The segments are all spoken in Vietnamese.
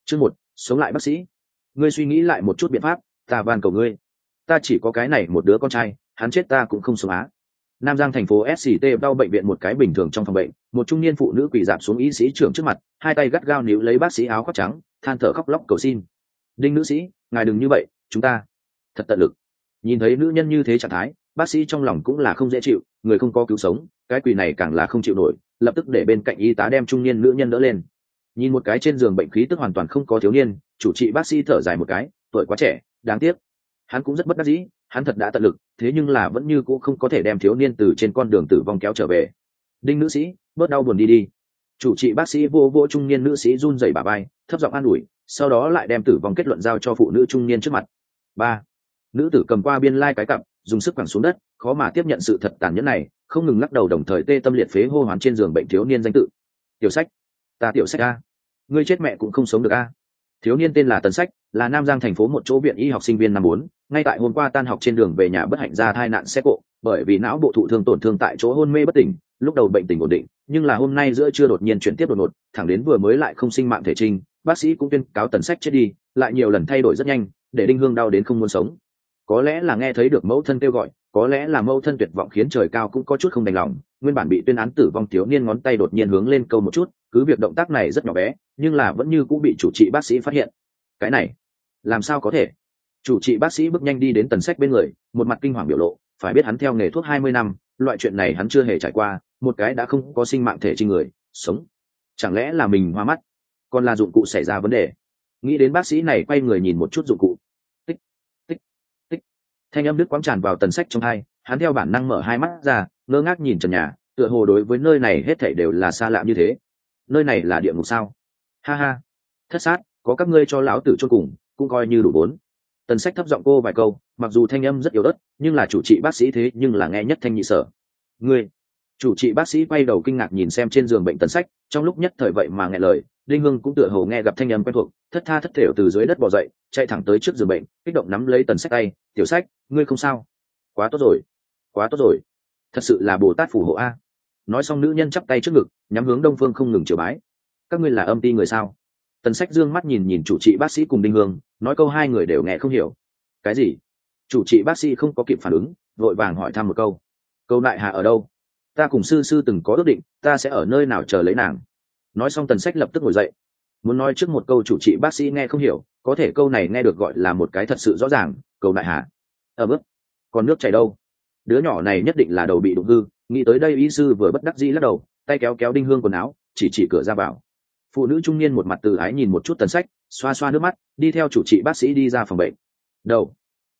Chương 1, sống lại bác sĩ. Ngươi suy nghĩ lại một chút biện pháp, ta van cầu ngươi. Ta chỉ có cái này một đứa con trai, hắn chết ta cũng không sống á. Nam Giang thành phố SCT đau bệnh viện một cái bình thường trong phòng bệnh, một trung niên phụ nữ quỳ rạp xuống y sĩ trưởng trước mặt, hai tay gắt gao níu lấy bác sĩ áo khoác trắng, than thở khóc lóc cầu xin. Đinh nữ sĩ, ngài đừng như vậy, chúng ta thật tận lực. Nhìn thấy nữ nhân như thế trạng thái, bác sĩ trong lòng cũng là không dễ chịu, người không có cứu sống, cái quỳ này càng là không chịu nổi, lập tức để bên cạnh y tá đem trung niên nữ nhân đỡ lên. Nhìn một cái trên giường bệnh khí tức hoàn toàn không có thiếu niên, chủ trị bác sĩ thở dài một cái, tuổi quá trẻ, đáng tiếc. Hắn cũng rất bất đắc dĩ, hắn thật đã tận lực, thế nhưng là vẫn như cũ không có thể đem thiếu niên từ trên con đường tử vong kéo trở về. Đinh nữ sĩ, bớt đau buồn đi đi. Chủ trị bác sĩ vô vô trung niên nữ sĩ run rẩy bả vai, thấp giọng an ủi, sau đó lại đem tử vong kết luận giao cho phụ nữ trung niên trước mặt. Ba, nữ tử cầm qua biên lai cái cặp, dùng sức quẳng xuống đất, khó mà tiếp nhận sự thật tàn nhẫn này, không ngừng lắc đầu đồng thời tê tâm liệt phế hô hoán trên giường bệnh thiếu niên danh tự. Tiểu Sách, ta Tiểu Sách a, ngươi chết mẹ cũng không sống được a. Thiếu niên tên là Tần Sách, là Nam Giang thành phố một chỗ viện y học sinh viên năm 4, ngay tại hôm qua tan học trên đường về nhà bất hạnh ra tai nạn xe cộ, bởi vì não bộ thụ thương tổn thương tại chỗ hôn mê bất tỉnh, lúc đầu bệnh tình ổn định, nhưng là hôm nay giữa trưa đột nhiên chuyển tiếp đột ngột, thẳng đến vừa mới lại không sinh mạng thể trình, bác sĩ cũng tuyên cáo Tần Sách chết đi, lại nhiều lần thay đổi rất nhanh, để Đinh Hương đau đến không muốn sống. Có lẽ là nghe thấy được mẫu thân kêu gọi, có lẽ là mẫu thân tuyệt vọng khiến trời cao cũng có chút không đành lòng, nguyên bản bị tuyên án tử vong thiếu niên ngón tay đột nhiên hướng lên câu một chút, cứ việc động tác này rất nhỏ bé, nhưng là vẫn như cũng bị chủ trị bác sĩ phát hiện. Cái này làm sao có thể? Chủ trị bác sĩ bước nhanh đi đến Tần Sách bên người, một mặt kinh hoàng biểu lộ, phải biết hắn theo nghề thuốc 20 năm, loại chuyện này hắn chưa hề trải qua, một cái đã không có sinh mạng thể trên người, sống. Chẳng lẽ là mình hoa mắt, còn là dụng cụ xảy ra vấn đề? Nghĩ đến bác sĩ này quay người nhìn một chút dụng cụ. Tích, tích, tích. Thanh âm đứt quãng tràn vào Tần Sách trong tai, hắn theo bản năng mở hai mắt ra, ngơ ngác nhìn trần nhà, tựa hồ đối với nơi này hết thảy đều là xa lạ như thế. Nơi này là địa ngục sao? Ha ha. Thất sát, có các ngươi cho lão tử chôn cùng, cũng coi như đủ vốn. Tần Sách thấp giọng cô vài câu, mặc dù thanh âm rất yếu ớt, nhưng là chủ trị bác sĩ thế nhưng là nghe nhất thanh nhị sở. Ngươi, chủ trị bác sĩ quay đầu kinh ngạc nhìn xem trên giường bệnh Tần Sách, trong lúc nhất thời vậy mà nghe lời, Đinh Hương cũng tựa hồ nghe gặp thanh âm quen thuộc, thất tha thất thểu từ dưới đất bò dậy, chạy thẳng tới trước giường bệnh, kích động nắm lấy Tần Sách tay, "Tiểu Sách, ngươi không sao? Quá tốt rồi, quá tốt rồi. Thật sự là Bồ Tát phù hộ a." Nói xong nữ nhân chắp tay trước ngực, nhắm hướng đông phương không ngừng triều bái. "Các ngươi là âm ty người sao?" Tần Sách dương mắt nhìn nhìn chủ trị bác sĩ cùng Đinh Hương, nói câu hai người đều nghe không hiểu. "Cái gì?" Chủ trị bác sĩ không có kịp phản ứng, vội vàng hỏi thăm một câu. "Câu Đại Hà ở đâu? Ta cùng sư sư từng có ước định, ta sẽ ở nơi nào chờ lấy nàng." Nói xong Tần Sách lập tức ngồi dậy. Muốn nói trước một câu chủ trị bác sĩ nghe không hiểu, có thể câu này nghe được gọi là một cái thật sự rõ ràng, Cầu Đại Hà. Bước, còn nước chảy đâu? Đứa nhỏ này nhất định là đầu bị đụng hư, nghĩ tới đây y sư vừa bất đắc dĩ lắc đầu, tay kéo kéo Đinh Hương quần áo, chỉ cửa ra vào. Phụ nữ trung niên một mặt từ ái nhìn một chút Tần Sách, xoa xoa nước mắt, đi theo chủ trị bác sĩ đi ra phòng bệnh. Đầu,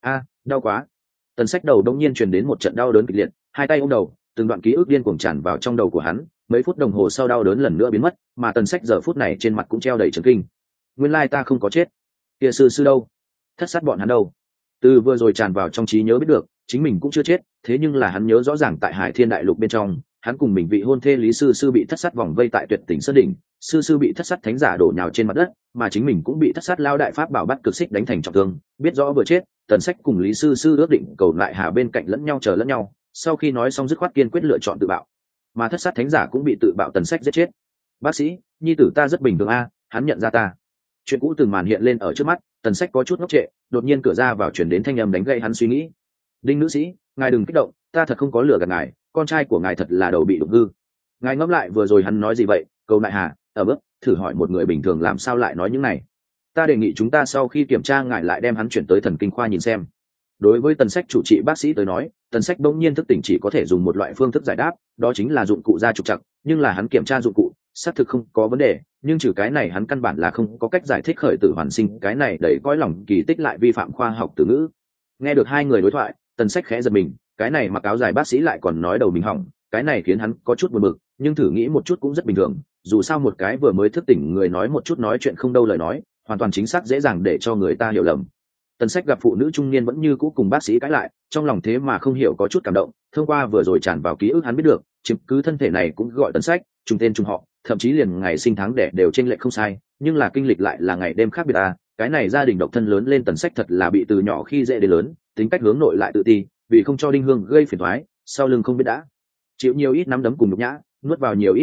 đau quá. Tần Sách đầu đống nhiên truyền đến một trận đau đớn kịch liệt, hai tay ôm đầu, từng đoạn ký ức điên cuồng tràn vào trong đầu của hắn, mấy phút đồng hồ sau đau đớn lần nữa biến mất, mà Tần Sách giờ phút này trên mặt cũng treo đầy chấn kinh. Nguyên lai ta không có chết. Kia sư sư đâu? Thất sát bọn hắn đâu? Từ vừa rồi tràn vào trong trí nhớ biết được, chính mình cũng chưa chết, thế nhưng là hắn nhớ rõ ràng tại Hải Thiên Đại Lục bên trong, hắn cùng mình vị hôn thê Lý sư sư bị thất sát vòng vây tại Tuyệt Tỉnh Sơn đỉnh, sư sư bị thất sát thánh giả đổ nhào trên mặt đất, mà chính mình cũng bị thất sát lao đại pháp bảo bắt cực xích đánh thành trọng thương, biết rõ vừa chết, Tần Sách cùng Lý sư sư ước định Cầu Lại Hà bên cạnh lẫn nhau chờ lẫn nhau, sau khi nói xong dứt khoát kiên quyết lựa chọn tự bạo, mà thất sát thánh giả cũng bị tự bạo Tần Sách giết chết. Bác sĩ, nhi tử ta rất bình thường a, hắn nhận ra ta. Chuyện cũ từng màn hiện lên ở trước mắt, Tần Sách có chút ngốc trệ, đột nhiên cửa ra vào chuyển đến thanh âm đánh gậy hắn suy nghĩ. Đinh nữ sĩ, ngài đừng kích động, ta thật không có lừa gạt ngài, con trai của ngài thật là đầu bị đụng hư. Ngài ngẫm lại vừa rồi hắn nói gì vậy? Cầu Đại Hà, bước, thử hỏi một người bình thường làm sao lại nói những này. Ta đề nghị chúng ta sau khi kiểm tra ngài lại đem hắn chuyển tới thần kinh khoa nhìn xem. Đối với Tần Sách chủ trị bác sĩ tới nói, Tần Sách bỗng nhiên thức tỉnh chỉ có thể dùng một loại phương thức giải đáp, đó chính là dụng cụ ra trục trặc, nhưng là hắn kiểm tra dụng cụ, xác thực không có vấn đề, nhưng trừ cái này hắn căn bản là không có cách giải thích khởi tử hoàn sinh, cái này đẩy cõi lòng kỳ tích lại vi phạm khoa học từ ngữ. Nghe được hai người đối thoại, Tần Sách khẽ giật mình, cái này mặc áo dài bác sĩ lại còn nói đầu mình hỏng, cái này khiến hắn có chút buồn bực, nhưng thử nghĩ một chút cũng rất bình thường, dù sao một cái vừa mới thức tỉnh người nói một chút nói chuyện không đâu lời nói, hoàn toàn chính xác dễ dàng để cho người ta hiểu lầm. Tần Sách gặp phụ nữ trung niên vẫn như cũ cùng bác sĩ cãi lại, trong lòng thế mà không hiểu có chút cảm động, thông qua vừa rồi tràn vào ký ức hắn biết được, chiếm cứ thân thể này cũng gọi Tần Sách, trùng tên trùng họ, thậm chí liền ngày sinh tháng đẻ đều chênh lệch không sai, nhưng là kinh lịch lại là ngày đêm khác biệt cái này gia đình độc thân lớn lên Tần Sách thật là bị từ nhỏ khi dễ đến lớn, tính cách hướng nội lại tự ti, vì không cho Đinh Hương gây phiền toái, sau lưng không biết đã chịu nhiều ít nắm đấm cùng nhục nhã, nuốt vào nhiều ít ủy khuất,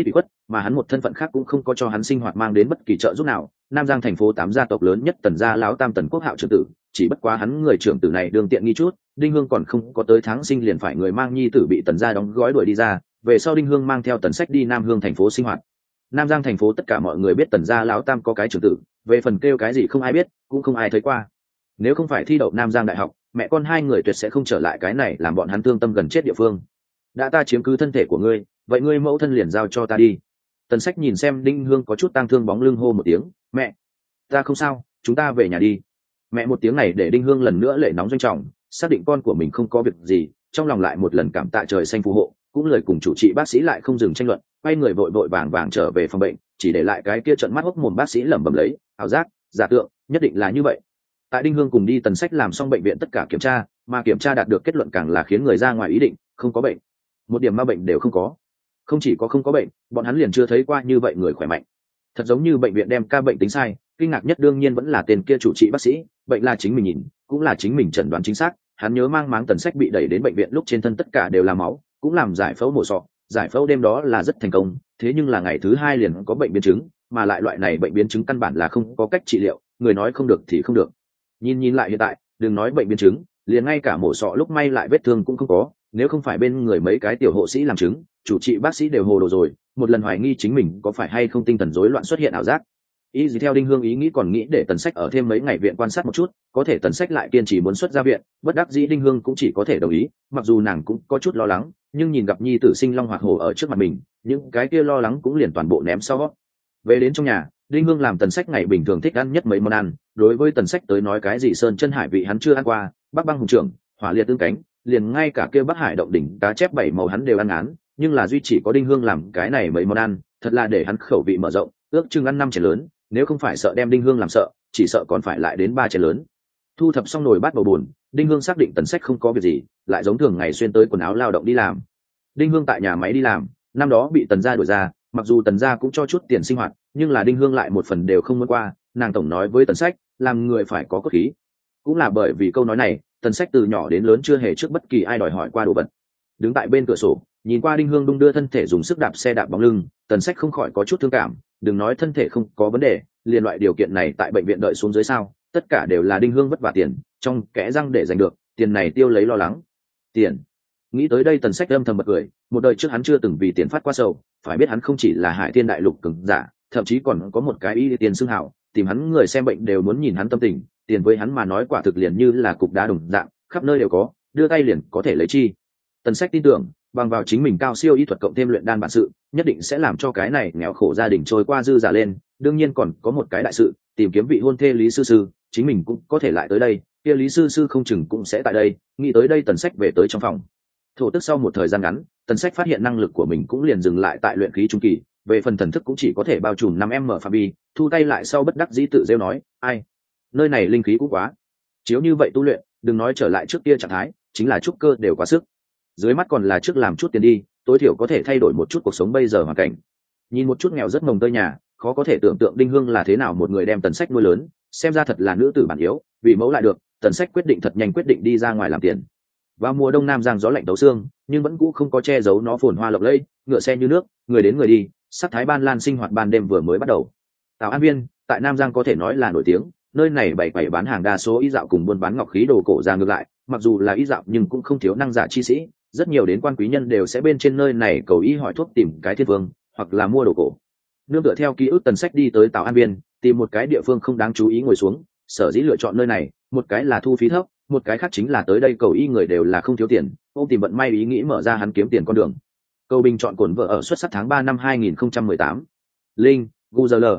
mà hắn một thân phận khác cũng không có cho hắn sinh hoạt mang đến bất kỳ trợ giúp nào. Nam Giang thành phố 8 gia tộc lớn nhất Tần gia lão tam Tần Quốc Hạo trưởng tử, chỉ bất quá hắn người trưởng tử này đương tiện nghi chút, Đinh Hương còn không có tới tháng sinh liền phải người mang nhi tử bị Tần gia đóng gói đuổi đi ra, về sau Đinh Hương mang theo Tần Sách đi Nam Hương thành phố sinh hoạt. Nam Giang thành phố tất cả mọi người biết Tần gia lão tam có cái trưởng tử, về phần kêu cái gì không ai biết, cũng không ai thấy qua. Nếu không phải thi đậu Nam Giang đại học, mẹ con hai người tuyệt sẽ không trở lại cái này làm bọn hắn thương tâm gần chết địa phương. Đã ta chiếm cứ thân thể của ngươi, vậy ngươi mẫu thân liền giao cho ta đi. Tần Sách nhìn xem Đinh Hương có chút tang thương bóng lưng hô một tiếng, mẹ, ta không sao, chúng ta về nhà đi. Mẹ một tiếng này để Đinh Hương lần nữa lệ nóng doanh trọng, xác định con của mình không có việc gì, trong lòng lại một lần cảm tạ trời xanh phù hộ, cũng lời cùng chủ trị bác sĩ lại không dừng tranh luận, quay người vội vội vàng vàng trở về phòng bệnh, chỉ để lại cái kia trận mắt hốc mồm bác sĩ lẩm bẩm lấy, ảo giác, giả tượng, nhất định là như vậy. Tại Đinh Hương cùng đi Tần Sách làm xong bệnh viện tất cả kiểm tra, mà kiểm tra đạt được kết luận càng là khiến người ra ngoài ý định, không có bệnh, một điểm ma bệnh đều không có. Không chỉ có không có bệnh, bọn hắn liền chưa thấy qua như vậy người khỏe mạnh. Thật giống như bệnh viện đem ca bệnh tính sai, kinh ngạc nhất đương nhiên vẫn là tên kia chủ trị bác sĩ, bệnh là chính mình nhìn, cũng là chính mình chẩn đoán chính xác. Hắn nhớ mang máng Tần Sách bị đẩy đến bệnh viện lúc trên thân tất cả đều là máu, cũng làm giải phẫu mổ sọ, giải phẫu đêm đó là rất thành công, thế nhưng là ngày thứ hai liền có bệnh biến chứng, mà lại loại này bệnh biến chứng căn bản là không có cách trị liệu, người nói không được thì không được. Nhìn lại hiện tại, đừng nói bệnh biến chứng, liền ngay cả mổ sọ lúc may lại vết thương cũng không có, nếu không phải bên người mấy cái tiểu hộ sĩ làm chứng, chủ trị bác sĩ đều hồ đồ rồi, một lần hoài nghi chính mình có phải hay không tinh thần rối loạn xuất hiện ảo giác. Ý gì theo Đinh Hương ý nghĩ còn nghĩ để Tần Sách ở thêm mấy ngày viện quan sát một chút, có thể Tần Sách lại kiên trì muốn xuất ra viện, bất đắc dĩ Đinh Hương cũng chỉ có thể đồng ý, mặc dù nàng cũng có chút lo lắng, nhưng nhìn gặp nhi tử sinh long hoạt hổ ở trước mặt mình, những cái kia lo lắng cũng liền toàn bộ ném sau. Về đến trong nhà, Đinh Hương làm Tần Sách ngày bình thường thích ăn nhất mấy món ăn, đối với Tần Sách tới nói cái gì sơn chân hải vị hắn chưa ăn qua, Bắc băng hùng trưởng, hỏa liệt tương cánh, liền ngay cả kia Bắc Hải động đỉnh cá chép bảy màu hắn đều ăn ngán, nhưng là duy chỉ có Đinh Hương làm cái này mấy món ăn, thật là để hắn khẩu vị mở rộng, ước chừng ăn 5 chén lớn, nếu không phải sợ đem Đinh Hương làm sợ, chỉ sợ còn phải lại đến 3 chén lớn. Thu thập xong nồi bát bầu bùn, Đinh Hương xác định Tần Sách không có việc gì, lại giống thường ngày xuyên tới quần áo lao động đi làm. Đinh Hương tại nhà máy đi làm, năm đó bị Tần gia đuổi ra, mặc dù Tần gia cũng cho chút tiền sinh hoạt, nhưng là Đinh Hương lại một phần đều không muốn qua, nàng tổng nói với Tần Sách, làm người phải có cốt khí. Cũng là bởi vì câu nói này, Tần Sách từ nhỏ đến lớn chưa hề trước bất kỳ ai đòi hỏi qua đồ vật. Đứng tại bên cửa sổ, nhìn qua Đinh Hương đung đưa thân thể dùng sức đạp xe đạp bóng lưng, Tần Sách không khỏi có chút thương cảm, đừng nói thân thể không có vấn đề, liền loại điều kiện này tại bệnh viện đợi xuống dưới sao, tất cả đều là Đinh Hương vất vả tiền, trong kẽ răng để giành được, tiền này tiêu lấy lo lắng. Tiền. Nghĩ tới đây Tần Sách âm thầm bật cười, một đời trước hắn chưa từng vì tiền phát qua sầu, phải biết hắn không chỉ là Hải Thiên đại lục cường giả, thậm chí còn có một cái y tiền xưng hảo, tìm hắn người xem bệnh đều muốn nhìn hắn tâm tình, tiền với hắn mà nói quả thực liền như là cục đá đồng dạng, khắp nơi đều có, đưa tay liền có thể lấy chi. Tần Sách tin tưởng, bằng vào chính mình cao siêu y thuật cộng thêm luyện đan bản sự, nhất định sẽ làm cho cái này nghèo khổ gia đình trôi qua dư giả lên. Đương nhiên còn có một cái đại sự, tìm kiếm vị hôn thê Lý Sư Sư, chính mình cũng có thể lại tới đây, kia Lý Sư Sư không chừng cũng sẽ tại đây. Nghĩ tới đây Tần Sách về tới trong phòng. Thổ tức sau một thời gian ngắn, Tần Sách phát hiện năng lực của mình cũng liền dừng lại tại luyện khí trung kỳ, về phần thần thức cũng chỉ có thể bao trùm 5m phạm vi, thu tay lại sau bất đắc dĩ tự rêu nói, ai, nơi này linh khí cũng quá, chiếu như vậy tu luyện, đừng nói trở lại trước kia trạng thái, chính là trúc cơ đều quá sức. Dưới mắt còn là trước làm chút tiền đi, tối thiểu có thể thay đổi một chút cuộc sống bây giờ hoàn cảnh. Nhìn một chút nghèo rất mồng tơi nhà, khó có thể tưởng tượng Đinh Hương là thế nào một người đem Tần Sách nuôi lớn, xem ra thật là nữ tử bản yếu, vì mẫu lại được, Tần Sách quyết định thật nhanh quyết định đi ra ngoài làm tiền. Vào mùa đông Nam Giang gió lạnh tấu xương, nhưng vẫn cũ không có che giấu nó phồn hoa lộng lẫy, ngựa xe như nước, người đến người đi, sắc thái ban lan sinh hoạt ban đêm vừa mới bắt đầu. Tào An Viên, tại Nam Giang có thể nói là nổi tiếng, nơi này bày quầy bán hàng đa số y dạo cùng buôn bán ngọc khí đồ cổ ra ngược lại, mặc dù là y dạo nhưng cũng không thiếu năng giả chi sĩ, rất nhiều đến quan quý nhân đều sẽ bên trên nơi này cầu y hỏi thuốc tìm cái thiên vương, hoặc là mua đồ cổ. Nương tựa theo ký ức Tần Sách đi tới Tào An Viên, tìm một cái địa phương không đáng chú ý ngồi xuống, sở dĩ lựa chọn nơi này, một cái là thu phí thấp, một cái khác chính là tới đây cầu y người đều là không thiếu tiền, ông tìm vận may ý nghĩ mở ra hắn kiếm tiền con đường. Cầu bình chọn cuốn vợ ở xuất sắc tháng 3 năm 2018. Linh, Google,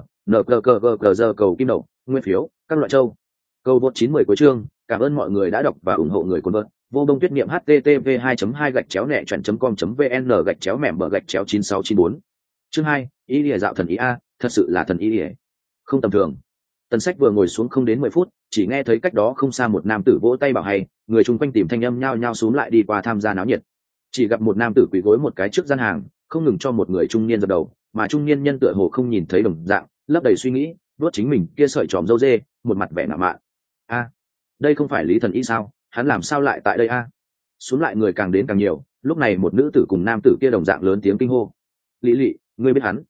NQQQQ cầu kim đậu, nguyên phiếu, các loại châu. Cầu vượt 910 cuối chương, cảm ơn mọi người đã đọc và ủng hộ người cuốn vợt. Vô Đông Tuyết Niệm http 2.2 gạch chéo nẹ chuẩn.com.vn gạch chéo 9694. Chương 2, ý lìa dạo thần ý a, thật sự là thần ý lìa. Không tầm thường. Tần Sách vừa ngồi xuống không đến 10 phút, chỉ nghe thấy cách đó không xa một nam tử vỗ tay bảo hay, người chung quanh tìm thanh âm nhao nhao xúm lại đi qua tham gia náo nhiệt. Chỉ gặp một nam tử quỳ gối một cái trước gian hàng, không ngừng cho một người trung niên dập đầu, mà trung niên nhân tựa hồ không nhìn thấy đồng dạng, lấp đầy suy nghĩ, vuốt chính mình kia sợi tròm râu dê, một mặt vẻ ngạo mạn. A, đây không phải Lý Thần Y sao? Hắn làm sao lại tại đây a? Xuống lại người càng đến càng nhiều, lúc này một nữ tử cùng nam tử kia đồng dạng lớn tiếng kinh hô. Lý Lị, ngươi biết hắn?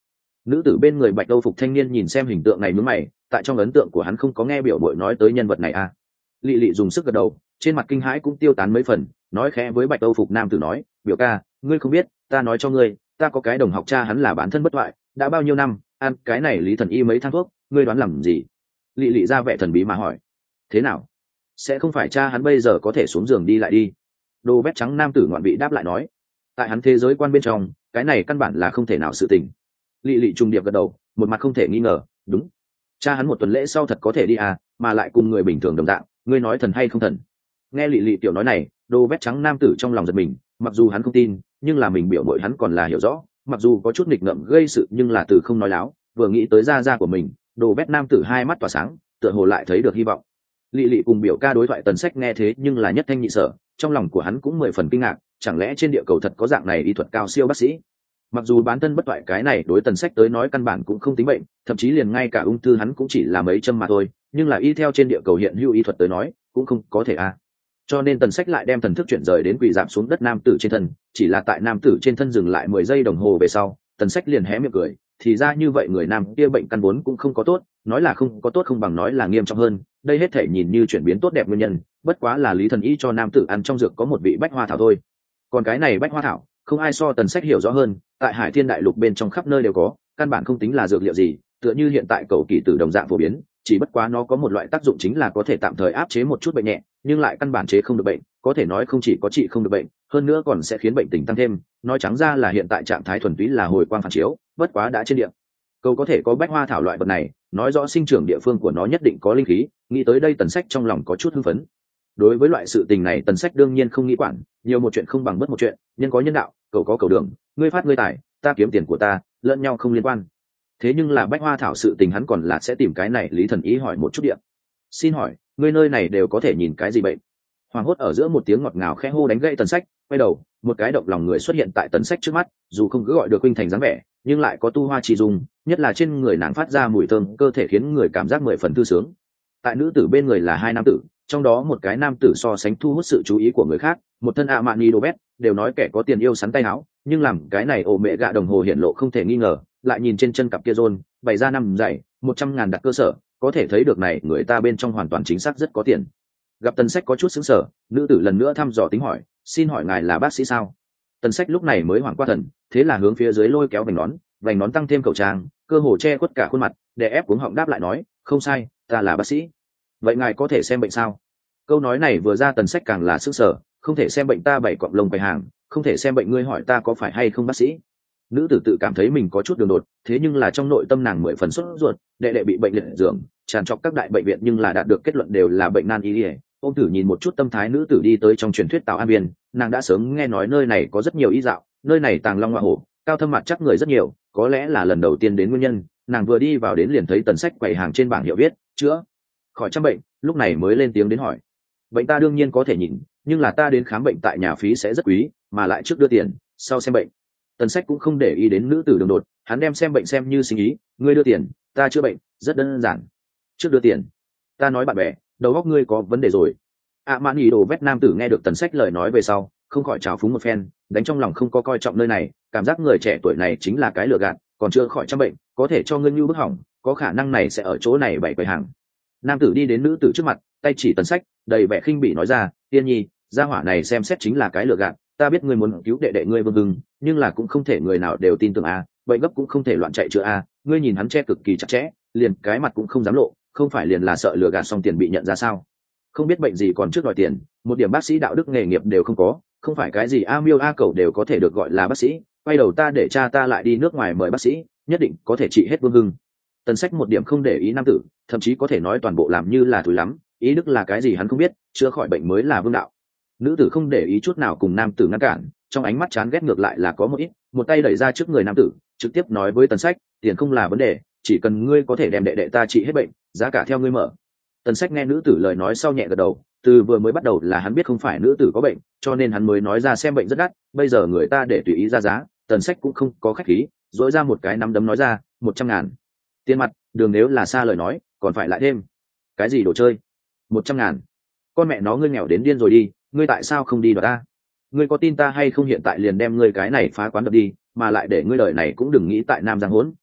Nữ tử bên người bạch âu phục thanh niên nhìn xem hình tượng này mướn mày, tại trong ấn tượng của hắn không có nghe biểu bội nói tới nhân vật này à. Lị lị dùng sức gật đầu, trên mặt kinh hãi cũng tiêu tán mấy phần, nói khẽ với bạch âu phục nam tử nói, biểu ca, ngươi không biết, ta nói cho ngươi, ta có cái đồng học cha hắn là bản thân bất thoại, đã bao nhiêu năm, ăn cái này lý thần y mấy thang thuốc, ngươi đoán làm gì? Lị lị ra vẻ thần bí mà hỏi, thế nào? Sẽ không phải cha hắn bây giờ có thể xuống giường đi lại đi? Đồ vét trắng nam tử ngoạn vị đáp lại nói, tại hắn thế giới quan bên trong, cái này căn bản là không thể nào sự tình. Lị lị trùng điệp gật đầu, một mặt không thể nghi ngờ, đúng, cha hắn một tuần lễ sau thật có thể đi à, mà lại cùng người bình thường đồng dạng, ngươi nói thần hay không thần? Nghe lị lị tiểu nói này, đồ vét trắng nam tử trong lòng giật mình, mặc dù hắn không tin, nhưng là mình biểu mội hắn còn là hiểu rõ, mặc dù có chút nghịch ngợm gây sự nhưng là từ không nói láo, vừa nghĩ tới gia gia của mình, đồ vét nam tử hai mắt tỏa sáng, tựa hồ lại thấy được hy vọng. Lị lị cùng biểu ca đối thoại Tần Sách nghe thế nhưng là nhất thanh nhị sở, trong lòng của hắn cũng 10 phần kinh ngạc, chẳng lẽ trên địa cầu thật có dạng này y thuật cao siêu bác sĩ? Mặc dù bản thân bất toại cái này đối Tần Sách tới nói căn bản cũng không tính bệnh, thậm chí liền ngay cả ung thư hắn cũng chỉ là mấy châm mà thôi, nhưng là y theo trên địa cầu hiện hữu y thuật tới nói, cũng không có thể a. Cho nên Tần Sách lại đem thần thức chuyển rời đến quỳ giảm xuống đất nam tử trên thân, chỉ là tại nam tử trên thân dừng lại 10 giây đồng hồ về sau, Tần Sách liền hé miệng cười, thì ra như vậy người nam kia bệnh căn vốn cũng không có tốt, nói là không có tốt không bằng nói là nghiêm trọng hơn, đây hết thể nhìn như chuyển biến tốt đẹp nguyên nhân, bất quá là lý thần y cho nam tử ăn trong dược có một vị bách hoa thảo thôi. Còn cái này bách hoa thảo, không ai so Tần Sách hiểu rõ hơn, tại Hải Thiên đại lục bên trong khắp nơi đều có, căn bản không tính là dược liệu gì, tựa như hiện tại cầu kỳ tử đồng dạng phổ biến, chỉ bất quá nó có một loại tác dụng chính là có thể tạm thời áp chế một chút bệnh nhẹ, nhưng lại căn bản chế không được bệnh, có thể nói không chỉ có trị không được bệnh, hơn nữa còn sẽ khiến bệnh tình tăng thêm, nói trắng ra là hiện tại trạng thái thuần túy là hồi quang phản chiếu, bất quá đã trên địa cầu có thể có bách hoa thảo loại vật này, nói rõ sinh trưởng địa phương của nó nhất định có linh khí, nghĩ tới đây Tần Sách trong lòng có chút hưng phấn. Đối với loại sự tình này Tần Sách đương nhiên không nghĩ quản, nhiều một chuyện không bằng bất một chuyện, nhân có nhân đạo, cầu có cầu đường, ngươi phát ngươi tài, ta kiếm tiền của ta, lẫn nhau không liên quan. Thế nhưng là bách hoa thảo sự tình hắn còn là sẽ tìm cái này lý thần ý hỏi một chút điện. Xin hỏi, ngươi nơi này đều có thể nhìn cái gì bệnh? Hoàng hốt ở giữa một tiếng ngọt ngào khẽ hô đánh gãy Tần Sách, quay đầu, một cái động lòng người xuất hiện tại Tần Sách trước mắt, dù không cứ gọi được huynh thành dáng vẻ, nhưng lại có tu hoa chi dung, nhất là trên người nàng phát ra mùi thơm cơ thể khiến người cảm giác 10 phần thư sướng. Tại nữ tử bên người là hai nam tử, trong đó một cái nam tử so sánh thu hút sự chú ý của người khác, một thân mani đồ bét, đều nói kẻ có tiền yêu sắn tay áo, nhưng làm cái này ổ mẹ gạ đồng hồ hiện lộ không thể nghi ngờ, lại nhìn trên chân cặp kia rôn, bày ra năm dày, 100.000 đặt cơ sở, có thể thấy được này người ta bên trong hoàn toàn chính xác rất có tiền. Gặp Tần Sách có chút sững sờ, nữ tử lần nữa thăm dò tính hỏi, xin hỏi ngài là bác sĩ sao? Tần Sách lúc này mới hoảng qua thần, thế là hướng phía dưới lôi kéo vành nón tăng thêm khẩu trang, cơ hồ che khuất cả khuôn mặt, để ép cuống họng đáp lại nói, không sai, ta là bác sĩ. Vậy ngài có thể xem bệnh sao? Câu nói này vừa ra Tần Sách càng là sững sờ, không thể xem bệnh ta bảy cọp lông quầy hàng, không thể xem bệnh ngươi hỏi ta có phải hay không bác sĩ. Nữ tử tự cảm thấy mình có chút đường đột, thế nhưng là trong nội tâm nàng 10 phần sốt ruột, đệ bị bệnh liệt giường, tràn trọc các đại bệnh viện nhưng là đạt được kết luận đều là bệnh nan y. Ôm thử nhìn một chút tâm thái nữ tử đi tới trong truyền thuyết Tào An Biên, nàng đã sớm nghe nói nơi này có rất nhiều y dạo, nơi này tàng long ngọa hổ, cao thâm mặt chắc người rất nhiều, có lẽ là lần đầu tiên đến nguyên nhân, nàng vừa đi vào đến liền thấy Tần Sách quầy hàng trên bảng hiệu viết chữa khỏi trăm bệnh, lúc này mới lên tiếng đến hỏi. Bệnh ta đương nhiên có thể nhìn, nhưng là ta đến khám bệnh tại nhà phí sẽ rất quý, mà lại trước đưa tiền, sau xem bệnh. Tần Sách cũng không để ý đến nữ tử đường đột, hắn đem xem bệnh xem như sinh ý, ngươi đưa tiền, ta chữa bệnh, rất đơn giản. Trước đưa tiền, ta nói bạn bè, đầu óc ngươi có vấn đề rồi. Mãn ý đồ vét nam tử nghe được Tần Sách lời nói về sau, không khỏi trào phúng một phen, đánh trong lòng không có coi trọng nơi này, cảm giác người trẻ tuổi này chính là cái lừa gạt, còn chưa khỏi trăm bệnh, có thể cho ngươi như bức hỏng, có khả năng này sẽ ở chỗ này bày quầy hàng. Nam tử đi đến nữ tử trước mặt, tay chỉ Tần Sách, đầy vẻ khinh bỉ nói ra, tiên nhi, gia hỏa này xem xét chính là cái lừa gạt, ta biết ngươi muốn cứu đệ đệ ngươi Vương Hưng, nhưng là cũng không thể người nào đều tin tưởng a, bệnh gấp cũng không thể loạn chạy chữa a, ngươi nhìn hắn che cực kỳ chặt chẽ, liền cái mặt cũng không dám lộ, không phải liền là sợ lừa gạt xong tiền bị nhận ra sao? Không biết bệnh gì còn trước đòi tiền, một điểm bác sĩ đạo đức nghề nghiệp đều không có, không phải cái gì a miêu a cầu đều có thể được gọi là bác sĩ, quay đầu ta để cha ta lại đi nước ngoài mời bác sĩ, nhất định có thể trị hết Vương Hưng. Tần Sách một điểm không để ý nam tử, thậm chí có thể nói toàn bộ làm như là thúi lắm, ý đức là cái gì hắn không biết, chữa khỏi bệnh mới là vương đạo. Nữ tử không để ý chút nào cùng nam tử ngăn cản, trong ánh mắt chán ghét ngược lại là có một ít, một tay đẩy ra trước người nam tử, trực tiếp nói với Tần Sách, tiền không là vấn đề, chỉ cần ngươi có thể đem đệ đệ ta trị hết bệnh, giá cả theo ngươi mở. Tần Sách nghe nữ tử lời nói sau nhẹ gật đầu, từ vừa mới bắt đầu là hắn biết không phải nữ tử có bệnh, cho nên hắn mới nói ra xem bệnh rất đắt, bây giờ người ta để tùy ý ra giá, Tần Sách cũng không có khách khí, dỗi ra một cái nắm đấm nói ra, 100.000. Tiền mặt, đường nếu là xa lời nói, còn phải lại thêm. Cái gì đồ chơi? 100.000. Con mẹ nó ngươi nghèo đến điên rồi đi, ngươi tại sao không đi đoạt ta? Ngươi có tin ta hay không hiện tại liền đem ngươi cái này phá quán đập đi, mà lại để ngươi đời này cũng đừng nghĩ tại Nam Giang hỗn.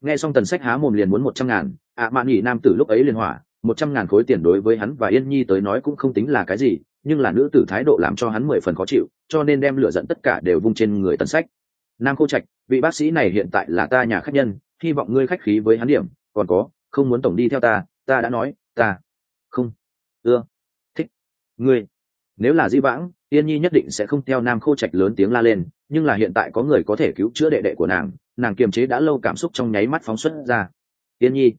Nghe xong Tần Sách há mồm liền muốn 100.000, Mạn Nghị nam tử lúc ấy liền hỏa, 100.000 khối tiền đối với hắn và Yên Nhi tới nói cũng không tính là cái gì, nhưng là nữ tử thái độ làm cho hắn 10 phần khó chịu, cho nên đem lửa giận tất cả đều vung trên người Tần Sách. Nam Khô Trạch, vị bác sĩ này hiện tại là ta nhà khách nhân, hy vọng ngươi khách khí với hắn điểm, còn có, không muốn tổng đi theo ta đã nói, ta không thích ngươi. Nếu là Di Vãng, Yên Nhi nhất định sẽ không theo Nam Khô Trạch lớn tiếng la lên, nhưng là hiện tại có người có thể cứu chữa đệ đệ của nàng kiềm chế đã lâu cảm xúc trong nháy mắt phóng xuất ra. Yên Nhi,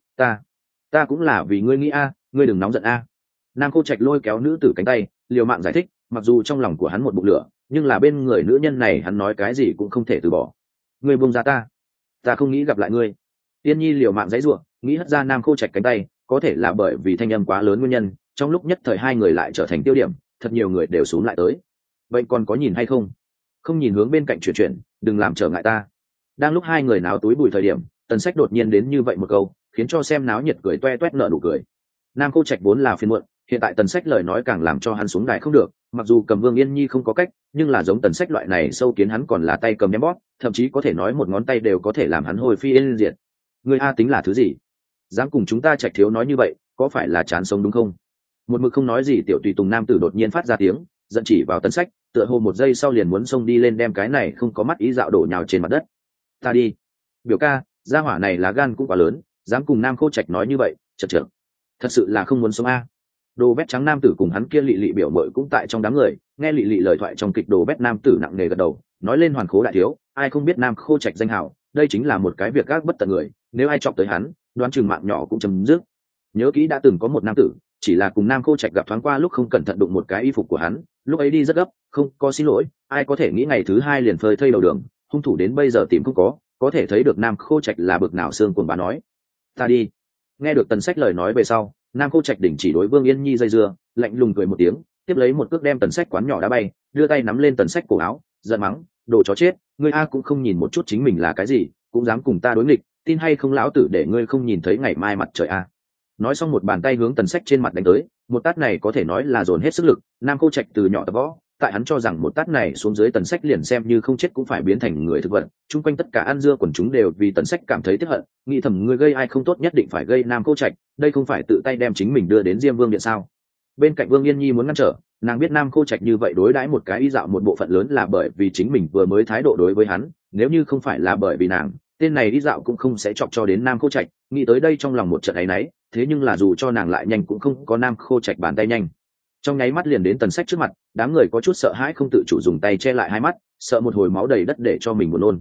ta cũng là vì ngươi nghĩ ngươi đừng nóng giận Nam Khô Trạch lôi kéo nữ tử cánh tay, liều mạng giải thích, mặc dù trong lòng của hắn một bụng lửa, nhưng là bên người nữ nhân này hắn nói cái gì cũng không thể từ bỏ. Ngươi buông ra ta không nghĩ gặp lại ngươi. Yên Nhi liều mạng giãy giụa, nghĩ hất ra Nam Khô Trạch cánh tay, có thể là bởi vì thanh âm quá lớn nguyên nhân, trong lúc nhất thời hai người lại trở thành tiêu điểm, thật nhiều người đều xuống lại tới. Vậy còn có nhìn hay không? Không nhìn hướng bên cạnh chuyển, đừng làm trở ngại ta. Đang lúc hai người náo túi bụi thời điểm, Tần Sách đột nhiên đến như vậy một câu, khiến cho xem náo nhiệt cười toe toét nở nụ cười. Nam Khô Trạch vốn là phiền muộn, hiện tại Tần Sách lời nói càng làm cho hắn xuống đài không được, mặc dù cầm Vương Yên Nhi không có cách, nhưng là giống Tần Sách loại này sâu kiến hắn còn là tay cầm ném bóp, thậm chí có thể nói một ngón tay đều có thể làm hắn hồi phi yên diệt. Người tính là thứ gì? Dám cùng chúng ta Trạch thiếu nói như vậy, có phải là chán sống đúng không? Một mực không nói gì tiểu tùy tùng nam tử đột nhiên phát ra tiếng, giận chỉ vào Tần Sách, tựa hồ một giây sau liền muốn xông đi lên đem cái này không có mắt ý dạo đổ nhào trên mặt đất. Ta đi. Biểu ca, gia hỏa này lá gan cũng quá lớn, dám cùng Nam Khô Trạch nói như vậy, chật chật. Thật sự là không muốn sống Đồ bét trắng nam tử cùng hắn kia lị lị biểu mội cũng tại trong đám người, nghe lị lị lời thoại trong kịch đồ bét nam tử nặng nề gật đầu, nói lên Hoàn Khố đại thiếu, ai không biết Nam Khô Trạch danh hào, đây chính là một cái việc gác bất tận người, nếu ai chọc tới hắn, đoán chừng mạng nhỏ cũng chấm dứt. Nhớ kỹ đã từng có một nam tử, chỉ là cùng Nam Khô Trạch gặp thoáng qua lúc không cẩn thận đụng một cái y phục của hắn, lúc ấy đi rất gấp, không có xin lỗi, ai có thể nghĩ ngày thứ hai liền phơi thây đầu đường, hung thủ đến bây giờ tìm không có thể thấy được Nam Khô Trạch là bực nào xương cuồng bà nói. Ta đi. Nghe được Tần Sách lời nói về sau, Nam Khô Trạch đỉnh chỉ đối Vương Yên Nhi dây dưa, lạnh lùng cười một tiếng, tiếp lấy một cước đem Tần Sách quán nhỏ đá bay, đưa tay nắm lên Tần Sách cổ áo, giận mắng, đồ chó chết, ngươi cũng không nhìn một chút chính mình là cái gì, cũng dám cùng ta đối nghịch, tin hay không lão tử để ngươi không nhìn thấy ngày mai mặt trời Nói xong một bàn tay hướng Tần Sách trên mặt đánh tới, một tát này có thể nói là dồn hết sức lực, Nam Khô Trạch từ nhỏ tập võ, tại hắn cho rằng một tát này xuống dưới Tần Sách liền xem như không chết cũng phải biến thành người thực vật, chung quanh tất cả ăn dưa quần chúng đều vì Tần Sách cảm thấy tiếc hận, nghĩ thầm ngươi gây ai không tốt nhất định phải gây Nam Khô Trạch, đây không phải tự tay đem chính mình đưa đến Diêm Vương điện sao? Bên cạnh Vương Yên Nhi muốn ngăn trở, nàng biết Nam Khô Trạch như vậy đối đãi một cái y dạo một bộ phận lớn là bởi vì chính mình vừa mới thái độ đối với hắn, nếu như không phải là bởi vì nàng, tên này y dạo cũng không sẽ chọc cho đến Nam Khô Trạch, nghĩ tới đây trong lòng một trận áy náy, thế nhưng là dù cho nàng lại nhanh cũng không có Nam Khô Trạch bàn tay nhanh. Trong nháy mắt liền đến Tần Sách trước mặt, đám người có chút sợ hãi không tự chủ dùng tay che lại hai mắt, sợ một hồi máu đầy đất để cho mình buồn nôn.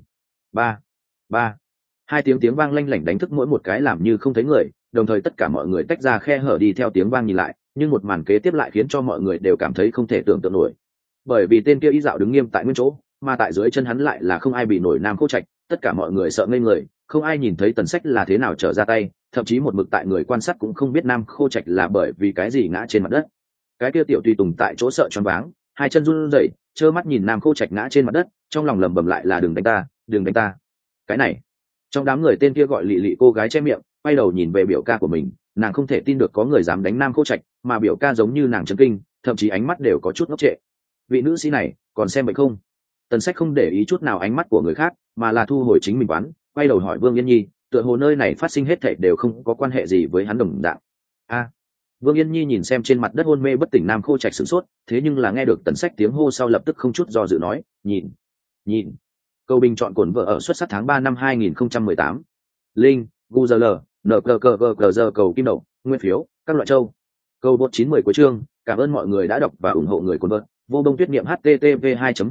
Ba. Hai tiếng vang lanh lảnh đánh thức mỗi một cái làm như không thấy người, đồng thời tất cả mọi người tách ra khe hở đi theo tiếng vang nhìn lại, nhưng một màn kế tiếp lại khiến cho mọi người đều cảm thấy không thể tưởng tượng nổi. Bởi vì tên kia y dạo đứng nghiêm tại nguyên chỗ, mà tại dưới chân hắn lại là không ai bị nổi Nam Khô Trạch, tất cả mọi người sợ ngây người, không ai nhìn thấy Tần Sách là thế nào trở ra tay, thậm chí một mực tại người quan sát cũng không biết Nam Khô Trạch là bởi vì cái gì ngã trên mặt đất. Cái kia tiểu tùy tùng tại chỗ sợ choáng váng, hai chân run rẩy, trơ mắt nhìn Nam Khô Trạch ngã trên mặt đất, trong lòng lẩm bẩm lại là đừng đánh ta. Cái này, trong đám người tên kia gọi lị lị cô gái che miệng, quay đầu nhìn về biểu ca của mình, nàng không thể tin được có người dám đánh Nam Khô Trạch, mà biểu ca giống như nàng chấn kinh, thậm chí ánh mắt đều có chút ngốc trệ. Vị nữ sĩ này còn xem bệnh không? Tần Sách không để ý chút nào ánh mắt của người khác, mà là thu hồi chính mình quán, quay đầu hỏi Vương Yên Nhi, tựa hồ nơi này phát sinh hết thảy đều không có quan hệ gì với hắn đồng dạng. Vương Yên Nhi nhìn xem trên mặt đất hôn mê bất tỉnh Nam Khô Trạch sửng sốt, thế nhưng là nghe được Tần Sách tiếng hô sau lập tức không chút do dự nói, nhìn. Câu bình chọn cuốn vợ ở xuất sắc tháng 3 năm 2018. Linh, Google, NQQQG cầu kim đậu, nguyên phiếu, các loại châu. Câu bot 910 cuối chương, cảm ơn mọi người đã đọc và ủng hộ người cuốn vợ. Vô bông tuyết niệm http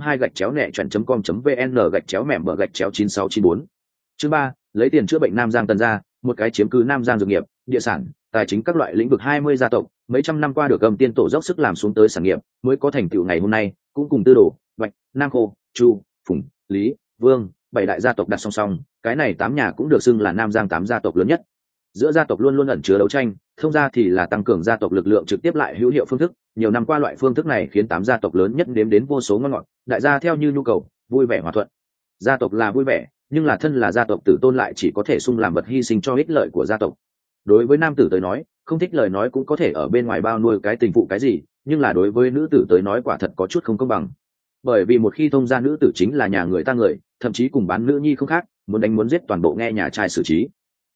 2.2-nẹ.com.vn/gạch chéo mẻm/9694. Chương 3, lấy tiền chữa bệnh Nam Giang Tần gia, một cái chiếm cứ Nam Giang dược nghiệp, địa sản, tài chính các loại lĩnh vực 20 gia tộc, mấy trăm năm qua được Âm Tiên tổ dốc sức làm xuống tới sản nghiệp, mới có thành tựu ngày hôm nay, cũng cùng Tư Đồ, Bạch, Nam Khô, Chu, Phùng, Lý, Vương, bảy đại gia tộc đặt song song, cái này 8 nhà cũng được xưng là Nam Giang 8 gia tộc lớn nhất. Giữa gia tộc luôn luôn ẩn chứa đấu tranh, thông gia thì là tăng cường gia tộc lực lượng trực tiếp lại hữu hiệu phương thức, nhiều năm qua loại phương thức này khiến 8 gia tộc lớn nhất đếm đến vô số ngon ngọt, đại gia theo như nhu cầu, vui vẻ hòa thuận. Gia tộc là vui vẻ, nhưng là thân là gia tộc tử tôn lại chỉ có thể sung làm vật hy sinh cho ích lợi của gia tộc. Đối với nam tử tới nói, không thích lời nói cũng có thể ở bên ngoài bao nuôi cái tình phụ cái gì, nhưng là đối với nữ tử tới nói quả thật có chút không công bằng. Bởi vì một khi thông gia nữ tử chính là nhà người ta người, thậm chí cùng bán nữ nhi không khác, muốn đánh muốn giết toàn bộ nghe nhà trai xử trí.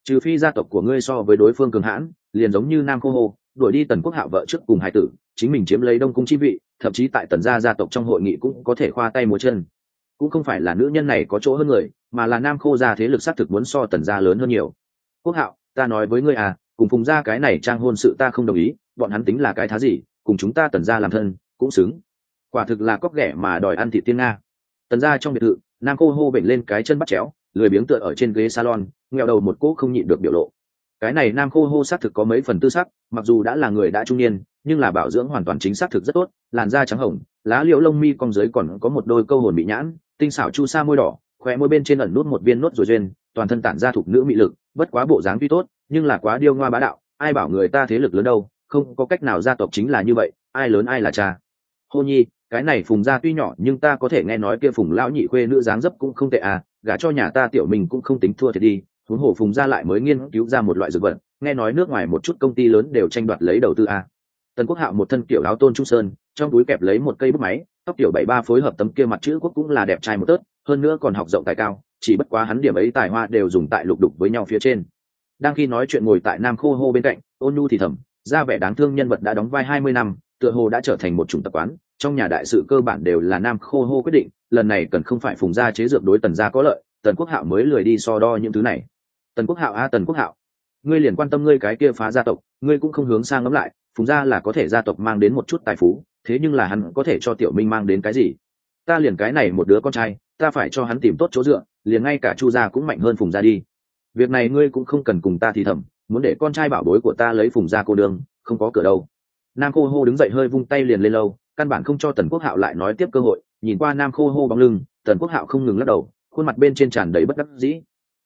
trừ phi gia tộc của ngươi so với đối phương cường hãn, liền giống như Nam Khô Hồ đuổi đi Tần Quốc Hạo vợ trước cùng hải tử, chính mình chiếm lấy Đông Cung chi vị, thậm chí tại Tần gia tộc trong hội nghị cũng có thể khoa tay múa chân. Cũng không phải là nữ nhân này có chỗ hơn người, mà là Nam Khô gia thế lực xác thực muốn so Tần gia lớn hơn nhiều. Quốc Hạo, ta nói với ngươi à, cùng Phùng gia cái này trang hôn sự ta không đồng ý, bọn hắn tính là cái thá gì, cùng chúng ta Tần gia làm thân cũng xứng. Quả thực là cóc ghẻ mà đòi ăn thịt tiên nga. Tần gia trong biệt thự, Nam Khô hô bệnh lên cái chân bắt chéo, lười biếng tựa ở trên ghế salon, nghèo đầu một cỗ không nhịn được biểu lộ. Cái này Nam Khô hô xác thực có mấy phần tư sắc, mặc dù đã là người đã trung niên, nhưng là bảo dưỡng hoàn toàn chính xác thực rất tốt, làn da trắng hồng, lá liễu lông mi cong dưới còn có một đôi câu hồn bị nhãn, tinh xảo chu sa môi đỏ, khóe môi bên trên ẩn nút một viên nốt rồi duyên, toàn thân tản ra thục nữ mị lực, bất quá bộ dáng tuy tốt, nhưng là quá điêu ngoa bá đạo, ai bảo người ta thế lực lớn đâu, không có cách nào, gia tộc chính là như vậy, ai lớn ai là cha. Hô nhi, cái này Phùng gia tuy nhỏ nhưng ta có thể nghe nói kia Phùng lão nhị khuê nữ dáng dấp cũng không tệ à, gả cho nhà ta tiểu mình cũng không tính thua thiệt đi. Huống hồ Phùng gia lại mới nghiên cứu ra một loại dược vật, nghe nói nước ngoài một chút công ty lớn đều tranh đoạt lấy đầu tư à. Tần Quốc Hạo một thân kiểu áo tôn trung sơn, trong túi kẹp lấy một cây bút máy, tóc tiểu 73 phối hợp tấm kia mặt chữ quốc cũng là đẹp trai một tớt, hơn nữa còn học rộng tài cao, chỉ bất quá hắn điểm ấy tài hoa đều dùng tại lục đục với nhau phía trên. Đang khi nói chuyện ngồi tại Nam Khô hô bên cạnh, Ôn Nhu thì thầm, ra vẻ đáng thương nhân vật đã đóng vai 20 năm, tựa hồ đã trở thành một chủng tập quán, trong nhà đại sự cơ bản đều là Nam Khô hô quyết định, lần này cần không phải Phùng gia chế dược đối Tần gia có lợi, Tần Quốc Hạo mới lười đi so đo những thứ này. Tần Quốc Hạo a Tần Quốc Hạo, ngươi liền quan tâm ngươi cái kia phá gia tộc, ngươi cũng không hướng sang ngẫm lại, Phùng gia là có thể gia tộc mang đến một chút tài phú, thế nhưng là hắn có thể cho Tiểu Minh mang đến cái gì? Ta liền cái này một đứa con trai, ta phải cho hắn tìm tốt chỗ dựa, liền ngay cả Chu gia cũng mạnh hơn Phùng gia đi. Việc này ngươi cũng không cần cùng ta thì thầm, muốn để con trai bảo bối của ta lấy Phùng gia cô đương, không có cửa đâu. Nam Khô hô đứng dậy hơi vung tay liền lên lâu, căn bản không cho Tần Quốc Hạo lại nói tiếp cơ hội, nhìn qua Nam Khô hô bóng lưng, Tần Quốc Hạo không ngừng lắc đầu, khuôn mặt bên trên tràn đầy bất đắc dĩ.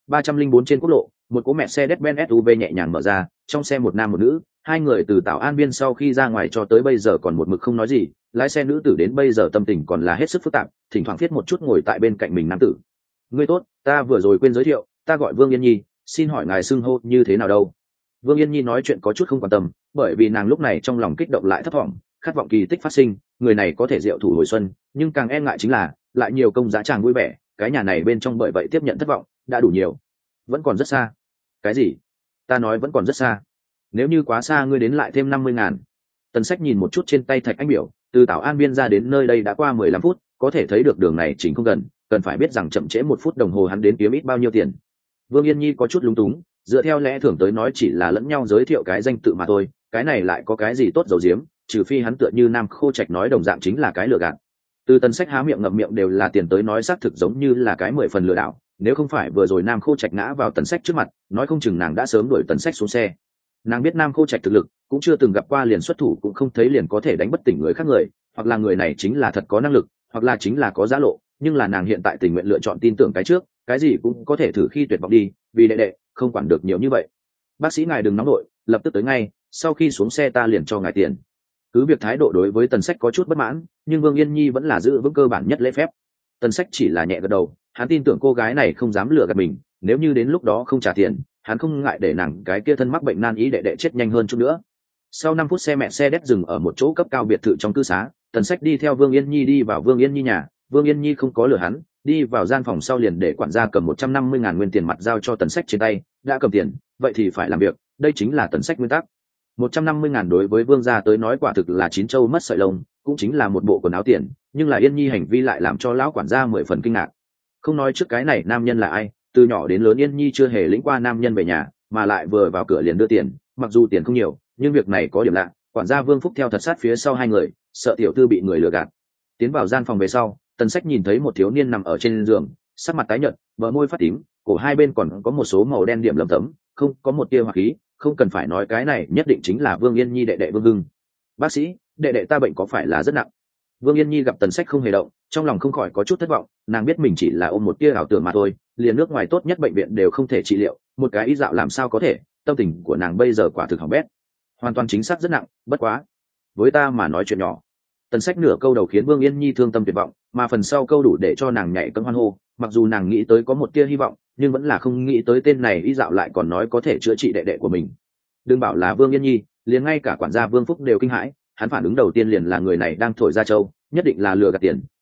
304 trên quốc lộ, một cỗ Mercedes-Benz SUV nhẹ nhàng mở ra, trong xe một nam một nữ, hai người từ Tảo An Biên sau khi ra ngoài cho tới bây giờ còn một mực không nói gì, lái xe nữ tử đến bây giờ tâm tình còn là hết sức phức tạp, thỉnh thoảng viết một chút ngồi tại bên cạnh mình nam tử. Ngươi tốt, ta vừa rồi quên giới thiệu, ta gọi Vương Yên Nhi, xin hỏi ngài xưng hô như thế nào đâu? Vương Yên Nhi nói chuyện có chút không quan tâm, bởi vì nàng lúc này trong lòng kích động lại thấp thỏm, khát vọng kỳ tích phát sinh, người này có thể diệu thủ hồi xuân, nhưng càng e ngại chính là lại nhiều công giá chàng vui vẻ, cái nhà này bên trong bởi vậy tiếp nhận thất vọng đã đủ nhiều, vẫn còn rất xa. Cái gì? Ta nói vẫn còn rất xa. Nếu như quá xa ngươi đến lại thêm 50.000. Tần Sách nhìn một chút trên tay thạch anh biểu, từ Tảo An Biên ra đến nơi đây đã qua 15 phút, có thể thấy được đường này chính không gần, cần phải biết rằng chậm trễ 1 phút đồng hồ hắn đến kiếm ít bao nhiêu tiền. Vương Yên Nhi có chút lúng túng, dựa theo lẽ thường tới nói chỉ là lẫn nhau giới thiệu cái danh tự mà thôi, cái này lại có cái gì tốt dầu diếm, trừ phi hắn tựa như Nam Khô Trạch nói đồng dạng chính là cái lừa gạt. Từ Tần Sách há miệng ngậm miệng đều là tiền tới nói xác thực giống như là cái 10 phần lừa đảo, nếu không phải vừa rồi Nam Khô Trạch ngã vào Tần Sách trước mặt, nói không chừng nàng đã sớm đuổi Tần Sách xuống xe. Nàng biết Nam Khô Trạch thực lực, cũng chưa từng gặp qua liền xuất thủ cũng không thấy liền có thể đánh bất tỉnh người khác người, hoặc là người này chính là thật có năng lực, hoặc là chính là có giá lộ, nhưng là nàng hiện tại tình nguyện lựa chọn tin tưởng cái trước, cái gì cũng có thể thử khi tuyệt vọng đi, vì đệ đệ không quản được nhiều như vậy. Bác sĩ ngài đừng nóng nổi, lập tức tới ngay, sau khi xuống xe ta liền cho ngài tiền. Cứ việc thái độ đối với Tần Sách có chút bất mãn, nhưng Vương Yên Nhi vẫn là giữ vững cơ bản nhất lễ phép. Tần Sách chỉ là nhẹ gật đầu, hắn tin tưởng cô gái này không dám lừa gạt mình, nếu như đến lúc đó không trả tiền, hắn không ngại để nàng cái kia thân mắc bệnh nan y đệ đệ chết nhanh hơn chút nữa. Sau 5 phút xe mẹ xe đét dừng ở một chỗ cấp cao biệt thự trong cư xá, Tần Sách đi theo Vương Yên Nhi đi vào Vương Yên Nhi nhà, Vương Yên Nhi không có lừa hắn, đi vào gian phòng sau liền để quản gia cầm 150.000 nguyên tiền mặt giao cho Tần Sách trên tay, đã cầm tiền, vậy thì phải làm việc, đây chính là Tần Sách nguyên tắc. 150.000 đối với Vương gia tới nói quả thực là chín châu mất sợi lông, cũng chính là một bộ quần áo tiền, nhưng là Yên Nhi hành vi lại làm cho lão quản gia 10 phần kinh ngạc. Không nói trước cái này nam nhân là ai, từ nhỏ đến lớn Yên Nhi chưa hề lĩnh qua nam nhân về nhà, mà lại vừa vào cửa liền đưa tiền, mặc dù tiền không nhiều, nhưng việc này có điểm lạ, quản gia Vương Phúc theo thật sát phía sau hai người, sợ tiểu thư bị người lừa gạt. Tiến vào gian phòng về sau, Tần Sách nhìn thấy một thiếu niên nằm ở trên giường, sắc mặt tái nhợt, bờ môi phát tím, cổ hai bên còn có một số màu đen điểm lấm tấm, không có một tia hỏa khí, không cần phải nói cái này nhất định chính là Vương Yên Nhi đệ đệ Vương Hưng. Bác sĩ, đệ đệ ta bệnh có phải là rất nặng? Vương Yên Nhi gặp Tần Sách không hề động, trong lòng không khỏi có chút thất vọng, nàng biết mình chỉ là ôm một tia ảo tưởng mà thôi, liền nước ngoài tốt nhất bệnh viện đều không thể trị liệu, một cái y dạo làm sao có thể, tâm tình của nàng bây giờ quả thực hỏng bét. Hoàn toàn chính xác rất nặng, bất quá, với ta mà nói chuyện nhỏ. Tần Sách nửa câu đầu khiến Vương Yên Nhi thương tâm tuyệt vọng, mà phần sau câu đủ để cho nàng nhảy cẫng hoan hô, mặc dù nàng nghĩ tới có một tia hy vọng, nhưng vẫn là không nghĩ tới tên này y dạo lại còn nói có thể chữa trị đệ đệ của mình. Đừng bảo là Vương Yên Nhi, liền ngay cả quản gia Vương Phúc đều kinh hãi, hắn phản ứng đầu tiên liền là người này đang thổi ra châu, nhất định là lừa gạt tiền,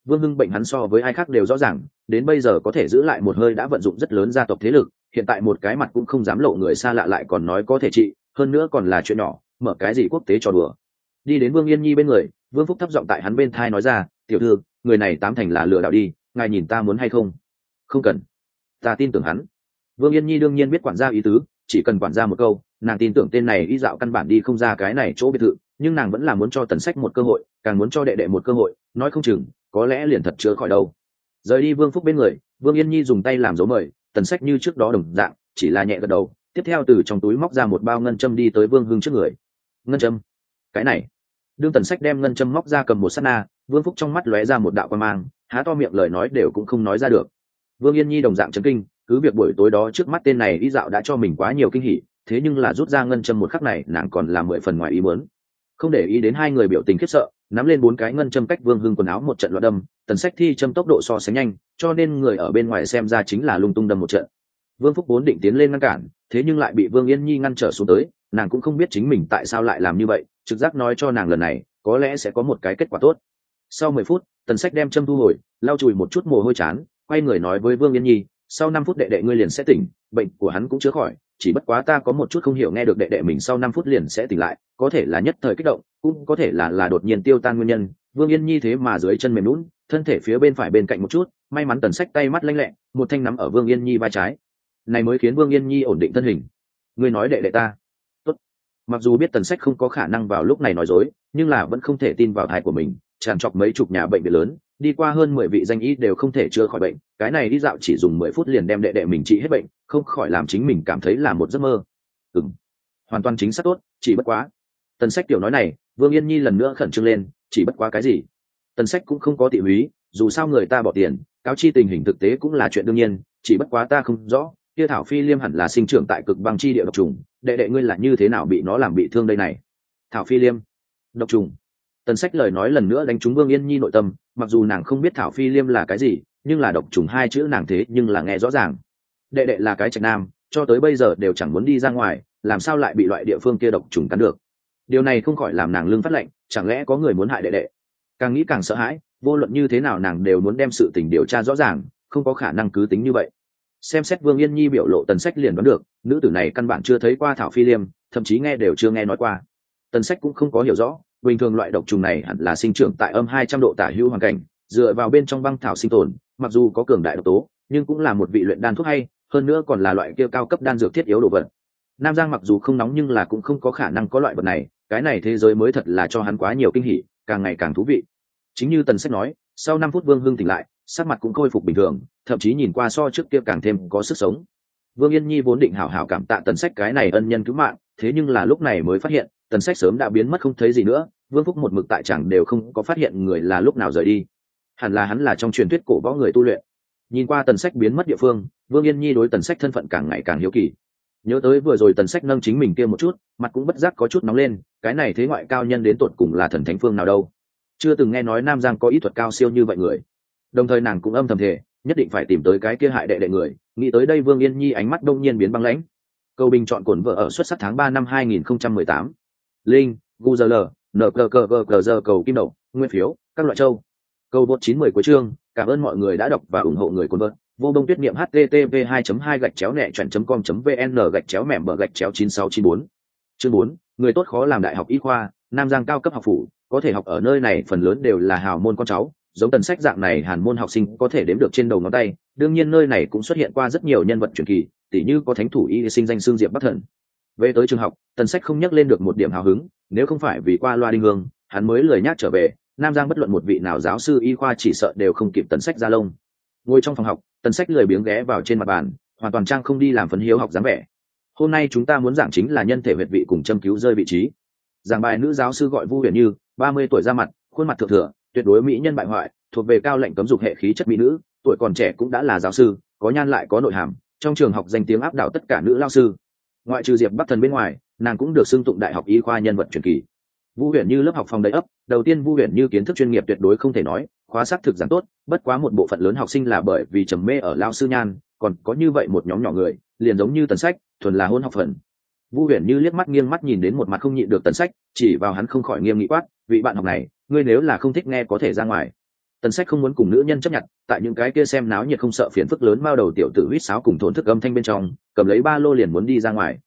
Vương Hưng bệnh hắn so với ai khác đều rõ ràng, đến bây giờ có thể giữ lại một hơi đã vận dụng rất lớn gia tộc thế lực, hiện tại một cái mặt cũng không dám lộ người xa lạ lại còn nói có thể trị, hơn nữa còn là chuyện nhỏ, mở cái gì quốc tế trò đùa. Đi đến Vương Yên Nhi bên người, Vương Phúc thấp giọng tại hắn bên thai nói ra, tiểu thư, người này tám thành là lừa đảo đi, ngài nhìn ta muốn hay không? Không cần, ta tin tưởng hắn. Vương Yên Nhi đương nhiên biết quản gia ý tứ, chỉ cần quản gia một câu, nàng tin tưởng tên này y dạo căn bản đi không ra cái này chỗ biệt thự, nhưng nàng vẫn là muốn cho Tần Sách một cơ hội, càng muốn cho đệ đệ một cơ hội, nói không chừng có lẽ liền thật chữa khỏi đâu. Rời đi Vương Phúc bên người, Vương Yên Nhi dùng tay làm dấu mời, Tần Sách như trước đó đồng dạng, chỉ là nhẹ gật đầu, tiếp theo từ trong túi móc ra một bao ngân châm đi tới Vương Hưng trước người. Ngân châm? Cái này? Đương Tần Sách đem ngân châm móc ra cầm một sát na, Vương Phúc trong mắt lóe ra một đạo quan mang, há to miệng lời nói đều cũng không nói ra được. Vương Yên Nhi đồng dạng chấn kinh, cứ việc buổi tối đó trước mắt tên này y dạo đã cho mình quá nhiều kinh hỉ, thế nhưng là rút ra ngân châm một khắc này nàng còn là 10 phần ngoài ý muốn. Không để ý đến hai người biểu tình khiếp sợ, nắm lên 4 cái ngân châm cách Vương Hưng quần áo một trận loạn đâm, Tần Sách thi châm tốc độ so sánh nhanh, cho nên người ở bên ngoài xem ra chính là lung tung đâm một trận. Vương Phúc vốn định tiến lên ngăn cản, thế nhưng lại bị Vương Yên Nhi ngăn trở xuống tới, nàng cũng không biết chính mình tại sao lại làm như vậy, trực giác nói cho nàng lần này có lẽ sẽ có một cái kết quả tốt. Sau 10 phút, Tần Sách đem châm thu hồi, lau chùi một chút mồ hôi chán, quay người nói với Vương Yên Nhi, sau 5 phút đệ đệ ngươi liền sẽ tỉnh, bệnh của hắn cũng chữa khỏi, chỉ bất quá ta có một chút không hiểu, nghe được đệ đệ mình sau 5 phút liền sẽ tỉnh lại, có thể là nhất thời kích động, cũng có thể là đột nhiên tiêu tan nguyên nhân. Vương Yên Nhi thế mà dưới chân mềm nhũn, thân thể phía bên phải bên cạnh một chút, may mắn Tần Sách tay mắt lanh lẹ, một thanh nắm ở Vương Yên Nhi vai trái, này mới khiến Vương Yên Nhi ổn định thân hình. Ngươi nói đệ đệ ta tốt. Mặc dù biết Tần Sách không có khả năng vào lúc này nói dối, nhưng là vẫn không thể tin vào tai của mình, tràn trọc mấy chục nhà bệnh viện lớn, đi qua hơn 10 vị danh y đều không thể chữa khỏi bệnh, cái này đi dạo chỉ dùng 10 phút liền đem đệ đệ mình trị hết bệnh, không khỏi làm chính mình cảm thấy là một giấc mơ. Hoàn toàn chính xác tốt, chỉ bất quá. Tần Sách tiểu nói này, Vương Yên Nhi lần nữa khẩn trương lên, chỉ bất quá cái gì? Tần Sách cũng không có tị húy, dù sao người ta bỏ tiền, cáo chi tình hình thực tế cũng là chuyện đương nhiên, chỉ bất quá ta không rõ, kia thảo phi liêm hẳn là sinh trưởng tại cực băng chi địa độc trùng, đệ đệ ngươi là như thế nào bị nó làm bị thương đây này? Thảo phi liêm, độc trùng. Tần Sách lời nói lần nữa đánh trúng Vương Yên Nhi nội tâm, mặc dù nàng không biết thảo phi liêm là cái gì, nhưng là độc trùng hai chữ nàng thế nhưng là nghe rõ ràng. Đệ đệ là cái trạch nam, cho tới bây giờ đều chẳng muốn đi ra ngoài, làm sao lại bị loại địa phương kia độc trùng cắn được? Điều này không khỏi làm nàng lưng phát lạnh, chẳng lẽ có người muốn hại đệ đệ? Càng nghĩ càng sợ hãi, vô luận như thế nào nàng đều muốn đem sự tình điều tra rõ ràng, không có khả năng cứ tính như vậy. Xem xét Vương Yên Nhi biểu lộ, Tần Sách liền đoán được, nữ tử này căn bản chưa thấy qua thảo phi liêm, thậm chí nghe đều chưa nghe nói qua. Tần Sách cũng không có hiểu rõ, bình thường loại độc trùng này hẳn là sinh trưởng tại âm 200 độ tả hữu hoàn cảnh, dựa vào bên trong băng thảo sinh tồn, mặc dù có cường đại độc tố, nhưng cũng là một vị luyện đan thuốc hay, hơn nữa còn là loại kia cao cấp đan dược thiết yếu đồ vật. Nam Giang mặc dù không nóng nhưng là cũng không có khả năng có loại vật này, cái này thế giới mới thật là cho hắn quá nhiều kinh hỉ, càng ngày càng thú vị. Chính như Tần Sách nói, sau 5 phút Vương Hưng tỉnh lại, sắc mặt cũng khôi phục bình thường, thậm chí nhìn qua so trước kia càng thêm có sức sống. Vương Yên Nhi vốn định hảo hảo cảm tạ Tần Sách cái này ân nhân cứu mạng, thế nhưng là lúc này mới phát hiện, Tần Sách sớm đã biến mất không thấy gì nữa, Vương Phúc một mực tại chẳng đều không có phát hiện người là lúc nào rời đi. Hẳn là hắn là trong truyền thuyết cổ võ người tu luyện. Nhìn qua Tần Sách biến mất địa phương, Vương Yên Nhi đối Tần Sách thân phận càng ngày càng hiếu kỳ. Nhớ tới vừa rồi Tần Sách nâng chính mình kia một chút, mặt cũng bất giác có chút nóng lên, cái này thế ngoại cao nhân đến tột cùng là thần thánh phương nào đâu? Chưa từng nghe nói Nam Giang có ý thuật cao siêu như vậy người. Đồng thời nàng cũng âm thầm thề, nhất định phải tìm tới cái kia hại đệ đệ người. Nghĩ tới đây Vương Yên Nhi ánh mắt đông nhiên biến băng lãnh. Câu bình chọn cổn vợ ở xuất sắc tháng 3 năm 2018. Linh, Guzl, NQQQQ cầu kim đậu, nguyên phiếu, các loại châu. Câu vượt 910 của chương, cảm ơn mọi người đã đọc và ủng hộ người cồn vợt. Vô Đông Tuyết Niệm http 2.2 gạch chéo nẹ chọn.com.vn gạch chéo 9694. Chương 4, người tốt khó làm đại học y khoa, Nam Giang cao cấp học phủ, có thể học ở nơi này phần lớn đều là hào môn con cháu, giống Tần Sách dạng này hàn môn học sinh có thể đếm được trên đầu ngón tay, đương nhiên nơi này cũng xuất hiện qua rất nhiều nhân vật truyền kỳ, tỉ như có thánh thủ y sinh danh xương Diệp Bắc Thần. Về tới trường học, Tần Sách không nhắc lên được một điểm hào hứng, nếu không phải vì qua loa đinh hương, hắn mới lười nhác trở về. Nam Giang bất luận một vị nào giáo sư y khoa chỉ sợ đều không kịp Tần Sách ra lông. Ngồi trong phòng học, Tần Sách lười biếng ghé vào trên mặt bàn, hoàn toàn trang không đi làm phấn hiếu học dáng vẻ. Hôm nay chúng ta muốn giảng chính là nhân thể huyệt vị cùng châm cứu rơi vị trí. Giảng bài nữ giáo sư gọi Vu Huyền Như, 30 tuổi ra mặt, khuôn mặt thượng thừa, tuyệt đối mỹ nhân bại hoại, thuộc về cao lệnh cấm dục hệ khí chất mỹ nữ, tuổi còn trẻ cũng đã là giáo sư, có nhan lại có nội hàm, trong trường học danh tiếng áp đảo tất cả nữ lao sư. Ngoại trừ Diệp Bắc Thần bên ngoài, nàng cũng được xưng tụng đại học y khoa nhân vật truyền kỳ. Vu Huyền Như lớp học phòng đầy ấp, đầu tiên Vu Huyền Như kiến thức chuyên nghiệp tuyệt đối không thể nói, khóa xác thực giảng tốt, bất quá một bộ phận lớn học sinh là bởi vì trầm mê ở lao sư nhan, còn có như vậy một nhóm nhỏ người, liền giống như Tần Sách, thuần là hôn học phần. Vu Huyền Như liếc mắt nghiêng mắt nhìn đến một mặt không nhịn được Tần Sách, chỉ vào hắn không khỏi nghiêm nghị quát, vị bạn học này, ngươi nếu là không thích nghe có thể ra ngoài. Tần Sách không muốn cùng nữ nhân chấp nhận, tại những cái kia xem náo nhiệt không sợ phiền phức lớn bao đầu tiểu tử huýt sáo cùng thổn thức âm thanh bên trong, cầm lấy ba lô liền muốn đi ra ngoài.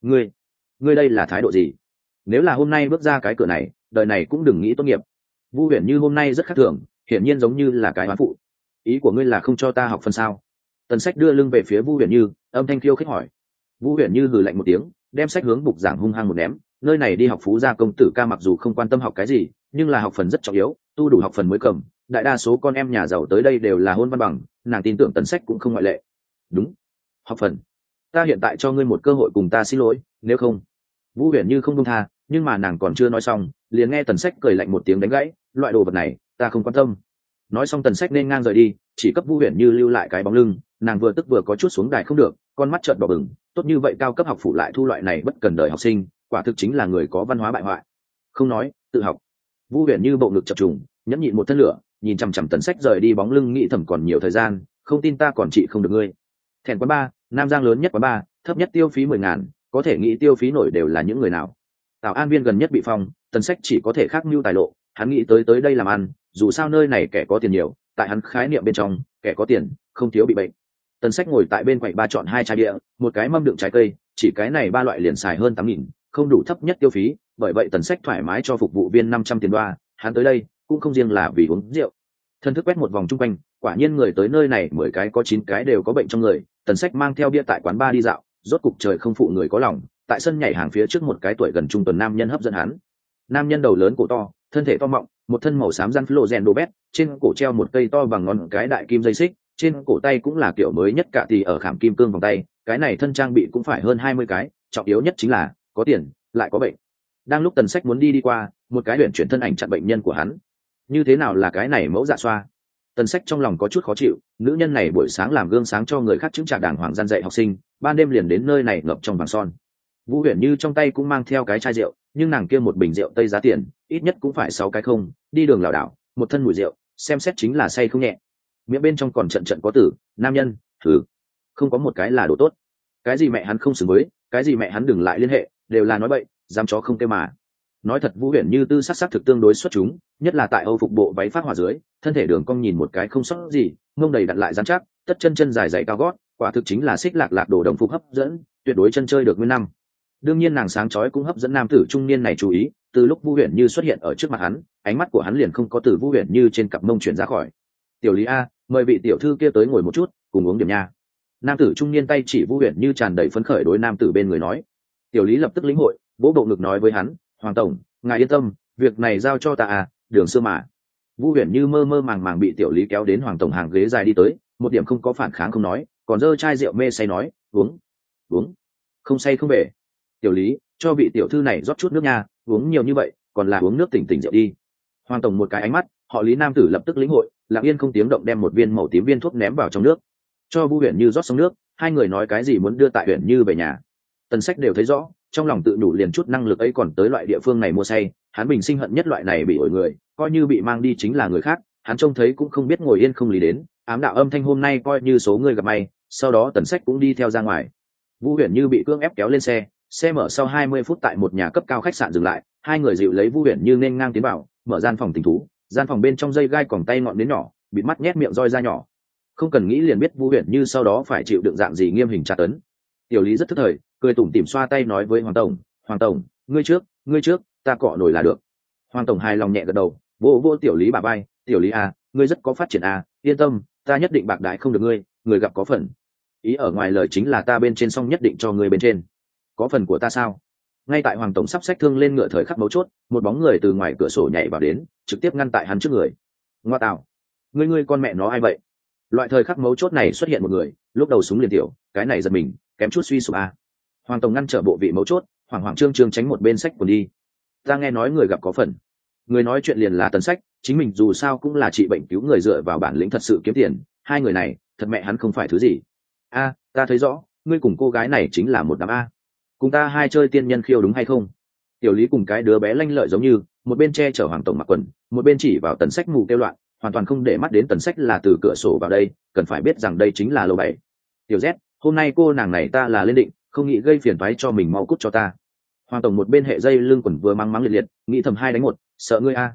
Ngươi đây là thái độ gì? Nếu là hôm nay bước ra cái cửa này, đời này cũng đừng nghĩ tốt nghiệp. Vu Huyền Như hôm nay rất khác thường, hiển nhiên giống như là cái oán phụ. Ý của ngươi là không cho ta học phần sao? Tần Sách đưa lưng về phía Vu Huyền Như, âm thanh khiêu khích hỏi. Vu Huyền Như hừ lạnh một tiếng, đem sách hướng bục giảng hung hăng một ném. Nơi này đi học Phú gia công tử ca mặc dù không quan tâm học cái gì, nhưng là học phần rất trọng yếu, tu đủ học phần mới cầm. Đại đa số con em nhà giàu tới đây đều là hôn văn bằng, nàng tin tưởng Tần Sách cũng không ngoại lệ. Đúng, học phần. Ta hiện tại cho ngươi một cơ hội cùng ta xin lỗi, nếu không. Vu Huyền Như không buông tha, nhưng mà nàng còn chưa nói xong, liền nghe Tần Sách cười lạnh một tiếng đánh gãy, loại đồ vật này, ta không quan tâm. Nói xong Tần Sách nên ngang rời đi, chỉ cấp Vu Huyền Như lưu lại cái bóng lưng, nàng vừa tức vừa có chút xuống đài không được, con mắt trợn đỏ bừng, tốt như vậy cao cấp học phủ lại thu loại này bất cần đời học sinh, quả thực chính là người có văn hóa bại hoại. Không nói, tự học. Vu Huyền Như bộ ngực chập trùng, nhẫn nhịn một thân lửa, nhìn chằm chằm Tần Sách rời đi bóng lưng nghĩ thầm còn nhiều thời gian, không tin ta còn trị không được ngươi. Thèn quán ba, Nam Giang lớn nhất quán ba, thấp nhất tiêu phí 10.000, có thể nghĩ tiêu phí nổi đều là những người nào. Tào An Viên gần nhất bị phong, Tần Sách chỉ có thể khác mưu tài lộ, hắn nghĩ tới đây làm ăn, dù sao nơi này kẻ có tiền nhiều, tại hắn khái niệm bên trong, kẻ có tiền không thiếu bị bệnh. Tần Sách ngồi tại bên quầy ba chọn 2 chai bia, một cái mâm đựng trái cây, chỉ cái này 3 loại liền xài hơn 8.000, không đủ thấp nhất tiêu phí, bởi vậy Tần Sách thoải mái cho phục vụ viên 500 tiền đoa, hắn tới đây cũng không riêng là vì uống rượu. Thân thức quét một vòng chung quanh, quả nhiên người tới nơi này 10 cái có 9 cái đều có bệnh trong người. Tần Sách mang theo bia tại quán bar đi dạo, rốt cục trời không phụ người có lòng, tại sân nhảy hàng phía trước một cái tuổi gần trung tuần nam nhân hấp dẫn hắn. Nam nhân đầu lớn cổ to, thân thể to mọng, một thân màu xám răn phô rèn đồ bét, trên cổ treo một cây to bằng ngón cái đại kim dây xích, trên cổ tay cũng là kiểu mới nhất cả thì ở khảm kim cương vòng tay, cái này thân trang bị cũng phải hơn 20 cái, trọng yếu nhất chính là có tiền, lại có bệnh. Đang lúc Tần Sách muốn đi qua, một cái huyền chuyển thân ảnh chặn bệnh nhân của hắn. Như thế nào là cái này mẫu dạ xoa? Tần Sách trong lòng có chút khó chịu, nữ nhân này buổi sáng làm gương sáng cho người khác chứng trả đàng hoàng gian dạy học sinh, ban đêm liền đến nơi này ngập trong vàng son. Vũ Huyền Như trong tay cũng mang theo cái chai rượu, nhưng nàng kia một bình rượu tây giá tiền, ít nhất cũng phải 6 cái không, đi đường lảo đảo, một thân mùi rượu, xem xét chính là say không nhẹ. Miệng bên trong còn trận trận có tử, nam nhân, thử, không có một cái là đồ tốt. Cái gì mẹ hắn không xứng với, cái gì mẹ hắn đừng lại liên hệ, đều là nói bậy, dám chó không kêu mà. Nói thật Vũ Huyền Như tư sắc thực tương đối xuất chúng, nhất là tại Âu phục bộ váy phát hỏa dưới, thân thể đường cong nhìn một cái không sót gì, mông đầy đặt lại rắn chắc, tất chân chân dài dày cao gót, quả thực chính là xích lạc lạc đồ đồng phục hấp dẫn, tuyệt đối chân chơi được nguyên năm. Đương nhiên nàng sáng chói cũng hấp dẫn nam tử trung niên này chú ý, từ lúc Vũ Huyền Như xuất hiện ở trước mặt hắn, ánh mắt của hắn liền không có từ Vũ Huyền Như trên cặp mông chuyển ra khỏi. "Tiểu Lý a, mời vị tiểu thư kia tới ngồi một chút, cùng uống điểm nha." Nam tử trung niên tay chỉ Vũ Huyền Như tràn đầy phấn khởi đối nam tử bên người nói. Tiểu Lý lập tức lĩnh hội, vỗ bộ ngực nói với hắn, "Hoàng tổng, ngài yên tâm, việc này giao cho ta à, đường xưa mà." Vũ Huyền Như mơ mơ màng màng bị tiểu Lý kéo đến Hoàng tổng hàng ghế dài đi tới, một điểm không có phản kháng không nói, còn giơ chai rượu mê say nói, "Uống, uống, không say không về." "Tiểu Lý, cho vị tiểu thư này rót chút nước nha, uống nhiều như vậy, còn là uống nước tỉnh tỉnh rượu đi." Hoàng tổng một cái ánh mắt, họ Lý nam tử lập tức lĩnh hội, lặng yên không tiếng động đem một viên màu tím viên thuốc ném vào trong nước. Cho Vũ Huyền Như rót xong nước, hai người nói cái gì muốn đưa tại Huyền Như về nhà. Tần Sách đều thấy rõ, trong lòng tự đủ liền chút năng lực ấy còn tới loại địa phương này mua say, hắn bình sinh hận nhất loại này bị ổi người, coi như bị mang đi chính là người khác, hắn trông thấy cũng không biết ngồi yên không lý đến, ám đạo âm thanh hôm nay coi như số người gặp may. Sau đó Tần Sách cũng đi theo ra ngoài. Vũ Huyền Như bị cưỡng ép kéo lên xe, xe mở sau 20 phút tại một nhà cấp cao khách sạn dừng lại, hai người dịu lấy Vũ Huyền Như nên ngang tiến vào, mở gian phòng tình thú, gian phòng bên trong dây gai còng tay ngọn đến nhỏ, bị mắt nhét miệng roi ra nhỏ. Không cần nghĩ liền biết Vũ Huyền Như sau đó phải chịu đựng dạng gì nghiêm hình tra tấn. Tiểu Lý rất thức thời, cười tủm tỉm xoa tay nói với Hoàng tổng, "Hoàng tổng, ngươi trước, ta cọ nổi là được." Hoàng tổng hài lòng nhẹ gật đầu, vỗ vỗ Tiểu Lý bả vai, "Tiểu Lý à, ngươi rất có phát triển à, yên tâm, ta nhất định bạc đãi không được ngươi, người gặp có phần." Ý ở ngoài lời chính là ta bên trên xong nhất định cho ngươi bên trên. Có phần của ta sao? Ngay tại Hoàng tổng sắp xách thương lên ngựa thời khắc mấu chốt, một bóng người từ ngoài cửa sổ nhảy vào đến, trực tiếp ngăn tại hắn trước người. "Ngoa tạo, ngươi con mẹ nó ai vậy?" Loại thời khắc mấu chốt này xuất hiện một người, lúc đầu súng liền tiểu, cái này giật mình, kém chút suy sụp à. Hoàng tổng ngăn trở bộ vị mấu chốt, hoảng hoảng trương trương tránh một bên sách quần đi. "Ta nghe nói người gặp có phần." Người nói chuyện liền là Tần Sách, chính mình dù sao cũng là trị bệnh cứu người dựa vào bản lĩnh thật sự kiếm tiền, hai người này, thật mẹ hắn không phải thứ gì. "A, ta thấy rõ, ngươi cùng cô gái này chính là một đám a. Cùng ta hai chơi tiên nhân khiêu đúng hay không?" Tiểu Lý cùng cái đứa bé lanh lợi giống như, một bên che chở Hoàng tổng mặc quần, một bên chỉ vào Tần Sách mù kêu loạn, hoàn toàn không để mắt đến Tần Sách là từ cửa sổ vào đây, cần phải biết rằng đây chính là lầu 7. "Tiểu Z, hôm nay cô nàng này ta là lên định, không nghĩ gây phiền toái cho mình, mau cút cho ta." Hoàng tổng một bên hệ dây lưng quần vừa mắng mắng liệt liệt, nghĩ thầm 2 đánh 1, sợ ngươi a.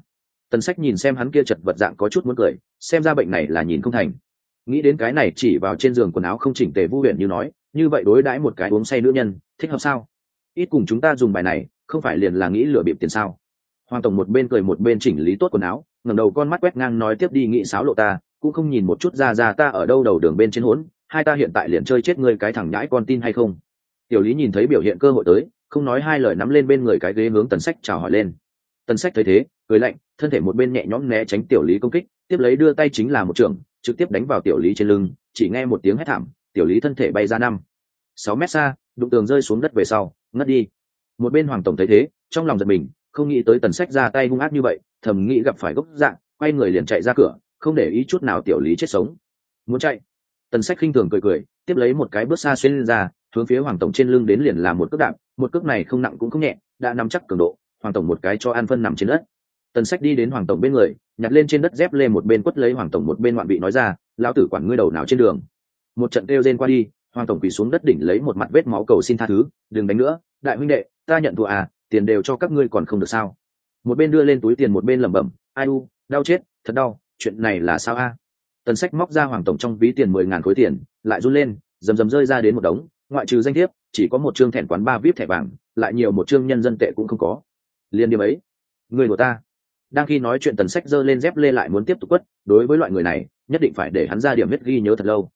Tần Sách nhìn xem hắn kia chật vật dạng có chút muốn cười, xem ra bệnh này là nhìn không thành. Nghĩ đến cái này chỉ vào trên giường quần áo không chỉnh tề Vu Huyền Như nói, như vậy đối đãi một cái uống say nữ nhân, thích hợp sao? Ít cùng chúng ta dùng bài này, không phải liền là nghĩ lừa bịp tiền sao? Hoàng tổng một bên cười một bên chỉnh lý tốt quần áo, ngẩng đầu con mắt quét ngang nói tiếp đi nghĩ sáo lộ ta, cũng không nhìn một chút ra ta ở đâu đầu đường bên trên hỗn, hai ta hiện tại liền chơi chết ngươi cái thằng nhãi con tin hay không? Tiểu Lý nhìn thấy biểu hiện cơ hội tới, không nói hai lời nắm lên bên người cái ghế hướng Tần Sách chào hỏi lên. Tần Sách thấy thế, cười lạnh, thân thể một bên nhẹ nhõm né tránh Tiểu Lý công kích, tiếp lấy đưa tay chính là một trường, trực tiếp đánh vào Tiểu Lý trên lưng, chỉ nghe một tiếng hét thảm, Tiểu Lý thân thể bay ra 5-6 mét xa, đụng tường rơi xuống đất về sau, ngất đi. Một bên Hoàng tổng thấy thế, trong lòng giật mình, không nghĩ tới Tần Sách ra tay hung ác như vậy, thầm nghĩ gặp phải gốc dạng, quay người liền chạy ra cửa, không để ý chút nào Tiểu Lý chết sống. Muốn chạy? Tần Sách khinh thường cười, tiếp lấy một cái bước xa xuyên ra, hướng phía Hoàng tổng trên lưng đến liền là một cước đạp, một cước này không nặng cũng không nhẹ, đã nắm chắc cường độ. Hoàng tổng một cái cho an phân nằm trên đất. Tần Sách đi đến Hoàng tổng bên người, nhặt lên trên đất dép lê một bên quất lấy Hoàng tổng một bên ngoạn vị nói ra, lão tử quản ngươi đầu nào trên đường. Một trận kêu rên qua đi, Hoàng tổng quỳ xuống đất đỉnh lấy một mặt vết máu cầu xin tha thứ, đừng đánh nữa, đại huynh đệ, ta nhận thua à, tiền đều cho các ngươi còn không được sao? Một bên đưa lên túi tiền một bên lẩm bẩm, ai u, đau chết, thật đau, chuyện này là sao a? Tần Sách móc ra Hoàng tổng trong ví tiền 10.000 khối tiền, lại run lên, rầm rơi ra đến một đống, ngoại trừ danh thiếp, chỉ có một trương thẻ quán ba VIP thẻ vàng, lại nhiều một trương nhân dân tệ cũng không có. Liên điểm ấy, người của ta. Đang khi nói chuyện Tần Sách giơ lên dép lê lại muốn tiếp tục quất, đối với loại người này, nhất định phải để hắn ra điểm huyết ghi nhớ thật lâu.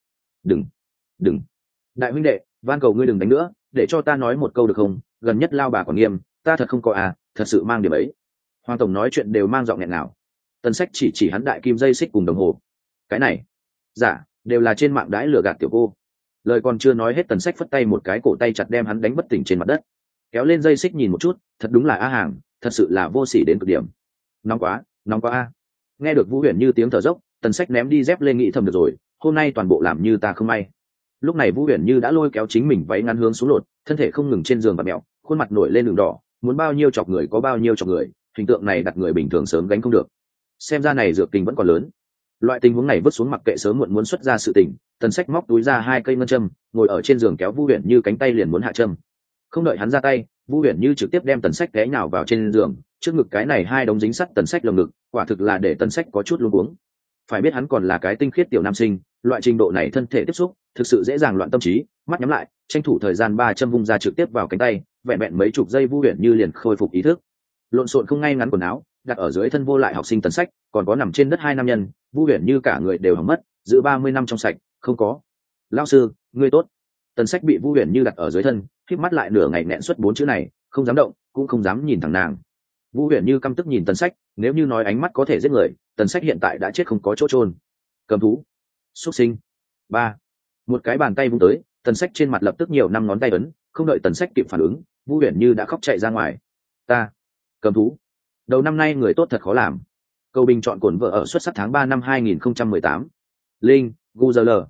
Đừng, đại huynh đệ, van cầu ngươi đừng đánh nữa, để cho ta nói một câu được không? Gần nhất lao bà còn nghiêm, ta thật không có à, thật sự mang điểm ấy. Hoàng tổng nói chuyện đều mang giọng nghẹn nào. Tần Sách chỉ hắn đại kim dây xích cùng đồng hồ. Cái này, dạ, đều là trên mạng đãi lừa gạt tiểu cô. Lời còn chưa nói hết Tần Sách phất tay một cái cổ tay chặt đem hắn đánh bất tỉnh trên mặt đất. Kéo lên dây xích nhìn một chút, thật đúng là á hàng, thật sự là vô sỉ đến cực điểm. Nóng quá a. Nghe được Vũ Huyền Như tiếng thở dốc, Tần Sách ném đi dép lên nghĩ thầm được rồi, hôm nay toàn bộ làm như ta không may. Lúc này Vũ Huyền Như đã lôi kéo chính mình váy ngắn hướng xuống lột, thân thể không ngừng trên giường và mẹo, khuôn mặt nổi lên đường đỏ, muốn bao nhiêu chọc người có bao nhiêu chọc người, hình tượng này đặt người bình thường sớm gánh không được. Xem ra này dược tình vẫn còn lớn. Loại tình huống này vứt xuống mặc kệ sớm muộn muốn xuất ra sự tình, Tần Sách móc túi ra 2 cây ngân châm, ngồi ở trên giường kéo Vũ Huyền Như cánh tay liền muốn hạ châm. Không đợi hắn ra tay, Vũ Huyền Như trực tiếp đem Tần Sách té nhào vào trên giường, trước ngực cái này 2 đống dính sắt Tần Sách lồng ngực, quả thực là để Tần Sách có chút luống cuống. Phải biết hắn còn là cái tinh khiết tiểu nam sinh, loại trình độ này thân thể tiếp xúc, thực sự dễ dàng loạn tâm trí, mắt nhắm lại, tranh thủ thời gian 3 châm vung ra trực tiếp vào cánh tay, vẹn vẹn mấy chục giây Vũ Huyền Như liền khôi phục ý thức. Lộn xộn không ngay ngắn quần áo, đặt ở dưới thân vô lại học sinh Tần Sách, còn có nằm trên đất 2 nam nhân, Vũ Huyền Như cả người đều hỏng mất, giữ 30 năm trong sạch, không có. Lão sư, ngươi tốt. Tần Sách bị Vũ Huyền Như đặt ở dưới thân, khép mắt lại nửa ngày nẹn xuất 4 chữ này, không dám động, cũng không dám nhìn thẳng nàng. Vũ Huyền Như căm tức nhìn Tần Sách, nếu như nói ánh mắt có thể giết người, Tần Sách hiện tại đã chết không có chỗ chôn. Cầm thú, xuất sinh. 3. Một cái bàn tay vung tới, Tần Sách trên mặt lập tức nhiều 5 ngón tay ấn, không đợi Tần Sách kịp phản ứng, Vũ Huyền Như đã khóc chạy ra ngoài. Ta, cầm thú. Đầu năm nay người tốt thật khó làm. Cầu bình chọn cuốn vợ ở xuất sắc tháng 3 năm 2018. Linh, Guzl,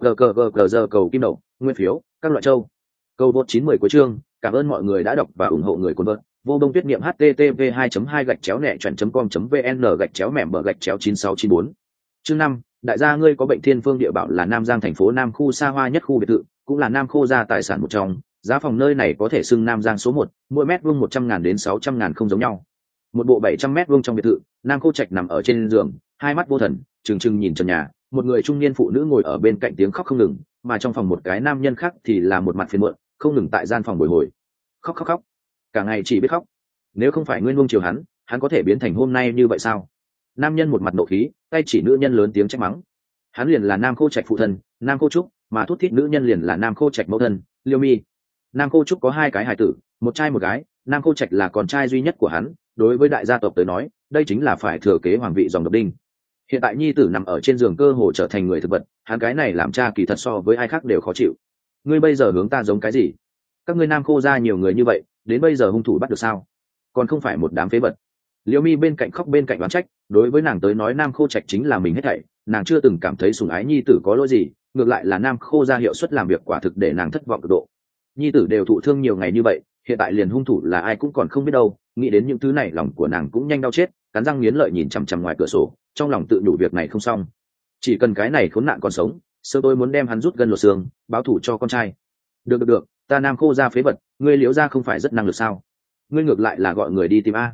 NQQQQ cầu kim đậu, nguyên phiếu, các loại châu. Câu vượt 910 của chương, cảm ơn mọi người đã đọc và ủng hộ người cuốn vợ. Vô Đông Tuyết Niệm http 2.2-com.vn/gạch chéo mẻm bờ gạch chéo 9694. Chương 5, đại gia ngươi có bệnh thiên phương địa bảo là Nam Giang thành phố Nam khu xa hoa nhất khu biệt thự, cũng là Nam Khô gia tài sản một trong, giá phòng nơi này có thể xưng Nam Giang số 1, mỗi mét vuông 100.000 đến 600.000 không giống nhau. Một bộ 700 mét vuông trong biệt thự, Nam Khô Trạch nằm ở trên giường, hai mắt vô thần, trừng trừng nhìn trần nhà, một người trung niên phụ nữ ngồi ở bên cạnh tiếng khóc không ngừng, mà trong phòng một cái nam nhân khác thì là một mặt phiền muộn, không ngừng tại gian phòng bồi hồi. Khóc, cả ngày chỉ biết khóc. Nếu không phải ngươi nuông chiều hắn có thể biến thành hôm nay như vậy sao? Nam nhân một mặt nộ khí, tay chỉ nữ nhân lớn tiếng trách mắng. Hắn liền là Nam Khô Trạch phụ thân, Nam Khô Trúc, mà thút thít nữ nhân liền là Nam Khô Trạch mẫu thân, Liêu Mi. Nam Khô Trúc có 2 cái hài tử, một trai một gái, Nam Khô Trạch là con trai duy nhất của hắn, đối với đại gia tộc tới nói, đây chính là phải thừa kế hoàng vị dòng độc đinh. Hiện tại nhi tử nằm ở trên giường cơ hồ trở thành người thực vật, hắn cái này làm cha kỳ thật so với ai khác đều khó chịu. Ngươi bây giờ hướng ta giống cái gì? Các ngươi Nam Khô ra nhiều người như vậy, đến bây giờ hung thủ bắt được sao? Còn không phải một đám phế vật. Liêu Mi bên cạnh khóc bên cạnh đoán trách, đối với nàng tới nói Nam Khô Trạch chính là mình hết thảy, nàng chưa từng cảm thấy sủng ái nhi tử có lỗi gì, ngược lại là Nam Khô ra hiệu suất làm việc quả thực để nàng thất vọng cực độ. Nhi tử đều thụ thương nhiều ngày như vậy, hiện tại liền hung thủ là ai cũng còn không biết đâu, nghĩ đến những thứ này lòng của nàng cũng nhanh đau chết, cắn răng nghiến lợi nhìn chằm chằm ngoài cửa sổ, trong lòng tự nhủ việc này không xong, chỉ cần cái này khốn nạn còn sống, sơ tôi muốn đem hắn rút gân lột xương, báo thù cho con trai. Được, ta Nam Khô ra phế vật, ngươi Liễu ra không phải rất năng lực sao? Ngươi ngược lại là gọi người đi tìm a.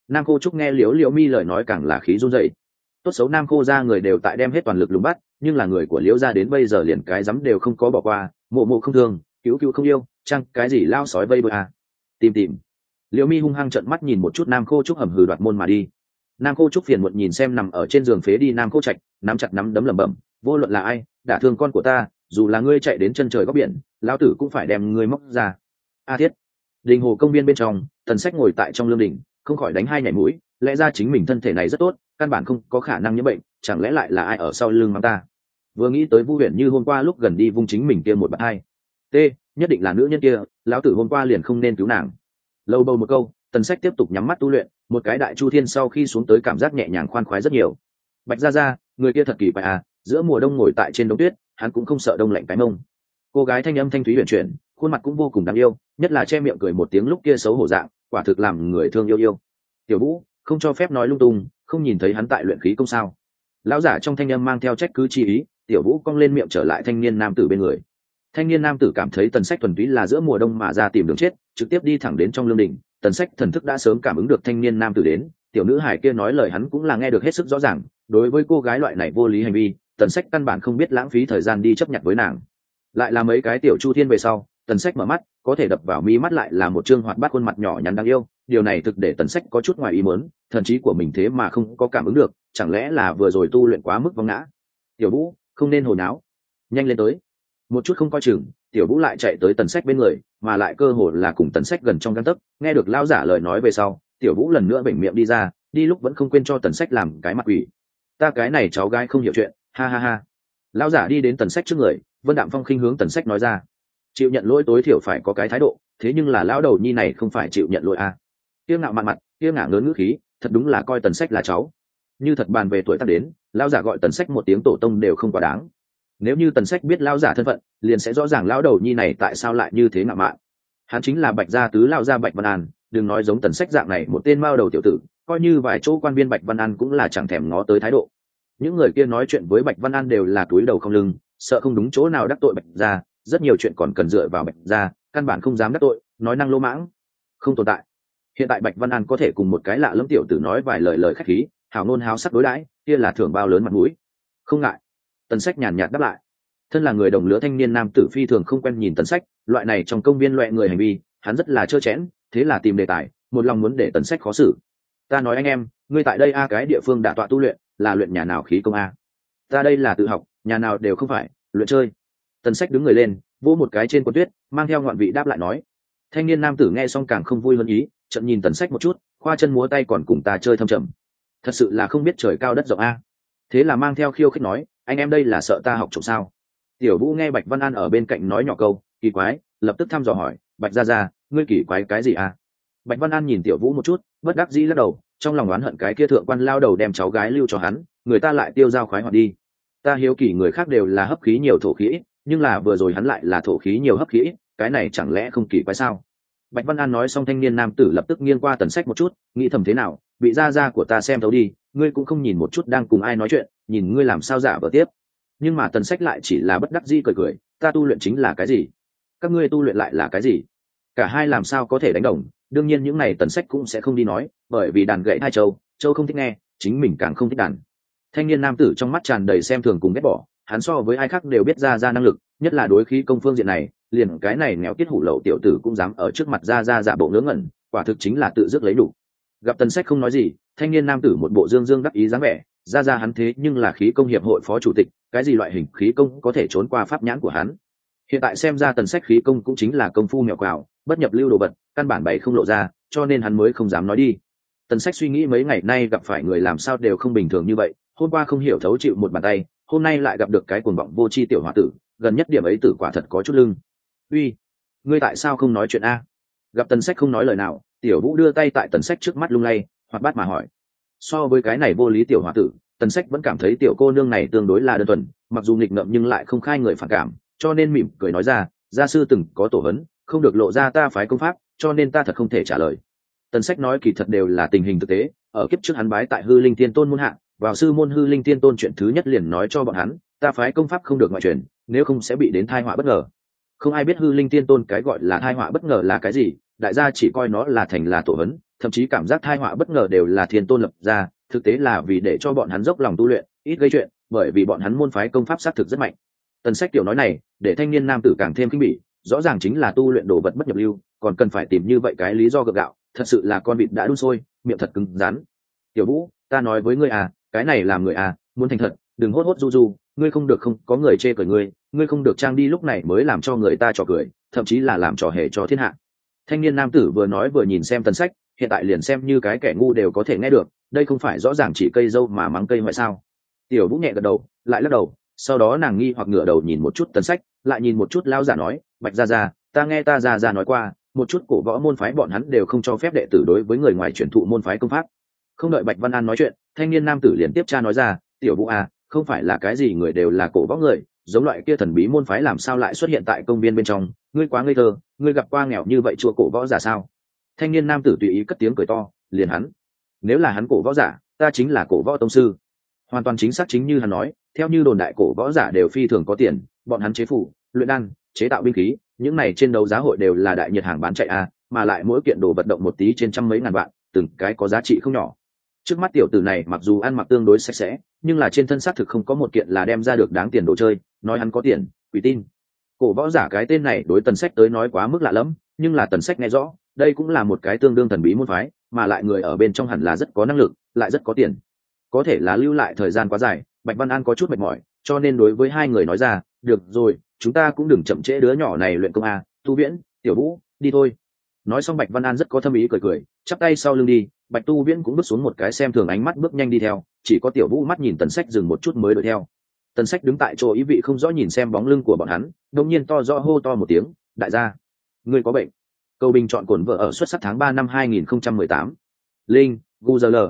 Nam Khô Trúc nghe Liễu Mi lời nói càng là khí run rẩy. Tốt xấu Nam Khô gia người đều tại đem hết toàn lực lùng bắt, nhưng là người của Liễu gia đến bây giờ liền cái dám đều không có bỏ qua, mộ mộ không thương, cứu cứu không yêu, chăng cái gì lao sói vây đôi à. Tìm. Liễu Mi hung hăng trợn mắt nhìn một chút Nam Khô Trúc hầm hừ đoạt môn mà đi. Nam Khô Trúc phiền muộn nhìn xem nằm ở trên giường phế đi Nam Khô Trạch, nắm chặt nắm đấm lẩm bẩm, vô luận là ai đả thương con của ta, dù là ngươi chạy đến chân trời góc biển, lão tử cũng phải đem ngươi móc ra. A Thiết. Đình hồ công viên bên trong, Tần Sách ngồi tại trong lương đình, không khỏi đánh hai nhảy mũi, lẽ ra chính mình thân thể này rất tốt, căn bản không có khả năng nhiễm bệnh, chẳng lẽ lại là ai ở sau lưng mắng ta? Vừa nghĩ tới Vu Huyền Như hôm qua lúc gần đi vung chính mình kia một bạt hai. T, nhất định là nữ nhân kia, lão tử hôm qua liền không nên cứu nàng. Lâu bầu một câu, Tần Sách tiếp tục nhắm mắt tu luyện, một cái đại chu thiên sau khi xuống tới cảm giác nhẹ nhàng khoan khoái rất nhiều. Bạch Gia Gia, người kia thật kỳ quái à, giữa mùa đông ngồi tại trên đống tuyết, hắn cũng không sợ đông lạnh cái mông. Cô gái thanh âm thanh thúy huyền chuyển, khuôn mặt cũng vô cùng đáng yêu, nhất là che miệng cười một tiếng lúc kia xấu hổ dạng, quả thực làm người thương yêu. Tiểu Vũ, không cho phép nói lung tung, không nhìn thấy hắn tại luyện khí công sao? Lão giả trong thanh âm mang theo trách cứ chi ý, Tiểu Vũ cong lên miệng trở lại thanh niên nam tử bên người. Thanh niên nam tử cảm thấy Tần Sách thuần túy là giữa mùa đông mà ra tìm đường chết, trực tiếp đi thẳng đến trong lương đình. Tần Sách thần thức đã sớm cảm ứng được thanh niên nam tử đến, tiểu nữ hải kia nói lời hắn cũng là nghe được hết sức rõ ràng. Đối với cô gái loại này vô lý hành vi, Tần Sách căn bản không biết lãng phí thời gian đi chấp nhận với nàng. Lại là mấy cái tiểu chu thiên về sau, Tần Sách mở mắt, có thể đập vào mi mắt lại là một trương hoạt bát khuôn mặt nhỏ nhắn đáng yêu. Điều này thực để Tần Sách có chút ngoài ý muốn, thần trí của mình thế mà không có cảm ứng được, chẳng lẽ là vừa rồi tu luyện quá mức vong ngã? Tiểu Vũ, không nên hồi náo, nhanh lên tới. Một chút không coi chừng, Tiểu Vũ lại chạy tới Tần Sách bên người, mà lại cơ hồ là cùng Tần Sách gần trong gang tấc. Nghe được lão giả lời nói về sau, Tiểu Vũ lần nữa bỉnh miệng đi ra, đi lúc vẫn không quên cho Tần Sách làm cái mặt quỷ. Ta cái này cháu gái không hiểu chuyện, ha ha ha. Lão giả đi đến Tần Sách trước người, Vân Đạm Phong khinh hướng Tần Sách nói ra, chịu nhận lỗi tối thiểu phải có cái thái độ, thế nhưng là lão đầu nhi này không phải chịu nhận lỗi à? Kiêu ngạo mạn mặt, kiêu ngạo lớn ngữ khí, thật đúng là coi Tần Sách là cháu. Như thật bàn về tuổi tác đến, lão giả gọi Tần Sách một tiếng tổ tông đều không quá đáng. Nếu như Tần Sách biết lão giả thân phận, liền sẽ rõ ràng lão đầu nhi này tại sao lại như thế ngạo mạn. Hắn chính là Bạch gia tứ lão gia Bạch Văn An, đừng nói giống Tần Sách dạng này một tên mao đầu tiểu tử, coi như vài chỗ quan viên Bạch Văn An cũng là chẳng thèm ngó tới thái độ. Những người kia nói chuyện với Bạch Văn An đều là túi đầu không lưng, sợ không đúng chỗ nào đắc tội Bạch gia, rất nhiều chuyện còn cần dựa vào Bạch gia, căn bản không dám đắc tội, nói năng lỗ mãng, không tồn tại. Hiện tại Bạch Văn An có thể cùng một cái lạ lẫm tiểu tử nói vài lời khách khí, hào ngôn háo sắc đối đãi, kia là thưởng bao lớn mặt mũi. Không ngại. Tần Sách nhàn nhạt đáp lại. Thân là người đồng lứa thanh niên nam tử phi thường không quen nhìn Tần Sách, loại này trong công viên loại người hành vi, hắn rất là trơ trẽn, thế là tìm đề tài, một lòng muốn để Tần Sách khó xử. Ta nói anh em, ngươi tại đây cái địa phương đả tọa tu luyện, là luyện nhà nào khí công a? Ta đây là tự học, nhà nào đều không phải, luyện chơi. Tần Sách đứng người lên, vỗ một cái trên quần tuyết, mang theo ngoạn vị đáp lại nói. Thanh niên nam tử nghe xong càng không vui hơn ý, trận nhìn Tần Sách một chút, khoa chân múa tay còn cùng ta chơi thâm trầm. Thật sự là không biết trời cao đất rộng a. Thế là mang theo khiêu khích nói, anh em đây là sợ ta học trộm sao? Tiểu Vũ nghe Bạch Văn An ở bên cạnh nói nhỏ câu, kỳ quái, lập tức thăm dò hỏi, Bạch Gia Gia, ngươi kỳ quái cái gì a? Bạch Văn An nhìn Tiểu Vũ một chút, bất đắc dĩ lắc đầu, trong lòng oán hận cái kia thượng quan lao đầu đem cháu gái lưu cho hắn, người ta lại tiêu dao khoái hoạt đi. Ta hiếu kỳ người khác đều là hấp khí nhiều thổ khí ít, nhưng là vừa rồi hắn lại là thổ khí nhiều hấp khí ít, cái này chẳng lẽ không kỳ quái sao? Bạch Văn An nói xong thanh niên nam tử lập tức nghiêng qua Tần Sách một chút, nghĩ thầm thế nào, bị Gia Gia của ta xem thấu đi, ngươi cũng không nhìn một chút đang cùng ai nói chuyện, nhìn ngươi làm sao giả vờ tiếp. Nhưng mà Tần Sách lại chỉ là bất đắc dĩ cười, ta tu luyện chính là cái gì? Các ngươi tu luyện lại là cái gì? Cả hai làm sao có thể đánh đồng? Đương nhiên những này Tần Sách cũng sẽ không đi nói, bởi vì đàn gậy hai châu không thích nghe, chính mình càng không thích đàn. Thanh niên nam tử trong mắt tràn đầy xem thường cùng ghét bỏ, hắn so với ai khác đều biết Gia Gia năng lực, nhất là đối khí công phương diện này, liền cái này nghèo kiết hủ lậu tiểu tử cũng dám ở trước mặt Gia Gia giả bộ ngớ ngẩn, quả thực chính là tự dứt lấy đủ. Gặp Tần Sách không nói gì, thanh niên nam tử một bộ dương dương đắc ý dáng vẻ, Gia Gia hắn thế nhưng là khí công hiệp hội phó chủ tịch, cái gì loại hình khí công có thể trốn qua pháp nhãn của hắn? Hiện tại xem ra Tần Sách khí công cũng chính là công phu mèo quào, bất nhập lưu đồ vật, căn bản bày không lộ ra, cho nên hắn mới không dám nói đi. Tần Sách suy nghĩ mấy ngày nay gặp phải người làm sao đều không bình thường như vậy, hôm qua không hiểu thấu chịu một bàn tay, hôm nay lại gặp được cái cuồng vọng vô tri tiểu hòa tử, gần nhất điểm ấy tử quả thật có chút lưng. Uy, ngươi tại sao không nói chuyện a? Gặp Tần Sách không nói lời nào, Tiểu Vũ đưa tay tại Tần Sách trước mắt lung lay, hoạt bát mà hỏi. So với cái này vô lý tiểu hòa tử, Tần Sách vẫn cảm thấy tiểu cô nương này tương đối là đơn thuần, mặc dù nghịch ngợm nhưng lại không khai người phản cảm, cho nên mỉm cười nói ra, gia sư từng có tổ huấn, không được lộ ra ta phái công pháp, cho nên ta thật không thể trả lời. Tần Sách nói kỳ thật đều là tình hình thực tế, ở kiếp trước hắn bái tại Hư Linh Thiên Tôn môn hạ, vào sư môn Hư Linh Thiên Tôn chuyện thứ nhất liền nói cho bọn hắn, ta phái công pháp không được ngoại truyền, nếu không sẽ bị đến tai họa bất ngờ. Không ai biết Hư Linh Thiên Tôn cái gọi là tai họa bất ngờ là cái gì, đại gia chỉ coi nó là thành là tổ huấn, thậm chí cảm giác tai họa bất ngờ đều là thiên tôn lập ra, thực tế là vì để cho bọn hắn dốc lòng tu luyện, ít gây chuyện, bởi vì bọn hắn môn phái công pháp xác thực rất mạnh. Tần Sách tiểu nói này để thanh niên nam tử càng thêm kinh bỉ, rõ ràng chính là tu luyện đồ vật bất nhập lưu, còn cần phải tìm như vậy cái lý do gượng gạo, thật sự là con vịt đã đun sôi, miệng thật cứng rắn. Tiểu Vũ, ta nói với ngươi à, cái này làm người à, muốn thành thật, đừng hốt hốt du du, ngươi không được không có người chê cười ngươi không được trang đi lúc này mới làm cho người ta trò cười, thậm chí là làm trò hề cho thiên hạ. Thanh niên nam tử vừa nói vừa nhìn xem Tần Sách, hiện tại liền xem như cái kẻ ngu đều có thể nghe được, đây không phải rõ ràng chỉ cây dâu mà mắng cây ngoại sao? Tiểu Vũ nhẹ gật đầu, lại lắc đầu, sau đó nàng nghi hoặc ngửa đầu nhìn một chút Tần Sách, lại nhìn một chút lão giả nói, Bạch gia gia, ta nghe ta gia gia nói qua, một chút cổ võ môn phái bọn hắn đều không cho phép đệ tử đối với người ngoài truyền thụ môn phái công pháp. Không đợi Bạch Văn An nói chuyện, thanh niên nam tử liền tiếp tra nói ra, Tiểu Vũ à, không phải là cái gì người đều là cổ võ người, giống loại kia thần bí môn phái làm sao lại xuất hiện tại công viên bên trong, ngươi quá ngây thơ, ngươi gặp qua nghèo như vậy chùa cổ võ giả sao? Thanh niên nam tử tùy ý cất tiếng cười to, liền hắn, nếu là hắn cổ võ giả, ta chính là cổ võ tông sư. Hoàn toàn chính xác chính như hắn nói, theo như đồn đại cổ võ giả đều phi thường có tiền, bọn hắn chế phủ, luyện đan, chế tạo binh khí, những này trên đấu giá hội đều là đại nhiệt hàng bán chạy a, mà lại mỗi kiện đồ vật động một tí trên trăm mấy ngàn vạn, từng cái có giá trị không nhỏ. Trước mắt tiểu tử này mặc dù ăn mặc tương đối sạch sẽ, nhưng là trên thân xác thực không có một kiện là đem ra được đáng tiền đồ chơi, nói hắn có tiền, quỷ tin. Cổ võ giả cái tên này đối Tần Sách tới nói quá mức lạ lẫm, nhưng là Tần Sách nghe rõ, đây cũng là một cái tương đương thần bí môn phái, mà lại người ở bên trong hẳn là rất có năng lực, lại rất có tiền. Có thể là lưu lại thời gian quá dài, Bạch Văn An có chút mệt mỏi, cho nên đối với hai người nói ra, được rồi, chúng ta cũng đừng chậm trễ đứa nhỏ này luyện công a, Tu Viễn, Tiểu Vũ, đi thôi. Nói xong Bạch Văn An rất có thâm ý cười cười, chắp tay sau lưng đi, Bạch Tu Viễn cũng bước xuống một cái xem thường ánh mắt bước nhanh đi theo, chỉ có Tiểu Vũ mắt nhìn Tần Sách dừng một chút mới đuổi theo. Tần Sách đứng tại chỗ ý vị không rõ nhìn xem bóng lưng của bọn hắn, đột nhiên to rõ hô to một tiếng, đại gia, ngươi có bệnh. Câu bình chọn cuốn vợ ở xuất sắc tháng 3 năm 2018. Linh, Guzl,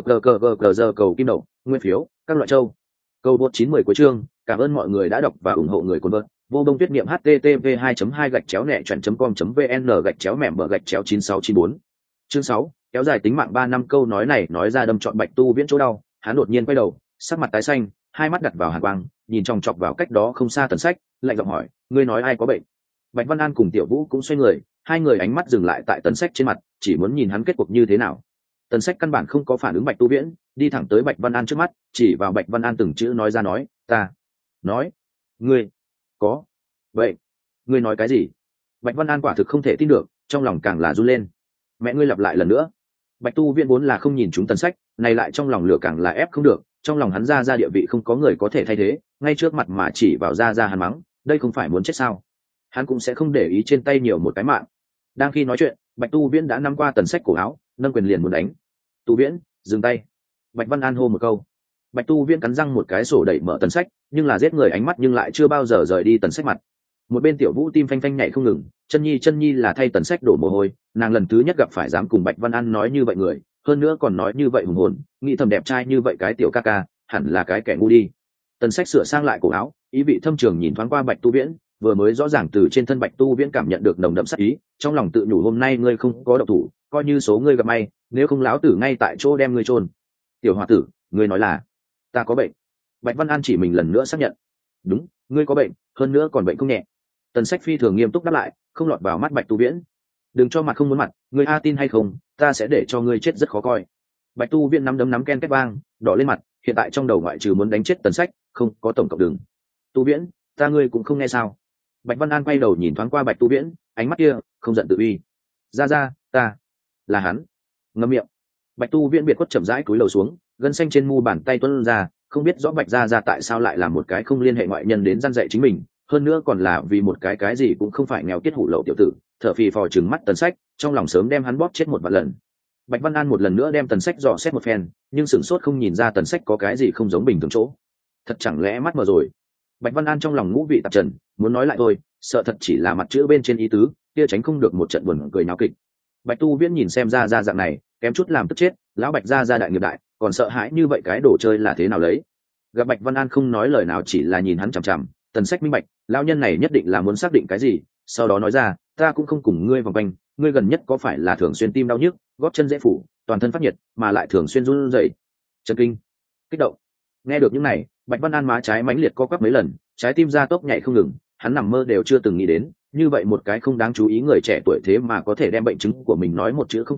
NCCGG cầu kim đậu, nguyên phiếu, các loại châu. Câu bột 910 cuối chương, cảm ơn mọi người đã đọc và ủng hộ người cuốn vợt. Vô bông tuyết niệm http 2 gạch chéo nẹ com vn gạch chéo mẻm bờ gạch chéo 9694. Chương 6, kéo dài tính mạng 3 năm. Câu nói này nói ra đâm trọn Bạch Tu Viễn chỗ đau, hắn đột nhiên quay đầu, sắc mặt tái xanh, hai mắt đặt vào hàn quang, nhìn chòng chọc vào cách đó không xa Tần Sách, lạnh giọng hỏi, ngươi nói ai có bệnh? Bạch Văn An cùng Tiểu Vũ cũng xoay người, hai người ánh mắt dừng lại tại Tần Sách trên mặt, chỉ muốn nhìn hắn kết cục như thế nào. Tần Sách căn bản không có phản ứng Bạch Tu Viễn, đi thẳng tới Bạch Văn An trước mắt, chỉ vào Bạch Văn An từng chữ nói ra nói, ta nói, ngươi có vậy, ngươi nói cái gì? Bạch Văn An quả thực không thể tin được, trong lòng càng là run lên. Mẹ ngươi lặp lại lần nữa. Bạch Tu Viễn vốn là không nhìn chúng Tần Sách, này lại trong lòng lửa càng là ép không được, trong lòng hắn ra địa vị không có người có thể thay thế, ngay trước mặt mà chỉ vào ra hắn mắng, đây không phải muốn chết sao? Hắn cũng sẽ không để ý trên tay nhiều một cái mạng. Đang khi nói chuyện, Bạch Tu Viễn đã nắm qua Tần Sách cổ áo, nâng quyền liền muốn đánh. Tu Viễn, dừng tay. Bạch Văn An hô một câu. Bạch Tu Viễn cắn răng một cái sổ đẩy mở Tần Sách, nhưng là giết người ánh mắt nhưng lại chưa bao giờ rời đi Tần Sách mặt. Một bên Tiểu Vũ tim phanh phanh nhảy không ngừng, chân nhi là thay Tần Sách đổ mồ hôi, nàng lần thứ nhất gặp phải dám cùng Bạch Văn An nói như vậy người, hơn nữa còn nói như vậy hùng hồn, nghĩ thầm đẹp trai như vậy cái tiểu ca ca, hẳn là cái kẻ ngu đi. Tần Sách sửa sang lại cổ áo, ý vị thâm trường nhìn thoáng qua Bạch Tu Viễn, vừa mới rõ ràng từ trên thân Bạch Tu Viễn cảm nhận được nồng đậm sát ý, trong lòng tự nhủ hôm nay ngươi không có độc thủ, coi như số ngươi gặp may, nếu không lão tử ngay tại chỗ đem ngươi chôn. Tiểu hòa tử, ngươi nói là ta có bệnh? Bạch Văn An chỉ mình lần nữa xác nhận. Đúng, ngươi có bệnh, hơn nữa còn bệnh không nhẹ. Tần Sách phi thường nghiêm túc đáp lại, không lọt vào mắt Bạch Tu Viễn. Đừng cho mặt không muốn mặt, ngươi a tin hay không, ta sẽ để cho ngươi chết rất khó coi. Bạch Tu Viễn nắm đấm nắm ken két vang, đỏ lên mặt, hiện tại trong đầu ngoại trừ muốn đánh chết Tần Sách, không có tổng cộng đường. Tu Viễn, ta ngươi cũng không nghe sao? Bạch Văn An quay đầu nhìn thoáng qua Bạch Tu Viễn, ánh mắt kia không giận tự uy. Ra, ta là hắn. Ngậm miệng. Bạch Tu Viễn biệt quất chậm rãi cúi đầu xuống, gân xanh trên mu bàn tay tuôn ra, không biết rõ Bạch ra tại sao lại làm một cái không liên hệ ngoại nhân đến gian dạy chính mình, hơn nữa còn là vì một cái gì cũng không phải nghèo kiết hủ lậu tiểu tử. Thở phì phò trừng mắt Tần Sách, trong lòng sớm đem hắn bóp chết một vạn lần. Bạch Văn An một lần nữa đem Tần Sách dò xét một phen, nhưng sửng sốt không nhìn ra Tần Sách có cái gì không giống bình thường chỗ. Thật chẳng lẽ mắt mờ rồi? Bạch Văn An trong lòng ngũ vị tạp trần, muốn nói lại thôi, sợ thật chỉ là mặt chữ bên trên ý tứ, kia tránh không được một trận buồn cười náo kịch. Bạch Tu Viễn nhìn xem ra dạng này, kém chút làm tức chết, lão Bạch ra đại nghiệp đại, còn sợ hãi như vậy cái đồ chơi là thế nào lấy. Gặp Bạch Văn An không nói lời nào chỉ là nhìn hắn chằm chằm, Tần Sách minh bạch, lão nhân này nhất định là muốn xác định cái gì, sau đó nói ra, ta cũng không cùng ngươi vòng quanh, ngươi gần nhất có phải là thường xuyên tim đau nhức, gót chân dễ phủ, toàn thân phát nhiệt, mà lại thường xuyên run rẩy, chấn kinh, kích động. Nghe được những này, Bạch Văn An má trái mãnh liệt co quắp mấy lần, trái tim ra tốc nhảy không ngừng, hắn nằm mơ đều chưa từng nghĩ đến, như vậy một cái không đáng chú ý người trẻ tuổi thế mà có thể đem bệnh chứng của mình nói một chữ không kém,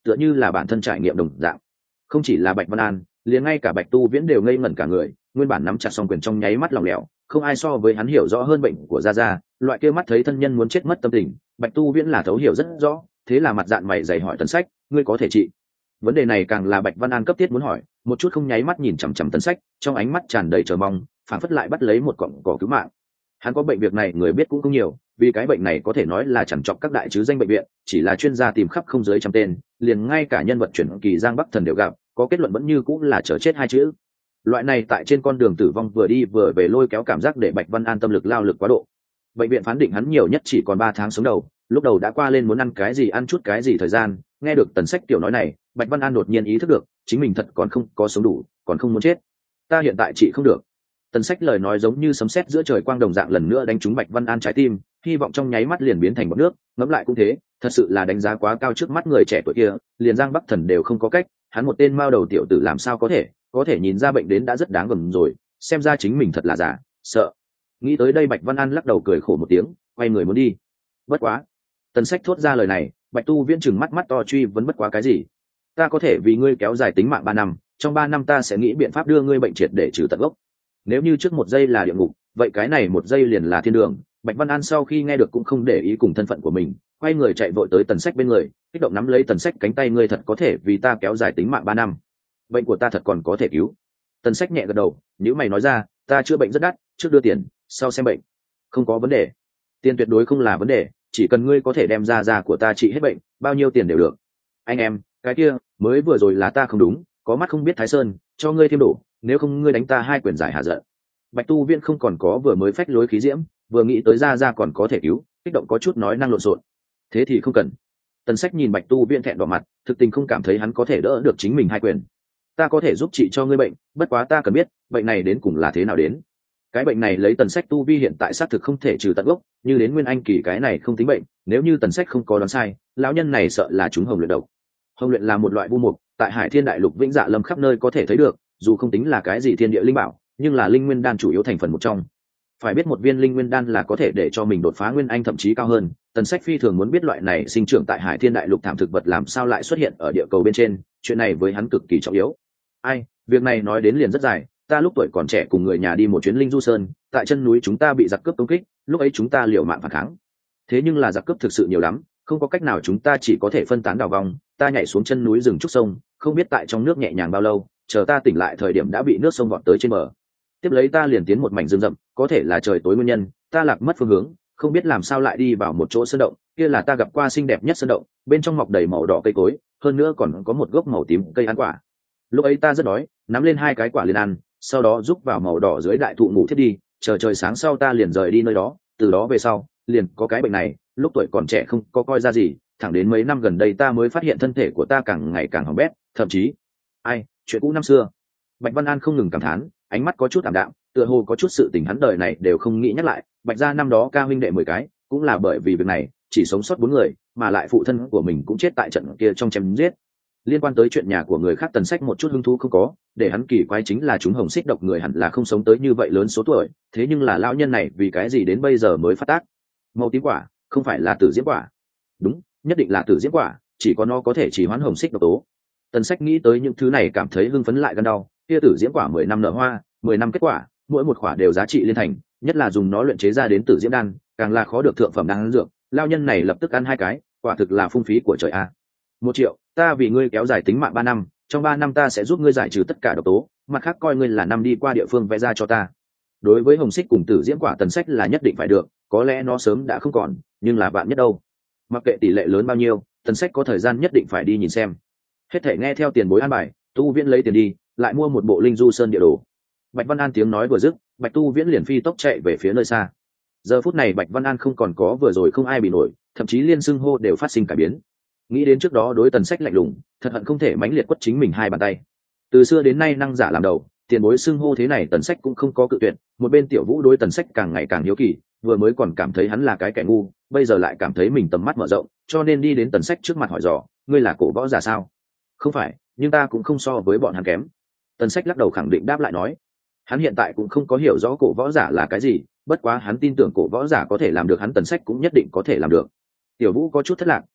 tựa như là bản thân trải nghiệm đồng dạng. Không chỉ là Bạch Văn An, liền ngay cả Bạch Tu Viễn đều ngây ngẩn cả người, nguyên bản nắm chặt song quyền trong nháy mắt lỏng lẻo, không ai so với hắn hiểu rõ hơn bệnh của Gia Gia, loại kia mắt thấy thân nhân muốn chết mất tâm tình, Bạch Tu Viễn là thấu hiểu rất rõ, thế là mặt dạn mày dày hỏi Tần Sách, ngươi có thể trị? Vấn đề này càng là Bạch Văn An cấp thiết muốn hỏi, một chút không nháy mắt nhìn chằm chằm Tần Sách, trong ánh mắt tràn đầy chờ mong, phảng phất lại bắt lấy một cọng cỏ cứu mạng. Hắn có bệnh việc này người biết cũng không nhiều, vì cái bệnh này có thể nói là chẳng chọc các đại chứ danh bệnh viện, chỉ là chuyên gia tìm khắp không dưới trăm tên, liền ngay cả nhân vật chuyển kỳ Giang Bắc Thần đều gặp, có kết luận vẫn như cũng là chờ chết hai chữ. Loại này tại trên con đường tử vong vừa đi vừa về lôi kéo cảm giác để Bạch Văn An tâm lực lao lực quá độ. Bệnh viện phán định hắn nhiều nhất chỉ còn 3 tháng sống đầu, lúc đầu đã qua lên muốn ăn cái gì ăn chút cái gì thời gian, nghe được Tần Sách tiểu nói này, Bạch Văn An đột nhiên ý thức được, chính mình thật còn không có sống đủ, còn không muốn chết. Ta hiện tại chị không được. Tần Sách lời nói giống như sấm sét giữa trời quang đồng dạng lần nữa đánh trúng Bạch Văn An trái tim, hy vọng trong nháy mắt liền biến thành bọt nước, ngẫm lại cũng thế, thật sự là đánh giá quá cao trước mắt người trẻ tuổi kia, liền Giang Bắc Thần đều không có cách, hắn một tên mao đầu tiểu tử làm sao có thể nhìn ra bệnh đến đã rất đáng gờm rồi, xem ra chính mình thật là giả, sợ. Nghĩ tới đây Bạch Văn An lắc đầu cười khổ một tiếng, quay người muốn đi. Bất quá, Tần Sách thốt ra lời này, Bạch Tu Viễn trừng mắt mắt to truy vấn bất quá cái gì? Ta có thể vì ngươi kéo dài tính mạng 3 năm, trong 3 năm ta sẽ nghĩ biện pháp đưa ngươi bệnh triệt để trừ tận gốc. Nếu như trước 1 giây là địa ngục, vậy cái này 1 giây liền là thiên đường. Bạch Văn An sau khi nghe được cũng không để ý cùng thân phận của mình, quay người chạy vội tới Tần Sách bên người, kích động nắm lấy Tần Sách cánh tay, ngươi thật có thể vì ta kéo dài tính mạng 3 năm. Bệnh của ta thật còn có thể cứu. Tần Sách nhẹ gật đầu, nếu mày nói ra, ta chữa bệnh rất đắt, trước đưa tiền, sau xem bệnh. Không có vấn đề. Tiền tuyệt đối không là vấn đề, chỉ cần ngươi có thể đem ra của ta trị hết bệnh, bao nhiêu tiền đều được. Anh em, cái kia, mới vừa rồi là ta không đúng, có mắt không biết Thái Sơn, cho ngươi thêm đủ, nếu không ngươi đánh ta 2 quyền giải hạ giận. Bạch Tu Viễn không còn có vừa mới phách lối khí diễm, vừa nghĩ tới ra còn có thể cứu, kích động có chút nói năng lộn xộn. Thế thì không cần. Tần Sách nhìn Bạch Tu Viễn thẹn đỏ mặt, thực tình không cảm thấy hắn có thể đỡ được chính mình 2 quyền. Ta có thể giúp chị cho ngươi bệnh, bất quá ta cần biết, bệnh này đến cùng là thế nào đến. Cái bệnh này lấy Tần Sách tu vi hiện tại xác thực không thể trừ tận gốc, như đến nguyên anh kỳ cái này không tính bệnh, nếu như Tần Sách không có đoán sai, lão nhân này sợ là chúng hồng luyện độc. Hồng luyện là một loại vu mục, tại Hải Thiên Đại Lục Vĩnh Dạ Lâm khắp nơi có thể thấy được, dù không tính là cái gì thiên địa linh bảo, nhưng là linh nguyên đan chủ yếu thành phần một trong. Phải biết một viên linh nguyên đan là có thể để cho mình đột phá nguyên anh thậm chí cao hơn. Tần Sách phi thường muốn biết loại này sinh trưởng tại Hải Thiên Đại Lục thảm thực vật làm sao lại xuất hiện ở địa cầu bên trên, chuyện này với hắn cực kỳ trọng yếu. Ai, việc này nói đến liền rất dài, ta lúc tuổi còn trẻ cùng người nhà đi một chuyến Linh Du Sơn, tại chân núi chúng ta bị giặc cướp công kích, lúc ấy chúng ta liều mạng phản kháng. Thế nhưng là giặc cướp thực sự nhiều lắm, không có cách nào chúng ta chỉ có thể phân tán đào vòng, ta nhảy xuống chân núi rừng trúc sông, không biết tại trong nước nhẹ nhàng bao lâu, chờ ta tỉnh lại thời điểm đã bị nước sông vọt tới trên bờ. Tiếp lấy ta liền tiến một mảnh rừng rậm, có thể là trời tối nguyên nhân, ta lạc mất phương hướng, không biết làm sao lại đi vào một chỗ sơn động, kia là ta gặp qua xinh đẹp nhất sơn động, bên trong mọc đầy màu đỏ cây cối, hơn nữa còn có một gốc màu tím cây ăn quả. Lúc ấy ta rất đói, nắm lên 2 cái quả liền ăn, sau đó rúc vào màu đỏ dưới đại thụ ngủ thiết đi, chờ trời sáng sau ta liền rời đi nơi đó, từ đó về sau liền có cái bệnh này, lúc tuổi còn trẻ không có coi ra gì, thẳng đến mấy năm gần đây ta mới phát hiện thân thể của ta càng ngày càng hỏng bét, thậm chí chuyện cũ năm xưa. Bạch Văn An không ngừng cảm thán, ánh mắt có chút ảm đạm, tựa hồ có chút sự tình hắn đời này đều không nghĩ nhắc lại. Bạch gia năm đó ca huynh đệ 10 cái, cũng là bởi vì việc này chỉ sống sót 4 người, mà lại phụ thân của mình cũng chết tại trận kia trong chém giết. Liên quan tới chuyện nhà của người khác Tần Sách một chút hứng thú không có, để hắn kỳ quái chính là chúng hồng xích độc người hẳn là không sống tới như vậy lớn số tuổi, thế nhưng là lão nhân này vì cái gì đến bây giờ mới phát tác. Màu tím quả, không phải là tử diễm quả? Đúng, nhất định là tử diễm quả, chỉ có nó có thể chỉ hoãn hồng xích độc tố. Tần Sách nghĩ tới những thứ này cảm thấy hưng phấn lại gan đau, kia tử diễm quả 10 năm nở hoa, 10 năm kết quả, mỗi một quả đều giá trị liên thành, nhất là dùng nó luyện chế ra đến tử diễm đan, càng là khó được thượng phẩm đan dược. Lão nhân này lập tức ăn 2 cái, quả thực là phung phí của trời a. 1 triệu, ta vì ngươi kéo dài tính mạng 3 năm, trong 3 năm ta sẽ giúp ngươi giải trừ tất cả độc tố, mặt khác coi ngươi là năm đi qua địa phương vẽ ra cho ta. Đối với hồng xích cùng tử diễm quả Tần Sách là nhất định phải được, có lẽ nó sớm đã không còn, nhưng là vạn nhất đâu. Mặc kệ tỷ lệ lớn bao nhiêu, Tần Sách có thời gian nhất định phải đi nhìn xem. Hết thể nghe theo tiền bối an bài, Tu Viễn lấy tiền đi, lại mua một bộ Linh Du Sơn địa đồ. Bạch Văn An tiếng nói vừa dứt, Bạch Tu Viễn liền phi tốc chạy về phía nơi xa. Giờ phút này Bạch Văn An không còn có vừa rồi không ai bị nổi, thậm chí liên xưng hô đều phát sinh cải biến. Nghĩ đến trước đó đối Tần Sách lạnh lùng, thật hận không thể mãnh liệt quất chính mình 2 bàn tay. Từ xưa đến nay năng giả làm đầu, tiền bối xưng hô thế này Tần Sách cũng không có cự tuyệt. Một bên Tiểu Vũ đối Tần Sách càng ngày càng hiếu kỳ, vừa mới còn cảm thấy hắn là cái kẻ ngu, bây giờ lại cảm thấy mình tầm mắt mở rộng, cho nên đi đến Tần Sách trước mặt hỏi dò, ngươi là cổ võ giả sao? Không phải, nhưng ta cũng không so với bọn hắn kém. Tần Sách lắc đầu khẳng định đáp lại nói, hắn hiện tại cũng không có hiểu rõ cổ võ giả là cái gì, bất quá hắn tin tưởng cổ võ giả có thể làm được, hắn Tần Sách cũng nhất định có thể làm được. Tiểu Vũ có chút thất lạc,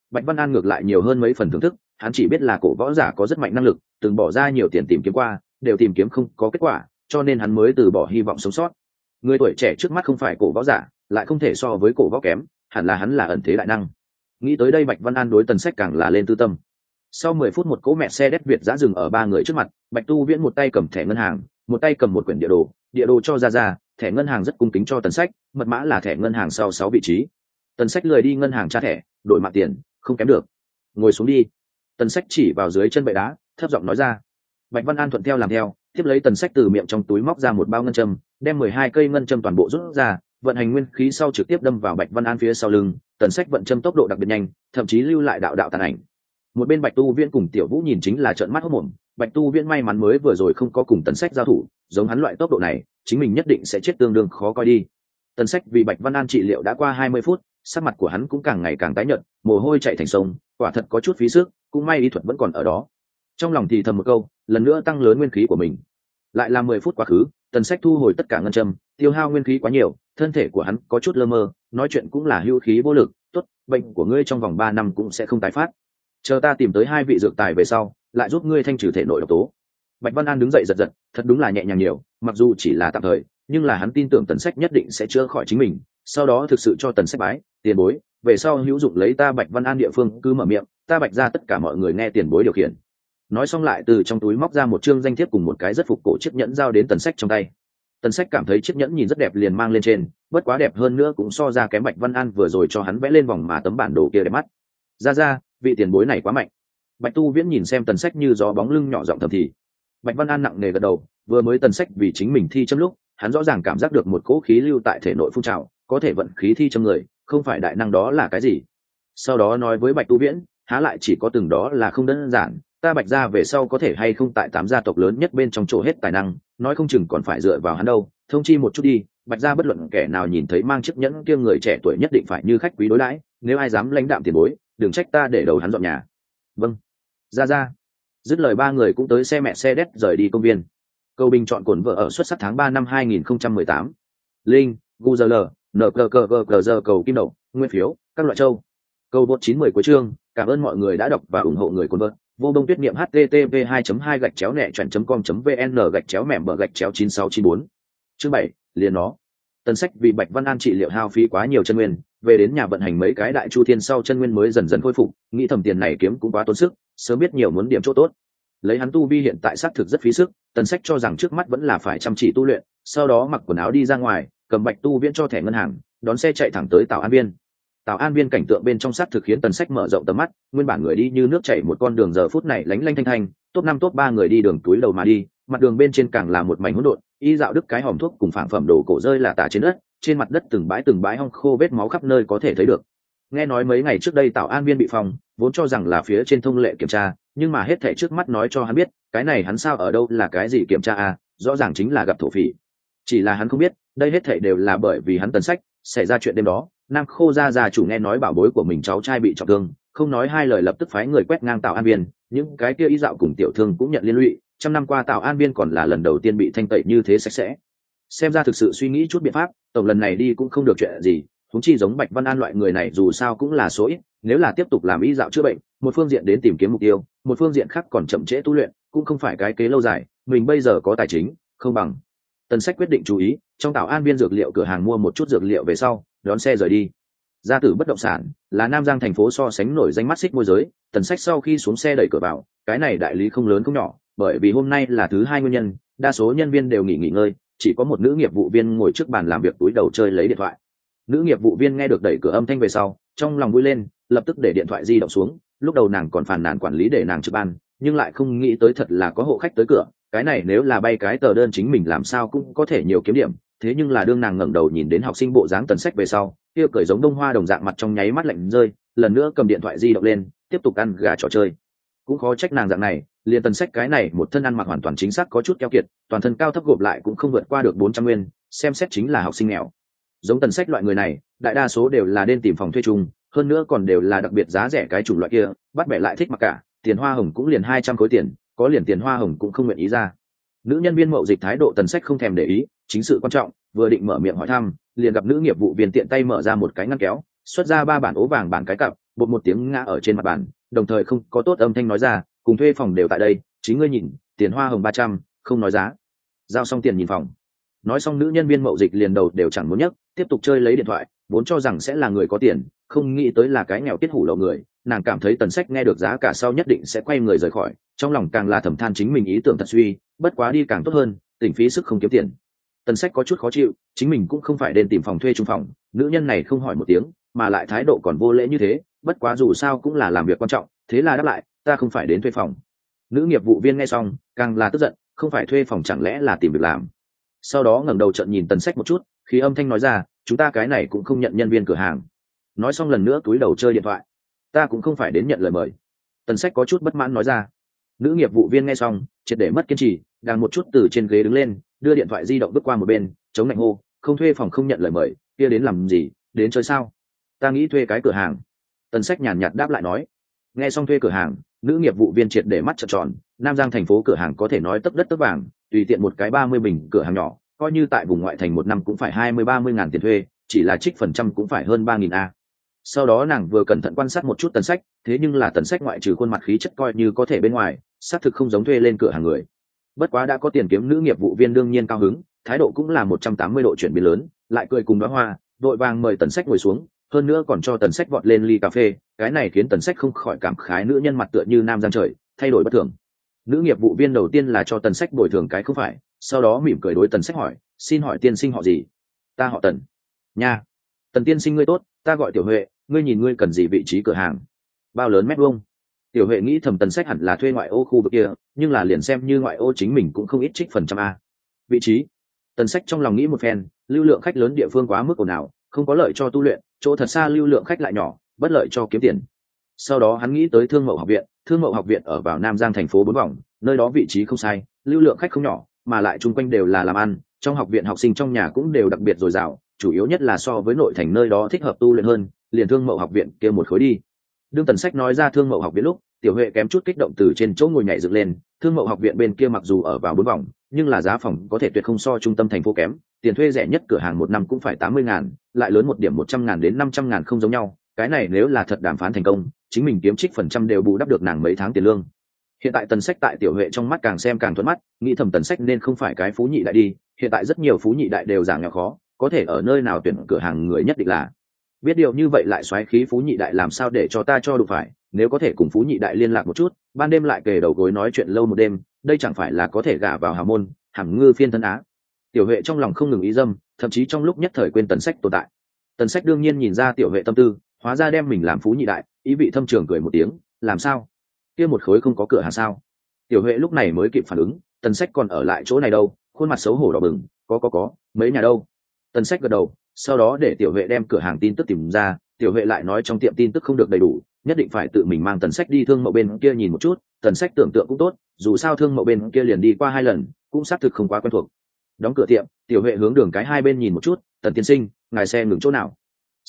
Bạch Văn An ngược lại nhiều hơn mấy phần thưởng thức, hắn chỉ biết là cổ võ giả có rất mạnh năng lực, từng bỏ ra nhiều tiền tìm kiếm qua, đều tìm kiếm không có kết quả, cho nên hắn mới từ bỏ hy vọng sống sót. Người tuổi trẻ trước mắt không phải cổ võ giả, lại không thể so với cổ võ kém, hẳn là hắn là ẩn thế đại năng. Nghĩ tới đây Bạch Văn An đối Tần Sách càng là lên tư tâm. Sau 10 phút một cỗ mẹ xe đét Việt dã dừng ở ba người trước mặt, Bạch Tu Viễn một tay cầm thẻ ngân hàng, một tay cầm một quyển địa đồ cho ra, thẻ ngân hàng rất cung kính cho Tần Sách, mật mã là thẻ ngân hàng sau 6 vị trí. Tần Sách lười đi ngân hàng tra thẻ, đổi mạng tiền, không kém được. Ngồi xuống đi. Tần Sách chỉ vào dưới chân bệ đá, thấp giọng nói ra. Bạch Văn An thuận theo làm theo, tiếp lấy Tần Sách từ miệng trong túi móc ra một bao ngân châm, đem 12 cây ngân châm toàn bộ rút ra, vận hành nguyên khí sau trực tiếp đâm vào Bạch Văn An phía sau lưng. Tần Sách vận châm tốc độ đặc biệt nhanh, thậm chí lưu lại đạo đạo tàn ảnh. Một bên Bạch Tu Viễn cùng Tiểu Vũ nhìn chính là trợn mắt hốt mồm. Bạch Tu Viễn may mắn mới vừa rồi không có cùng Tần Sách giao thủ, giống hắn loại tốc độ này, chính mình nhất định sẽ chết tương đương khó coi đi. Tần Sách vì Bạch Văn An trị liệu đã qua 20 phút, sắc mặt của hắn cũng càng ngày càng tái nhợt, mồ hôi chảy thành sông, quả thật có chút phí sức, cũng may y thuật vẫn còn ở đó. Trong lòng thì thầm một câu, lần nữa tăng lớn nguyên khí của mình. Lại là 10 phút quá khứ, Tần Sách thu hồi tất cả ngân châm, tiêu hao nguyên khí quá nhiều, thân thể của hắn có chút lơ mơ, nói chuyện cũng là hữu khí vô lực. Tốt, bệnh của ngươi trong vòng 3 năm cũng sẽ không tái phát. Chờ ta tìm tới 2 vị dược tài về sau, lại giúp ngươi thanh trừ thể nội độc tố. Bạch Văn An đứng dậy giật giật, thật đúng là nhẹ nhàng nhiều, mặc dù chỉ là tạm thời, nhưng là hắn tin tưởng Tần Sách nhất định sẽ chữa khỏi chính mình. Sau đó thực sự cho Tần Sách bái, tiền bối, về sau hữu dụng lấy ta Bạch Văn An địa phương cứ mở miệng, ta Bạch ra tất cả mọi người nghe tiền bối điều khiển. Nói xong lại từ trong túi móc ra một chương danh thiếp cùng một cái rất phục cổ chiếc nhẫn giao đến Tần Sách trong tay. Tần Sách cảm thấy chiếc nhẫn nhìn rất đẹp liền mang lên trên, bất quá đẹp hơn nữa cũng so ra kém Bạch Văn An vừa rồi cho hắn vẽ lên vòng mà tấm bản đồ kia đẹp mắt. Ra, vị tiền bối này quá mạnh. Bạch Tu Viễn nhìn xem Tần Sách như gió bóng lưng nhỏ giọng thầm thì. Bạch Văn An nặng nề gật đầu, vừa mới Tần Sách vì chính mình thi châm lúc, hắn rõ ràng cảm giác được một cỗ khí lưu tại thể nội phun trào, có thể vận khí thi châm người, không phải đại năng đó là cái gì. Sau đó nói với Bạch Tu Viễn, há lại chỉ có từng đó là không đơn giản, ta Bạch gia về sau có thể hay không tại 8 gia tộc lớn nhất bên trong chỗ hết tài năng, nói không chừng còn phải dựa vào hắn đâu, thông chi một chút đi, Bạch gia bất luận kẻ nào nhìn thấy mang chiếc nhẫn kia người trẻ tuổi nhất định phải như khách quý đối đãi, nếu ai dám lãnh đạm tiền bối, đừng trách ta để đầu hắn dọn nhà. Vâng. Ra. Dứt lời ba người cũng tới xe mẹ xe đét rời đi công viên. Câu bình chọn cổn vợ ở xuất sắc tháng 3 năm 2018. Linh, Google, NQQQQ cầu kim đậu, nguyên phiếu, các loại châu. Câu bot 910 cuối chương, cảm ơn mọi người đã đọc và ủng hộ người cồn vợt. Vô Đông Tuyết Niệm http 2.2 gạch chéo nẹ chọn.com.vn gạch chéo 9694. Chương 7, liền nó. Tần Sách vì Bạch Văn An trị liệu hao phí quá nhiều chân nguyên, về đến nhà vận hành mấy cái đại chu thiên sau chân nguyên mới dần dần khôi phục, nghĩ thầm tiền này kiếm cũng quá tốn sức, sớm biết nhiều muốn điểm chỗ tốt. Lấy hắn tu vi hiện tại xác thực rất phí sức, Tần Sách cho rằng trước mắt vẫn là phải chăm chỉ tu luyện, sau đó mặc quần áo đi ra ngoài, cầm Bạch Tu Viễn cho thẻ ngân hàng, đón xe chạy thẳng tới Tào An Viên. Tào An Viên cảnh tượng bên trong sát thực khiến Tần Sách mở rộng tầm mắt, nguyên bản người đi như nước chảy một con đường giờ phút này lánh lanh thanh thanh, top 5 top 3 người đi đường túi đầu mà đi, mặt đường bên trên càng là một mảnh hỗn độn, y dạo đức cái hòm thuốc cùng phảng phẩm đồ cổ rơi là tả trên đất, trên mặt đất từng bãi hong khô vết máu khắp nơi có thể thấy được. Nghe nói mấy ngày trước đây Tào An Viên bị phòng, vốn cho rằng là phía trên thông lệ kiểm tra, nhưng mà hết thảy trước mắt nói cho hắn biết, cái này hắn sao ở đâu là cái gì kiểm tra à, rõ ràng chính là gặp thổ phỉ. Chỉ là hắn không biết, đây hết thảy đều là bởi vì hắn Tần Sách xảy ra chuyện đêm đó. Nam Khô gia chủ nghe nói bảo bối của mình cháu trai bị trọng thương, không nói hai lời lập tức phái người quét ngang Tào An Viên, những cái kia y dạo cùng tiểu thương cũng nhận liên lụy, trăm năm qua Tào An Viên còn là lần đầu tiên bị thanh tẩy như thế sạch sẽ. Xem ra thực sự suy nghĩ chút biện pháp, tổng lần này đi cũng không được chuyện gì, huống chi giống Bạch Văn An loại người này dù sao cũng là số ít, nếu là tiếp tục làm y dạo chữa bệnh, một phương diện đến tìm kiếm mục tiêu, một phương diện khác còn chậm trễ tu luyện, cũng không phải cái kế lâu dài, mình bây giờ có tài chính, không bằng. Tần Sách quyết định chú ý, trong Tào An Viên dược liệu cửa hàng mua một chút dược liệu về sau, đón xe rời đi. Gia Tử bất động sản là Nam Giang thành phố so sánh nổi danh mắt xích môi giới, Tần Sách sau khi xuống xe đẩy cửa vào, cái này đại lý không lớn không nhỏ, bởi vì hôm nay là thứ 2 nguyên nhân, đa số nhân viên đều nghỉ ngơi, chỉ có một nữ nghiệp vụ viên ngồi trước bàn làm việc túi đầu chơi lấy điện thoại. Nữ nghiệp vụ viên nghe được đẩy cửa âm thanh về sau, trong lòng vui lên, lập tức để điện thoại di động xuống, lúc đầu nàng còn phàn nàn quản lý để nàng trực ban, nhưng lại không nghĩ tới thật là có hộ khách tới cửa, cái này nếu là bay cái tờ đơn chính mình làm sao cũng có thể nhiều kiếm điểm, thế nhưng là đương nàng ngẩng đầu nhìn đến học sinh bộ dáng Tần Sách về sau, kia cười giống đông hoa đồng dạng mặt trong nháy mắt lạnh rơi, lần nữa cầm điện thoại di động lên, tiếp tục ăn gà trò chơi. Cũng khó trách nàng dạng này, liền Tần Sách cái này một thân ăn mặc hoàn toàn chính xác có chút keo kiệt, toàn thân cao thấp gộp lại cũng không vượt qua được 400 nguyên, xem xét chính là học sinh nghèo. Giống Tần Sách loại người này, đại đa số đều là đến tìm phòng thuê chung, hơn nữa còn đều là đặc biệt giá rẻ cái chủng loại kia, bắt bẻ lại thích mặc cả, tiền hoa hồng cũng liền 200 khối tiền, có liền tiền hoa hồng cũng không nguyện ý ra. Nữ nhân viên mậu dịch thái độ Tần Sách không thèm để ý, chính sự quan trọng, vừa định mở miệng hỏi thăm, liền gặp nữ nghiệp vụ viên tiện tay mở ra một cái ngăn kéo, xuất ra 3 bản ố vàng bản cái cặp, bột một tiếng ngã ở trên mặt bàn, đồng thời không có tốt âm thanh nói ra, cùng thuê phòng đều tại đây, chính ngươi nhìn, tiền hoa hồng 300, không nói giá. Giao xong tiền nhìn phòng. Nói xong nữ nhân viên mậu dịch liền đầu đều chẳng muốn nhấc, tiếp tục chơi lấy điện thoại, vốn cho rằng sẽ là người có tiền, không nghĩ tới là cái nghèo tiết hủ lậu người. Nàng cảm thấy Tần Sách nghe được giá cả sau nhất định sẽ quay người rời khỏi, trong lòng càng là thầm than chính mình ý tưởng thật suy, bất quá đi càng tốt hơn, tỉnh phí sức không kiếm tiền. Tần Sách có chút khó chịu, chính mình cũng không phải đến tìm phòng thuê chung phòng, nữ nhân này không hỏi một tiếng, mà lại thái độ còn vô lễ như thế, bất quá dù sao cũng là làm việc quan trọng, thế là đáp lại, ta không phải đến thuê phòng. Nữ nghiệp vụ viên nghe xong, càng là tức giận, không phải thuê phòng chẳng lẽ là tìm việc làm. Sau đó ngẩng đầu trợn nhìn Tần Sách một chút, khí âm thanh nói ra, chúng ta cái này cũng không nhận nhân viên cửa hàng. Nói xong lần nữa túi đầu chơi điện thoại, ta cũng không phải đến nhận lời mời. Tần Sách có chút bất mãn nói ra. Nữ nghiệp vụ viên nghe xong, triệt để mất kiên trì, đang một chút từ trên ghế đứng lên, đưa điện thoại di động bước qua một bên, chống lạnh hô, không thuê phòng không nhận lời mời, kia đến làm gì, đến chơi sao? Ta nghĩ thuê cái cửa hàng. Tần Sách nhàn nhạt đáp lại nói. Nghe xong thuê cửa hàng, nữ nghiệp vụ viên triệt để mắt trợn tròn, Nam Giang thành phố cửa hàng có thể nói tấp đất tấp vàng, tùy tiện một cái 30 bình cửa hàng nhỏ, coi như tại vùng ngoại thành một năm cũng phải 20-30 ngàn tiền thuê, chỉ là trích phần trăm cũng phải hơn 3.000 a. Sau đó nàng vừa cẩn thận quan sát một chút Tần Sách, thế nhưng là Tần Sách ngoại trừ khuôn mặt khí chất coi như có thể bên ngoài, xác thực không giống thuê lên cửa hàng người. Bất quá đã có tiền kiếm, nữ nghiệp vụ viên đương nhiên cao hứng, thái độ cũng là 180 độ chuyển biến lớn, lại cười cùng đóa hoa, vội vàng mời Tần Sách ngồi xuống, hơn nữa còn cho Tần Sách vọt lên ly cà phê, cái này khiến Tần Sách không khỏi cảm khái nữ nhân mặt tựa như nam giang trời, thay đổi bất thường. Nữ nghiệp vụ viên đầu tiên là cho Tần Sách bồi thường cái không phải, sau đó mỉm cười đối Tần Sách hỏi, xin hỏi tiên sinh họ gì? Ta họ Tần. Nha. Tần tiên sinh ngươi tốt, ta gọi Tiểu Huệ, ngươi nhìn ngươi cần gì vị trí cửa hàng? Bao lớn mét vuông? Tiểu Huệ nghĩ thầm Tần Sách hẳn là thuê ngoại ô khu vực kia, nhưng là liền xem như ngoại ô chính mình cũng không ít trích phần trăm a. Vị trí? Tần Sách trong lòng nghĩ một phen, lưu lượng khách lớn địa phương quá mức ồn ào, không có lợi cho tu luyện, chỗ thật xa lưu lượng khách lại nhỏ, bất lợi cho kiếm tiền. Sau đó hắn nghĩ tới Thương Mậu học viện, Thương Mậu học viện ở vào Nam Giang thành phố 4 vòng, nơi đó vị trí không sai, lưu lượng khách không nhỏ, mà lại chung quanh đều là làm ăn, trong học viện học sinh trong nhà cũng đều đặc biệt dồi dào, chủ yếu nhất là so với nội thành nơi đó thích hợp tu luyện hơn, liền Thương Mậu học viện kia một khối đi. Đương Tần Sách nói ra Thương Mậu học viện lúc, Tiểu Huệ kém chút kích động từ trên chỗ ngồi nhảy dựng lên. Thương Mậu học viện bên kia mặc dù ở vào 4 vòng, nhưng là giá phòng có thể tuyệt không so trung tâm thành phố kém, tiền thuê rẻ nhất cửa hàng một năm cũng phải 80.000, lại lớn một điểm 100.000 đến 500.000 không giống nhau. Cái này nếu là thật đàm phán thành công, chính mình kiếm trích phần trăm đều bù đắp được nàng mấy tháng tiền lương. Hiện tại Tần Sách tại Tiểu Huệ trong mắt càng xem càng thuận mắt, nghĩ thầm Tần Sách nên không phải cái phú nhị đại đi, hiện tại rất nhiều phú nhị đại đều giảm nghèo khó, có thể ở nơi nào tuyển cửa hàng người nhất định là biết điều như vậy lại xoáy khí phú nhị đại làm sao để cho ta cho đủ phải, nếu có thể cùng phú nhị đại liên lạc một chút, ban đêm lại kề đầu gối nói chuyện lâu một đêm, đây chẳng phải là có thể gả vào hào môn, hàm ngư phiên thân á. Tiểu Huệ trong lòng không ngừng ý dâm, thậm chí trong lúc nhất thời quên Tần Sách tồn tại. Tần Sách đương nhiên nhìn ra Tiểu Huệ tâm tư, hóa ra đem mình làm phú nhị đại, ý vị thâm trường cười một tiếng, làm sao? Kia một khối không có cửa hàng sao? Tiểu Huệ lúc này mới kịp phản ứng, Tần Sách còn ở lại chỗ này đâu, khuôn mặt xấu hổ đỏ bừng, có, mấy nhà đâu? Tần Sách gật đầu, sau đó để Tiểu Huệ đem cửa hàng tin tức tìm ra. Tiểu Huệ lại nói trong tiệm tin tức không được đầy đủ, nhất định phải tự mình mang Tần Sách đi Thương Mậu bên kia nhìn một chút. Tần Sách tưởng tượng cũng tốt, dù sao Thương Mậu bên kia liền đi qua 2 lần, cũng xác thực không quá quen thuộc. Đóng cửa tiệm, Tiểu Huệ hướng đường cái hai bên nhìn một chút, Tần tiên sinh, ngài xe ngừng chỗ nào?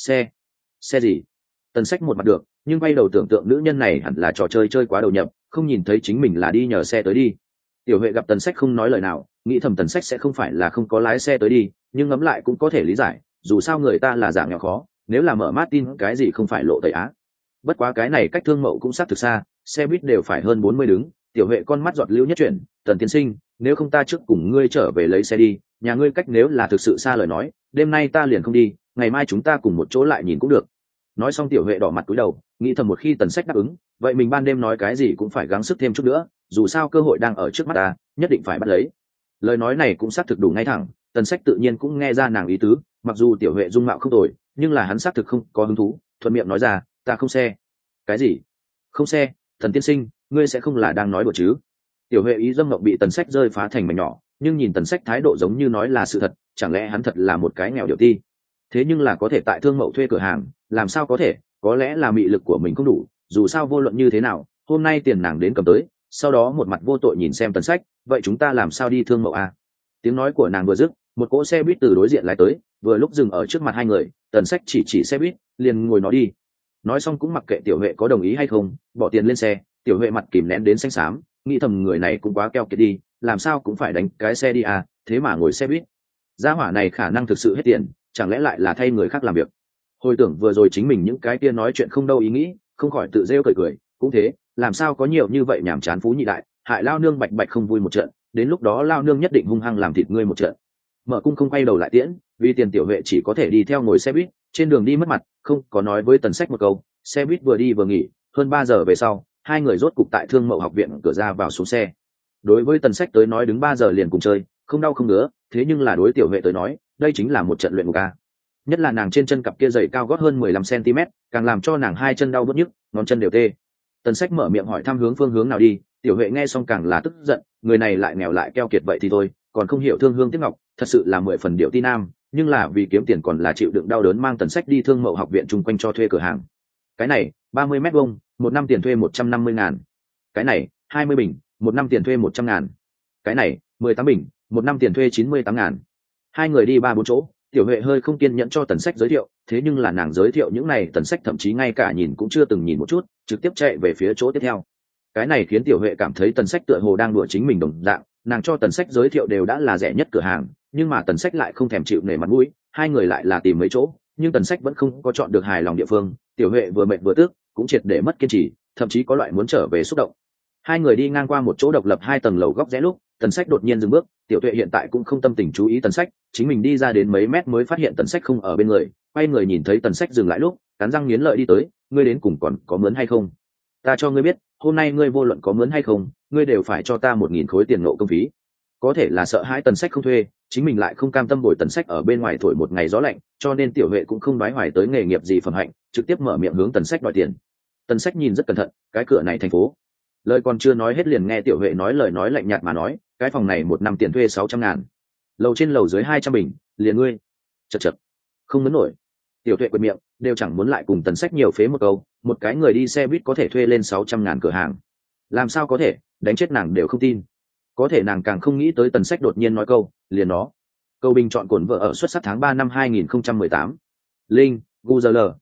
Xe gì? Tần Sách một mặt được, nhưng quay đầu tưởng tượng nữ nhân này hẳn là trò chơi quá đầu nhập, không nhìn thấy chính mình là đi nhờ xe tới đi. Tiểu Huệ gặp Tần Sách không nói lời nào, nghĩ thầm Tần Sách sẽ không phải là không có lái xe tới đi, nhưng ngẫm lại cũng có thể lý giải, dù sao người ta là dạng nghèo khó, nếu là mở Martin cái gì không phải lộ tẩy á. Bất quá cái này cách Thương Mậu cũng xác thực xa, xe buýt đều phải hơn 40 đứng. Tiểu Huệ con mắt giọt lưu nhất chuyển, Tần tiên sinh, nếu không ta trước cùng ngươi trở về lấy xe đi, nhà ngươi cách nếu là thực sự xa lời nói, đêm nay ta liền không đi, ngày mai chúng ta cùng một chỗ lại nhìn cũng được. Nói xong Tiểu Huệ đỏ mặt cúi đầu, nghĩ thầm một khi Tần Sách đáp ứng, vậy mình ban đêm nói cái gì cũng phải gắng sức thêm chút nữa, dù sao cơ hội đang ở trước mắt ta, nhất định phải bắt lấy. Lời nói này cũng xác thực đủ ngay thẳng, Tần Sách tự nhiên cũng nghe ra nàng ý tứ, mặc dù Tiểu Huệ dung mạo không tồi, nhưng là hắn xác thực không có hứng thú, thuận miệng nói ra, ta không xe. Cái gì? Không xe? Thần tiên sinh, ngươi sẽ không là đang nói đùa chứ? Tiểu Huệ ý dâm ngọc bị Tần Sách rơi phá thành mảnh nhỏ, nhưng nhìn Tần Sách thái độ giống như nói là sự thật, chẳng lẽ hắn thật là một cái nghèo điệu ti? Thế nhưng là có thể tại Thương Mậu thuê cửa hàng, làm sao có thể? Có lẽ là mị lực của mình không đủ, dù sao vô luận như thế nào, hôm nay tiền nàng đến cầm tới, sau đó một mặt vô tội nhìn xem Tần Sách, vậy chúng ta làm sao đi Thương Mậu à? Tiếng nói của nàng vừa dứt, một cỗ xe buýt từ đối diện lái tới, vừa lúc dừng ở trước mặt hai người. Tần Sách chỉ xe buýt, liền ngồi nó đi. Nói xong cũng mặc kệ Tiểu Huệ có đồng ý hay không, bỏ tiền lên xe. Tiểu Huệ mặt kìm nén đến xanh xám, nghĩ thầm người này cũng quá keo kiệt đi, làm sao cũng phải đánh cái xe đi à, thế mà ngồi xe buýt. Gia hỏa này khả năng thực sự hết tiền, chẳng lẽ lại là thay người khác làm việc. Hồi tưởng vừa rồi chính mình những cái kia nói chuyện không đâu ý nghĩ, không khỏi tự rêu cười cười. Cũng thế, làm sao có nhiều như vậy nhảm chán phú nhị đại, hại lao nương bạch bạch không vui một trận, đến lúc đó lao nương nhất định hung hăng làm thịt ngươi một trận. Mở cung không quay đầu lại tiễn, vì tiền tiểu huệ chỉ có thể đi theo ngồi xe buýt, trên đường đi mất mặt, không có nói với Tần Sách một câu. Xe buýt vừa đi vừa nghỉ, hơn 3 giờ về sau, hai người rốt cục tại Thương Mậu học viện cửa ra vào xuống xe. Đối với Tần Sách tới nói đứng 3 giờ liền cùng chơi, không đau không ngứa, thế nhưng là đối tiểu huệ tới nói, đây chính là một trận luyện ngục a. Nhất là nàng trên chân cặp kia giày cao gót hơn 15 cm, càng làm cho nàng hai chân đau bứt nhức, ngón chân đều tê. Tần Sách mở miệng hỏi thăm phương hướng nào đi, tiểu huệ nghe xong càng là tức giận, người này lại nghèo lại keo kiệt vậy thì thôi, còn không hiểu thương hương tiếc ngọc, thật sự là 10 phần điệu ti nam, nhưng là vì kiếm tiền còn là chịu đựng đau đớn mang Tần Sách đi Thương Mậu học viện chung quanh cho thuê cửa hàng. Cái này 30 mét vuông, một năm tiền thuê 150.000. Cái này 20 bình, một năm tiền thuê 100.000. Cái này 18 bình, một năm tiền thuê 98.000. Hai người đi 3-4 chỗ, tiểu huệ hơi không kiên nhẫn cho Tần Sách giới thiệu, thế nhưng là nàng giới thiệu những này Tần Sách thậm chí ngay cả nhìn cũng chưa từng nhìn một chút, trực tiếp chạy về phía chỗ tiếp theo. Cái này khiến tiểu huệ cảm thấy Tần Sách tựa hồ đang đùa chính mình đồng dạng, nàng cho Tần Sách giới thiệu đều đã là rẻ nhất cửa hàng, nhưng mà Tần Sách lại không thèm chịu nể mặt mũi, hai người lại là tìm mấy chỗ, nhưng Tần Sách vẫn không có chọn được hài lòng địa phương. Tiểu huệ vừa mệt vừa tức, cũng triệt để mất kiên trì, thậm chí có loại muốn trở về xúc động. Hai người đi ngang qua một chỗ độc lập 2 tầng lầu góc rẽ lúc, Tần Sách đột nhiên dừng bước. Tiểu tuệ hiện tại cũng không tâm tình chú ý Tần Sách, chính mình đi ra đến mấy mét mới phát hiện Tần Sách không ở bên người, quay người nhìn thấy Tần Sách dừng lại lúc, cắn răng nghiến lợi đi tới. Ngươi đến cùng còn có mướn hay không? Ta cho ngươi biết, hôm nay ngươi vô luận có mướn hay không, ngươi đều phải cho ta 1.000 khối tiền nộ công phí. Có thể là sợ hãi Tần Sách không thuê, chính mình lại không cam tâm bồi Tần Sách ở bên ngoài thổi một ngày gió lạnh, cho nên tiểu huệ cũng không đoái hoài tới nghề nghiệp gì phẩm hạnh, trực tiếp mở miệng hướng Tần Sách đòi tiền. Tần Sách nhìn rất cẩn thận, cái cửa này thành phố. Lời còn chưa nói hết liền nghe tiểu huệ nói lời nói lạnh nhạt mà nói, cái phòng này một năm tiền thuê 600.000, lầu trên lầu dưới 200 bình, liền ngươi. Chật chật, không muốn nổi. Tiểu tuệ quệt miệng, đều chẳng muốn lại cùng Tần Sách nhiều phế một câu, một cái người đi xe buýt có thể thuê lên 600.000 cửa hàng, làm sao có thể, đánh chết nàng đều không tin. Có thể nàng càng không nghĩ tới Tần Sách đột nhiên nói câu, liền nó. Câu bình chọn cuốn vợ ở xuất sắc tháng 3 năm 2018. Linh, Google,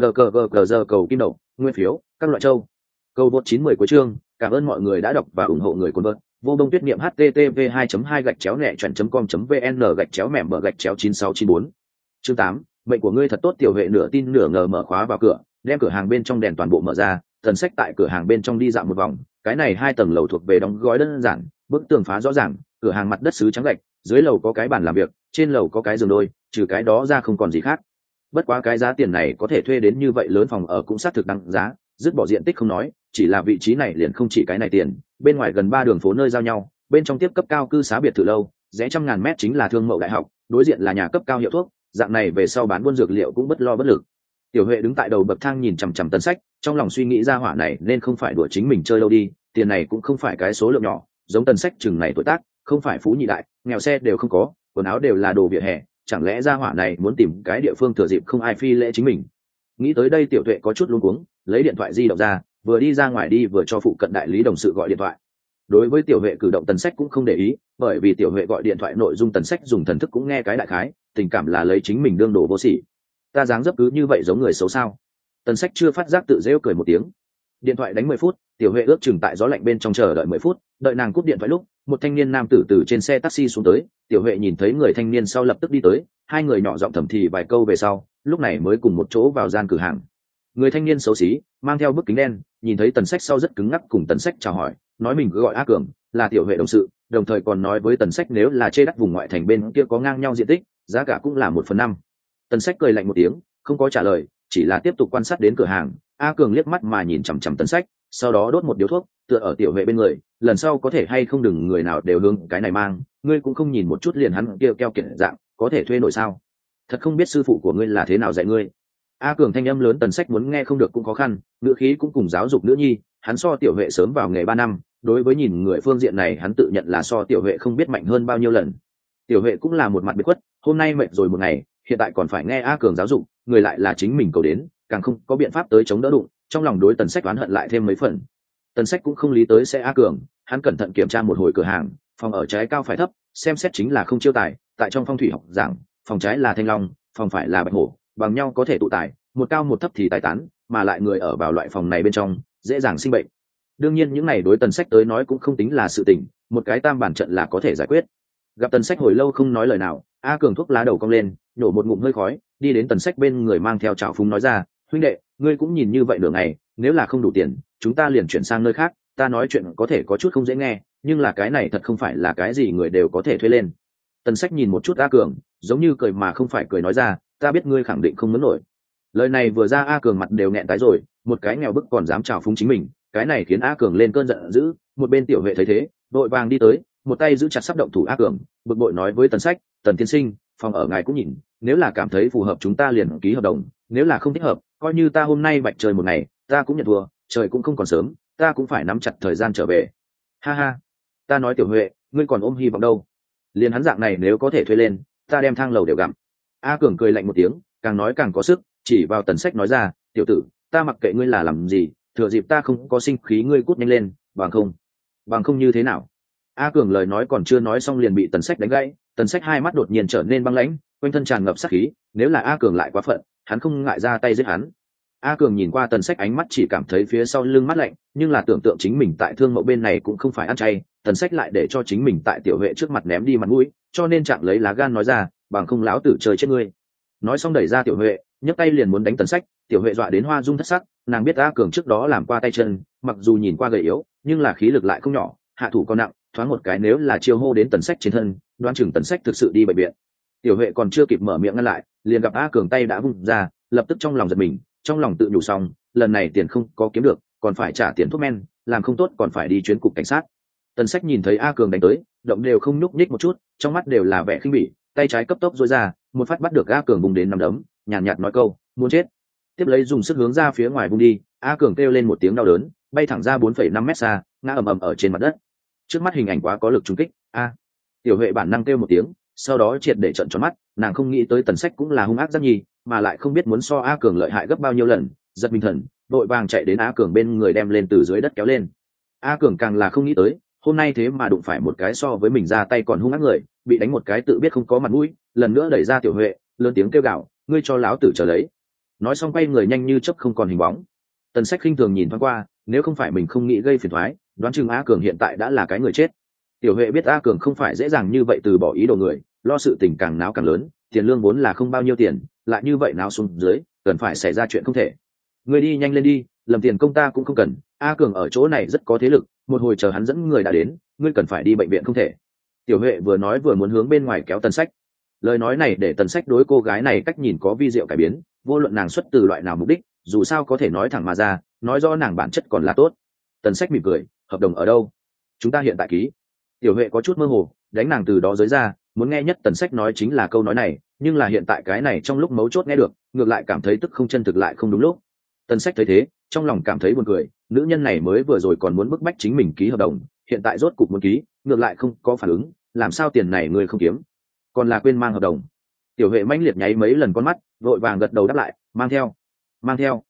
NQQQQ cầu kim đậu, nguyên phiếu, các loại châu. Câu vượt 910 cuối chương, cảm ơn mọi người đã đọc và ủng hộ người cuốn vợt. Vô Đông Tuyết Niệm http 2.2-chọn.com.vn/gạch chéo mẻm bờ gạch chéo 9694. Chương 8, mệnh của ngươi thật tốt. Tiểu huệ nửa tin nửa ngờ mở khóa vào cửa, đem cửa hàng bên trong đèn toàn bộ mở ra. Tần Sách tại cửa hàng bên trong đi dạo một vòng, cái này 2 tầng lầu thuộc về đóng gói đơn giản, bức tường phá rõ ràng, cửa hàng mặt đất sứ trắng gạch, dưới lầu có cái bàn làm việc, trên lầu có cái giường đôi, trừ cái đó ra không còn gì khác. Bất quá cái giá tiền này có thể thuê đến như vậy lớn phòng ở cũng xác thực đăng giá, dứt bỏ diện tích không nói, chỉ là vị trí này liền không chỉ cái này tiền. Bên ngoài gần 3 đường phố nơi giao nhau, bên trong tiếp cấp cao cư xá biệt thự lâu, rẽ trăm ngàn mét chính là Thương Mậu đại học, đối diện là nhà cấp cao hiệu thuốc, dạng này về sau bán buôn dược liệu cũng bất lo bất lực. Tiểu huệ đứng tại đầu bậc thang nhìn chằm chằm Tần Sách, trong lòng suy nghĩ ra hỏa này nên không phải đùa chính mình chơi đâu đi, tiền này cũng không phải cái số lượng nhỏ, giống Tần Sách chừng này tuổi tác, không phải phú nhị đại, nghèo xe đều không có, quần áo đều là đồ vỉa hè, chẳng lẽ ra hỏa này muốn tìm cái địa phương thừa dịp không ai phi lễ chính mình. Nghĩ tới đây tiểu tuệ có chút luống cuống, lấy điện thoại di động ra, vừa đi ra ngoài đi vừa cho phụ cận đại lý đồng sự gọi điện thoại. Đối với tiểu huệ cử động Tần Sách cũng không để ý, bởi vì tiểu huệ gọi điện thoại nội dung Tần Sách dùng thần thức cũng nghe cái đại khái, tình cảm là lấy chính mình đương đồ vô sỉ. Ta dáng dấp cứ như vậy giống người xấu sao? Tần Sách chưa phát giác tự rêu cười một tiếng. Điện thoại đánh 10 phút, tiểu huệ ước chừng tại gió lạnh bên trong chờ đợi 10 phút, đợi nàng cúp điện thoại lúc, một thanh niên nam tử từ trên xe taxi xuống tới. Tiểu huệ nhìn thấy người thanh niên sau lập tức đi tới, hai người nhỏ giọng thầm thì vài câu về sau, lúc này mới cùng một chỗ vào gian cửa hàng. Người thanh niên xấu xí, mang theo bức kính đen, nhìn thấy Tần Sách sau rất cứng ngắc cùng Tần Sách chào hỏi, nói mình cứ gọi A Cường, là tiểu huệ đồng sự, đồng thời còn nói với Tần Sách nếu là chê đắt vùng ngoại thành bên kia có ngang nhau diện tích, giá cả cũng là 1/5. Tần Sách cười lạnh một tiếng, không có trả lời, chỉ là tiếp tục quan sát đến cửa hàng. A Cường liếc mắt mà nhìn chằm chằm Tần Sách, sau đó đốt một điếu thuốc, tựa ở tiểu huệ bên người, lần sau có thể hay không đừng người nào đều hướng cái này mang, ngươi cũng không nhìn một chút liền hắn kia keo kiệt dạng, có thể thuê nổi sao? Thật không biết sư phụ của ngươi là thế nào dạy ngươi. A Cường thanh âm lớn Tần Sách muốn nghe không được cũng khó khăn, ngữ khí cũng cùng giáo dục nữ nhi, hắn so tiểu huệ sớm vào nghề 3 năm, đối với nhìn người phương diện này hắn tự nhận là so tiểu huệ không biết mạnh hơn bao nhiêu lần. Tiểu huệ cũng là một mặt biệt khuất, hôm nay mệt rồi một ngày, hiện tại còn phải nghe A Cường giáo dục, người lại là chính mình cầu đến, càng không có biện pháp tới chống đỡ đụng, trong lòng đối Tần Sách oán hận lại thêm mấy phần. Tần Sách cũng không lý tới sẽ A Cường, hắn cẩn thận kiểm tra một hồi cửa hàng, phòng ở trái cao phải thấp, xem xét chính là không chiêu tài, tại trong phong thủy học giảng, phòng trái là thanh long, phòng phải là bạch hổ, bằng nhau có thể tụ tài, một cao một thấp thì tài tán, mà lại người ở vào loại phòng này bên trong dễ dàng sinh bệnh. Đương nhiên những này đối Tần Sách tới nói cũng không tính là sự tình, một cái tam bản trận là có thể giải quyết. Gặp Tần Sách hồi lâu không nói lời nào, A Cường thuốc lá đầu cong lên, nhổ một ngụm hơi khói, đi đến Tần Sách bên người mang theo trào phúng nói ra, huynh đệ, ngươi cũng nhìn như vậy nửa ngày, nếu là không đủ tiền chúng ta liền chuyển sang nơi khác. Ta nói chuyện có thể có chút không dễ nghe, nhưng là cái này thật không phải là cái gì người đều có thể thuê lên. Tần Sách nhìn một chút A Cường, giống như cười mà không phải cười nói ra, ta biết ngươi khẳng định không muốn nổi. Lời này vừa ra A Cường mặt đều nghẹn tái rồi, một cái nghèo bức còn dám trào phúng chính mình, cái này khiến A Cường lên cơn giận dữ. Một bên Tiểu Huệ thấy thế, đội vàng đi tới, một tay giữ chặt sắp động thủ A Cường, bực bội nói với Tần Sách, Tần tiên sinh, phòng ở ngài cũng nhìn, nếu là cảm thấy phù hợp chúng ta liền ký hợp đồng, nếu là không thích hợp, coi như ta hôm nay bạch trời một ngày, ta cũng nhận thua, trời cũng không còn sớm, ta cũng phải nắm chặt thời gian trở về. Ha ha, ta nói Tiểu Huệ, ngươi còn ôm hy vọng đâu? Liền hắn dạng này nếu có thể thuê lên, ta đem thang lầu đều gặm. A Cường cười lạnh một tiếng, càng nói càng có sức, chỉ vào Tần Sách nói ra, tiểu tử, ta mặc kệ ngươi là làm gì, thừa dịp ta không có sinh khí ngươi cút nhanh lên, bằng không như thế nào? A Cường lời nói còn chưa nói xong liền bị Tần Sách đánh gãy. Tần Sách hai mắt đột nhiên trở nên băng lãnh, quanh thân tràn ngập sát khí, nếu là A Cường lại quá phận, hắn không ngại ra tay giết hắn. A Cường nhìn qua Tần Sách ánh mắt chỉ cảm thấy phía sau lưng mát lạnh, nhưng là tưởng tượng chính mình tại Thương Mậu bên này cũng không phải ăn chay, Tần Sách lại để cho chính mình tại Tiểu Huệ trước mặt ném đi mặt mũi, cho nên chạm lấy lá gan nói ra, bằng không lão tử chơi chết ngươi. Nói xong đẩy ra Tiểu Huệ, nhấc tay liền muốn đánh Tần Sách. Tiểu Huệ dọa đến hoa rung thất sắc, nàng biết A Cường trước đó làm qua tay chân, mặc dù nhìn qua gầy yếu, nhưng là khí lực lại không nhỏ, hạ thủ còn nặng, thoáng một cái nếu là chiêu hô đến Tần Sách trên thân, đoán chừng Tần Sách thực sự đi bệnh viện. Tiểu Huệ còn chưa kịp mở miệng ngăn lại, liền gặp A Cường tay đã vung ra, lập tức trong lòng giật mình, trong lòng tự nhủ xong, lần này tiền không có kiếm được, còn phải trả tiền thuốc men, làm không tốt còn phải đi chuyến cục cảnh sát. Tần Sách nhìn thấy A Cường đánh tới, động đều không nhúc nhích một chút, trong mắt đều là vẻ khinh bỉ, tay trái cấp tốc duỗi ra, một phát bắt được A Cường vùng đến nắm đấm, nhàn nhạt nói câu, muốn chết. Tiếp lấy dùng sức hướng ra phía ngoài vung đi, A Cường kêu lên một tiếng đau đớn, bay thẳng ra 4,5 mét xa, ngã ầm ầm ở trên mặt đất. Trước mắt hình ảnh quá có lực trùng kích, Tiểu Huệ bản năng kêu một tiếng, sau đó triệt để trợn tròn mắt, nàng không nghĩ tới Tần Sách cũng là hung ác rất nhì, mà lại không biết muốn so A Cường lợi hại gấp bao nhiêu lần, giật mình thần, đội vàng chạy đến A Cường bên người đem lên từ dưới đất kéo lên. A Cường càng là không nghĩ tới, hôm nay thế mà đụng phải một cái so với mình ra tay còn hung ác người, bị đánh một cái tự biết không có mặt mũi, lần nữa đẩy ra Tiểu Huệ, lớn tiếng kêu gào, ngươi cho lão tử chờ lấy. Nói xong quay người nhanh như chớp không còn hình bóng. Tần Sách khinh thường nhìn thoáng qua, nếu không phải mình không nghĩ gây phiền toái, đoán chừng A Cường hiện tại đã là cái người chết. Tiểu Huệ biết A Cường không phải dễ dàng như vậy từ bỏ ý đồ người, lo sự tình càng náo càng lớn, tiền lương vốn là không bao nhiêu tiền, lại như vậy náo xuống dưới, cần phải xảy ra chuyện không thể. Ngươi đi nhanh lên đi, lầm tiền công ta cũng không cần, A Cường ở chỗ này rất có thế lực, một hồi chờ hắn dẫn người đã đến, ngươi cần phải đi bệnh viện không thể. Tiểu Huệ vừa nói vừa muốn hướng bên ngoài kéo Tần Sách. Lời nói này để Tần Sách đối cô gái này cách nhìn có vi diệu cải biến, vô luận nàng xuất từ loại nào mục đích, dù sao có thể nói thẳng mà ra, nói rõ nàng bản chất còn là tốt. Tần Sách mỉm cười, hợp đồng ở đâu? Chúng ta hiện tại ký. Tiểu Huệ có chút mơ hồ, đánh nàng từ đó giới ra, muốn nghe nhất Tần Sách nói chính là câu nói này, nhưng là hiện tại cái này trong lúc mấu chốt nghe được, ngược lại cảm thấy tức không chân thực lại không đúng lúc. Tần Sách thấy thế, trong lòng cảm thấy buồn cười, nữ nhân này mới vừa rồi còn muốn bức bách chính mình ký hợp đồng, hiện tại rốt cục muốn ký, ngược lại không có phản ứng, làm sao tiền này người không kiếm, còn là quên mang hợp đồng. Tiểu Huệ mãnh liệt nháy mấy lần con mắt, vội vàng gật đầu đáp lại, mang theo,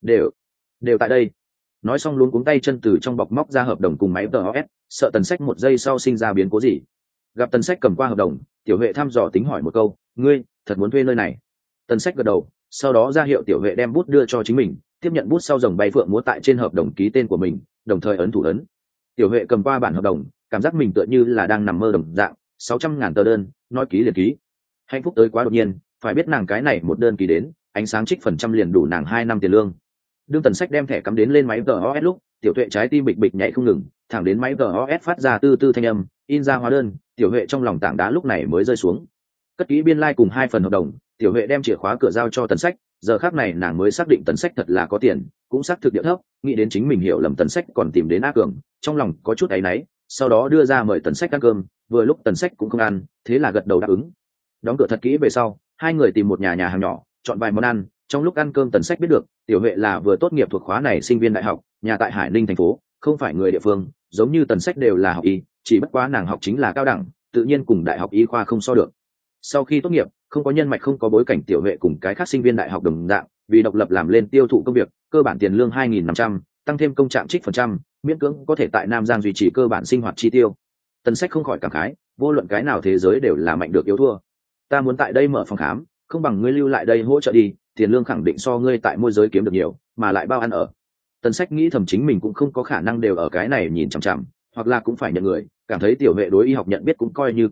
đều tại đây. Nói xong luống cuống tay chân từ trong bọc móc ra hợp đồng cùng máy TOS, sợ Tần Sách một giây sau sinh ra biến cố gì. Gặp Tần Sách cầm qua hợp đồng, Tiểu Huệ thăm dò tính hỏi một câu, ngươi thật muốn thuê nơi này? Tần Sách gật đầu, sau đó ra hiệu Tiểu Huệ đem bút đưa cho chính mình, tiếp nhận bút sau rồng bay phượng múa tại trên hợp đồng ký tên của mình, đồng thời ấn thủ ấn. Tiểu Huệ cầm qua bản hợp đồng, cảm giác mình tựa như là đang nằm mơ đồng dạng, 600.000 tờ đơn, nói ký liền ký. Hạnh phúc tới quá đột nhiên, phải biết nàng cái này một đơn ký đến, ánh sáng trích phần trăm liền đủ nàng 2 năm tiền lương. Đương Tần Sách đem thẻ cắm đến lên máy TOS lúc, Tiểu Huệ trái tim bịch bịch nhảy không ngừng, thẳng đến máy TOS phát ra tư tư thanh âm, in ra hóa đơn, Tiểu Huệ trong lòng tảng đá lúc này mới rơi xuống. Cất kỹ biên lai cùng 2 phần hợp đồng, Tiểu Huệ đem chìa khóa cửa giao cho Tần Sách, giờ khắc này nàng mới xác định Tần Sách thật là có tiền, cũng xác thực địa thấp, nghĩ đến chính mình hiểu lầm Tần Sách còn tìm đến A Cường, trong lòng có chút áy náy, sau đó đưa ra mời Tần Sách ăn cơm, vừa lúc Tần Sách cũng không ăn, thế là gật đầu đáp ứng. Đóng cửa thật kỹ về sau, hai người tìm một nhà hàng nhỏ, chọn vài món ăn. Trong lúc ăn cơm Tần Sách biết được, Tiểu Huệ là vừa tốt nghiệp thuộc khóa này sinh viên đại học, nhà tại Hải Ninh thành phố, không phải người địa phương, giống như Tần Sách đều là học y, chỉ bất quá nàng học chính là cao đẳng, tự nhiên cùng đại học y khoa không so được. Sau khi tốt nghiệp, không có nhân mạch không có bối cảnh, Tiểu Huệ cùng cái khác sinh viên đại học đồng dạng, vì độc lập làm lên tiêu thụ công việc, cơ bản tiền lương 2.500, tăng thêm công trạng trích phần trăm, miễn cưỡng có thể tại Nam Giang duy trì cơ bản sinh hoạt chi tiêu. Tần Sách không khỏi cảm khái, vô luận cái nào thế giới đều là mạnh được yếu thua. Ta muốn tại đây mở phòng khám, không bằng ngươi lưu lại đây hỗ trợ đi, tiền lương khẳng định so ngươi tại môi giới kiếm được nhiều, mà lại bao ăn ở. Tần Sách nghĩ thầm chính mình cũng không có khả năng đều ở cái này nhìn chằm chằm, hoặc là cũng phải nhận người, cảm thấy Tiểu Huệ đối y học nhận biết cũng coi như có thể,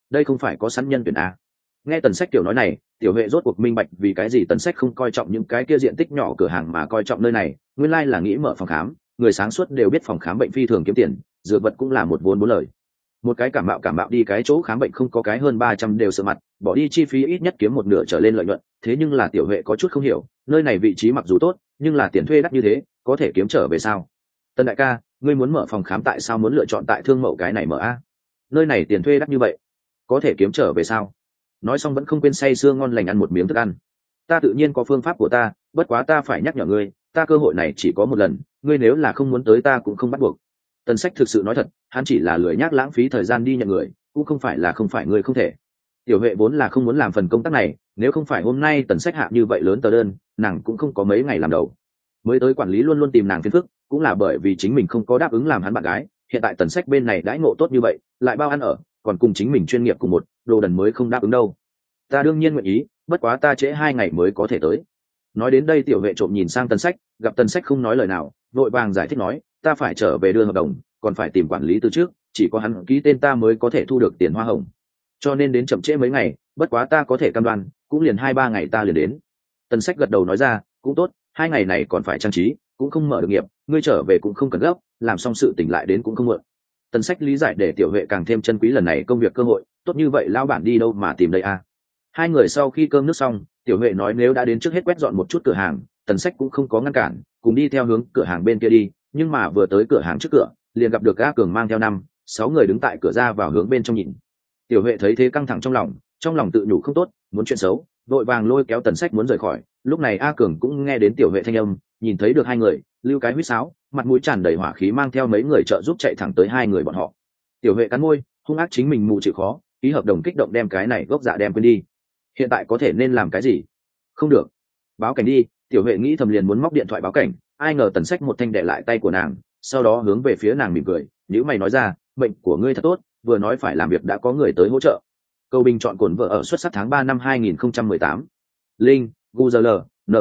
đây không phải có sẵn nhân tuyển à. Nghe Tần Sách kiểu nói này, Tiểu Huệ rốt cuộc minh bạch vì cái gì Tần Sách không coi trọng những cái kia diện tích nhỏ cửa hàng mà coi trọng nơi này, nguyên lai là nghĩ mở phòng khám. Người sáng suốt đều biết phòng khám bệnh phi thường kiếm tiền, dược vật cũng là một vốn bốn lời. Một cái cảm mạo đi cái chỗ khám bệnh không có cái hơn 300 đều sợ mặt, bỏ đi chi phí ít nhất kiếm một nửa trở lên lợi nhuận. Thế nhưng là Tiểu Huệ có chút không hiểu, nơi này vị trí mặc dù tốt, nhưng là tiền thuê đắt như thế, có thể kiếm trở về sao? Tần đại ca, ngươi muốn mở phòng khám tại sao muốn lựa chọn tại Thương Mậu cái này mở a? Nơi này tiền thuê đắt như vậy, có thể kiếm trở về sao? Nói xong vẫn không quên say sưa ngon lành ăn một miếng thức ăn. Ta tự nhiên có phương pháp của ta, bất quá ta phải nhắc nhở ngươi, ta cơ hội này chỉ có một lần, ngươi nếu là không muốn tới ta cũng không bắt buộc. Tần Sách thực sự nói thật, hắn chỉ là lười nhác lãng phí thời gian đi nhận người, cũng không phải là không phải ngươi không thể. Tiểu Huệ vốn là không muốn làm phần công tác này, nếu không phải hôm nay Tần Sách hạ như vậy lớn tờ đơn, nàng cũng không có mấy ngày làm đầu. Mới tới quản lý luôn luôn tìm nàng phiền phức, cũng là bởi vì chính mình không có đáp ứng làm hắn bạn gái. Hiện tại Tần Sách bên này đãi ngộ tốt như vậy, lại bao ăn ở, còn cùng chính mình chuyên nghiệp cùng một đồ đần mới không đáp ứng đâu. Ta đương nhiên nguyện ý, bất quá ta trễ 2 ngày mới có thể tới. Nói đến đây Tiểu Huệ trộm nhìn sang Tần Sách, gặp Tần Sách không nói lời nào, vội vàng giải thích nói, ta phải trở về đưa hợp đồng, còn phải tìm quản lý từ trước, chỉ có hắn ký tên ta mới có thể thu được tiền hoa hồng, cho nên đến chậm trễ mấy ngày, bất quá ta có thể cam đoan, cũng liền 2-3 ngày ta liền đến. Tần Sách gật đầu nói ra, cũng tốt, 2 ngày này còn phải trang trí, cũng không mở được nghiệp, ngươi trở về cũng không cần gấp, làm xong sự tỉnh lại đến cũng không muộn. Tần Sách lý giải để Tiểu Huệ càng thêm trân quý lần này công việc cơ hội, tốt như vậy lão bản đi đâu mà tìm đây a? Hai người sau khi cơm nước xong, Tiểu Huệ nói nếu đã đến trước hết quét dọn một chút cửa hàng, Tần Sách cũng không có ngăn cản, cùng đi theo hướng cửa hàng bên kia đi, nhưng mà vừa tới cửa hàng trước cửa, liền gặp được A Cường mang theo 5-6 người đứng tại cửa ra vào hướng bên trong nhìn. Tiểu Huệ thấy thế căng thẳng trong lòng tự nhủ không tốt, muốn chuyện xấu, vội vàng lôi kéo Tần Sách muốn rời khỏi. Lúc này A Cường cũng nghe đến Tiểu Huệ thanh âm, nhìn thấy được hai người, lưu cái huýt sáo, mặt mũi tràn đầy hỏa khí mang theo mấy người trợ giúp chạy thẳng tới hai người bọn họ. Tiểu Huệ cắn môi, hung ác chính mình mù chịu khó, ký hợp đồng kích động đem cái này gốc dạ đem quên đi. Hiện tại có thể nên làm cái gì? Không được, báo cảnh đi. Tiểu Huệ nghĩ thầm liền muốn móc điện thoại báo cảnh, ai ngờ Tần Sách một thanh đè lại tay của nàng, sau đó hướng về phía nàng mỉm cười, nếu mày nói ra, bệnh của ngươi thật tốt, vừa nói phải làm việc đã có người tới hỗ trợ. Câu bình chọn cuốn vợ ở xuất sắc tháng 3 năm 2018. Linh, Google,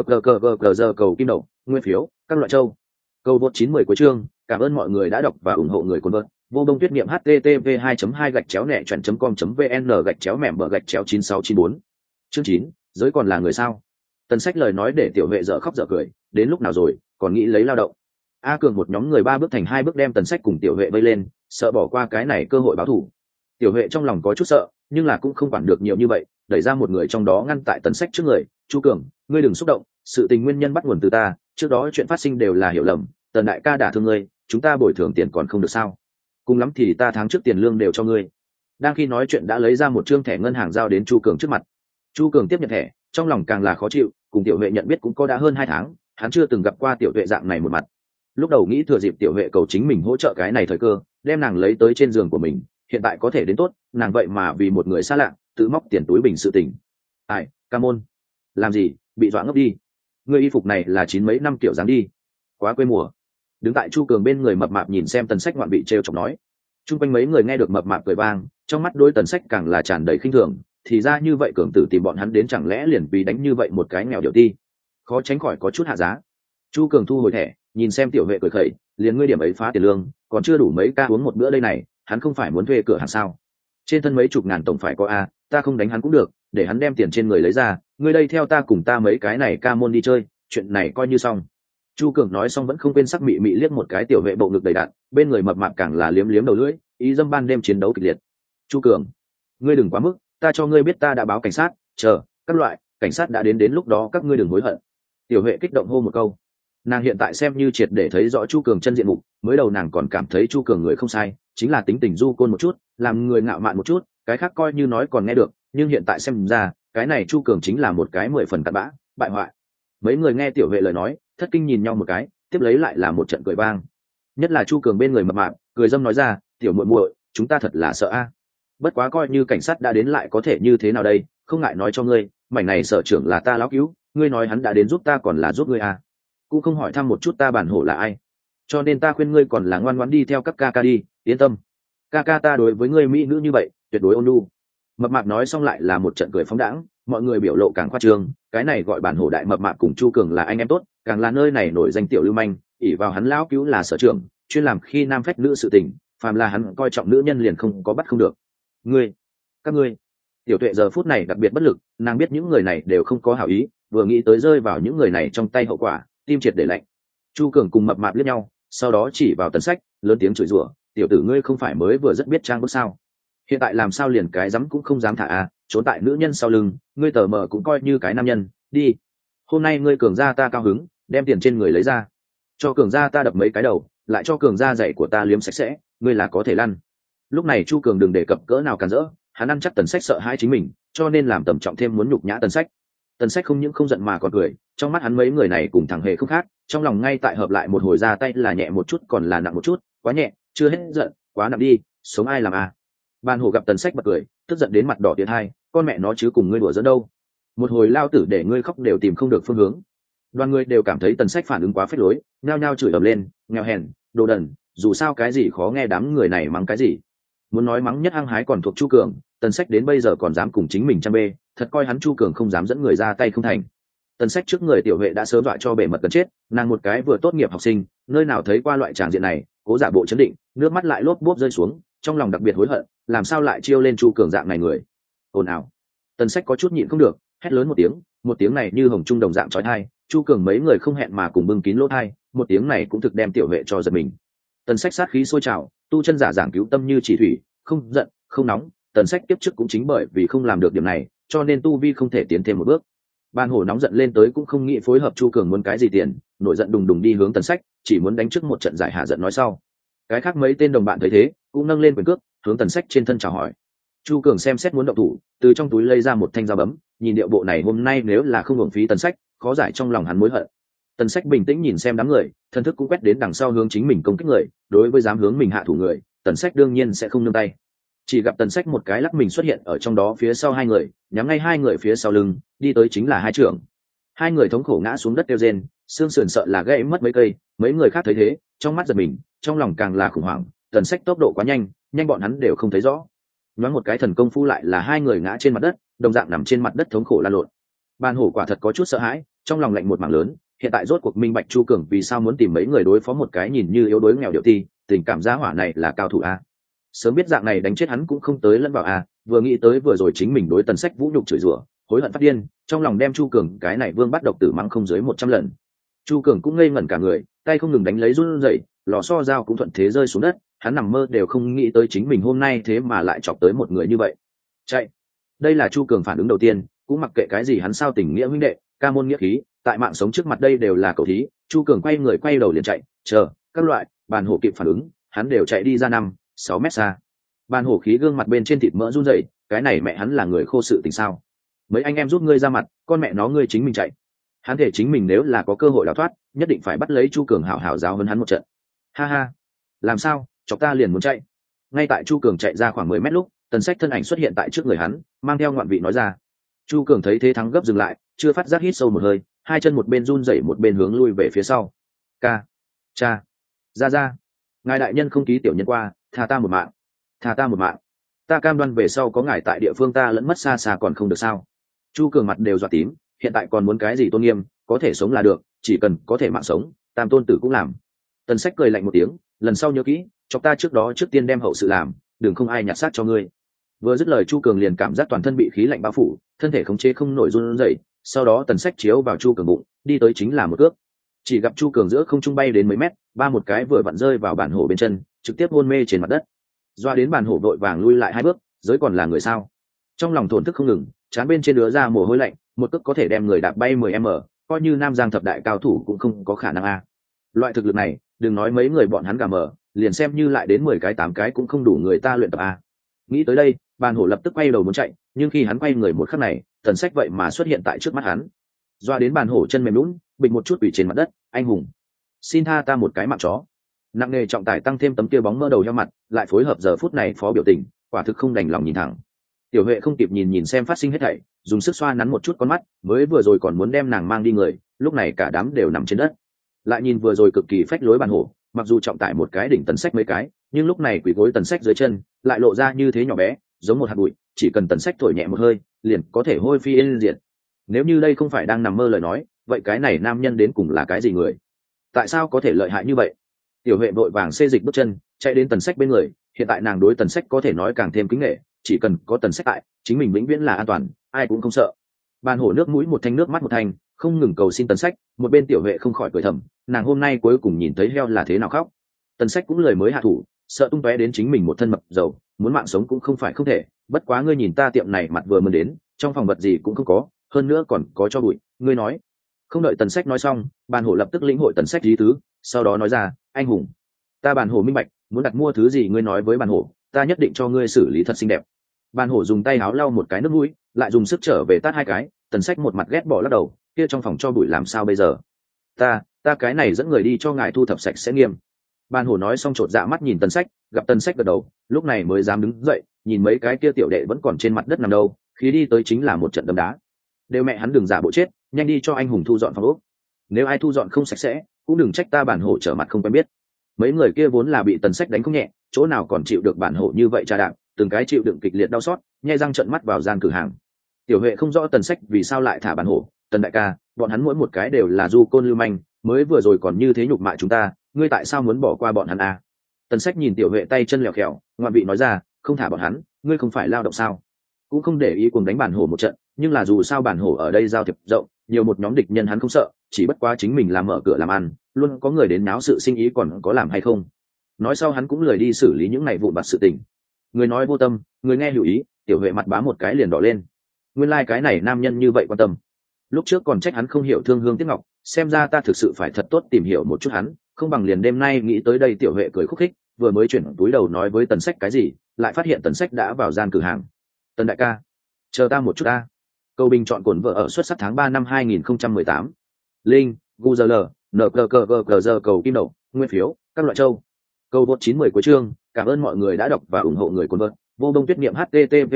NQQQQ cầu kim đậu, nguyên phiếu, các loại châu. Câu vượt 910 cuối chương, cảm ơn mọi người đã đọc và ủng hộ người cuốn vợt. Vô Đông Tuyết Niệm http 2.2 /com.vn/9694. Chương 9, giới còn là người sao? Tần Sách lời nói để Tiểu Huệ dở khóc dở cười, đến lúc nào rồi, còn nghĩ lấy lao động. A Cường một nhóm người 3 bước thành 2 bước đem Tần Sách cùng Tiểu Huệ vây lên, sợ bỏ qua cái này cơ hội báo thù. Tiểu Huệ trong lòng có chút sợ, nhưng là cũng không quản được nhiều như vậy, đẩy ra một người trong đó ngăn tại Tần Sách trước người, "Chu Cường, ngươi đừng xúc động, sự tình nguyên nhân bắt nguồn từ ta, trước đó chuyện phát sinh đều là hiểu lầm, Tần đại ca đả thương ngươi, chúng ta bồi thường tiền còn không được sao? Cùng lắm thì ta tháng trước tiền lương đều cho ngươi." Đang khi nói chuyện đã lấy ra một trương thẻ ngân hàng giao đến Chu Cường trước mặt. Chu Cường tiếp nhận thẻ, trong lòng càng là khó chịu, cùng Tiểu Huệ nhận biết cũng có đã hơn 2 tháng, hắn chưa từng gặp qua Tiểu Huệ dạng này một mặt. Lúc đầu nghĩ thừa dịp Tiểu Huệ cầu chính mình hỗ trợ cái này thời cơ, đem nàng lấy tới trên giường của mình, hiện tại có thể đến tốt, nàng vậy mà vì một người xa lạ tự móc tiền túi bình sự tình. Ai, ca môn, làm gì, bị dọa ngốc đi. Người y phục này là 9 mấy năm kiểu dáng đi, quá quê mùa. Đứng tại Chu Cường bên người mập mạp nhìn xem Tần Sách ngoạn bị trêu chọc nói. Chung quanh mấy người nghe được mập mạp cười vang, trong mắt đôi Tần Sách càng là tràn đầy khinh thường, thì ra như vậy Cường tử tìm bọn hắn đến chẳng lẽ liền vì đánh như vậy một cái nghèo điệu ti, khó tránh khỏi có chút hạ giá. Chu Cường thu hồi thẻ, nhìn xem Tiểu Huệ cười khẩy, liền ngươi điểm ấy phá tiền lương, còn chưa đủ mấy ca uống một bữa đây này, hắn không phải muốn thuê cửa hàng sao? Trên thân mấy chục ngàn tổng phải có a, ta không đánh hắn cũng được, để hắn đem tiền trên người lấy ra, ngươi đây theo ta cùng ta mấy cái này ca môn đi chơi, chuyện này coi như xong. Chu Cường nói xong vẫn không quên sắc mị mị liếc một cái Tiểu Huệ bộ ngực đầy đặn, bên người mập mạp càng là liếm liếm đầu lưỡi, ý dâm ban đêm chiến đấu kịch liệt. Chu Cường, ngươi đừng quá mức, ta cho ngươi biết ta đã báo cảnh sát, chờ, các loại, cảnh sát đã đến lúc đó các ngươi đừng hối hận. Tiểu Huệ kích động hô một câu. Nàng hiện tại xem như triệt để thấy rõ Chu Cường chân diện mục, mới đầu nàng còn cảm thấy Chu Cường người không sai, chính là tính tình du côn một chút, làm người ngạo mạn một chút, cái khác coi như nói còn nghe được, nhưng hiện tại xem ra, cái này Chu Cường chính là một cái 10 phần cặn bã, bại hoại. Mấy người nghe Tiểu Huệ lời nói, thất kinh nhìn nhau một cái, tiếp lấy lại là một trận cười vang. Nhất là Chu Cường bên người mập mạp, cười dâm nói ra, "Tiểu muội muội, chúng ta thật là sợ a. Bất quá coi như cảnh sát đã đến lại có thể như thế nào đây, không ngại nói cho ngươi, mảnh này sở trưởng là ta lão cứu, ngươi nói hắn đã đến giúp ta còn là giúp ngươi a. Cũng không hỏi thăm một chút ta bản hổ là ai, cho nên ta khuyên ngươi còn là ngoan ngoãn đi theo các ca ca đi, yên tâm, ca ca ta đối với ngươi mỹ nữ như vậy tuyệt đối ôn nhu." Mập mạp nói xong lại là một trận cười phóng đãng, mọi người biểu lộ càng khoa trương, cái này gọi bản hổ đại mập mạp cùng Chu Cường là anh em tốt, càng là nơi này nổi danh tiểu lưu manh, ỷ vào hắn lão cứu là sở trưởng, chuyên làm khi nam phách nữ sự tình, phàm là hắn coi trọng nữ nhân liền không có bắt không được. Ngươi các ngươi. Tiểu tuệ giờ phút này đặc biệt bất lực, nàng biết những người này đều không có hảo ý, vừa nghĩ tới rơi vào những người này trong tay hậu quả, tim triệt để lạnh. Chu cường cùng mập mạp liếc nhau, sau đó chỉ vào Tần Sách lớn tiếng chửi rủa, tiểu tử ngươi không phải mới vừa rất biết trang bức sao, hiện tại làm sao liền cái dám cũng không dám thả à, trốn tại nữ nhân sau lưng, ngươi tờ mờ cũng coi như cái nam nhân đi. Hôm nay ngươi cường gia ta cao hứng, đem tiền trên người lấy ra, cho cường gia ta đập mấy cái đầu, lại cho cường gia giày của ta liếm sạch sẽ, ngươi là có thể lăn. Lúc này Chu cường đừng đề cập cỡ nào cản rỡ, hắn ăn chắc Tần Sách sợ hãi chính mình, cho nên làm tầm trọng thêm muốn nhục nhã Tần Sách. Tần Sách không những không giận mà còn cười, trong mắt hắn mấy người này cùng thằng hề không khác, trong lòng ngay tại hợp lại một hồi ra tay là nhẹ một chút còn là nặng một chút, quá nhẹ chưa hết giận, quá nặng đi, sống ai làm à. Ban hổ gặp Tần Sách bật cười, tức giận đến mặt đỏ tiến hai, con mẹ nó chứ cùng ngươi đùa giỡn đâu, một hồi lao tử để ngươi khóc đều tìm không được phương hướng. Đoàn người đều cảm thấy Tần Sách phản ứng quá phách lối, nhao nhao chửi ầm lên, nghèo hèn, đồ đần, dù sao cái gì khó nghe đám người này mắng cái gì. Muốn nói mắng nhất hăng hái còn thuộc Chu cường, Tần Sách đến bây giờ còn dám cùng chính mình chăm bê, thật coi hắn Chu cường không dám dẫn người ra tay không thành. Tần Sách trước người tiểu vệ đã sớm dọa cho bể mật gần chết, nàng một cái vừa tốt nghiệp học sinh, nơi nào thấy qua loại tràng diện này, cố giả bộ chấn định, nước mắt lại lốp bốp rơi xuống, trong lòng đặc biệt hối hận, làm sao lại chiêu lên Chu cường dạng này người. Ồn ào. Tần Sách có chút nhịn không được, hét lớn một tiếng này như hồng trung đồng dạng chói tai, Chu cường mấy người không hẹn mà cùng bưng kín lỗ tai, một tiếng này cũng thực đem tiểu vệ cho giật mình. Tần Sách sát khí sôi trào, tu chân giả giảng cứu tâm như chỉ thủy, không giận không nóng. Tần Sách tiếp trước cũng chính bởi vì không làm được điểm này, cho nên tu vi không thể tiến thêm một bước. Ban hổ nóng giận lên tới cũng không nghĩ phối hợp Chu cường muốn cái gì tiền, nổi giận đùng đùng đi hướng Tần Sách, chỉ muốn đánh trước một trận giải hạ giận nói sau. Cái khác mấy tên đồng bạn thấy thế cũng nâng lên quyền cước hướng Tần Sách trên thân chào hỏi. Chu cường xem xét muốn động thủ, từ trong túi lấy ra một thanh dao bấm, nhìn điệu bộ này hôm nay nếu là không hưởng phí Tần Sách, khó giải trong lòng hắn mối hận. Tần Sách bình tĩnh nhìn xem đám người, thần thức cũng quét đến đằng sau hướng chính mình công kích người, đối với dám hướng mình hạ thủ người, Tần Sách đương nhiên sẽ không nương tay. Chỉ gặp Tần Sách một cái lắc mình xuất hiện ở trong đó phía sau hai người, nhắm ngay hai người phía sau lưng, đi tới chính là hai trưởng. Hai người thống khổ ngã xuống đất kêu rên, xương sườn sợ là gãy mất mấy cây, mấy người khác thấy thế, trong mắt giật mình, trong lòng càng là khủng hoảng, Tần Sách tốc độ quá nhanh, nhanh bọn hắn đều không thấy rõ. Nhoáng một cái thần công phu lại là hai người ngã trên mặt đất, đồng dạng nằm trên mặt đất thống khổ la lộn. Ban hổ quả thật có chút sợ hãi, trong lòng lạnh một mảng lớn, hiện tại rốt cuộc minh bạch Chu cường vì sao muốn tìm mấy người đối phó một cái nhìn như yếu đuối nghèo điệu ti, tình cảm gia hỏa này là cao thủ a. Sớm biết dạng này đánh chết hắn cũng không tới lẫn vào a, vừa nghĩ tới vừa rồi chính mình đối Tần Sách vũ nhục chửi rủa, hối hận phát điên, trong lòng đem Chu cường cái này vương bắt độc tử mắng không dưới 100 lần. Chu cường cũng ngây ngẩn cả người, tay không ngừng đánh lấy run rẩy, lò xo dao cũng thuận thế rơi xuống đất, hắn nằm mơ đều không nghĩ tới chính mình hôm nay thế mà lại chọc tới một người như vậy. Chạy. Đây là Chu cường phản ứng đầu tiên, cũng mặc kệ cái gì hắn sao tình nghĩa huynh đệ, ca môn nghĩa khí, tại mạng sống trước mặt đây đều là cầu thí. Chu cường quay người quay đầu liền chạy, chờ các loại bàn hổ kịp phản ứng, hắn đều chạy đi ra 5-6 mét xa. Bàn hổ khí gương mặt bên trên thịt mỡ run rẩy, cái này mẹ hắn là người khô sự tình sao? Mấy anh em giúp ngươi ra mặt, con mẹ nó ngươi chính mình chạy. Hắn thể chính mình nếu là có cơ hội đào thoát, nhất định phải bắt lấy Chu cường hảo hảo giáo hơn hắn một trận. Ha ha, làm sao, chọc ta liền muốn chạy. Ngay tại Chu cường chạy ra khoảng 10 mét lúc, Tần Sách thân ảnh xuất hiện tại trước người hắn, mang theo ngoạn vị nói ra. Chu cường thấy thế thắng gấp dừng lại, chưa phát giác hít sâu một hơi, hai chân một bên run rẩy một bên hướng lui về phía sau. Ca, cha, ra, ngài đại nhân không ký tiểu nhân qua, tha ta một mạng, tha ta một mạng, ta cam đoan về sau có ngài tại địa phương ta lẫn mất xa xa còn không được sao. Chu cường mặt đều dọa tím, hiện tại còn muốn cái gì tôn nghiêm, có thể sống là được, chỉ cần có thể mạng sống, tam tôn tử cũng làm. Tần Sách cười lạnh một tiếng, lần sau nhớ kỹ, chọc ta trước đó trước tiên đem hậu sự làm, đừng không ai nhặt xác cho ngươi. Vừa dứt lời Chu cường liền cảm giác toàn thân bị khí lạnh bao phủ, thân thể khống chế không nổi run rẩy, sau đó Tần Sách chiếu vào Chu cường bụng, đi tới chính là một cước. Chỉ gặp Chu cường giữa không trung bay đến mấy mét, ba một cái vừa vặn rơi vào bản hổ bên chân, trực tiếp hôn mê trên mặt đất. Doa đến bản hổ vội vàng lui lại 2 bước, giới còn là người sao? Trong lòng thổn thức không ngừng, trán bên trên đứa ra mồ hôi lạnh, một cước có thể đem người đạp bay 10m, coi như Nam Giang thập đại cao thủ cũng không có khả năng a. Loại thực lực này, đừng nói mấy người bọn hắn gà mờ, liền xem như lại đến 10 cái 8 cái cũng không đủ người ta luyện tập a. Nghĩ tới đây, bàn hổ lập tức quay đầu muốn chạy, nhưng khi hắn quay người một khắc này, Tần Sách vậy mà xuất hiện tại trước mắt hắn. Doa đến bàn hổ chân mềm nhũn, bịch một chút quỳ trên mặt đất, anh hùng, xin tha ta một cái mạng chó. Nặng nghề trọng tải tăng thêm tấm kia bóng mơ đầu heo mặt, lại phối hợp giờ phút này phó biểu tình, quả thực không đành lòng nhìn thẳng. Tiểu Huệ không kịp nhìn xem phát sinh hết thảy, dùng sức xoa nắn một chút con mắt, mới vừa rồi còn muốn đem nàng mang đi người, lúc này cả đám đều nằm trên đất. Lại nhìn vừa rồi cực kỳ phách lối bàn hổ, mặc dù trọng tải một cái đỉnh Tần Sách mấy cái, nhưng lúc này quỳ gối Tần Sách dưới chân, lại lộ ra như thế nhỏ bé, giống một hạt bụi, chỉ cần Tần Sách thổi nhẹ một hơi, liền có thể hôi phi yên diệt. Nếu như đây không phải đang nằm mơ lời nói, vậy cái này nam nhân đến cùng là cái gì người? Tại sao có thể lợi hại như vậy? Tiểu Huệ vội vàng xê dịch bước chân, chạy đến Tần Sách bên người, hiện tại nàng đối Tần Sách có thể nói càng thêm kính nể, chỉ cần có Tần Sách tại, chính mình vĩnh viễn là an toàn, ai cũng không sợ. Bàn hổ nước mũi một thanh nước mắt một thanh, không ngừng cầu xin Tần Sách. Một bên Tiểu Huệ không khỏi cười thầm, nàng hôm nay cuối cùng nhìn thấy heo là thế nào khóc. Tần Sách cũng lời mới hạ thủ, sợ tung tóe đến chính mình một thân mập dầu, muốn mạng sống cũng không phải không thể. Bất quá ngươi nhìn ta tiệm này mặt vừa mới đến, trong phòng vật gì cũng không có, hơn nữa còn có cho bụi. Ngươi nói. Không đợi Tần Sách nói xong, bàn hổ lập tức lĩnh hội Tần Sách ý tứ, sau đó nói ra, anh hùng, ta bàn hổ minh bạch, muốn đặt mua thứ gì ngươi nói với bàn hổ, ta nhất định cho ngươi xử lý thật xinh đẹp. Bàn hổ dùng tay áo lau một cái nước mũi, lại dùng sức trở về tát hai cái. Tần Sách một mặt ghét bỏ lắc đầu, kia trong phòng cho bụi làm sao bây giờ? Ta cái này dẫn người đi cho ngài thu thập sạch sẽ nghiêm. Bàn hổ nói xong chột dạ mắt nhìn Tần Sách, gặp Tần Sách gật đầu, lúc này mới dám đứng dậy, nhìn mấy cái kia tiểu đệ vẫn còn trên mặt đất nằm đâu, khi đi tới chính là một trận đấm đá. Đều mẹ hắn đừng giả bộ chết, nhanh đi cho anh hùng thu dọn phòng ốc. Nếu ai thu dọn không sạch sẽ, cũng đừng trách ta bản hổ trở mặt không quen biết. Mấy người kia vốn là bị Tần Sách đánh không nhẹ, chỗ nào còn chịu được bản hổ như vậy tra đạp, từng cái chịu đựng kịch liệt đau xót, nhe răng trợn mắt vào gian cửa hàng. Tiểu Huệ không rõ Tần Sách vì sao lại thả bản hổ, Tần đại ca, bọn hắn mỗi một cái đều là du côn lưu manh, mới vừa rồi còn như thế nhục mạ chúng ta, ngươi tại sao muốn bỏ qua bọn hắn à? Tần Sách nhìn Tiểu Huệ tay chân lẹo khẹo, ngoạn vị nói ra, không thả bọn hắn, ngươi không phải lao động sao? Cũng không để ý cùng đánh bản hổ một trận, nhưng là dù sao bản hổ ở đây giao thiệp rộng, nhiều một nhóm địch nhân hắn không sợ, chỉ bất quá chính mình làm mở cửa làm ăn, luôn có người đến náo sự sinh ý còn có làm hay không. Nói sau hắn cũng lười đi xử lý những này vụn vặt sự tình. Người nói vô tâm, người nghe hữu ý. Tiểu Huệ mặt bám một cái liền đỏ lên. Nguyên lai cái này nam nhân như vậy quan tâm. Lúc trước còn trách hắn không hiểu thương hương tiếc ngọc, xem ra ta thực sự phải thật tốt tìm hiểu một chút hắn, không bằng liền đêm nay nghĩ tới đây. Tiểu Huệ cười khúc khích, vừa mới chuyển túi đầu nói với Tần Sách cái gì, lại phát hiện Tần Sách đã vào gian cửa hàng. Tần đại ca, chờ ta một chút ta. Câu bình chọn cuốn vợ ở xuất sắc tháng 3 năm 2018. Linh, Google, NQQQQ cầu kim đậu, nguyên phiếu, các loại châu. Câu vượt 910 của chương, cảm ơn mọi người đã đọc và ủng hộ người cuốn vợt. Vô Đông Tuyết Niệm http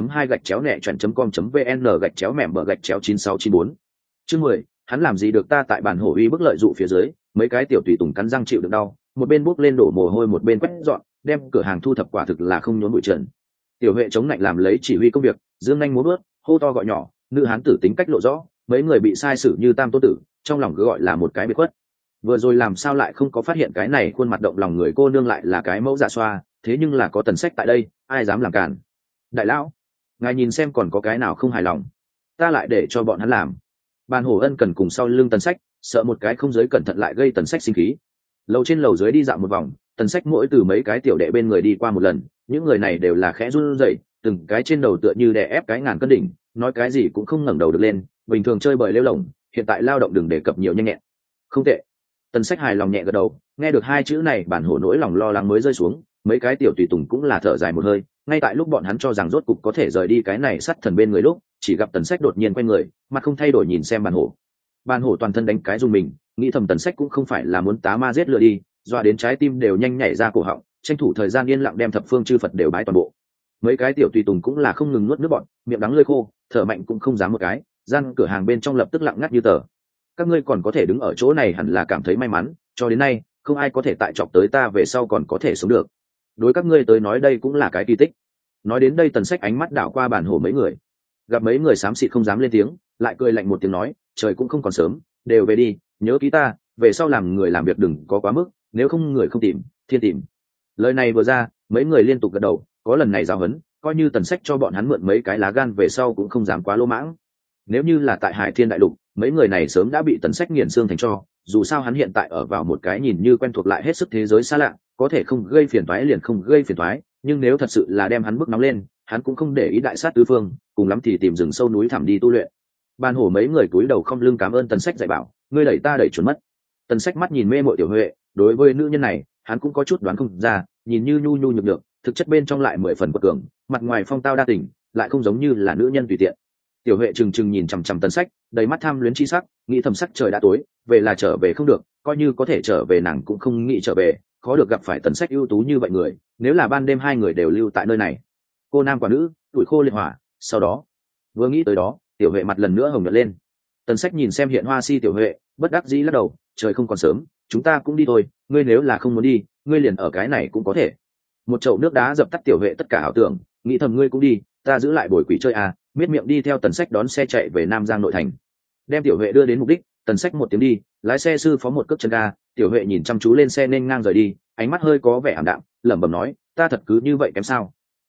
2.2 _ Chương 10, hắn làm gì được ta tại bản hổ uy bức lợi dụ phía dưới, mấy cái tiểu tùy tùng cắn răng chịu đựng đau, một bên bốc lên đổ mồ hôi một bên quét dọn, đem cửa hàng thu thập quả thực là không nhốn bụi trần. Tiểu Huệ chống lạnh làm lấy chỉ huy công việc, dương nhanh múa bước, hô to gọi nhỏ, nữ hán tử tính cách lộ rõ, mấy người bị sai xử như tam tô tử, trong lòng cứ gọi là một cái biệt khuất. Vừa rồi làm sao lại không có phát hiện cái này khuôn mặt động lòng người cô nương lại là cái mẫu dạ xoa, thế nhưng là có Tần Sách tại đây, ai dám làm cản. Đại lão, ngài nhìn xem còn có cái nào không hài lòng, ta lại để cho bọn hắn làm. Bàn hổ ân cần cùng sau lưng Tần Sách, sợ một cái không giới cẩn thận lại gây Tần Sách sinh khí. Lầu trên lầu dưới đi dạo một vòng, Tần Sách mỗi từ mấy cái tiểu đệ bên người đi qua một lần, những người này đều là khẽ run rẩy, từng cái trên đầu tựa như đè ép cái ngàn cân đỉnh, nói cái gì cũng không ngẩng đầu được lên, bình thường chơi bời lêu lổng, hiện tại lao động đừng đề cập nhiều nhanh nhẹn. Không tệ. Tần Sách hài lòng nhẹ gật đầu, nghe được hai chữ này bản hổ nỗi lòng lo lắng mới rơi xuống, mấy cái tiểu tùy tùng cũng là thở dài một hơi. Ngay tại lúc bọn hắn cho rằng rốt cục có thể rời đi cái này sắt thần bên người lúc, chỉ gặp Tần Sách đột nhiên quay người, mặt không thay đổi nhìn xem bản hổ. Bản hổ toàn thân đánh cái rung mình, nghĩ thầm Tần Sách cũng không phải là muốn tá ma giết lừa đi, dọa đến trái tim đều nhanh nhảy ra cổ họng, tranh thủ thời gian yên lặng đem thập phương chư Phật đều bái toàn bộ. Mấy cái tiểu tùy tùng cũng là không ngừng nuốt nước bọt, miệng đắng lưỡi khô, thở mạnh cũng không dám một cái, gian cửa hàng bên trong lập tức lặng ngắt như tờ. Các ngươi còn có thể đứng ở chỗ này hẳn là cảm thấy may mắn, cho đến nay không ai có thể tại chọc tới ta về sau còn có thể sống được. Đối các ngươi tới nói đây cũng là cái kỳ tích. Nói đến đây Tần Sách ánh mắt đảo qua bản hổ mấy người, gặp mấy người xám xịt không dám lên tiếng, lại cười lạnh một tiếng nói, trời cũng không còn sớm, đều về đi, nhớ ký ta, về sau làm người làm việc đừng có quá mức, nếu không người không tìm, thiên tìm. Lời này vừa ra, mấy người liên tục gật đầu, có lần này giao hấn, coi như Tần Sách cho bọn hắn mượn mấy cái lá gan về sau cũng không dám quá lỗ mãng. Nếu như là tại Hải Thiên đại lục, mấy người này sớm đã bị Tần Sách nghiền xương thành tro, dù sao hắn hiện tại ở vào một cái nhìn như quen thuộc lại hết sức thế giới xa lạ, có thể không gây phiền toái liền không gây phiền toái, nhưng nếu thật sự là đem hắn bức nóng lên, hắn cũng không để ý đại sát tứ phương, cùng lắm thì tìm rừng sâu núi thẳm đi tu luyện. Ban hổ mấy người cúi đầu không lưng cảm ơn Tần Sách dạy bảo, ngươi đẩy ta đẩy chuẩn mất. Tần Sách mắt nhìn mê mội Tiểu Huệ, đối với nữ nhân này, hắn cũng có chút đoán không ra, nhìn như nhu nhu nhược nhược, thực chất bên trong lại 10 phần quật cường, mặt ngoài phong tao đa tình, lại không giống như là nữ nhân tùy tiện. Tiểu Huệ trừng trừng nhìn chằm chằm Tần Sách, đầy mắt tham luyến chi sắc, nghĩ thầm sắc trời đã tối, về là trở về không được, coi như có thể trở về nàng cũng không nghĩ trở về, khó được gặp phải Tần Sách ưu tú như vậy người, nếu là ban đêm hai người đều lưu tại nơi này. Cô nam quả nữ, tuổi khô liệt hỏa, sau đó, vừa nghĩ tới đó, Tiểu Huệ mặt lần nữa hồng nhợt lên. Tần Sách nhìn xem hiện hoa si Tiểu Huệ, bất đắc dĩ lắc đầu, trời không còn sớm, chúng ta cũng đi thôi, ngươi nếu là không muốn đi, ngươi liền ở cái này cũng có thể. Một chậu nước đá dập tắt Tiểu Huệ tất cả ảo tưởng, nghĩ thầm ngươi cũng đi, ta giữ lại bồi quỷ chơi à, miết miệng đi theo Tần Sách đón xe chạy về Nam Giang nội thành. Đem Tiểu Huệ đưa đến mục đích, Tần Sách một tiếng đi, lái xe sư phó một cước chân ga, Tiểu Huệ nhìn chăm chú lên xe nên ngang rời đi, ánh mắt hơi có vẻ ảm đạm, lẩm bẩm nói, ta thật cứ như vậy kém sao?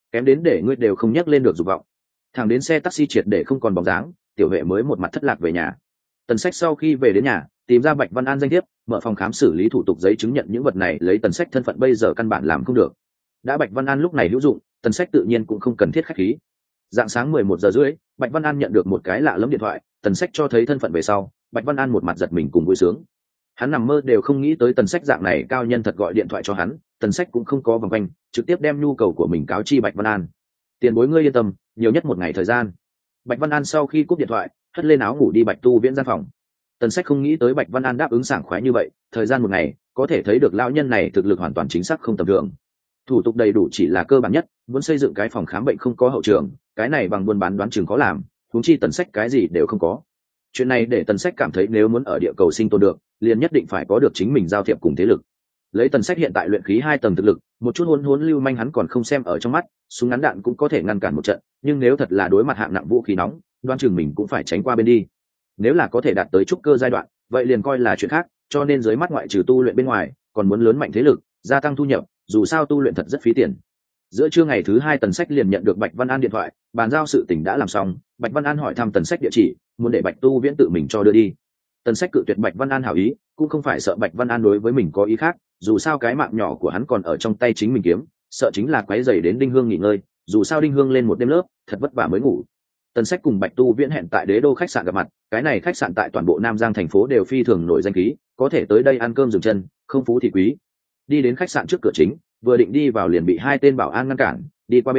kém đến để ngươi đều không nhắc lên được dục vọng. Thẳng đến xe taxi triệt để không còn bóng dáng, tiểu vệ mới một mặt thất lạc về nhà. Tần Sách sau khi về đến nhà, tìm ra Bạch Văn An danh thiếp, mở phòng khám xử lý thủ tục giấy chứng nhận những vật này, lấy Tần Sách thân phận bây giờ căn bản làm không được. Đã Bạch Văn An lúc này hữu dụng, Tần Sách tự nhiên cũng không cần thiết khách khí. Dạng sáng 11 giờ rưỡi, Bạch Văn An nhận được một cái lạ lẫm điện thoại, Tần Sách cho thấy thân phận về sau, Bạch Văn An một mặt giật mình cùng vui sướng. Hắn nằm mơ đều không nghĩ tới Tần Sách dạng này cao nhân thật gọi điện thoại cho hắn, Tần Sách cũng không có vòng quanh, trực tiếp đem nhu cầu của mình cáo chi Bạch Văn An. Tiền bối ngươi yên tâm, nhiều nhất một ngày thời gian. Bạch Văn An sau khi cúp điện thoại, hất lên áo ngủ đi Bạch Tu Viễn gian phòng. Tần Sách không nghĩ tới Bạch Văn An đáp ứng sảng khoái như vậy, thời gian một ngày, có thể thấy được lão nhân này thực lực hoàn toàn chính xác không tầm thường. Thủ tục đầy đủ chỉ là cơ bản nhất, muốn xây dựng cái phòng khám bệnh không có hậu trường, cái này bằng buôn bán đoán chừng khó làm, huống chi Tần Sách cái gì đều không có. Chuyện này để Tần Sách cảm thấy nếu muốn ở địa cầu sinh tồn được, liền nhất định phải có được chính mình giao thiệp cùng thế lực. Lấy Tần Sách hiện tại luyện khí 2 tầng thực lực, một chút hỗn hỗn lưu manh hắn còn không xem ở trong mắt, súng ngắn đạn cũng có thể ngăn cản một trận, nhưng nếu thật là đối mặt hạng nặng vũ khí nóng, đoán chừng mình cũng phải tránh qua bên đi. Nếu là có thể đạt tới trúc cơ giai đoạn, vậy liền coi là chuyện khác, cho nên dưới mắt ngoại trừ tu luyện bên ngoài, còn muốn lớn mạnh thế lực, gia tăng thu nhập, dù sao tu luyện thật rất phí tiền. Giữa trưa ngày thứ 2 Tần Sách liền nhận được Bạch Văn An điện thoại, bàn giao sự tình đã làm xong, Bạch Văn An hỏi thăm Tần Sách địa chỉ, muốn để Bạch Tu Viễn tự mình cho đưa đi. Tần Sách cự tuyệt Bạch Văn An hảo ý, cũng không phải sợ Bạch Văn An đối với mình có ý khác, dù sao cái mạng nhỏ của hắn còn ở trong tay chính mình kiếm, sợ chính là quấy rầy đến Đinh Hương nghỉ ngơi, dù sao Đinh Hương lên một đêm lớp, thật vất vả mới ngủ. Tần Sách cùng Bạch Tu Viễn hẹn tại Đế Đô khách sạn gặp mặt, cái này khách sạn tại toàn bộ Nam Giang thành phố đều phi thường nổi danh khí, có thể tới đây ăn cơm dừng chân, không phú thì quý. Đi đến khách sạn trước cửa chính, vừa định đi vào liền bị hai tên bảo an ngăn cản, đi qua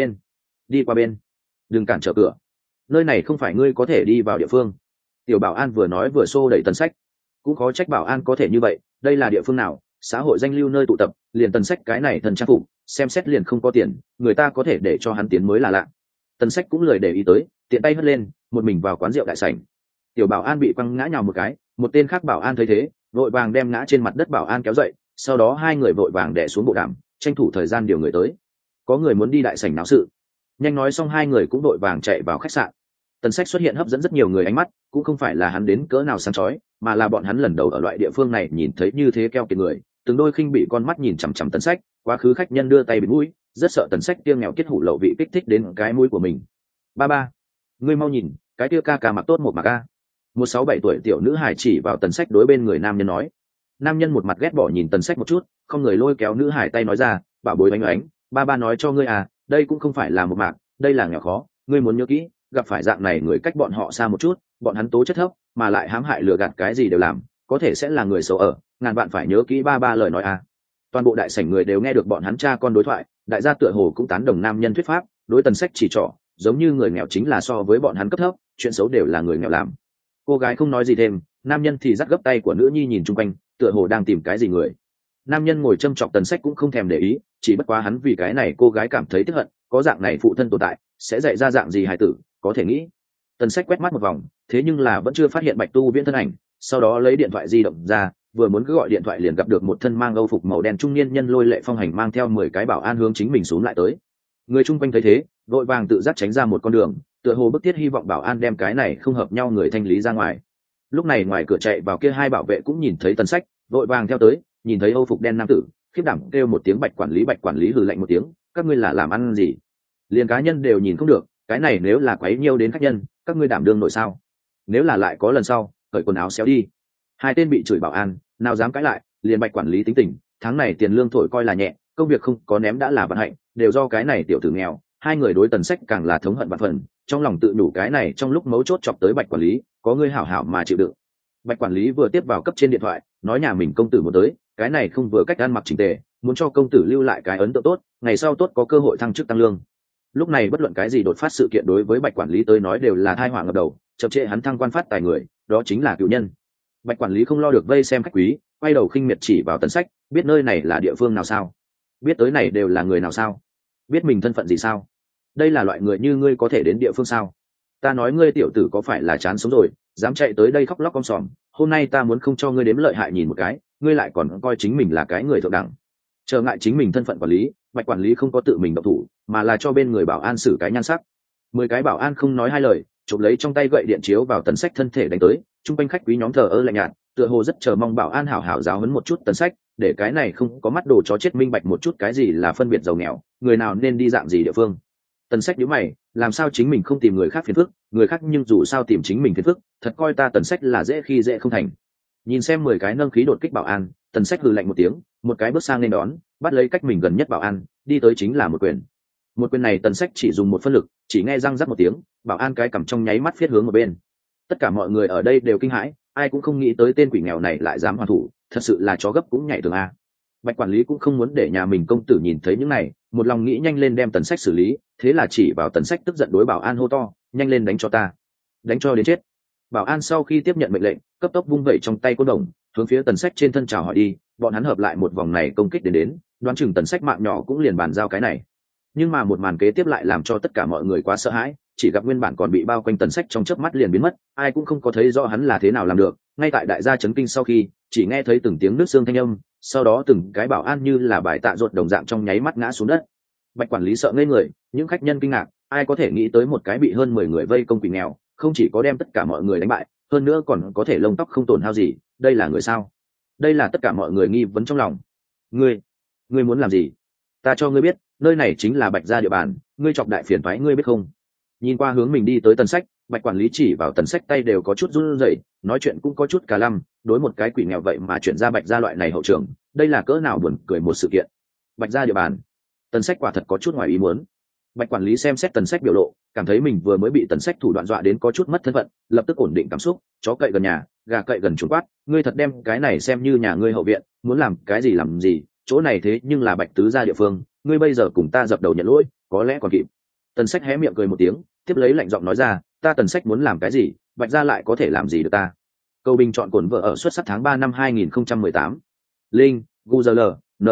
bên, đừng cản trở cửa, nơi này không phải ngươi có thể đi vào địa phương. Tiểu bảo an vừa nói vừa xô đẩy Tần Sách, cũng khó trách bảo an có thể như vậy, đây là địa phương nào, xã hội danh lưu nơi tụ tập, liền Tần Sách cái này thần trang phục, xem xét liền không có tiền, người ta có thể để cho hắn tiến mới là lạ. Tần Sách cũng lười để ý tới, tiện tay hất lên, một mình vào quán rượu đại sảnh. Tiểu bảo an bị quăng ngã nhào một cái, một tên khác bảo an thấy thế, vội vàng đem ngã trên mặt đất bảo an kéo dậy, sau đó hai người vội vàng đè xuống bộ đàm, tranh thủ thời gian điều người tới. Có người muốn đi đại sảnh náo sự. Nhanh nói xong hai người cũng vội vàng chạy vào khách sạn. Tần Sách xuất hiện hấp dẫn rất nhiều người ánh mắt, cũng không phải là hắn đến cỡ nào sáng chói, mà là bọn hắn lần đầu ở loại địa phương này nhìn thấy như thế keo kiệt người, từng đôi khinh bị con mắt nhìn chằm chằm Tần Sách, quá khứ khách nhân đưa tay bịt mũi, rất sợ Tần Sách kia nghèo kết hủ lậu vị kích thích đến cái mũi của mình. Ba, ngươi mau nhìn, cái kia ca mặc tốt một mặc a. 16-17 tuổi tiểu nữ hài chỉ vào Tần Sách đối bên người nam nhân nói. Nam nhân một mặt ghét bỏ nhìn Tần Sách một chút, không người lôi kéo nữ hài tay nói ra, bảo bối oánh oánh, ba nói cho ngươi à, đây cũng không phải là một mạc, đây là nghèo khó, ngươi muốn nhớ kỹ, gặp phải dạng này người cách bọn họ xa một chút, bọn hắn tố chất thấp, mà lại hãm hại lừa gạt cái gì đều làm, có thể sẽ là người xấu ở, ngàn bạn phải nhớ kỹ ba lời nói à. Toàn bộ đại sảnh người đều nghe được bọn hắn cha con đối thoại, đại gia tựa hồ cũng tán đồng nam nhân thuyết pháp, đối Tần Sách chỉ trỏ, giống như người nghèo chính là so với bọn hắn cấp thấp, chuyện xấu đều là người nghèo làm. Cô gái không nói gì thêm, nam nhân thì dắt gấp tay của nữ nhi nhìn chung quanh, tựa hồ đang tìm cái gì người. Nam nhân ngồi châm chọc Tần Sách cũng không thèm để ý, chỉ bất quá hắn vì cái này cô gái cảm thấy tức hận, có dạng này phụ thân tồn tại, sẽ dạy ra dạng gì hài tử, có thể nghĩ. Tần Sách quét mắt một vòng, thế nhưng là vẫn chưa phát hiện Bạch Tu Viễn thân ảnh, sau đó lấy điện thoại di động ra, vừa muốn cứ gọi điện thoại liền gặp được một thân mang âu phục màu đen trung niên nhân lôi lệ phong hành mang theo 10 cái bảo an hướng chính mình xuống lại tới. Người chung quanh thấy thế, vội vàng tự giác tránh ra một con đường, tựa hồ bức thiết hy vọng bảo an đem cái này không hợp nhau người thanh lý ra ngoài. Lúc này ngoài cửa chạy vào kia hai bảo vệ cũng nhìn thấy Tần Sách, vội vàng theo tới, nhìn thấy âu phục đen nam tử, khiếp đảm kêu một tiếng Bạch quản lý hừ lạnh một tiếng, các ngươi là làm ăn gì? Liền cá nhân đều nhìn không được, cái này nếu là quấy nhiêu đến khách nhân, các ngươi đảm đương nổi sao? Nếu là lại có lần sau, cởi quần áo xéo đi. Hai tên bị chửi bảo an, nào dám cãi lại, liền Bạch quản lý tính tình, tháng này tiền lương thổi coi là nhẹ, công việc không có ném đã là vận hạnh, đều do cái này tiểu tử nghèo. Hai người đối Tần Sách càng là thống hận vạn phần, trong lòng tự nhủ cái này trong lúc mấu chốt chọc tới Bạch quản lý, có ngươi hảo hảo mà chịu đựng. Bạch quản lý vừa tiếp vào cấp trên điện thoại, nói nhà mình công tử một tới, cái này không vừa cách ăn mặc chỉnh tề, muốn cho công tử lưu lại cái ấn tượng tốt, ngày sau tốt có cơ hội thăng chức tăng lương. Lúc này bất luận cái gì đột phát sự kiện đối với Bạch quản lý tới nói đều là tai họa ngập đầu, chậm trễ hắn thăng quan phát tài người, đó chính là cựu nhân. Bạch quản lý không lo được vây xem khách quý, quay đầu khinh miệt chỉ vào Tần Sách, biết nơi này là địa phương nào sao? Biết tới này đều là người nào sao? Biết mình thân phận gì sao? Đây là loại người như ngươi có thể đến địa phương sao? Ta nói ngươi tiểu tử có phải là chán sống rồi, dám chạy tới đây khóc lóc om sòm, hôm nay ta muốn không cho ngươi đếm lợi hại nhìn một cái, ngươi lại còn coi chính mình là cái người thượng đẳng. Trở ngại chính mình thân phận quản lý, Bạch quản lý không có tự mình động thủ, mà là cho bên người bảo an xử cái nhan sắc. 10 cái bảo an không nói hai lời, chụp lấy trong tay gậy điện chiếu vào Tần Sách thân thể đánh tới, trung quanh khách quý nhóm thờ ơ lạnh nhạt, tựa hồ rất chờ mong bảo an hảo hảo giáo huấn một chút Tần Sách, để cái này không có mắt đồ chó chết minh bạch một chút cái gì là phân biệt giàu nghèo, người nào nên đi dạng gì địa phương. Tần Sách nhíu mày, làm sao chính mình không tìm người khác phiền phức, người khác nhưng dù sao tìm chính mình phiền phức, thật coi ta Tần Sách là dễ khi dễ không thành. Nhìn xem 10 cái nâng khí đột kích bảo an, Tần Sách hừ lạnh một tiếng, một cái bước sang lên đón, bắt lấy cách mình gần nhất bảo an, đi tới chính là một quyền. Một quyền này Tần Sách chỉ dùng một phân lực, chỉ nghe răng rắc một tiếng, bảo an cái cầm trong nháy mắt phiết hướng một bên. Tất cả mọi người ở đây đều kinh hãi, ai cũng không nghĩ tới tên quỷ nghèo này lại dám hoàn thủ, thật sự là chó gấp cũng nhảy tường a. Bạch quản lý cũng không muốn để nhà mình công tử nhìn thấy những này, một lòng nghĩ nhanh lên đem Tần Sách xử lý, thế là chỉ vào Tần Sách tức giận đối bảo an hô to, nhanh lên đánh cho ta, đánh cho đến chết. Bảo an sau khi tiếp nhận mệnh lệnh, cấp tốc vung vẩy trong tay côn đồng, hướng phía Tần Sách trên thân chào hỏi đi, bọn hắn hợp lại một vòng này công kích đến, đoán chừng Tần Sách mạng nhỏ cũng liền bàn giao cái này. Nhưng mà một màn kế tiếp lại làm cho tất cả mọi người quá sợ hãi, chỉ gặp nguyên bản còn bị bao quanh Tần Sách trong chớp mắt liền biến mất, ai cũng không có thấy rõ hắn là thế nào làm được. Ngay tại đại gia chấn kinh sau khi, chỉ nghe thấy từng tiếng nước xương thanh âm, sau đó từng cái bảo an như là bài tạ ruột đồng dạng trong nháy mắt ngã xuống đất. Bạch quản lý sợ ngây người, những khách nhân kinh ngạc, ai có thể nghĩ tới một cái bị hơn 10 người vây công quỷ nghèo, không chỉ có đem tất cả mọi người đánh bại, hơn nữa còn có thể lông tóc không tổn hao gì, đây là người sao? Đây là tất cả mọi người nghi vấn trong lòng. Ngươi muốn làm gì? Ta cho ngươi biết, nơi này chính là Bạch gia địa bàn, ngươi chọc đại phiền toái ngươi biết không? Nhìn qua hướng mình đi tới Tần Sách, Bạch quản lý chỉ vào Tần Sách tay đều có chút run rẩy, nói chuyện cũng có chút cà lăm, đối một cái quỷ nghèo vậy mà chuyển ra Bạch gia loại này hậu trường, đây là cỡ nào buồn cười một sự kiện. Bạch gia địa bàn. Tần Sách quả thật có chút ngoài ý muốn. Bạch quản lý xem xét Tần Sách biểu lộ, cảm thấy mình vừa mới bị Tần Sách thủ đoạn dọa đến có chút mất thân phận, lập tức ổn định cảm xúc, chó cậy gần nhà, gà cậy gần chuồng quát, ngươi thật đem cái này xem như nhà ngươi hậu viện, muốn làm cái gì làm gì, chỗ này thế nhưng là Bạch tứ gia địa phương, ngươi bây giờ cùng ta dập đầu nhận lỗi, có lẽ còn kịp. Tần Sách hé miệng cười một tiếng, tiếp lấy lạnh giọng nói ra, ta Tần Sách muốn làm cái gì, Bạch gia lại có thể làm gì được ta. Câu bình chọn cuốn vợ ở xuất sắc tháng 3 năm 2018. Linh, Google,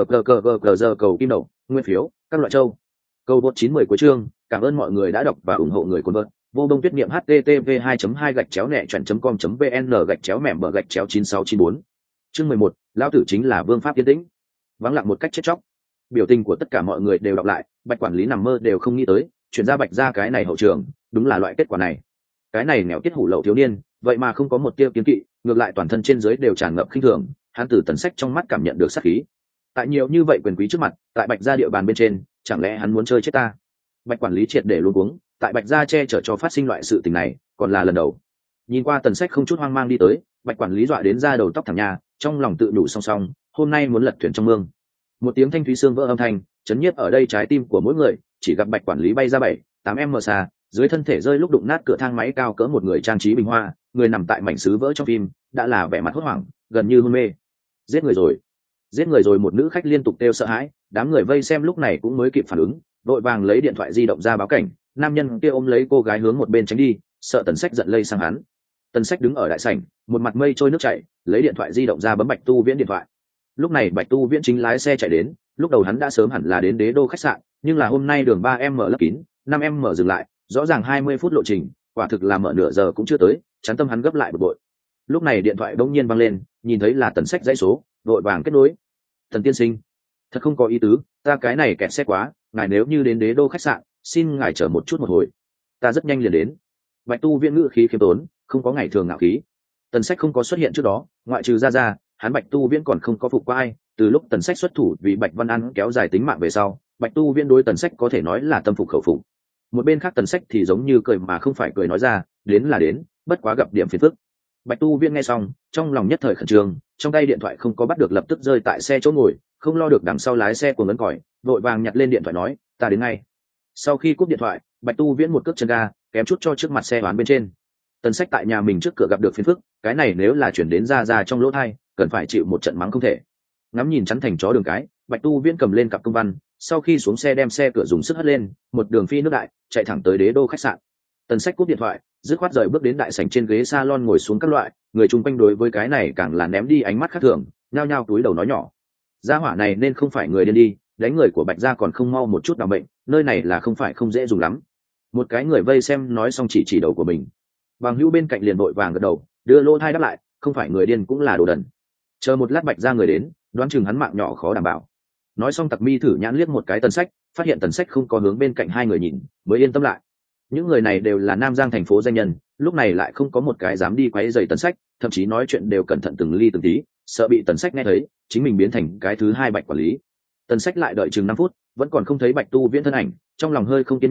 NQQQQ cầu kim đậu, nguyên phiếu, các loại châu. Câu bot 910 cuối chương, cảm ơn mọi người đã đọc và ủng hộ người cuốn vợt. Vô Đông Tuyết Niệm http 2 gạch chéo nẹ chuẩn com vn gạch chéo mẻm bờ gạch chéo 9694. Chương 11, lão tử chính là Vương pháp tiến tĩnh. Vắng lặng một cách chết chóc. Biểu tình của tất cả mọi người đều đọc lại, Bạch quản lý nằm mơ đều không nghĩ tới, chuyển ra Bạch gia cái này hậu trường, đúng là loại kết quả này. Cái này nghèo kiết hủ lậu thiếu niên, vậy mà không có một tia kiến kỵ, ngược lại toàn thân trên dưới đều tràn ngập khinh thường, hắn từ Tần Sách trong mắt cảm nhận được sát khí. Tại nhiều như vậy quyền quý trước mặt, tại Bạch gia địa bàn bên trên, chẳng lẽ hắn muốn chơi chết ta? Bạch quản lý triệt để luống cuống, tại Bạch gia che chở cho phát sinh loại sự tình này, còn là lần đầu. Nhìn qua Tần Sách không chút hoang mang đi tới, Bạch quản lý dọa đến da đầu tóc thẳng nhà, trong lòng tự nhủ song song, hôm nay muốn lật thuyền trong mương. Một tiếng thanh thúy xương vỡ âm thanh, chấn nhiếp ở đây trái tim của mỗi người, chỉ gặp Bạch quản lý bay ra 7-8 m xa, dưới thân thể rơi lúc đụng nát cửa thang máy cao cỡ một người trang trí bình hoa, người nằm tại mảnh sứ vỡ trong phim, đã là vẻ mặt hốt hoảng, gần như hôn mê. Giết người rồi, giết người rồi, một nữ khách liên tục kêu sợ hãi, đám người vây xem lúc này cũng mới kịp phản ứng, vội vàng lấy điện thoại di động ra báo cảnh. Nam nhân kia ôm lấy cô gái hướng một bên tránh đi, sợ Tần Sách giận lây sang hắn. Tần Sách đứng ở đại sảnh, một mặt mây trôi nước chảy, lấy điện thoại di động ra bấm Bạch Tu Viễn điện thoại. Lúc này Bạch Tu Viễn chính lái xe chạy đến, lúc đầu hắn đã sớm hẳn là đến Đế Đô khách sạn, nhưng là hôm nay đường 3M lấp kín, 5M dừng lại, rõ ràng 20 phút lộ trình, quả thực là mở nửa giờ cũng chưa tới, chán tâm hắn gấp lại bực bội. Lúc này điện thoại bỗng nhiên vang lên, nhìn thấy là Tần Sách dãy số, vội vàng kết nối. Thần tiên sinh, thật không có ý tứ, ta cái này kẹt xe quá, ngài nếu như đến Đế Đô khách sạn, xin ngài chờ một chút một hồi, ta rất nhanh liền đến. Bạch Tu Viễn ngữ khí khiêm tốn, không có ngày thường ngạo khí. Tần Sách không có xuất hiện trước đó, ngoại trừ ra, hắn Bạch Tu Viễn còn không có phục qua ai. Từ lúc Tần Sách xuất thủ vì Bạch Văn An kéo dài tính mạng về sau, Bạch Tu Viễn đối Tần Sách có thể nói là tâm phục khẩu phục. Một bên khác Tần Sách thì giống như cười mà không phải cười nói ra, đến là đến, bất quá gặp điểm phiền phức. Bạch Tu Viễn nghe xong, trong lòng nhất thời khẩn trương, trong tay điện thoại không có bắt được lập tức rơi tại xe chỗ ngồi, không lo được đằng sau lái xe cuồng ấn còi, vội vàng nhặt lên điện thoại nói, ta đến ngay. Sau khi cúp điện thoại, Bạch Tu Viễn một cước chân ga, kém chút cho trước mặt xe đoán bên trên. Tần Sách tại nhà mình trước cửa gặp được phiền phức, cái này nếu là chuyển đến ra trong lỗ thai, cần phải chịu một trận mắng không thể. Ngắm nhìn chắn thành chó đường cái, Bạch Tu Viễn cầm lên cặp công văn, sau khi xuống xe đem xe cửa dùng sức hất lên, một đường phi nước đại, chạy thẳng tới Đế Đô khách sạn. Tần Sách cúp điện thoại, dứt khoát rời bước đến đại sảnh trên ghế salon ngồi xuống các loại, người chung quanh đối với cái này càng là ném đi ánh mắt khác thường, nhao nhao túi đầu nói nhỏ. Gia hỏa này nên không phải người điên đi, đánh người của Bạch gia còn không mau một chút nào bệnh, nơi này là không phải không dễ dùng lắm. Một cái người vây xem nói xong chỉ đầu của mình. Bằng hữu bên cạnh liền vội vàng gật đầu, đưa lô thai đáp lại, không phải người điên cũng là đồ đần. Chờ một lát Bạch gia người đến, đoán chừng hắn mạng nhỏ khó đảm bảo. Nói xong Tặc Mi thử nhãn liếc một cái Tần Sách, phát hiện Tần Sách không có hướng bên cạnh hai người nhìn, mới yên tâm lại. Những người này đều là Nam Giang thành phố danh nhân, lúc này lại không có một cái dám đi quấy rầy Tần Sách, thậm chí nói chuyện đều cẩn thận từng ly từng tí, sợ bị Tần Sách nghe thấy, chính mình biến thành cái thứ hai Bạch quản lý. Tần Sách lại đợi chừng 5 phút, vẫn còn không thấy Bạch Tu Viễn thân ảnh, trong lòng hơi không kiên nhẫn,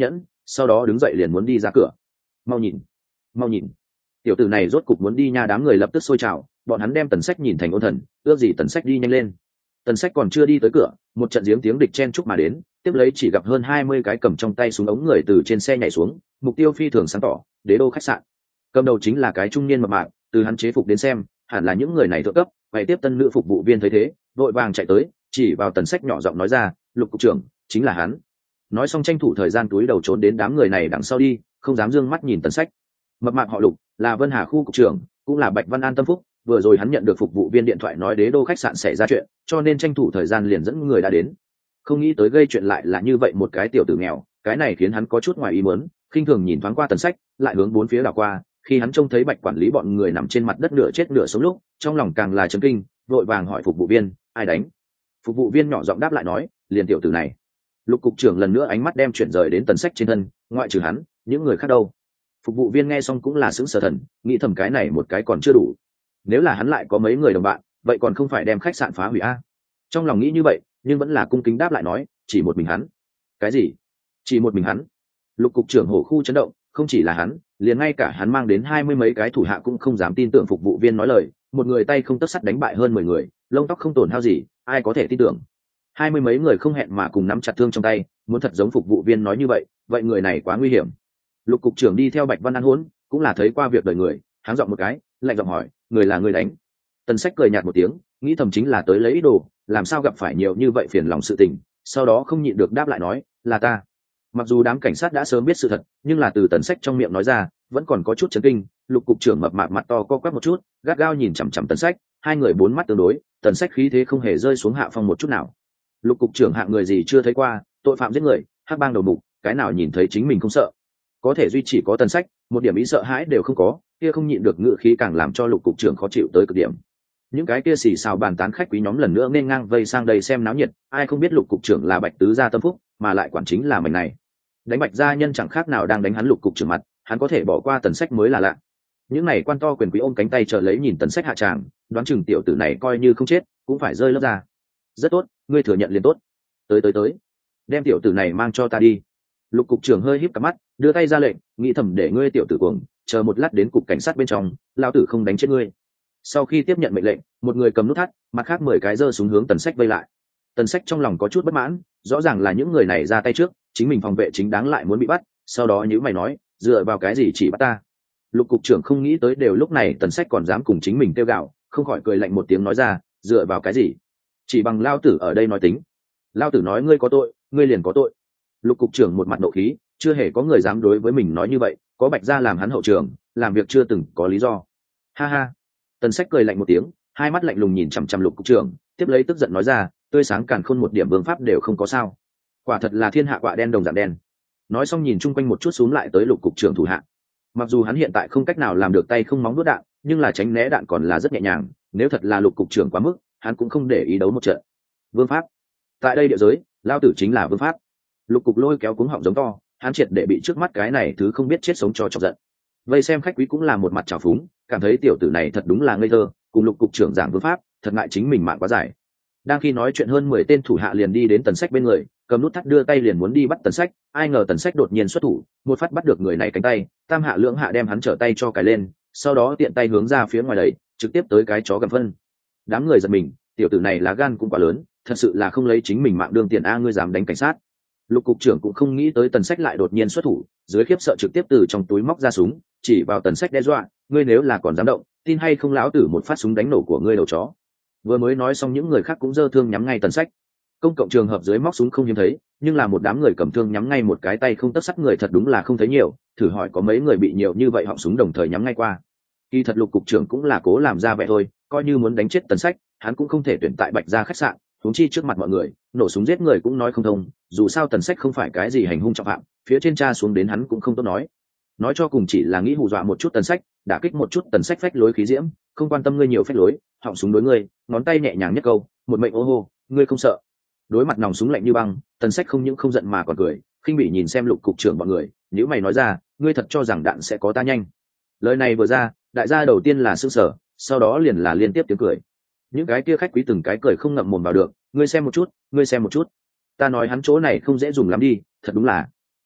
sau đó đứng dậy liền muốn đi ra cửa. Mau nhìn, mau nhìn, tiểu tử này rốt cục muốn đi nha. Đám người lập tức sôi trào, bọn hắn đem Tần Sách nhìn thành ôn thần, ước gì Tần Sách đi nhanh lên. Tần Sách còn chưa đi tới cửa, một trận giếng tiếng địch chen chúc mà đến, tiếp lấy chỉ gặp hơn 20 cái cầm trong tay súng ống người từ trên xe nhảy xuống, mục tiêu phi thường sáng tỏ, Đế Đô khách sạn. Cầm đầu chính là cái trung niên mập mạp, từ hắn chế phục đến xem, hẳn là những người này thượng cấp, vậy tiếp tân nữ phục vụ viên thấy thế, vội vàng chạy tới, chỉ vào Tần Sách nhỏ giọng nói ra, Lục cục trưởng, chính là hắn. Nói xong tranh thủ thời gian túi đầu trốn đến đám người này đằng sau đi, không dám dương mắt nhìn Tần Sách. Mập mạp họ Lục, là Vân Hà khu cục trưởng, cũng là Bạch Văn An tâm phúc, vừa rồi hắn nhận được phục vụ viên điện thoại nói Đế Đô khách sạn xảy ra chuyện, cho nên tranh thủ thời gian liền dẫn người đã đến. Không nghĩ tới gây chuyện lại là như vậy một cái tiểu tử nghèo, cái này khiến hắn có chút ngoài ý muốn, khinh thường nhìn thoáng qua Tần Sách, lại hướng bốn phía đảo qua, khi hắn trông thấy Bạch quản lý bọn người nằm trên mặt đất nửa chết nửa sống lúc, trong lòng càng là chấn kinh, vội vàng hỏi phục vụ viên, ai đánh? Phục vụ viên nhỏ giọng đáp lại nói, liền tiểu tử này. Lục cục trưởng lần nữa ánh mắt đem chuyển rời đến Tần Sách trên thân, ngoại trừ hắn, những người khác đâu? Phục vụ viên nghe xong cũng là sững sờ thần, nghĩ thầm cái này một cái còn chưa đủ, nếu là hắn lại có mấy người đồng bạn, vậy còn không phải đem khách sạn phá hủy a? Trong lòng nghĩ như vậy, nhưng vẫn là cung kính đáp lại nói, chỉ một mình hắn. Cái gì? Chỉ một mình hắn? Lục cục trưởng hổ khu chấn động, không chỉ là hắn, liền ngay cả hắn mang đến 20 mấy cái thủ hạ cũng không dám tin tưởng phục vụ viên nói lời, một người tay không tấc sắt đánh bại hơn 10 người, lông tóc không tổn hao gì, ai có thể tin tưởng? 20 mấy người không hẹn mà cùng nắm chặt thương trong tay, muốn thật giống phục vụ viên nói như vậy, vậy người này quá nguy hiểm. Lục cục trưởng đi theo Bạch Văn An Hỗn, cũng là thấy qua việc đời người, háng giọng một cái, lạnh giọng hỏi, người là người đánh? Tần Sách cười nhạt một tiếng, nghĩ thầm chính là tới lấy ý đồ, làm sao gặp phải nhiều như vậy phiền lòng sự tình, sau đó không nhịn được đáp lại nói, là ta. Mặc dù đám cảnh sát đã sớm biết sự thật, nhưng là từ Tần Sách trong miệng nói ra, vẫn còn có chút chấn kinh. Lục cục trưởng mập mạp mặt to co quắp một chút, gắt gao nhìn chằm chằm Tần Sách, hai người bốn mắt tương đối, Tần Sách khí thế không hề rơi xuống hạ phong một chút nào. Lục cục trưởng hạng người gì chưa thấy qua, tội phạm giết người, hắc bang đầu mục, cái nào nhìn thấy chính mình không sợ? Có thể duy chỉ có Tần Sách, một điểm ý sợ hãi đều không có, kia không nhịn được ngự khí càng làm cho Lục cục trưởng khó chịu tới cực điểm. Những cái kia xì xào bàn tán khách quý nhóm lần nữa nên ngang vây sang đây xem náo nhiệt, ai không biết Lục cục trưởng là Bạch tứ gia tâm phúc, mà lại quản chính là mình này. Đánh Bạch gia nhân chẳng khác nào đang đánh hắn Lục cục trưởng mặt, hắn có thể bỏ qua Tần Sách mới là lạ. Những này quan to quyền quý ôm cánh tay chờ lấy nhìn Tần Sách hạ tràng, đoán chừng tiểu tử này coi như không chết, cũng phải rơi lớp ra. Rất tốt, ngươi thừa nhận liền tốt. Tới, đem tiểu tử này mang cho ta đi. Lục cục trưởng hơi híp cặp mắt, đưa tay ra lệnh, nghĩ thầm để ngươi tiểu tử cuồng, chờ một lát đến cục cảnh sát bên trong, lao tử không đánh chết ngươi. Sau khi tiếp nhận mệnh lệnh, một người cầm nút thắt, mặt khác 10 cái giơ xuống hướng Tần Sách vây lại. Tần Sách trong lòng có chút bất mãn, rõ ràng là những người này ra tay trước, chính mình phòng vệ chính đáng lại muốn bị bắt, sau đó nhíu mày nói, dựa vào cái gì chỉ bắt ta? Lục cục trưởng không nghĩ tới đều lúc này Tần Sách còn dám cùng chính mình tiêu gạo, không khỏi cười lạnh một tiếng nói ra, dựa vào cái gì? Chỉ bằng lao tử ở đây nói tính. Lao tử nói ngươi có tội, ngươi liền có tội. Lục cục trưởng một mặt nộ khí, chưa hề có người dám đối với mình nói như vậy, có Bạch gia làm hắn hậu trường, làm việc chưa từng có lý do. Ha ha. Tần Sách cười lạnh một tiếng, hai mắt lạnh lùng nhìn chằm chằm Lục cục trưởng, tiếp lấy tức giận nói ra, tươi sáng càn khôn một điểm vương pháp đều không có sao. Quả thật là thiên hạ quạ đen đồng dạng đen. Nói xong nhìn chung quanh một chút xúm lại tới Lục cục trưởng thủ hạ. Mặc dù hắn hiện tại không cách nào làm được tay không móng đuốt đạn, nhưng là tránh né đạn còn là rất nhẹ nhàng, nếu thật là Lục cục trưởng quá mức, hắn cũng không để ý đấu một trận. Vương pháp. Tại đây địa giới, lao tử chính là vương pháp. Lục cục lôi kéo cuống họng giống to, hắn triệt để bị trước mắt cái này thứ không biết chết sống cho chọc giận. Vây xem khách quý cũng là một mặt trào phúng, cảm thấy tiểu tử này thật đúng là ngây thơ, cùng Lục cục trưởng giảng vương pháp, thật ngại chính mình mạng quá dài. Đang khi nói chuyện hơn 10 tên thủ hạ liền đi đến Tần Sách bên người, cầm nút thắt đưa tay liền muốn đi bắt Tần Sách, ai ngờ Tần Sách đột nhiên xuất thủ, một phát bắt được người này cánh tay, tam hạ lưỡng hạ đem hắn trở tay cho cài lên, sau đó tiện tay hướng ra phía ngoài đẩy, trực tiếp tới cái chó gầm phân. Đám người giật mình, tiểu tử này lá gan cũng quá lớn, thật sự là không lấy chính mình mạng đương tiền a, ngươi dám đánh cảnh sát? Lục cục trưởng cũng không nghĩ tới Tần Sách lại đột nhiên xuất thủ, dưới khiếp sợ trực tiếp từ trong túi móc ra súng, chỉ vào Tần Sách đe dọa, ngươi nếu là còn dám động, tin hay không lão tử một phát súng đánh nổ của ngươi đầu chó. Vừa mới nói xong những người khác cũng giơ thương nhắm ngay Tần Sách. Công cộng trường hợp dưới móc súng không hiếm thấy, nhưng là một đám người cầm thương nhắm ngay một cái tay không tấc sắt người thật đúng là không thấy nhiều, thử hỏi có mấy người bị nhiều như vậy họng súng đồng thời nhắm ngay qua. Kỳ thật Lục cục trưởng cũng là cố làm ra vẻ thôi, coi như muốn đánh chết Tần Sách, hắn cũng không thể tuyển tại Bạch gia khách sạn, huống chi trước mặt mọi người, nổ súng giết người cũng nói không thông, dù sao Tần Sách không phải cái gì hành hung trọng phạm, phía trên tra xuống đến hắn cũng không tốt nói. Nói cho cùng chỉ là nghĩ hù dọa một chút Tần Sách, đả kích một chút Tần Sách phách lối khí diễm, không quan tâm ngươi nhiều phách lối, họng súng đối ngươi, ngón tay nhẹ nhàng nhất câu, một mệnh ô hô, ngươi không sợ. Đối mặt nòng súng lạnh như băng, Tần Sách không những không giận mà còn cười, khinh bỉ nhìn xem Lục cục trưởng bọn người, nếu mày nói ra, ngươi thật cho rằng đạn sẽ có ta nhanh? Lời này vừa ra, đại gia đầu tiên là sửng sở, sau đó liền là liên tiếp tiếng cười. Những cái kia khách quý từng cái cười không ngậm mồm vào được, ngươi xem một chút, ngươi xem một chút, ta nói hắn chỗ này không dễ dùng lắm đi, thật đúng là.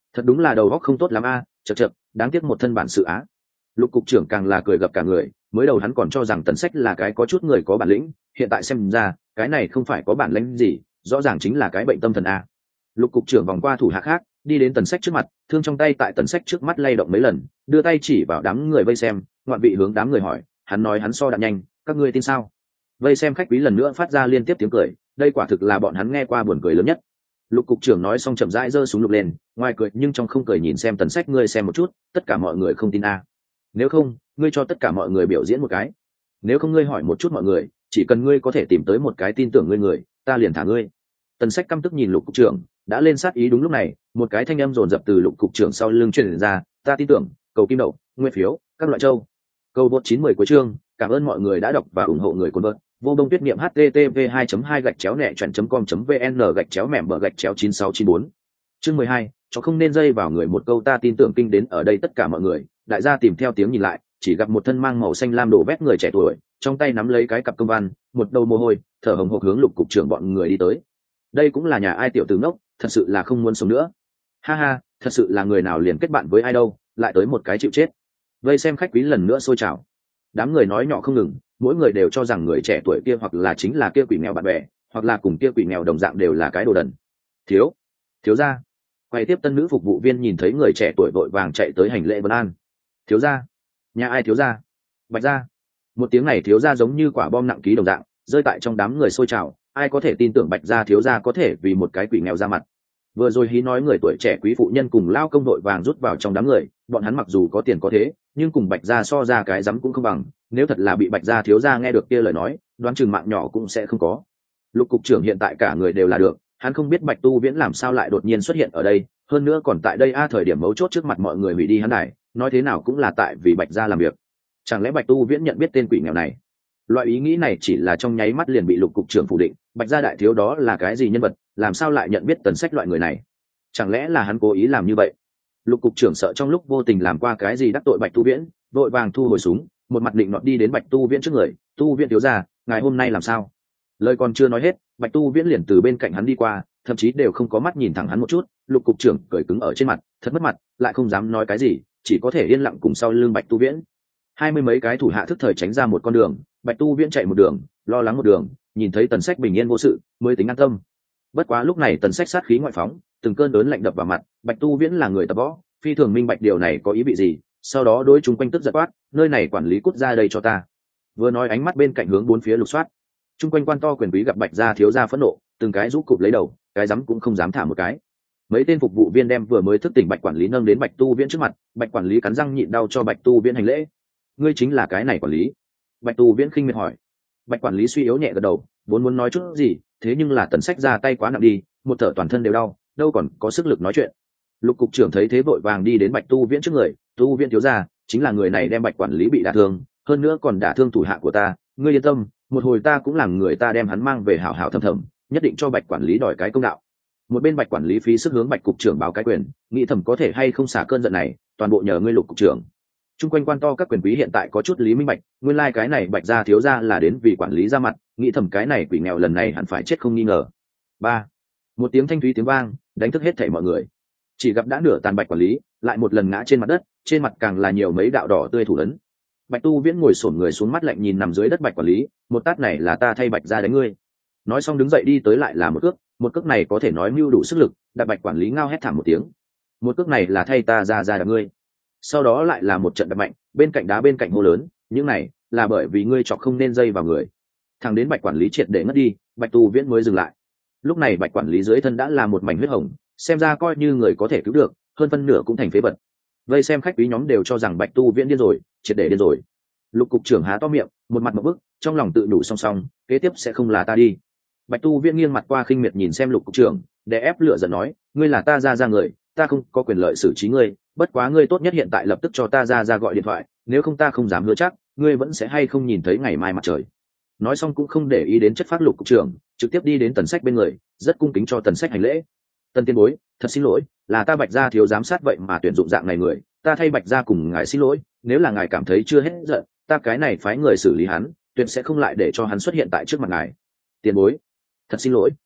Thật đúng là đầu óc không tốt lắm a, chật chật, đáng tiếc một thân bản sự á. Lục cục trưởng càng là cười gặp cả người, mới đầu hắn còn cho rằng Tần Sách là cái có chút người có bản lĩnh, hiện tại xem ra cái này không phải có bản lĩnh gì, rõ ràng chính là cái bệnh tâm thần a. Lục cục trưởng vòng qua thủ hạ khác, đi đến Tần Sách trước mặt, thương trong tay tại Tần Sách trước mắt lay động mấy lần, đưa tay chỉ vào đám người vây xem, ngoạn vị hướng đám người hỏi, hắn nói hắn so đạn nhanh, các ngươi tin sao? Vây xem khách quý lần nữa phát ra liên tiếp tiếng cười, đây quả thực là bọn hắn nghe qua buồn cười lớn nhất. Lục cục trưởng nói xong chậm rãi giơ súng lục lên, ngoài cười nhưng trong không cười nhìn xem Tần Sách, ngươi xem một chút, tất cả mọi người không tin a. Nếu không, ngươi cho tất cả mọi người biểu diễn một cái. Nếu không ngươi hỏi một chút mọi người, chỉ cần ngươi có thể tìm tới một cái tin tưởng ngươi người, ta liền thả ngươi. Tần Sách căm tức nhìn Lục cục trưởng, đã lên sát ý. Đúng lúc này, một cái thanh âm dồn dập từ Lục cục trưởng sau lưng truyền ra, ta tin tưởng, cầu kim đậu, nguyên phiếu, các loại châu. Câu vượt 910 cuối chương, cảm ơn mọi người đã đọc và ủng hộ người cuốn vợt. Vô Đông Tuyết Niệm http 2.2-vn/com.vn/9694. Chương 12, cho không nên dây vào người một câu ta tin tưởng kinh đến ở đây tất cả mọi người, đại gia tìm theo tiếng nhìn lại, chỉ gặp một thân mang màu xanh lam đồ vét người trẻ tuổi, trong tay nắm lấy cái cặp công văn, một đầu mồ hôi, thở hồng hộc hướng Lục cục trưởng bọn người đi tới. Đây cũng là nhà ai tiểu tử ngốc, thật sự là không muốn sống nữa. Ha ha, thật sự là người nào liền kết bạn với ai đâu, lại tới một cái chịu chết. Vây xem khách quý lần nữa sôi trào. Đám người nói nhỏ không ngừng, mỗi người đều cho rằng người trẻ tuổi kia hoặc là chính là kia quỷ nghèo bạn bè, hoặc là cùng kia quỷ nghèo đồng dạng đều là cái đồ đần. Thiếu gia. Quay tiếp tân nữ phục vụ viên nhìn thấy người trẻ tuổi vội vàng chạy tới hành lễ vân an. Thiếu gia. Nhà ai thiếu gia? Bạch gia. Một tiếng này thiếu gia giống như quả bom nặng ký đồng dạng, rơi tại trong đám người sôi trào, ai có thể tin tưởng Bạch gia thiếu gia có thể vì một cái quỷ nghèo ra mặt. Vừa rồi hí nói người tuổi trẻ quý phụ nhân cùng lao công đội vàng rút vào trong đám người, bọn hắn mặc dù có tiền có thế, nhưng cùng Bạch gia so ra cái rắm cũng không bằng, nếu thật là bị Bạch gia thiếu gia nghe được kia lời nói, đoán chừng mạng nhỏ cũng sẽ không có. Lục cục trưởng hiện tại cả người đều là được, hắn không biết Bạch Tu Viễn làm sao lại đột nhiên xuất hiện ở đây, hơn nữa còn tại đây thời điểm mấu chốt trước mặt mọi người hủy đi hắn này, nói thế nào cũng là tại vì Bạch gia làm việc. Chẳng lẽ Bạch Tu Viễn nhận biết tên quỷ nghèo này? Loại ý nghĩ này chỉ là trong nháy mắt liền bị Lục cục trưởng phủ định, Bạch gia đại thiếu đó là cái gì nhân vật, làm sao lại nhận biết Tần Sách loại người này? Chẳng lẽ là hắn cố ý làm như vậy? Lục cục trưởng sợ trong lúc vô tình làm qua cái gì đắc tội Bạch Tu Viễn, vội vàng thu hồi súng, một mặt định nọt đi đến Bạch Tu Viễn trước người, Tu Viễn thiếu gia, ngài hôm nay làm sao? Lời còn chưa nói hết, Bạch Tu Viễn liền từ bên cạnh hắn đi qua, thậm chí đều không có mắt nhìn thẳng hắn một chút. Lục cục trưởng cười cứng ở trên mặt, thật mất mặt, lại không dám nói cái gì, chỉ có thể yên lặng cùng sau lưng Bạch Tu Viễn. 20 mấy cái thủ hạ thức thời tránh ra một con đường, Bạch Tu Viễn chạy một đường, lo lắng một đường, nhìn thấy Tần Sách bình yên vô sự, mới tính an tâm. Bất quá lúc này Tần Sách sát khí ngoại phóng, từng cơn đớn lạnh đập vào mặt, Bạch Tu Viễn là người tập võ, phi thường minh bạch điều này có ý vị gì, sau đó đối chúng quanh tức giận quát, nơi này quản lý cút ra đây cho ta. Vừa nói ánh mắt bên cạnh hướng bốn phía lục soát. Trung quanh quan to quyền quý gặp Bạch gia thiếu gia phẫn nộ, từng cái rũ cụp lấy đầu, cái dám cũng không dám thả một cái. Mấy tên phục vụ viên đem vừa mới thức tỉnh Bạch quản lý nâng đến Bạch Tu Viễn trước mặt, Bạch quản lý cắn răng nhịn đau cho Bạch Tu Viễn hành lễ. Ngươi chính là cái này quản lý? Bạch Tu Viễn khinh miệt hỏi. Bạch quản lý suy yếu nhẹ gật đầu, vốn muốn nói chút gì, thế nhưng là Tần Sách ra tay quá nặng đi, một thở toàn thân đều đau, đâu còn có sức lực nói chuyện. Lục cục trưởng thấy thế vội vàng đi đến Bạch Tu Viễn trước người, Tu Viễn thiếu gia, chính là người này đem Bạch quản lý bị đả thương, hơn nữa còn đả thương thủ hạ của ta, ngươi yên tâm, một hồi ta cũng làm người ta đem hắn mang về hảo hảo thầm thầm, nhất định cho Bạch quản lý đòi cái công đạo. Một bên Bạch quản lý phí sức hướng Bạch cục trưởng báo cái quyền, nghĩ thầm có thể hay không xả cơn giận này, toàn bộ nhờ ngươi Lục cục trưởng. Trung quanh quan to các quyền quý hiện tại có chút lý minh bạch, nguyên lai cái này Bạch gia thiếu gia là đến vì quản lý ra mặt, nghĩ thầm cái này quỷ nghèo lần này hẳn phải chết không nghi ngờ. Ba, một tiếng thanh thúy tiếng vang, đánh thức hết thảy mọi người. Chỉ gặp đã nửa tàn Bạch quản lý, lại một lần ngã trên mặt đất, trên mặt càng là nhiều mấy đạo đỏ tươi thủ ấn. Bạch Tu Viễn ngồi xổm người xuống, mắt lạnh nhìn nằm dưới đất Bạch quản lý, một tát này là ta thay Bạch gia đánh ngươi. Nói xong đứng dậy đi tới lại là một cước này có thể nói mưu đủ sức lực, đạp Bạch quản lý ngao hét thảm một tiếng. Một cước này là thay ta ra đạp ngươi. Sau đó lại là một trận đập mạnh, bên cạnh đá bên cạnh hô lớn, những này là bởi vì ngươi chọc không nên dây vào người. Thằng đến Bạch quản lý triệt để ngất đi, Bạch Tu Viễn mới dừng lại. Lúc này Bạch quản lý dưới thân đã là một mảnh huyết hồng, xem ra coi như người có thể cứu được, hơn phân nửa cũng thành phế vật. Vây xem khách quý nhóm đều cho rằng Bạch Tu Viễn điên rồi, triệt để điên rồi. Lục cục trưởng há to miệng, một mặt ngộp bức, trong lòng tự đủ song song, kế tiếp sẽ không là ta đi. Bạch Tu Viễn nghiêng mặt qua khinh miệt nhìn xem Lục cục trưởng, để ép lửa giận nói, ngươi là ta ra người, ta không có quyền lợi xử trí ngươi, bất quá ngươi tốt nhất hiện tại lập tức cho ta ra gọi điện thoại, nếu không ta không dám hứa chắc ngươi vẫn sẽ hay không nhìn thấy ngày mai mặt trời. Nói xong cũng không để ý đến chất phát Lục cục trưởng, trực tiếp đi đến Tần Sách bên người, rất cung kính cho Tần Sách hành lễ. Tần tiên bối, thật xin lỗi, là ta Bạch gia thiếu giám sát vậy mà tuyển dụng dạng này người, ta thay Bạch gia cùng ngài xin lỗi, nếu là ngài cảm thấy chưa hết giận, ta cái này phái người xử lý hắn, tuyệt sẽ không lại để cho hắn xuất hiện tại trước mặt ngài. Tiền bối, thật xin lỗi.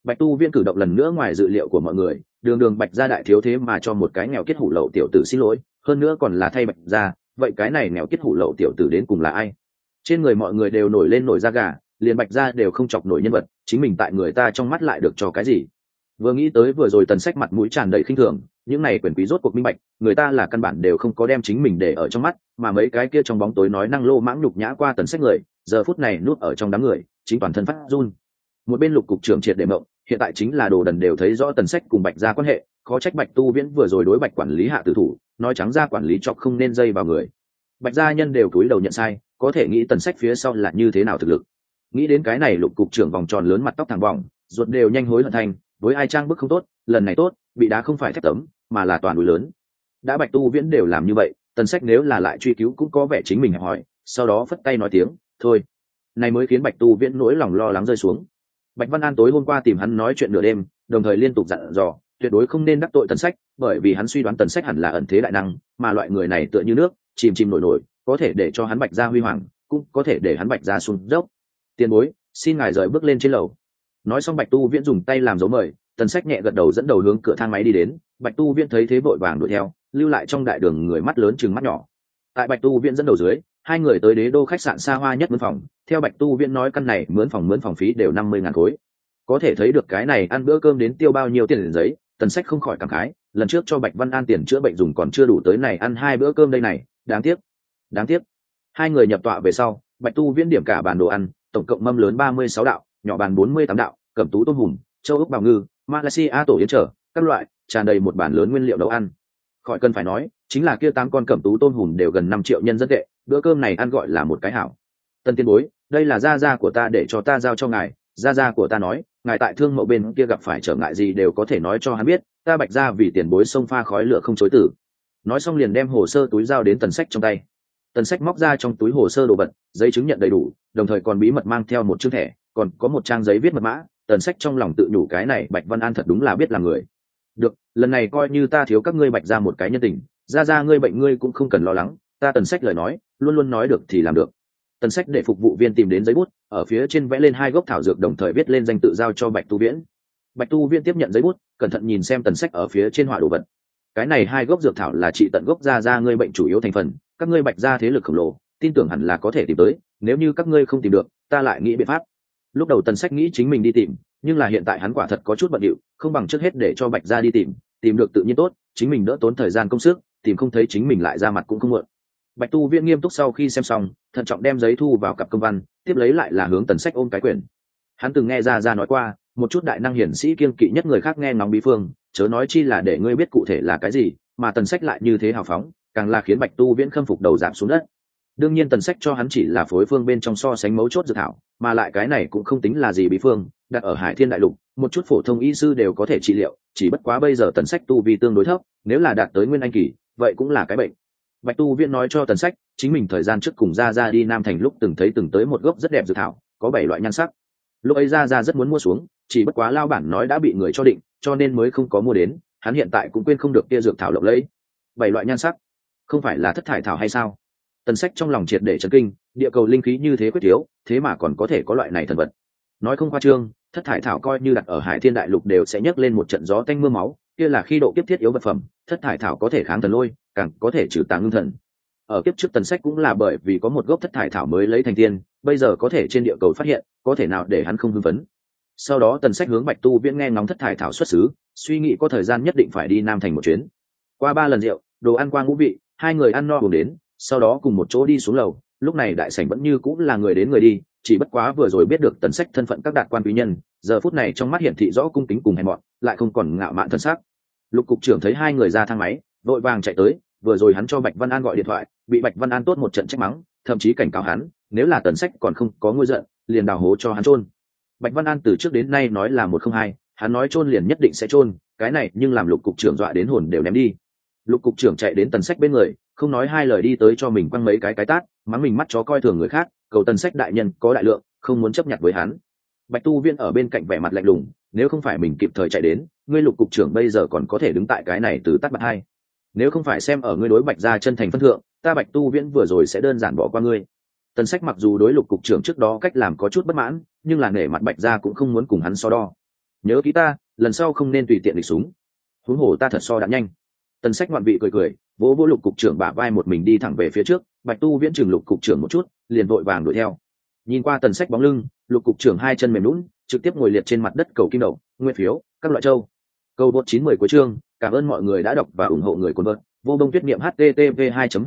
Bạch Tu Viễn cử động lần nữa ngoài dự liệu của mọi người, đường đường Bạch gia đại thiếu thế mà cho một cái nghèo kiết hủ lậu tiểu tử xin lỗi, hơn nữa còn là thay Bạch gia, vậy cái này nghèo kiết hủ lậu tiểu tử đến cùng là ai? Trên người mọi người đều nổi lên nổi da gà, liền Bạch gia đều không chọc nổi nhân vật, chính mình tại người ta trong mắt lại được cho cái gì? Vừa nghĩ tới vừa rồi Tần Sách mặt mũi tràn đầy khinh thường, những này quyền quý rốt cuộc minh bạch, người ta là căn bản đều không có đem chính mình để ở trong mắt, mà mấy cái kia trong bóng tối nói năng lô mãng nhục nhã qua Tần Sách người, giờ phút này nuốt ở trong đám người, chính toàn thân phát run. Một bên Lục cục trưởng triệt để mộng, hiện tại chính là đồ đần đều thấy rõ Tần Sách cùng Bạch gia quan hệ, khó trách Bạch Tu Viễn vừa rồi đối Bạch quản lý hạ tử thủ, nói trắng ra quản lý chọc không nên dây vào người. Bạch gia nhân đều cúi đầu nhận sai, có thể nghĩ Tần Sách phía sau là như thế nào thực lực. Nghĩ đến cái này Lục cục trưởng vòng tròn lớn mặt tóc thẳng vòng, ruột đều nhanh hối hận thành, với ai trang bức không tốt, lần này tốt, bị đá không phải thép tấm, mà là toàn núi lớn. Đã Bạch Tu Viễn đều làm như vậy, Tần Sách nếu là lại truy cứu cũng có vẻ chính mình hẹp hỏi, sau đó phất tay nói tiếng, thôi. Này mới khiến Bạch Tu Viễn nỗi lòng lo lắng rơi xuống. Bạch Văn An tối hôm qua tìm hắn nói chuyện nửa đêm, đồng thời liên tục dặn dò, tuyệt đối không nên đắc tội Tần Sách, bởi vì hắn suy đoán Tần Sách hẳn là ẩn thế đại năng, mà loại người này tựa như nước, chìm chìm nổi nổi, có thể để cho hắn Bạch gia huy hoàng, cũng có thể để hắn Bạch gia xuống dốc. Tiền bối, xin ngài rời bước lên trên lầu. Nói xong Bạch Tu Viễn dùng tay làm dấu mời, Tần Sách nhẹ gật đầu dẫn đầu hướng cửa thang máy đi đến. Bạch Tu Viễn thấy thế vội vàng đuổi theo, lưu lại trong đại đường người mắt lớn chừng mắt nhỏ. Tại Bạch Tu Viễn dẫn đầu dưới, hai người tới Đế Đô khách sạn xa hoa nhất mướn phòng. Theo Bạch Tu Viễn nói căn này mướn phòng phí đều 50.000 khối. Có thể thấy được cái này ăn bữa cơm đến tiêu bao nhiêu tiền giấy, Tần Sách không khỏi cảm khái, lần trước cho Bạch Văn An tiền chữa bệnh dùng còn chưa đủ tới này ăn 2 bữa cơm đây này, đáng tiếc. Hai người nhập tọa về sau, Bạch Tu Viễn điểm cả bàn đồ ăn, tổng cộng mâm lớn 36 đạo, nhỏ bàn 48 đạo, cẩm tú tôm hùm, châu ốc bào ngư, Malaysia tổ yến trở, các loại, tràn đầy một bàn lớn nguyên liệu nấu ăn. Khỏi cần phải nói, chính là kia 8 con cẩm tú tôm hùm đều gần 5 triệu nhân dân tệ, bữa cơm này ăn gọi là một cái hảo. Tân tiên bối, đây là gia gia của ta để cho ta giao cho ngài, gia gia của ta nói, ngài tại thương mậu bên kia gặp phải trở ngại gì đều có thể nói cho hắn biết, ta Bạch gia vì tiền bối xông pha khói lửa không chối từ. Nói xong liền đem hồ sơ túi giao đến Tần Sách trong tay. Tần Sách móc ra trong túi hồ sơ đồ vật, giấy chứng nhận đầy đủ, đồng thời còn bí mật mang theo một chương thẻ, còn có một trang giấy viết mật mã. Tần Sách trong lòng tự nhủ cái này Bạch Văn An thật đúng là biết làm người. Được, lần này coi như ta thiếu các ngươi Bạch gia một cái nhân tình, gia ngươi bệnh ngươi cũng không cần lo lắng, ta Tần Sách lời nói, luôn luôn nói được thì làm được. Tần Sách để phục vụ viên tìm đến giấy bút, ở phía trên vẽ lên 2 gốc thảo dược đồng thời viết lên danh tự giao cho Bạch Tu Viễn. Bạch Tu Viễn tiếp nhận giấy bút, cẩn thận nhìn xem Tần Sách ở phía trên họa đồ vật. Cái này 2 gốc dược thảo là trị tận gốc gia ngươi bệnh chủ yếu thành phần, các ngươi Bạch gia thế lực khổng lồ, tin tưởng hẳn là có thể tìm tới, nếu như các ngươi không tìm được, ta lại nghĩ biện pháp. Lúc đầu Tần Sách nghĩ chính mình đi tìm, nhưng là hiện tại hắn quả thật có chút bận rộn, không bằng trước hết để cho Bạch gia đi tìm được tự nhiên tốt, chính mình đỡ tốn thời gian công sức, tìm không thấy chính mình lại ra mặt cũng không muộn. Bạch Tu Viễn nghiêm túc sau khi xem xong, thận trọng đem giấy thu vào cặp công văn, tiếp lấy lại là hướng Tần Sách ôm cái quyển. Hắn từng nghe ra nói qua, một chút đại năng hiển sĩ kiêng kỵ nhất người khác nghe ngóng bí phương, chớ nói chi là để ngươi biết cụ thể là cái gì, mà Tần Sách lại như thế hào phóng, càng là khiến Bạch Tu Viễn khâm phục đầu giảm xuống đất. Đương nhiên Tần Sách cho hắn chỉ là phối phương bên trong so sánh mấu chốt dược thảo, mà lại cái này cũng không tính là gì bí phương, đặt ở Hải Thiên đại lục, một chút phổ thông y sư đều có thể trị liệu, chỉ bất quá bây giờ Tần Sách tu vi tương đối thấp, nếu là đạt tới nguyên anh kỳ, vậy cũng là cái bệnh. Bạch Tu Viễn nói cho Tần Sách, chính mình thời gian trước cùng ra đi Nam Thành lúc từng tới một gốc rất đẹp dược thảo, có 7 loại nhan sắc. Lúc ấy ra rất muốn mua xuống, chỉ bất quá lao bản nói đã bị người cho định, cho nên mới không có mua đến, hắn hiện tại cũng quên không được kia dược thảo lộng lẫy. 7 loại nhan sắc, không phải là thất thải thảo hay sao? Tần Sách trong lòng triệt để chấn kinh, địa cầu linh khí như thế quyết thiếu, thế mà còn có thể có loại này thần vật. Nói không khoa trương, thất thải thảo coi như đặt ở Hải Thiên đại lục đều sẽ nhấc lên một trận gió tanh mưa máu, kia là khi độ kiếp thiết yếu vật phẩm, thất thải thảo có thể kháng thần lôi, càng có thể trừ tà ngưng thần. Ở kiếp trước Tần Sách cũng là bởi vì có một gốc thất thải thảo mới lấy thành tiên, bây giờ có thể trên địa cầu phát hiện, có thể nào để hắn không hưng phấn. Sau đó Tần Sách hướng Bạch Tu Viễn nghe ngóng thất thải thảo xuất xứ, suy nghĩ có thời gian nhất định phải đi Nam Thành một chuyến. Qua 3 lần rượu, đồ ăn qua ngũ vị, hai người ăn no buồn đến, sau đó cùng một chỗ đi xuống lầu. Lúc này đại sảnh vẫn như cũng là người đến người đi, chỉ bất quá vừa rồi biết được Tần Sách thân phận các đạt quan quý nhân, giờ phút này trong mắt hiển thị rõ cung kính cùng hèn mọn, lại không còn ngạo mạn thân sắc. Lục cục trưởng thấy hai người ra thang máy, vội vàng chạy tới, vừa rồi hắn cho Bạch Văn An gọi điện thoại, bị Bạch Văn An tốt một trận trách mắng, thậm chí cảnh cáo hắn, nếu là Tần Sách còn không có nguôi giận, liền đào hố cho hắn chôn. Bạch Văn An từ trước đến nay nói là 102, hắn nói chôn liền nhất định sẽ chôn, cái này nhưng làm Lục cục trưởng dọa đến hồn đều ném đi. Lục cục trưởng chạy đến Tần Sách bên người, không nói hai lời đi tới cho mình quăng mấy cái tát, mắng mình mắt chó coi thường người khác, cầu Tần Sách đại nhân có đại lượng, không muốn chấp nhận với hắn. Bạch Tu Viễn ở bên cạnh vẻ mặt lạnh lùng, nếu không phải mình kịp thời chạy đến, ngươi Lục cục trưởng bây giờ còn có thể đứng tại cái này từ tát bạt hai. Nếu không phải xem ở ngươi đối Bạch gia chân thành phân thượng, ta Bạch Tu Viễn vừa rồi sẽ đơn giản bỏ qua ngươi. Tần Sách mặc dù đối Lục cục trưởng trước đó cách làm có chút bất mãn, nhưng là nể mặt Bạch gia cũng không muốn cùng hắn so đo. nhớ kỹ ta, lần sau không nên tùy tiện địch súng, huống hồ ta thật so đạn nhanh. Tần Sách ngoạn vị cười cười, vỗ vỗ Lục cục trưởng bả vai một mình đi thẳng về phía trước. Bạch Tu Viễn chừng Lục cục trưởng một chút, liền vội vàng đuổi theo. Nhìn qua Tần Sách bóng lưng, Lục cục trưởng hai chân mềm nhũn, trực tiếp ngồi liệt trên mặt đất cầu kim đậu, nguyên phiếu, các loại châu. Câu bot 910 cuối chương, cảm ơn mọi người đã đọc và ủng hộ người cuốn vợt. Vô Bông Tuyết Niệm http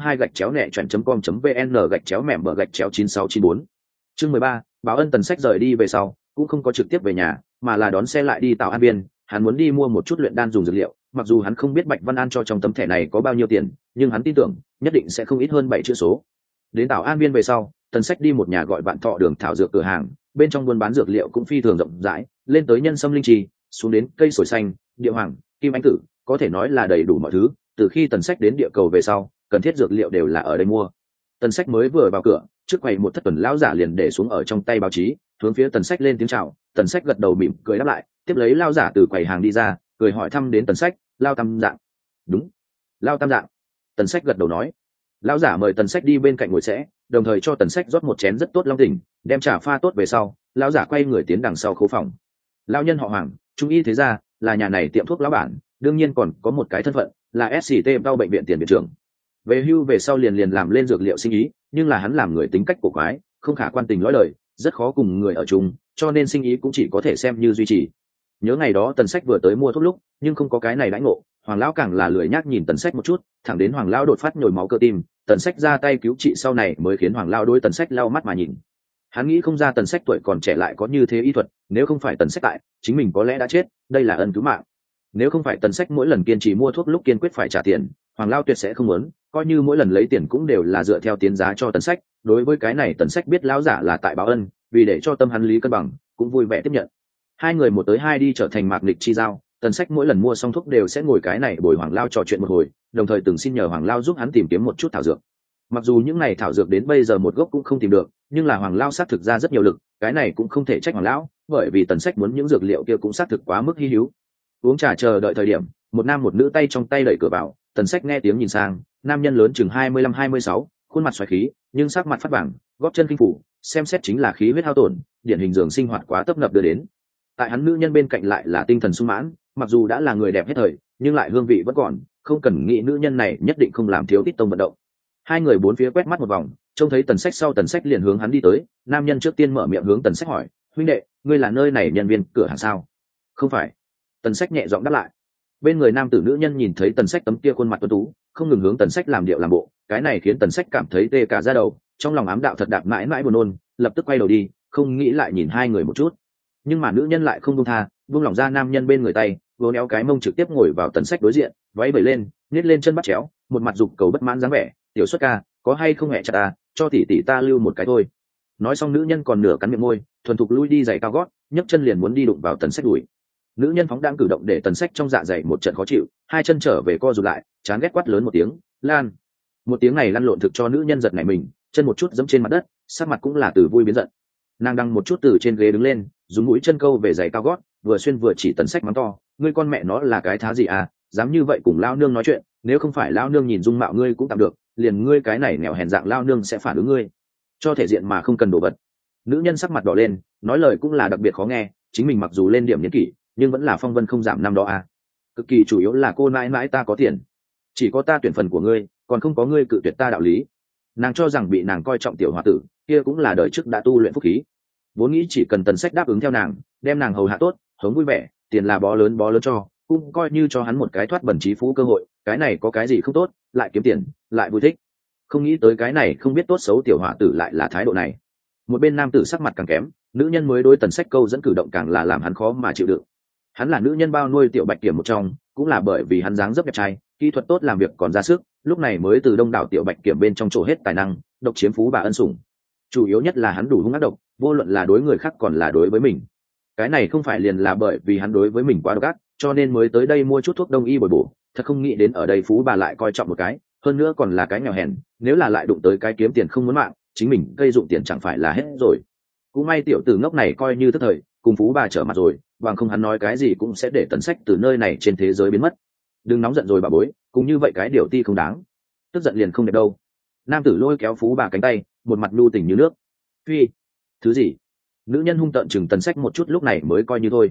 2.2-nẹ.com.vn/gạch chéo/9694. Chương 13, báo ân. Tần Sách rời đi về sau, cũng không có trực tiếp về nhà, mà là đón xe lại đi Tảo An Biên. Hắn muốn đi mua một chút luyện đan dùng dược liệu, mặc dù hắn không biết Bạch Văn An cho trong tấm thẻ này có bao nhiêu tiền, nhưng hắn tin tưởng nhất định sẽ không ít hơn 7 chữ số. Đến Tảo An Biên về sau, Tần Sách đi một nhà gọi Vạn Thọ Đường thảo dược cửa hàng, bên trong buôn bán dược liệu cũng phi thường rộng rãi, lên tới nhân sâm linh trì, xuống đến cây sồi xanh, địa hoàng, kim anh tử, có thể nói là đầy đủ mọi thứ. Từ khi Tần Sách đến địa cầu về sau, cần thiết dược liệu đều là ở đây mua. Tần Sách mới vừa vào cửa, trước quầy một thất tuần lão giả liền để xuống ở trong tay báo chí, hướng phía Tần Sách lên tiếng chào. Tần Sách gật đầu mỉm cười đáp lại, tiếp lấy lão giả từ quầy hàng đi ra, cười hỏi thăm đến Tần Sách, Lao Tam Dạng. Đúng, Lao Tam Dạng. Tần Sách gật đầu nói. Lão giả mời Tần Sách đi bên cạnh ngồi sẽ, đồng thời cho Tần Sách rót một chén rất tốt long tỉnh, đem trà pha tốt về sau, lão giả quay người tiến đằng sau khố phòng. Lão nhân họ Hoàng, trung y thế gia, là nhà này tiệm thuốc lão bản, đương nhiên còn có một cái thân phận là SCT đau bệnh viện tiền viện trưởng. Về hưu về sau liền làm lên dược liệu sinh ý, nhưng là hắn làm người tính cách cổ quái, không khả quan tình lõi lời, rất khó cùng người ở chung, cho nên sinh ý cũng chỉ có thể xem như duy trì. Nhớ ngày đó Tần Sách vừa tới mua thuốc lúc, nhưng không có cái này đãi ngộ, Hoàng lão càng là lười nhác nhìn Tần Sách một chút, thẳng đến Hoàng lão đột phát nhồi máu cơ tim, Tần Sách ra tay cứu trị sau này mới khiến Hoàng lão đối Tần Sách lau mắt mà nhìn. Hắn nghĩ không ra Tần Sách tuổi còn trẻ lại có như thế y thuật, nếu không phải Tần Sách tại, chính mình có lẽ đã chết, đây là ân cứu mạng. Nếu không phải Tần Sách mỗi lần kiên trì mua thuốc lúc kiên quyết phải trả tiền, Hoàng lão tuyệt sẽ không muốn, coi như mỗi lần lấy tiền cũng đều là dựa theo tiến giá cho Tần Sách. Đối với cái này Tần Sách biết lão giả là tại báo ân, vì để cho tâm hắn lý cân bằng, cũng vui vẻ tiếp nhận. Hai người một tới hai đi trở thành mạc nghịch chi giao. Tần Sách mỗi lần mua xong thuốc đều sẽ ngồi cái này bồi Hoàng lao trò chuyện một hồi, đồng thời từng xin nhờ Hoàng lao giúp hắn tìm kiếm một chút thảo dược. Mặc dù những này thảo dược đến bây giờ một gốc cũng không tìm được, nhưng là Hoàng lao xác thực ra rất nhiều lực, cái này cũng không thể trách Hoàng lão, bởi vì Tần Sách muốn những dược liệu kia cũng xác thực quá mức hi hữu. Uống trà chờ đợi thời điểm, một nam một nữ tay trong tay đẩy cửa vào. Tần Sách nghe tiếng nhìn sang, nam nhân lớn chừng 25-26, khuôn mặt xoáy khí, nhưng sắc mặt phát vàng, gót chân kinh phủ, xem xét chính là khí huyết hao tổn, điển hình giường sinh hoạt quá tấp nập đưa đến. Tại hắn nữ nhân bên cạnh lại là tinh thần sung mãn, mặc dù đã là người đẹp hết thời, nhưng lại hương vị vẫn còn, không cần nghĩ nữ nhân này nhất định không làm thiếu tít tông vận động. Hai người bốn phía quét mắt một vòng, trông thấy Tần Sách sau, Tần Sách liền hướng hắn đi tới. Nam nhân trước tiên mở miệng hướng Tần Sách hỏi, huynh đệ, ngươi là nơi này nhân viên cửa hàng sao? Không phải. Tần Sách nhẹ giọng đáp lại. Bên người nam tử nữ nhân nhìn thấy Tần Sách tấm kia khuôn mặt tuấn tú, không ngừng hướng Tần Sách làm điệu làm bộ, cái này khiến Tần Sách cảm thấy tê cả da đầu, trong lòng ám đạo thật đạp mãi mãi buồn nôn, lập tức quay đầu đi, không nghĩ lại nhìn hai người một chút. Nhưng mà nữ nhân lại không buông tha, buông lỏng ra nam nhân bên người tay, vỗ néo cái mông trực tiếp ngồi vào Tần Sách đối diện, váy bẩy lên, nhét lên chân bắt chéo, một mặt dục cầu bất mãn dáng vẻ, tiểu xuất ca, có hay không hẹ chặt ta, cho tỷ tỷ ta lưu một cái thôi. Nói xong nữ nhân còn nửa cắn miệng môi, thuần thục lui đi giày cao gót, nhấc chân liền muốn đi đụng vào Tần Sách đùi. Nữ nhân phóng đang cử động để Tần Sách trong dạ dày một trận khó chịu, hai chân trở về co rụt lại, chán ghét quát lớn một tiếng, lan. Một tiếng này lăn lộn thực cho nữ nhân giật nảy mình, chân một chút giẫm trên mặt đất, sắc mặt cũng là từ vui biến giận. Nàng đăng một chút từ trên ghế đứng lên, dùng mũi chân câu về giày cao gót, vừa xuyên vừa chỉ Tần Sách mắng to, ngươi con mẹ nó là cái thá gì à, dám như vậy cùng lao nương nói chuyện, nếu không phải lao nương nhìn dung mạo ngươi cũng tạm được, liền ngươi cái này nghèo hèn dạng lao nương sẽ phản ứng ngươi, cho thể diện mà không cần đồ vật. Nữ nhân sắc mặt đỏ lên, nói lời cũng là đặc biệt khó nghe, chính mình mặc dù lên điểm niên kỷ, nhưng vẫn là phong vân không giảm năm đó à. Cực kỳ chủ yếu là cô mãi mãi ta có tiền, chỉ có ta tuyển phần của ngươi, còn không có ngươi cự tuyệt ta đạo lý. Nàng cho rằng bị nàng coi trọng tiểu hòa tử kia cũng là đời trước đã tu luyện phúc khí, vốn nghĩ chỉ cần Tần Sách đáp ứng theo nàng, đem nàng hầu hạ tốt, hống vui vẻ, tiền là bó lớn cho, cũng coi như cho hắn một cái thoát bẩn trí phú cơ hội, cái này có cái gì không tốt, lại kiếm tiền, lại vui thích. Không nghĩ tới cái này không biết tốt xấu tiểu hòa tử lại là thái độ này. Một bên nam tử sắc mặt càng kém, nữ nhân mới đối Tần Sách câu dẫn cử động càng là làm hắn khó mà chịu đựng. Hắn là nữ nhân bao nuôi tiểu bạch kiểm một trong, cũng là bởi vì hắn dáng dấp đẹp trai, kỹ thuật tốt, làm việc còn ra sức, lúc này mới từ đông đảo tiểu bạch kiểm bên trong trổ hết tài năng, độc chiếm phú bà ân sủng. Chủ yếu nhất là hắn đủ hung ác độc, vô luận là đối người khác còn là đối với mình. Cái này không phải liền là bởi vì hắn đối với mình quá độc ác, cho nên mới tới đây mua chút thuốc đông y bồi bổ, thật không nghĩ đến ở đây phú bà lại coi trọng một cái, hơn nữa còn là cái nghèo hèn, nếu là lại đụng tới cái kiếm tiền không muốn mạng, chính mình gây dụng tiền chẳng phải là hết rồi. Cũng may tiểu tử ngốc này coi như tức thời, cùng phú bà trở mặt rồi, bằng không hắn nói cái gì cũng sẽ để Tần Sách từ nơi này trên thế giới biến mất. Đừng nóng giận rồi bà bối, cùng như vậy cái điều ti không đáng, tức giận liền không đẹp đâu. Nam tử lôi kéo phú bà cánh tay, một mặt nhu tình như nước. Phi, thứ gì? Nữ nhân hung tợn chừng Tần Sách một chút, lúc này mới coi như thôi.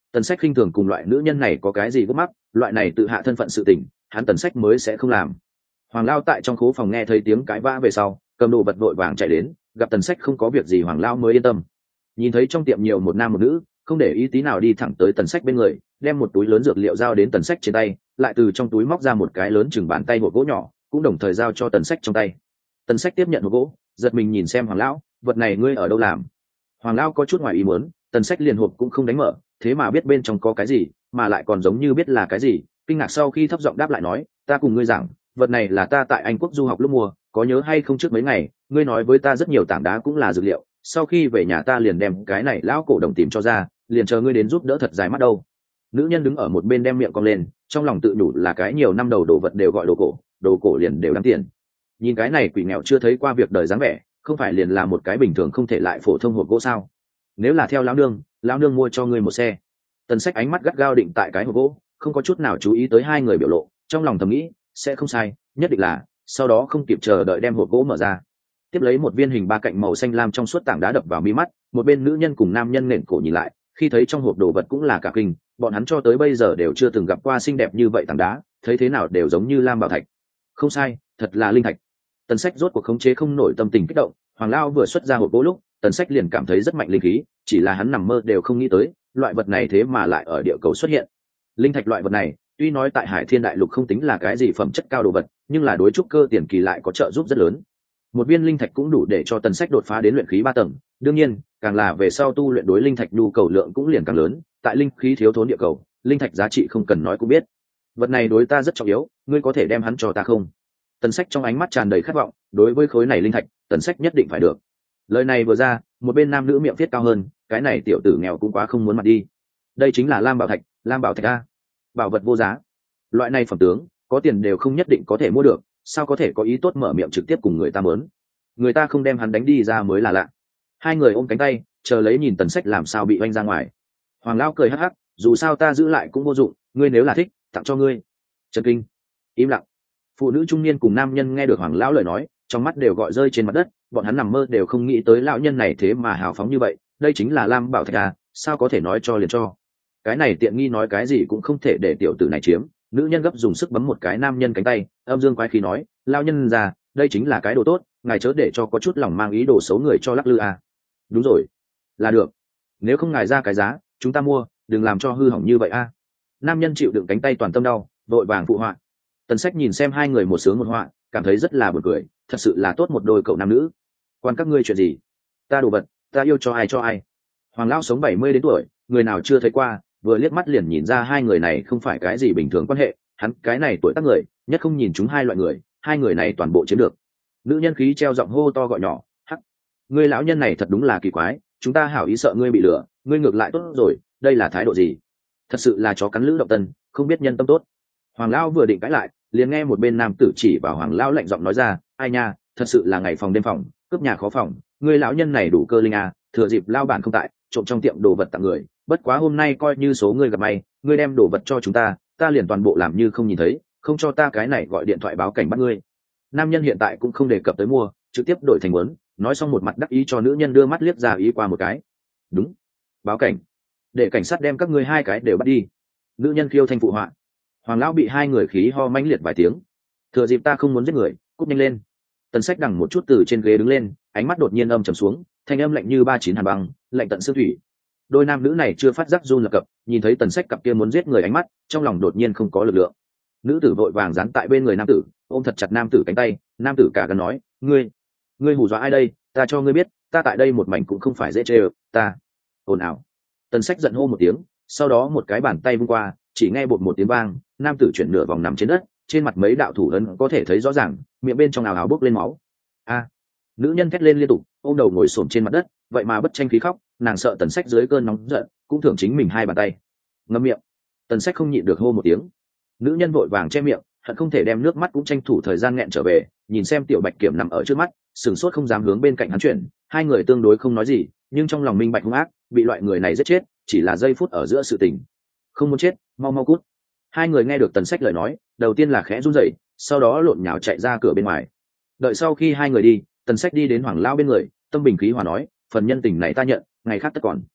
Tần Sách khinh thường cùng loại nữ nhân này có cái gì gấp mắc, loại này tự hạ thân phận sự tình, hắn Tần Sách mới sẽ không làm. Hoàng Lao tại trong khố phòng nghe thấy tiếng cãi vã về sau, cầm đồ vật vội vàng chạy đến, gặp Tần Sách không có việc gì, Hoàng Lao mới yên tâm. Nhìn thấy trong tiệm nhiều một nam một nữ, không để ý tí nào đi thẳng tới Tần Sách bên người, đem một túi lớn dược liệu giao đến Tần Sách trên tay, lại từ trong túi móc ra một cái lớn chừng bàn tay hộp gỗ nhỏ, cũng đồng thời giao cho Tần Sách trong tay. Tần Sách tiếp nhận hộp gỗ, giật mình nhìn xem Hoàng Lão, vật này ngươi ở đâu làm? Hoàng Lão có chút ngoài ý muốn, Tần Sách liền hộp cũng không đánh mở, thế mà biết bên trong có cái gì, mà lại còn giống như biết là cái gì, kinh ngạc sau khi thấp giọng đáp lại nói, ta cùng ngươi giảng, vật này là ta tại Anh Quốc du học lúc mua, có nhớ hay không trước mấy ngày, ngươi nói với ta rất nhiều tảng đá cũng là dược liệu, sau khi về nhà ta liền đem cái này lão cổ đồng tìm cho ra, liền chờ ngươi đến giúp đỡ thật dài mắt đâu. Nữ nhân đứng ở một bên đem miệng cong lên, trong lòng tự nhủ là cái nhiều năm đầu đồ vật đều gọi đồ cổ liền đều đáng tiền. Nhìn cái này quỷ nghèo chưa thấy qua việc đời dáng vẻ, không phải liền là một cái bình thường không thể lại phổ thông hộp gỗ sao? Nếu là theo lão nương mua cho ngươi một xe. Tần Sách ánh mắt gắt gao định tại cái hộp gỗ, không có chút nào chú ý tới hai người biểu lộ, trong lòng thầm nghĩ, sẽ không sai, nhất định là, sau đó không kịp chờ đợi đem hộp gỗ mở ra. Tiếp lấy một viên hình ba cạnh màu xanh lam trong suốt tảng đá đập vào mi mắt, một bên nữ nhân cùng nam nhân nện cổ nhìn lại, khi thấy trong hộp đồ vật cũng là cả kinh, bọn hắn cho tới bây giờ đều chưa từng gặp qua xinh đẹp như vậy tảng đá, thấy thế nào đều giống như lam bảo thạch. Không sai, thật là linh thạch. Tần Sách rốt cuộc khống chế không nổi tâm tình kích động, Hoàng Lao vừa xuất ra hộp gỗ lúc, Tần Sách liền cảm thấy rất mạnh linh khí, chỉ là hắn nằm mơ đều không nghĩ tới, loại vật này thế mà lại ở địa cầu xuất hiện. Linh thạch loại vật này, tuy nói tại Hải Thiên Đại Lục không tính là cái gì phẩm chất cao đồ vật, nhưng là đối trúc cơ tiền kỳ lại có trợ giúp rất lớn. Một viên linh thạch cũng đủ để cho Tần Sách đột phá đến luyện khí 3 tầng, đương nhiên, càng là về sau tu luyện đối linh thạch nhu cầu lượng cũng liền càng lớn, tại linh khí thiếu thốn địa cầu, linh thạch giá trị không cần nói cũng biết. Vật này đối ta rất trọng yếu, ngươi có thể đem hắn cho ta không? Tần Sách trong ánh mắt tràn đầy khát vọng, đối với khối này linh thạch, Tần Sách nhất định phải được. Lời này vừa ra, một bên nam nữ miệng viết cao hơn, cái này tiểu tử nghèo cũng quá không muốn mặt đi. Đây chính là lam bảo thạch a, bảo vật vô giá. Loại này phẩm tướng, có tiền đều không nhất định có thể mua được, sao có thể có ý tốt mở miệng trực tiếp cùng người ta muốn? Người ta không đem hắn đánh đi ra mới là lạ. Hai người ôm cánh tay, chờ lấy nhìn Tần Sách làm sao bị oanh ra ngoài. Hoàng Lão cười hắc hắc, dù sao ta giữ lại cũng vô dụng, ngươi nếu là thích, tặng cho ngươi. Trần Kinh im lặng. Phụ nữ trung niên cùng nam nhân nghe được Hoàng Lão lời nói, trong mắt đều gọi rơi trên mặt đất, bọn hắn nằm mơ đều không nghĩ tới lão nhân này thế mà hào phóng như vậy, đây chính là lam bảo thạch à, sao có thể nói cho liền cho. Cái này tiện nghi nói cái gì cũng không thể để tiểu tử này chiếm. Nữ nhân gấp dùng sức bấm một cái nam nhân cánh tay, âm dương quái khí nói, lão nhân già, đây chính là cái đồ tốt, ngài chớ để cho có chút lòng mang ý đồ xấu người cho lắc lư à. Đúng rồi, là được, nếu không ngài ra cái giá, chúng ta mua, đừng làm cho hư hỏng như vậy à. Nam nhân chịu đựng cánh tay toàn tâm đau, vội vàng phụ họa. Tần Sách nhìn xem hai người một sướng một họa, cảm thấy rất là buồn cười, thật sự là tốt một đôi cậu nam nữ. Quan các ngươi chuyện gì? Ta đồ vật, ta yêu cho ai. Hoàng Lão sống 70 đến tuổi, người nào chưa thấy qua, vừa liếc mắt liền nhìn ra hai người này không phải cái gì bình thường quan hệ, hắn cái này tuổi tác người, nhất không nhìn chúng hai loại người, hai người này toàn bộ chiếm được. Nữ nhân khí treo giọng hô to gọi nhỏ, hắc, ngươi lão nhân này thật đúng là kỳ quái, chúng ta hảo ý sợ ngươi bị lừa, ngươi ngược lại tốt rồi, đây là thái độ gì? Thật sự là chó cắn lữ động tân, không biết nhân tâm tốt. Hoàng Lão vừa định cãi lại, liền nghe một bên nam tử chỉ vào Hoàng Lão lạnh giọng nói ra, ai nha, thật sự là ngày phòng đêm phòng, cướp nhà khó phòng, ngươi lão nhân này đủ cơ linh à, thừa dịp lao bản không tại, trộm trong tiệm đồ vật tặng người, bất quá hôm nay coi như số ngươi gặp may, ngươi đem đồ vật cho chúng ta liền toàn bộ làm như không nhìn thấy, không cho ta cái này gọi điện thoại báo cảnh bắt ngươi. Nam nhân hiện tại cũng không đề cập tới mua, trực tiếp đổi thành muốn, nói xong một mặt đắc ý cho nữ nhân đưa mắt liếc ra ý qua một cái. Đúng, báo cảnh, để cảnh sát đem các ngươi hai cái đều bắt đi. Nữ nhân khiêu thanh phụ họa. Hoàng Lão bị hai người khí ho mãnh liệt vài tiếng. Thừa dịp ta không muốn giết người, cút nhanh lên. Tần Sách đằng một chút từ trên ghế đứng lên, ánh mắt đột nhiên âm trầm xuống, thanh âm lạnh như 39 hàn băng, lạnh tận xương thủy. Đôi nam nữ này chưa phát giác run lập cập, nhìn thấy Tần Sách cặp kia muốn giết người ánh mắt, trong lòng đột nhiên không có lực lượng. Nữ tử vội vàng dán tại bên người nam tử, ôm thật chặt nam tử cánh tay, nam tử cả gan nói, ngươi hù dọa ai đây, ta cho ngươi biết, ta tại đây một mảnh cũng không phải dễ chơi, ta. Ồn ào. Tần Sách giận hô một tiếng, sau đó một cái bàn tay vung qua, chỉ nghe bột một tiếng vang, nam tử chuyển nửa vòng nằm trên đất, trên mặt mấy đạo thủ ấn có thể thấy rõ ràng, miệng bên trong ào ào bốc lên máu. A! Nữ nhân thét lên liên tục, ôm đầu ngồi xổm trên mặt đất, vậy mà bất tranh khí khóc, nàng sợ Tần Sách dưới cơn nóng giận, cũng thưởng chính mình hai bàn tay. Ngậm miệng. Tần Sách không nhịn được hô một tiếng. Nữ nhân vội vàng che miệng, hận không thể đem nước mắt cũng tranh thủ thời gian nghẹn trở về, nhìn xem Tiểu Bạch Kiểm nằm ở trước mắt, sửng sốt không dám hướng bên cạnh hắn chuyển, hai người tương đối không nói gì, nhưng trong lòng minh bạch hung ác, bị loại người này giết chết, chỉ là giây phút ở giữa sự tình. Không muốn chết, mau mau cút. Hai người nghe được Tần Sách lời nói, đầu tiên là khẽ run rẩy, sau đó lộn nhào chạy ra cửa bên ngoài. Đợi sau khi hai người đi, Tần Sách đi đến Hoàng Lão bên người, tâm bình khí hòa nói, phần nhân tình này ta nhận, ngày khác tất còn.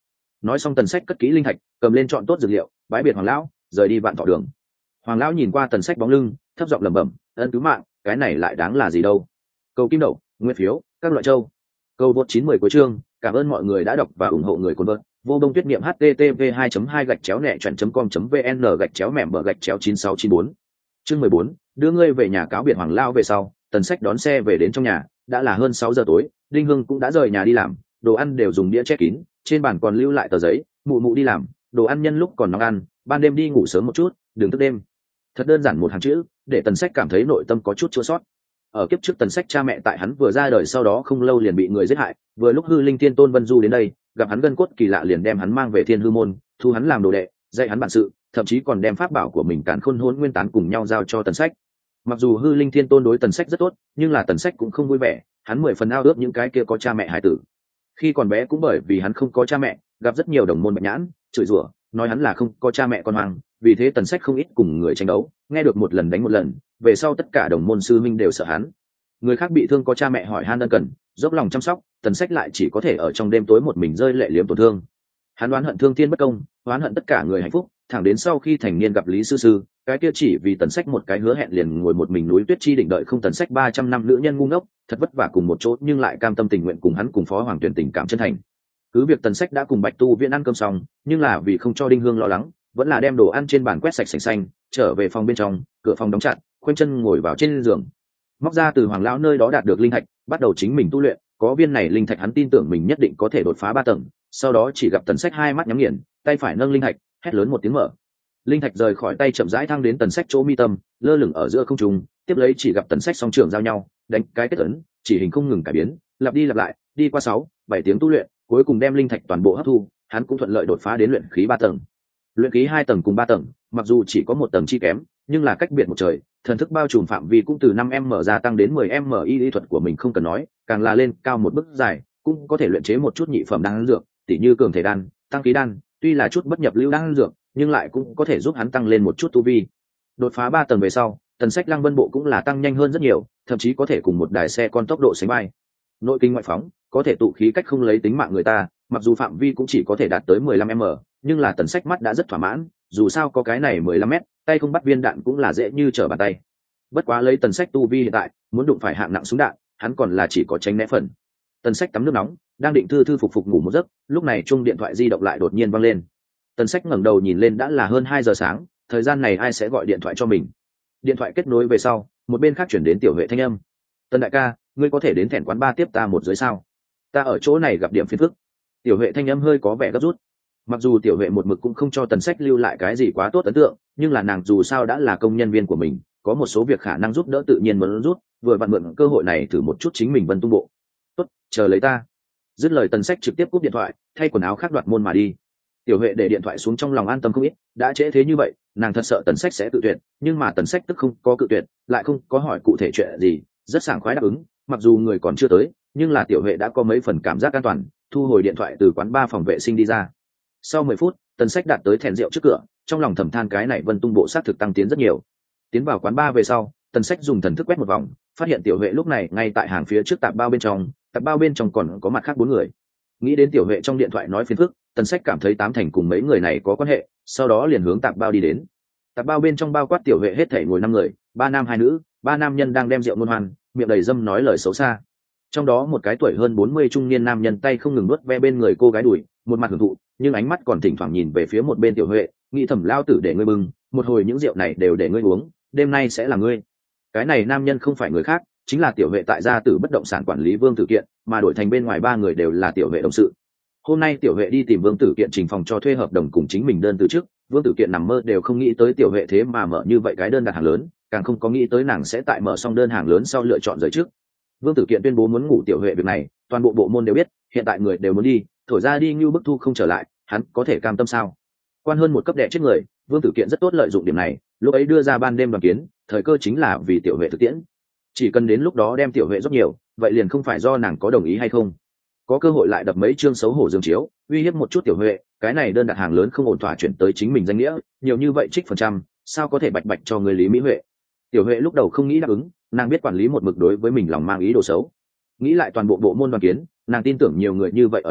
Nói xong Tần Sách cất kỹ linh thạch, cầm lên chọn tốt dược liệu, bái biệt Hoàng lão, rời đi Vạn Thọ đường. Hoàng lão nhìn qua Tần Sách bóng lưng, thấp giọng lẩm bẩm, ân cứu mạng, cái này lại đáng là gì đâu. Cầu kim đậu, nguyên phiếu, các loại châu. Câu vượt 910 cuối chương, cảm ơn mọi người đã đọc và ủng hộ người cuốn vợt. Vô Đông Tuyết Niệm http 2 gạch chéo nẹ chuẩn com vn gạch chéo mẻm bờ gạch chéo 9694. Chương 14, đưa ngươi về nhà cáo biệt Hoàng lão về sau, Tần Sách đón xe về đến trong nhà, đã là hơn 6 giờ tối, Đinh Hương cũng đã rời nhà đi làm, đồ ăn đều dùng đĩa che kín, trên bàn còn lưu lại tờ giấy, mụ mụ đi làm, đồ ăn nhân lúc còn nóng ăn, ban đêm đi ngủ sớm một chút, đừng thức đêm. Thật đơn giản một hàng chữ, để Tần Sách cảm thấy nội tâm có chút chua xót. Ở kiếp trước Tần Sách cha mẹ tại hắn vừa ra đời sau đó không lâu liền bị người giết hại, vừa lúc hư linh tiên tôn Vân Du đến đây, gặp hắn gân cốt kỳ lạ liền đem hắn mang về Thiên Hư môn, thu hắn làm đồ đệ, dạy hắn bản sự, thậm chí còn đem pháp bảo của mình Càn Khôn Hỗn Nguyên Tán cùng nhau giao cho Tần Sách. Mặc dù hư linh thiên tôn đối Tần Sách rất tốt, nhưng là Tần Sách cũng không vui vẻ, hắn 10 phần ao ước những cái kia có cha mẹ hải tử. Khi còn bé cũng bởi vì hắn không có cha mẹ, gặp rất nhiều đồng môn bạch nhãn, chửi rủa, nói hắn là không có cha mẹ con hoang, vì thế Tần Sách không ít cùng người tranh đấu, nghe được một lần đánh một lần, về sau tất cả đồng môn sư minh đều sợ hắn. Người khác bị thương có cha mẹ hỏi han ân cần, dốc lòng chăm sóc, Tần Sách lại chỉ có thể ở trong đêm tối một mình rơi lệ liếm tổn thương. Hắn oán hận thương thiên bất công, oán hận tất cả người hạnh phúc, thẳng đến sau khi thành niên gặp Lý sư sư, cái kia chỉ vì Tần Sách một cái hứa hẹn liền ngồi một mình núi tuyết chi đỉnh đợi không Tần Sách 300 năm nữ nhân ngu ngốc, thật vất vả cùng một chỗ nhưng lại cam tâm tình nguyện cùng hắn cùng Phó Hoàng Tuyển tình cảm chân thành. Cứ việc Tần Sách đã cùng Bạch Tu Viễn ăn cơm xong, nhưng là vì không cho Đinh Hương lo lắng, vẫn là đem đồ ăn trên bàn quét sạch sành xanh, trở về phòng bên trong, cửa phòng đóng chặt, khoanh chân ngồi vào trên giường, móc ra từ Hoàng lão nơi đó đạt được linh thạch, bắt đầu chính mình tu luyện. Có viên này linh thạch hắn tin tưởng mình nhất định có thể đột phá 3 tầng. Sau đó chỉ gặp Tần Sách hai mắt nhắm nghiền, tay phải nâng linh thạch, hét lớn một tiếng mở. Linh thạch rời khỏi tay chậm rãi thăng đến Tần Sách chỗ mi tâm, lơ lửng ở giữa không trung, tiếp lấy chỉ gặp Tần Sách song trưởng giao nhau, đánh cái kết ấn, chỉ hình không ngừng cải biến, lặp đi lặp lại, đi qua 6-7 tiếng tu luyện, cuối cùng đem linh thạch toàn bộ hấp thu, hắn cũng thuận lợi đột phá đến luyện khí 3 tầng. Luyện khí 2 tầng cùng 3 tầng, mặc dù chỉ có 1 tầng chi kém, nhưng là cách biệt một trời, thần thức bao trùm phạm vi cũng từ 5m gia tăng đến 10m, y thuật của mình không cần nói, càng là lên cao một bước dài, cũng có thể luyện chế một chút nhị phẩm đan dược, tỉ như cường thể đan, tăng khí đan, tuy là chút bất nhập lưu đan dược, nhưng lại cũng có thể giúp hắn tăng lên một chút tu vi. Đột phá 3 tầng về sau, Tần Sách Lăng Vân bộ cũng là tăng nhanh hơn rất nhiều, thậm chí có thể cùng một đài xe con tốc độ sánh vai. Nội kinh ngoại phóng, có thể tụ khí cách không lấy tính mạng người ta, mặc dù phạm vi cũng chỉ có thể đạt tới 15m, nhưng là Tần Sách mắt đã rất thỏa mãn, dù sao có cái này 15m, tay không bắt viên đạn cũng là dễ như trở bàn tay. Bất quá lấy Tần Sách tu vi hiện tại, muốn đụng phải hạng nặng súng đạn, hắn còn là chỉ có tránh né phần. Tần Sách tắm nước nóng, đang định thư thư phục phục ngủ một giấc, lúc này chuông điện thoại di động lại đột nhiên vang lên. Tần Sách ngẩng đầu nhìn lên đã là hơn 2 giờ sáng, thời gian này ai sẽ gọi điện thoại cho mình? Điện thoại kết nối về sau, một bên khác chuyển đến Tiểu Huệ thanh âm. Tần đại ca, ngươi có thể đến Thẹn quán 3 tiếp ta một dưới sao? Ta ở chỗ này gặp điểm phiền phức. Tiểu Huệ thanh âm hơi có vẻ gấp rút. Mặc dù Tiểu Huệ một mực cũng không cho Tần Sách lưu lại cái gì quá tốt ấn tượng, nhưng là nàng dù sao đã là công nhân viên của mình, có một số việc khả năng giúp đỡ tự nhiên muốn rút, vừa vặn mượn cơ hội này thử một chút chính mình Vân Tung bộ. Tốt, chờ lấy ta. Dứt lời Tần Sách trực tiếp cúp điện thoại, thay quần áo khác đoạt môn mà đi. Tiểu Huệ để điện thoại xuống trong lòng an tâm không ít, đã trễ thế như vậy, nàng thật sợ Tần Sách sẽ cự tuyệt, nhưng mà Tần Sách tức không có cự tuyệt, lại không có hỏi cụ thể chuyện gì, rất sảng khoái đáp ứng, mặc dù người còn chưa tới, nhưng là Tiểu Huệ đã có mấy phần cảm giác an toàn, thu hồi điện thoại từ quán bar phòng vệ sinh đi ra. Sau 10 phút, Tần Sách đạt tới thèn rượu trước cửa, trong lòng thầm than cái này Vân Tung bộ sát thực tăng tiến rất nhiều. Tiến vào quán bar về sau, Tần Sách dùng thần thức quét một vòng, phát hiện Tiểu Huệ lúc này ngay tại hàng phía trước tạp bao bên trong còn có mặt khác 4 người. Nghĩ đến Tiểu Huệ trong điện thoại nói phiền phức, Tần Sách cảm thấy 8 thành cùng mấy người này có quan hệ, sau đó liền hướng tạp bao đi đến. Tạp bao bên trong bao quát Tiểu Huệ hết thảy ngồi 5 người, 3 nam 2 nữ, 3 nam nhân đang đem rượu ngôn hoan, miệng đầy dâm nói lời xấu xa. Trong đó một cái tuổi hơn 40 trung niên nam nhân tay không ngừng nuốt ve bên người cô gái đùi, một mặt hưởng thụ, nhưng ánh mắt còn thỉnh thoảng nhìn về phía một bên Tiểu Huệ, nghĩ thầm lao tử để ngươi bưng, một hồi những rượu này đều để ngươi uống, đêm nay sẽ là ngươi. Cái này nam nhân không phải người khác, chính là Tiểu Huệ tại gia tử bất động sản quản lý Vương Tử Kiện, mà đổi thành bên ngoài 3 người đều là Tiểu Huệ đồng sự. Hôm nay Tiểu Huệ đi tìm Vương Tử Kiện trình phòng cho thuê hợp đồng cùng chính mình đơn từ trước, Vương Tử Kiện nằm mơ đều không nghĩ tới Tiểu Huệ thế mà mở như vậy cái đơn đặt hàng lớn, càng không có nghĩ tới nàng sẽ tại mở xong đơn hàng lớn sau lựa chọn rời trước. Vương Tử Kiện tuyên bố muốn ngủ Tiểu Huệ việc này, toàn bộ bộ môn đều biết, hiện tại người đều muốn đi, thổi ra đi như bức thu không trở lại, hắn có thể cam tâm sao? Quan hơn một cấp đệ chết người, Vương Tử Kiện rất tốt lợi dụng điểm này, lúc ấy đưa ra ban đêm đoàn kiến, thời cơ chính là vì Tiểu Huệ thực tiễn. Chỉ cần đến lúc đó đem Tiểu Huệ rất nhiều, vậy liền không phải do nàng có đồng ý hay không. Có cơ hội lại đập mấy chương xấu hổ dương chiếu, uy hiếp một chút Tiểu Huệ, cái này đơn đặt hàng lớn không ổn thỏa chuyển tới chính mình danh nghĩa, nhiều như vậy trích phần trăm, sao có thể bạch bạch cho người Lý Mỹ Huệ. Tiểu Huệ lúc đầu không nghĩ đáp ứng, nàng biết quản lý một mực đối với mình lòng mang ý đồ xấu. Nghĩ lại toàn bộ bộ môn đoàn kiến, nàng tin tưởng nhiều người như vậy ở đây,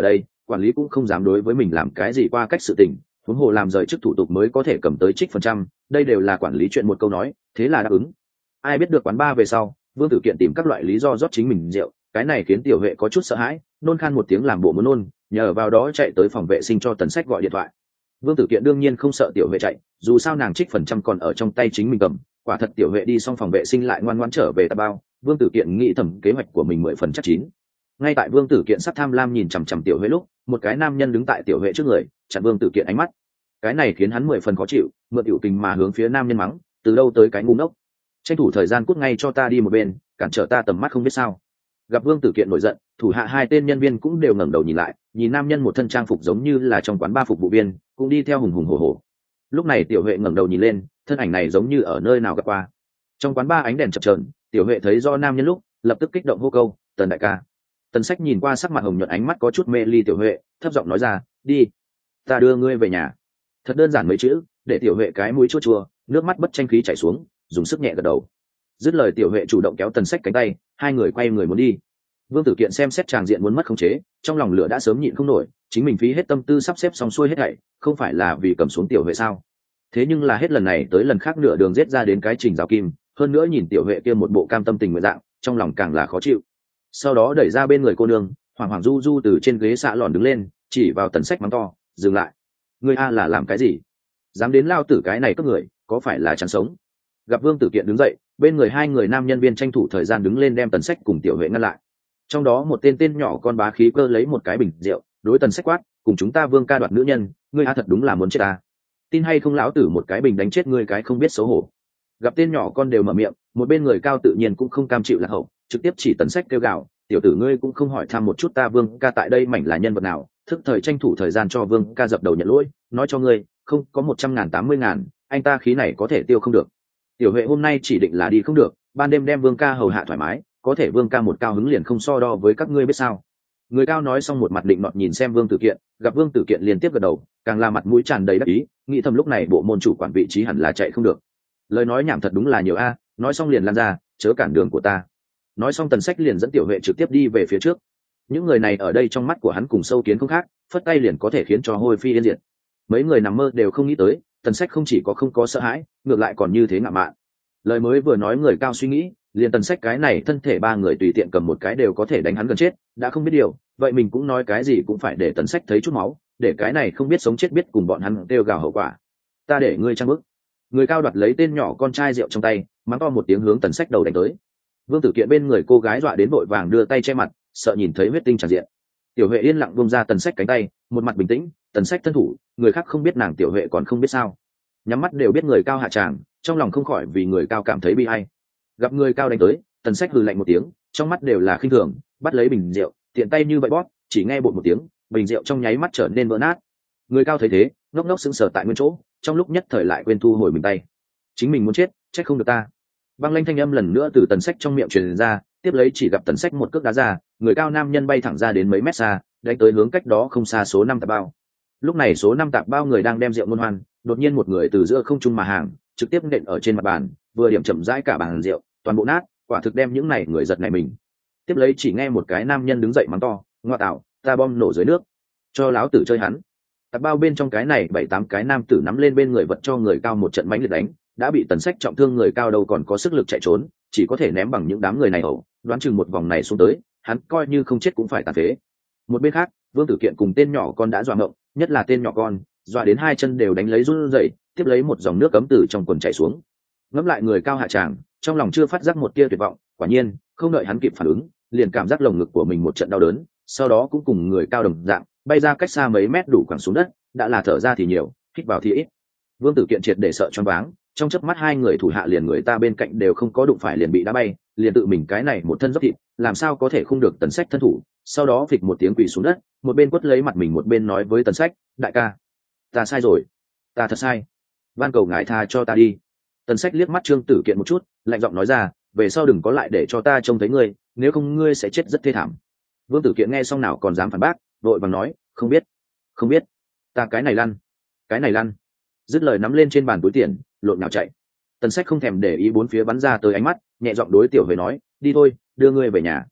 quản lý cũng không dám đối với mình làm cái gì qua cách sự tình, huống hồ làm rời chức thủ tục mới có thể cầm tới trích phần trăm, đây đều là quản lý chuyện một câu nói, thế là đáp ứng. Ai biết được quán bar về sau, Vương Tử Kiện tìm các loại lý do rót chính mình rượu, cái này khiến Tiểu Huệ có chút sợ hãi, nôn khan một tiếng làm bộ muốn nôn, nhờ vào đó chạy tới phòng vệ sinh cho Tần Sách gọi điện thoại. Vương Tử Kiện đương nhiên không sợ Tiểu Huệ chạy, dù sao nàng trích phần trăm còn ở trong tay chính mình cầm, quả thật Tiểu Huệ đi xong phòng vệ sinh lại ngoan ngoãn trở về tạp bao, Vương Tử Kiện nghĩ thầm kế hoạch của mình 10 phần chắc chín. Ngay tại Vương Tử Kiện sắp tham lam nhìn chằm chằm Tiểu Huệ lúc, một cái nam nhân đứng tại Tiểu Huệ trước người, chặn Vương Tử Kiện ánh mắt. Cái này khiến hắn 10 phần khó chịu, mượn tiểu tình mà hướng phía nam nhân mắng, từ đâu tới cái ngu ngốc, tranh thủ thời gian cút ngay cho ta đi một bên, cản trở ta tầm mắt không biết sao. Gặp Vương Tử Kiện nổi giận, thủ hạ hai tên nhân viên cũng đều ngẩng đầu nhìn lại, nhìn nam nhân một thân trang phục giống như là trong quán ba phục vụ viên, cũng đi theo hùng hùng hổ hổ. Lúc này Tiểu Huệ ngẩng đầu nhìn lên, thân ảnh này giống như ở nơi nào gặp qua. Trong quán ba ánh đèn chập chờn, Tiểu Huệ thấy do nam nhân lúc, lập tức kích động hô câu, "Tần đại ca." Tần Sách nhìn qua sắc mặt hồng nhuận, ánh mắt có chút mê ly Tiểu Huệ, thấp giọng nói ra, "Đi, ta đưa ngươi về nhà." Thật đơn giản mấy chữ, để Tiểu Huệ cái mũi chua chua, nước mắt bất tranh khí chảy xuống, dùng sức nhẹ gật đầu. Dứt lời Tiểu Huệ chủ động kéo Tần Sách cánh tay, hai người quay người muốn đi. Vương Tử Kiện xem xét tràng diện muốn mất khống chế, trong lòng lửa đã sớm nhịn không nổi, chính mình phí hết tâm tư sắp xếp xong xuôi hết thảy, không phải là vì cầm xuống Tiểu Huệ sao? Thế nhưng là hết lần này tới lần khác nửa đường giết ra đến cái trình rào kim, hơn nữa nhìn Tiểu Huệ kia một bộ cam tâm tình nguyện dạng, trong lòng càng là khó chịu. Sau đó đẩy ra bên người cô nương, hoảng hoảng du du từ trên ghế xạ lòn đứng lên, chỉ vào Tần Sách mắng to, "Dừng lại, ngươi a là làm cái gì? Dám đến lao tử cái này cướp người, có phải là chán sống?" Gặp Vương Tử Kiện đứng dậy, bên người hai người nam nhân viên tranh thủ thời gian đứng lên đem Tần Sách cùng Tiểu Huệ ngăn lại. Trong đó một tên nhỏ con bá khí cơ lấy một cái bình rượu, đối Tần Sách quát, "Cùng chúng ta Vương ca đoạt nữ nhân, ngươi a thật đúng là muốn chết ta. Tin hay không lão tử một cái bình đánh chết ngươi cái không biết xấu hổ." Gặp tên nhỏ con đều mở miệng, một bên người cao tự nhiên cũng không cam chịu lạc hậu, trực tiếp chỉ Tần Sách kêu gào, "Tiểu tử ngươi cũng không hỏi thăm một chút ta Vương ca tại đây mảnh là nhân vật nào, thức thời tranh thủ thời gian cho Vương ca dập đầu nhận lỗi, nói cho ngươi, không có 100.000 80.000, anh ta khí này có thể tiêu không được." Tiểu Huệ hôm nay chỉ định là đi không được, ban đêm đem Vương ca hầu hạ thoải mái, có thể Vương ca một cao hứng liền không so đo với các ngươi biết sao. Người cao nói xong một mặt định nọt nhìn xem Vương Tử Kiện, gặp Vương Tử Kiện liên tiếp gật đầu, càng là mặt mũi tràn đầy đắc ý, nghĩ thầm lúc này bộ môn chủ quản vị trí hẳn là chạy không được. Lời nói nhảm thật đúng là nhiều a, nói xong liền lan ra, chớ cản đường của ta. Nói xong Tần Sách liền dẫn Tiểu Huệ trực tiếp đi về phía trước. Những người này ở đây trong mắt của hắn cùng sâu kiến không khác, phất tay liền có thể khiến cho hôi phi yên diệt. Mấy người nằm mơ đều không nghĩ tới, Tần Sách không chỉ có không có sợ hãi, ngược lại còn như thế ngạo mạn. Lời mới vừa nói người cao suy nghĩ, liền Tần Sách cái này thân thể ba người tùy tiện cầm một cái đều có thể đánh hắn gần chết, đã không biết điều, vậy mình cũng nói cái gì cũng phải để Tần Sách thấy chút máu, để cái này không biết sống chết biết cùng bọn hắn kêu gào hậu quả. "Ta để ngươi trang bức." Người cao đoạt lấy tên nhỏ con trai rượu trong tay, mắng to một tiếng hướng Tần Sách đầu đánh tới. Vương Tử Kiện bên người cô gái dọa đến vội vàng đưa tay che mặt, sợ nhìn thấy huyết tinh tràn diện. Tiểu Huệ yên lặng buông ra Tần Sách cánh tay, một mặt bình tĩnh, Tần Sách thân thủ, người khác không biết nàng Tiểu Huệ còn không biết sao. Nhắm mắt đều biết người cao hạ tràng, trong lòng không khỏi vì người cao cảm thấy bi ai. Gặp người cao đánh tới, Tần Sách hừ lạnh một tiếng, trong mắt đều là khinh thường, bắt lấy bình rượu, tiện tay như vậy bóp, chỉ nghe bột một tiếng, bình rượu trong nháy mắt trở nên vỡ nát. Người cao thấy thế, ngốc ngốc sững sờ tại nguyên chỗ, trong lúc nhất thời lại quên thu hồi mình tay. Chính mình muốn chết, trách không được ta. Băng lanh thanh âm lần nữa từ Tần Sách trong miệng truyền ra, tiếp lấy chỉ gặp Tần Sách một cước đá ra, người cao nam nhân bay thẳng ra đến mấy mét xa, đánh tới hướng cách đó không xa số 5 tạp bao. Lúc này số 5 tạp bao người đang đem rượu ngôn hoan, đột nhiên một người từ giữa không trung mà hàng, trực tiếp nện ở trên mặt bàn, vừa điểm chậm rãi cả bàn rượu, toàn bộ nát, quả thực đem những này người giật này mình. Tiếp lấy chỉ nghe một cái nam nhân đứng dậy mắng to, "Ngoa tạo, ta bom nổ dưới nước, cho láo tử chơi hắn." Tạp bao bên trong cái này 7-8 cái nam tử nắm lên bên người vật cho người cao một trận mãnh liệt đánh, đã bị Tần Sách trọng thương người cao đâu còn có sức lực chạy trốn, chỉ có thể ném bằng những đám người này ẩu, đoán chừng một vòng này xuống tới, hắn coi như không chết cũng phải tàn phế. Một bên khác, Vương Tử Kiện cùng tên nhỏ con đã dọa ngộng, nhất là tên nhỏ con, dọa đến hai chân đều đánh lấy run rẩy, tiếp lấy một dòng nước cấm từ trong quần chảy xuống. Ngẫm lại người cao hạ tràng, trong lòng chưa phát giác một tia tuyệt vọng, quả nhiên, không đợi hắn kịp phản ứng, liền cảm giác lồng ngực của mình một trận đau đớn, sau đó cũng cùng người cao đồng dạng, bay ra cách xa mấy mét đủ quẳng xuống đất, đã là thở ra thì nhiều, hít vào thì ít. Vương Tử Kiện triệt để sợ choáng váng, trong chớp mắt hai người thủ hạ liền người ta bên cạnh đều không có đụng phải liền bị đá bay, liền tự mình cái này một thân dốc thịt, làm sao có thể không được Tần Sách thân thủ, sau đó phịch một tiếng quỳ xuống đất, một bên quất lấy mặt mình một bên nói với Tần Sách, "Đại ca, ta sai rồi, ta thật sai, van cầu ngài tha cho ta đi." Tần Sách liếc mắt Trương Tử Kiện một chút, lạnh giọng nói ra, "Về sau đừng có lại để cho ta trông thấy ngươi, nếu không ngươi sẽ chết rất thê thảm." Vương Tử Kiện nghe xong nào còn dám phản bác, vội vàng nói, "Không biết, không biết, ta cái này lăn, cái này lăn." Dứt lời nắm lên trên bàn túi tiền, lộn nhào chạy. Tần Sách không thèm để ý bốn phía bắn ra tới ánh mắt, nhẹ giọng đối Tiểu Huệ nói, "Đi thôi, đưa ngươi về nhà."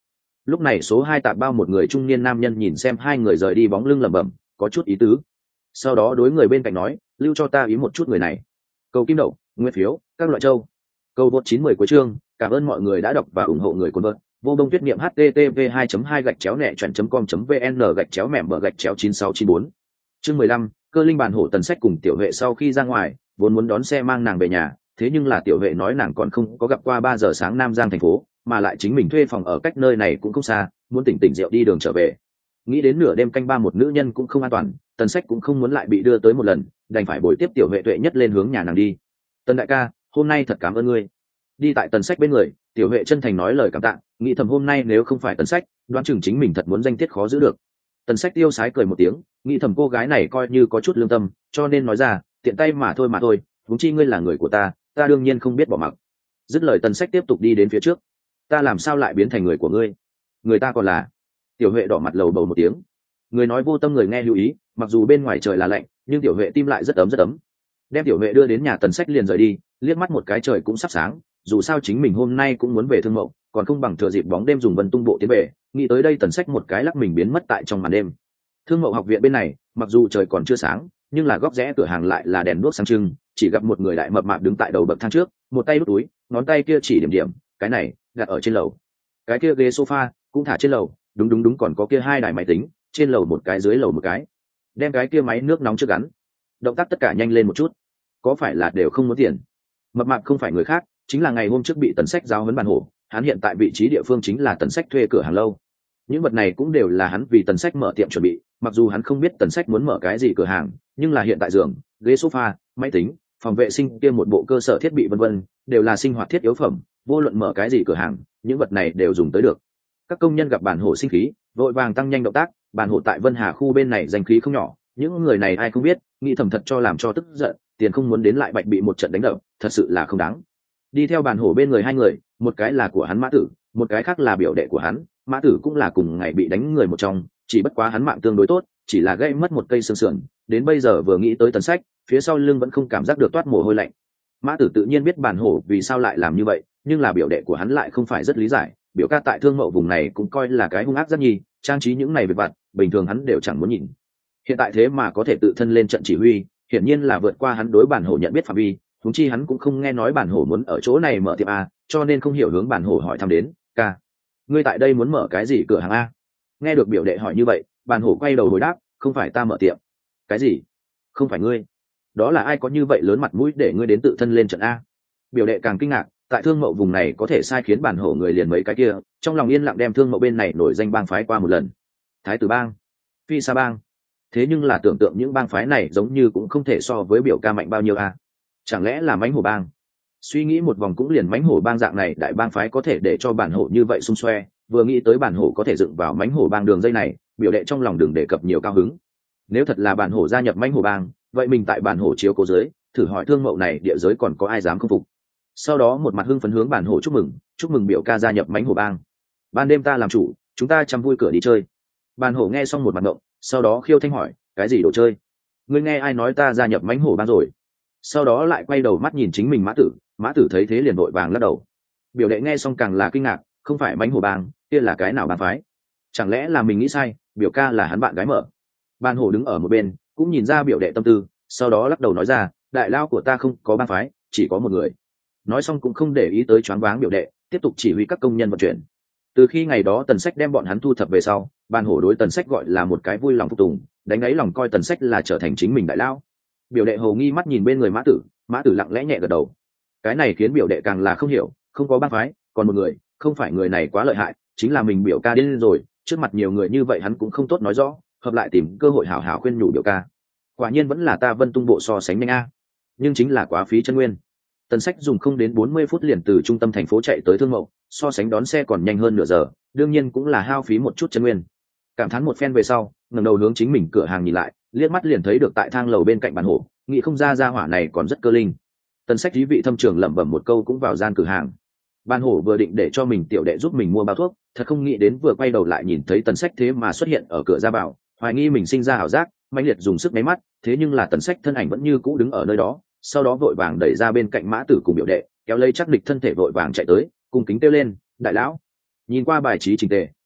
Lúc này số 2 tạp bao một người trung niên nam nhân nhìn xem hai người rời đi bóng lưng lẩm bẩm, có chút ý tứ. Sau đó đối người bên cạnh nói, lưu cho ta ý một chút người này. Cầu kim đậu, nguyên phiếu, các loại châu. Cầu vượt 910 của chương, cảm ơn mọi người đã đọc và ủng hộ người cuốn vợt. Vô Đông Tuyết Niệm http 2 gạch chéo nẹ chuẩn com vn gạch chéo mẻm bờ gạch chéo 9694. Chương 15, cơ linh bản hổ Tần Sách cùng Tiểu Huệ sau khi ra ngoài, vốn muốn đón xe mang nàng về nhà, thế nhưng là Tiểu Huệ nói nàng còn không có gặp qua 3 giờ sáng Nam Giang thành phố, mà lại chính mình thuê phòng ở cách nơi này cũng không xa, muốn tỉnh tỉnh rượu đi đường trở về. Nghĩ đến nửa đêm canh ba một nữ nhân cũng không an toàn, Tần Sách cũng không muốn lại bị đưa tới một lần, đành phải bồi tiếp Tiểu Huệ tuệ nhất lên hướng nhà nàng đi. Tần đại ca, hôm nay thật cảm ơn ngươi. Đi tại Tần Sách bên người, Tiểu Huệ chân thành nói lời cảm tạ, nghĩ thầm hôm nay nếu không phải Tần Sách, đoán chừng chính mình thật muốn danh tiết khó giữ được. Tần Sách tiêu sái cười một tiếng, nghĩ thầm cô gái này coi như có chút lương tâm, cho nên nói ra, tiện tay mà thôi, huống chi ngươi là người của ta đương nhiên không biết bỏ mặc. Dứt lời Tần Sách tiếp tục đi đến phía trước. Ta làm sao lại biến thành người của ngươi? Người ta còn là... Tiểu Huệ đỏ mặt lầu bầu một tiếng. Người nói vô tâm người nghe lưu ý, mặc dù bên ngoài trời là lạnh, nhưng Tiểu Huệ tim lại rất ấm rất ấm. Đem Tiểu Huệ đưa đến nhà Tần Sách liền rời đi, liếc mắt một cái trời cũng sắp sáng, dù sao chính mình hôm nay cũng muốn về Thương Mậu, còn không bằng thừa dịp bóng đêm dùng vân tung bộ tiến về. Nghĩ tới đây Tần Sách một cái lắc mình biến mất tại trong màn đêm. Thương Mậu học viện bên này, mặc dù trời còn chưa sáng, nhưng là góc rẽ cửa hàng lại là đèn đuốc sáng trưng, chỉ gặp một người đại mập mạp đứng tại đầu bậc thang trước, một tay đút túi, ngón tay kia chỉ điểm điểm, cái này đặt ở trên lầu, cái kia ghế sofa cũng thả trên lầu, đúng còn có kia hai đài máy tính, trên lầu một cái dưới lầu một cái, đem cái kia máy nước nóng trước gắn, động tác tất cả nhanh lên một chút, có phải là đều không muốn tiền? Mập mạp không phải người khác, chính là ngày hôm trước bị Tần Sách giáo huấn bản hổ, hắn hiện tại vị trí địa phương chính là Tần Sách thuê cửa hàng lâu. Những vật này cũng đều là hắn vì Tần Sách mở tiệm chuẩn bị, mặc dù hắn không biết Tần Sách muốn mở cái gì cửa hàng, nhưng là hiện tại giường, ghế sofa, máy tính, phòng vệ sinh kia một bộ cơ sở thiết bị vân vân, đều là sinh hoạt thiết yếu phẩm, vô luận mở cái gì cửa hàng, những vật này đều dùng tới được. Các công nhân gặp bản hổ sinh khí, vội vàng tăng nhanh động tác, bản hổ tại Vân Hà khu bên này danh khí không nhỏ, những người này ai không biết, nghĩ thầm thật cho làm cho tức giận, tiền không muốn đến lại bạch bị một trận đánh đập, thật sự là không đáng. Đi theo bản hổ bên người hai người, một cái là của hắn Mã Tử, một cái khác là biểu đệ của hắn, Mã Tử cũng là cùng ngày bị đánh người một trong, chỉ bất quá hắn mạng tương đối tốt, chỉ là gây mất một cây xương sườn, đến bây giờ vừa nghĩ tới Tần Sách, phía sau lưng vẫn không cảm giác được toát mồ hôi lạnh. Mã Tử tự nhiên biết bản hổ vì sao lại làm như vậy, nhưng là biểu đệ của hắn lại không phải rất lý giải, biểu ca tại Thương Mậu vùng này cũng coi là cái hung ác rất nhi, trang trí những này về vặt, bình thường hắn đều chẳng muốn nhìn. Hiện tại thế mà có thể tự thân lên trận chỉ huy, hiển nhiên là vượt qua hắn đối bản hổ nhận biết phạm vi, huống chi hắn cũng không nghe nói bản hổ muốn ở chỗ này mở tiệm a, cho nên không hiểu hướng bản hổ hỏi thăm đến, "Ca, ngươi tại đây muốn mở cái gì cửa hàng a?" Nghe được biểu đệ hỏi như vậy, bản hổ quay đầu hồi đáp, "Không phải ta mở tiệm." "Cái gì? Không phải ngươi? Đó là ai có như vậy lớn mặt mũi để ngươi đến tự thân lên trận a?" Biểu đệ càng kinh ngạc, tại Thương Mậu vùng này có thể sai khiến bản hổ người liền mấy cái kia, trong lòng yên lặng đem Thương Mậu bên này nổi danh bang phái qua một lần. Thái Tử bang, Phi Sa bang. Thế nhưng là tưởng tượng những bang phái này giống như cũng không thể so với biểu ca mạnh bao nhiêu a. Chẳng lẽ là mãnh hổ bang? Suy nghĩ một vòng cũng liền mãnh hổ bang dạng này đại bang phái có thể để cho bản hổ như vậy xung xoe, vừa nghĩ tới bản hổ có thể dựng vào mãnh hổ bang đường dây này, biểu đệ trong lòng đừng đề cập nhiều cao hứng. Nếu thật là bản hổ gia nhập mãnh hổ bang, vậy mình tại bản hổ chiếu cố dưới, thử hỏi Thương Mậu này địa giới còn có ai dám không phục. Sau đó một mặt hưng phấn hướng bản hổ chúc mừng biểu ca gia nhập mãnh hổ bang. Ban đêm ta làm chủ, chúng ta chăm vui cửa đi chơi. Bản hổ nghe xong một mặt ngộng, sau đó khiêu thanh hỏi, cái gì đồ chơi? Ngươi nghe ai nói ta gia nhập mãnh hổ bang rồi? Sau đó lại quay đầu mắt nhìn chính mình Mã Tử thấy thế liền vội vàng lắc đầu. Biểu đệ nghe xong càng là kinh ngạc, không phải mãnh hổ bang, kia là cái nào bang phái? Chẳng lẽ là mình nghĩ sai, biểu ca là hắn bạn gái mở? Bản hổ đứng ở một bên, cũng nhìn ra biểu đệ tâm tư, sau đó lắc đầu nói ra, đại lao của ta không có bang phái, chỉ có một người. Nói xong cũng không để ý tới choáng váng biểu đệ, tiếp tục chỉ huy các công nhân vận chuyển. Từ khi ngày đó Tần Sách đem bọn hắn thu thập về sau, Ban Hổ đối Tần Sách gọi là một cái vui lòng phục tùng, đánh ấy lòng coi Tần Sách là trở thành chính mình đại lao. Biểu đệ hồ nghi mắt nhìn bên người Mã Tử lặng lẽ nhẹ gật đầu. Cái này khiến biểu đệ càng là không hiểu, không có bang phái, còn một người, không phải người này quá lợi hại, chính là mình biểu ca điên rồi, trước mặt nhiều người như vậy hắn cũng không tốt nói rõ, hợp lại tìm cơ hội hảo hảo khuyên nhủ biểu ca. Quả nhiên vẫn là ta Vân Tung bộ so sánh nhanh a, nhưng chính là quá phí chân nguyên. Tần Sách dùng không đến 40 phút liền từ trung tâm thành phố chạy tới Thương Mậu, so sánh đón xe còn nhanh hơn nửa giờ, đương nhiên cũng là hao phí một chút chân nguyên. Cảm thán một phen về sau, ngẩng đầu hướng chính mình cửa hàng nhìn lại, liếc mắt liền thấy được tại thang lầu bên cạnh bản hổ, nghĩ không ra gia hỏa này còn rất cơ linh. Tần Sách ý vị thâm trường lẩm bẩm một câu cũng vào gian cửa hàng. Bản hổ vừa định để cho mình tiểu đệ giúp mình mua bao thuốc, thật không nghĩ đến vừa quay đầu lại nhìn thấy Tần Sách thế mà xuất hiện ở cửa ra vào, hoài nghi mình sinh ra ảo giác, mãnh liệt dùng sức máy mắt, thế nhưng là Tần Sách thân ảnh vẫn như cũ đứng ở nơi đó, sau đó vội vàng đẩy ra bên cạnh Mã Tử cùng biểu đệ, kéo lấy chắc địch thân thể vội vàng chạy tới, cung kính kêu lên, đại lão. Nhìn qua bài trí chỉnh tề,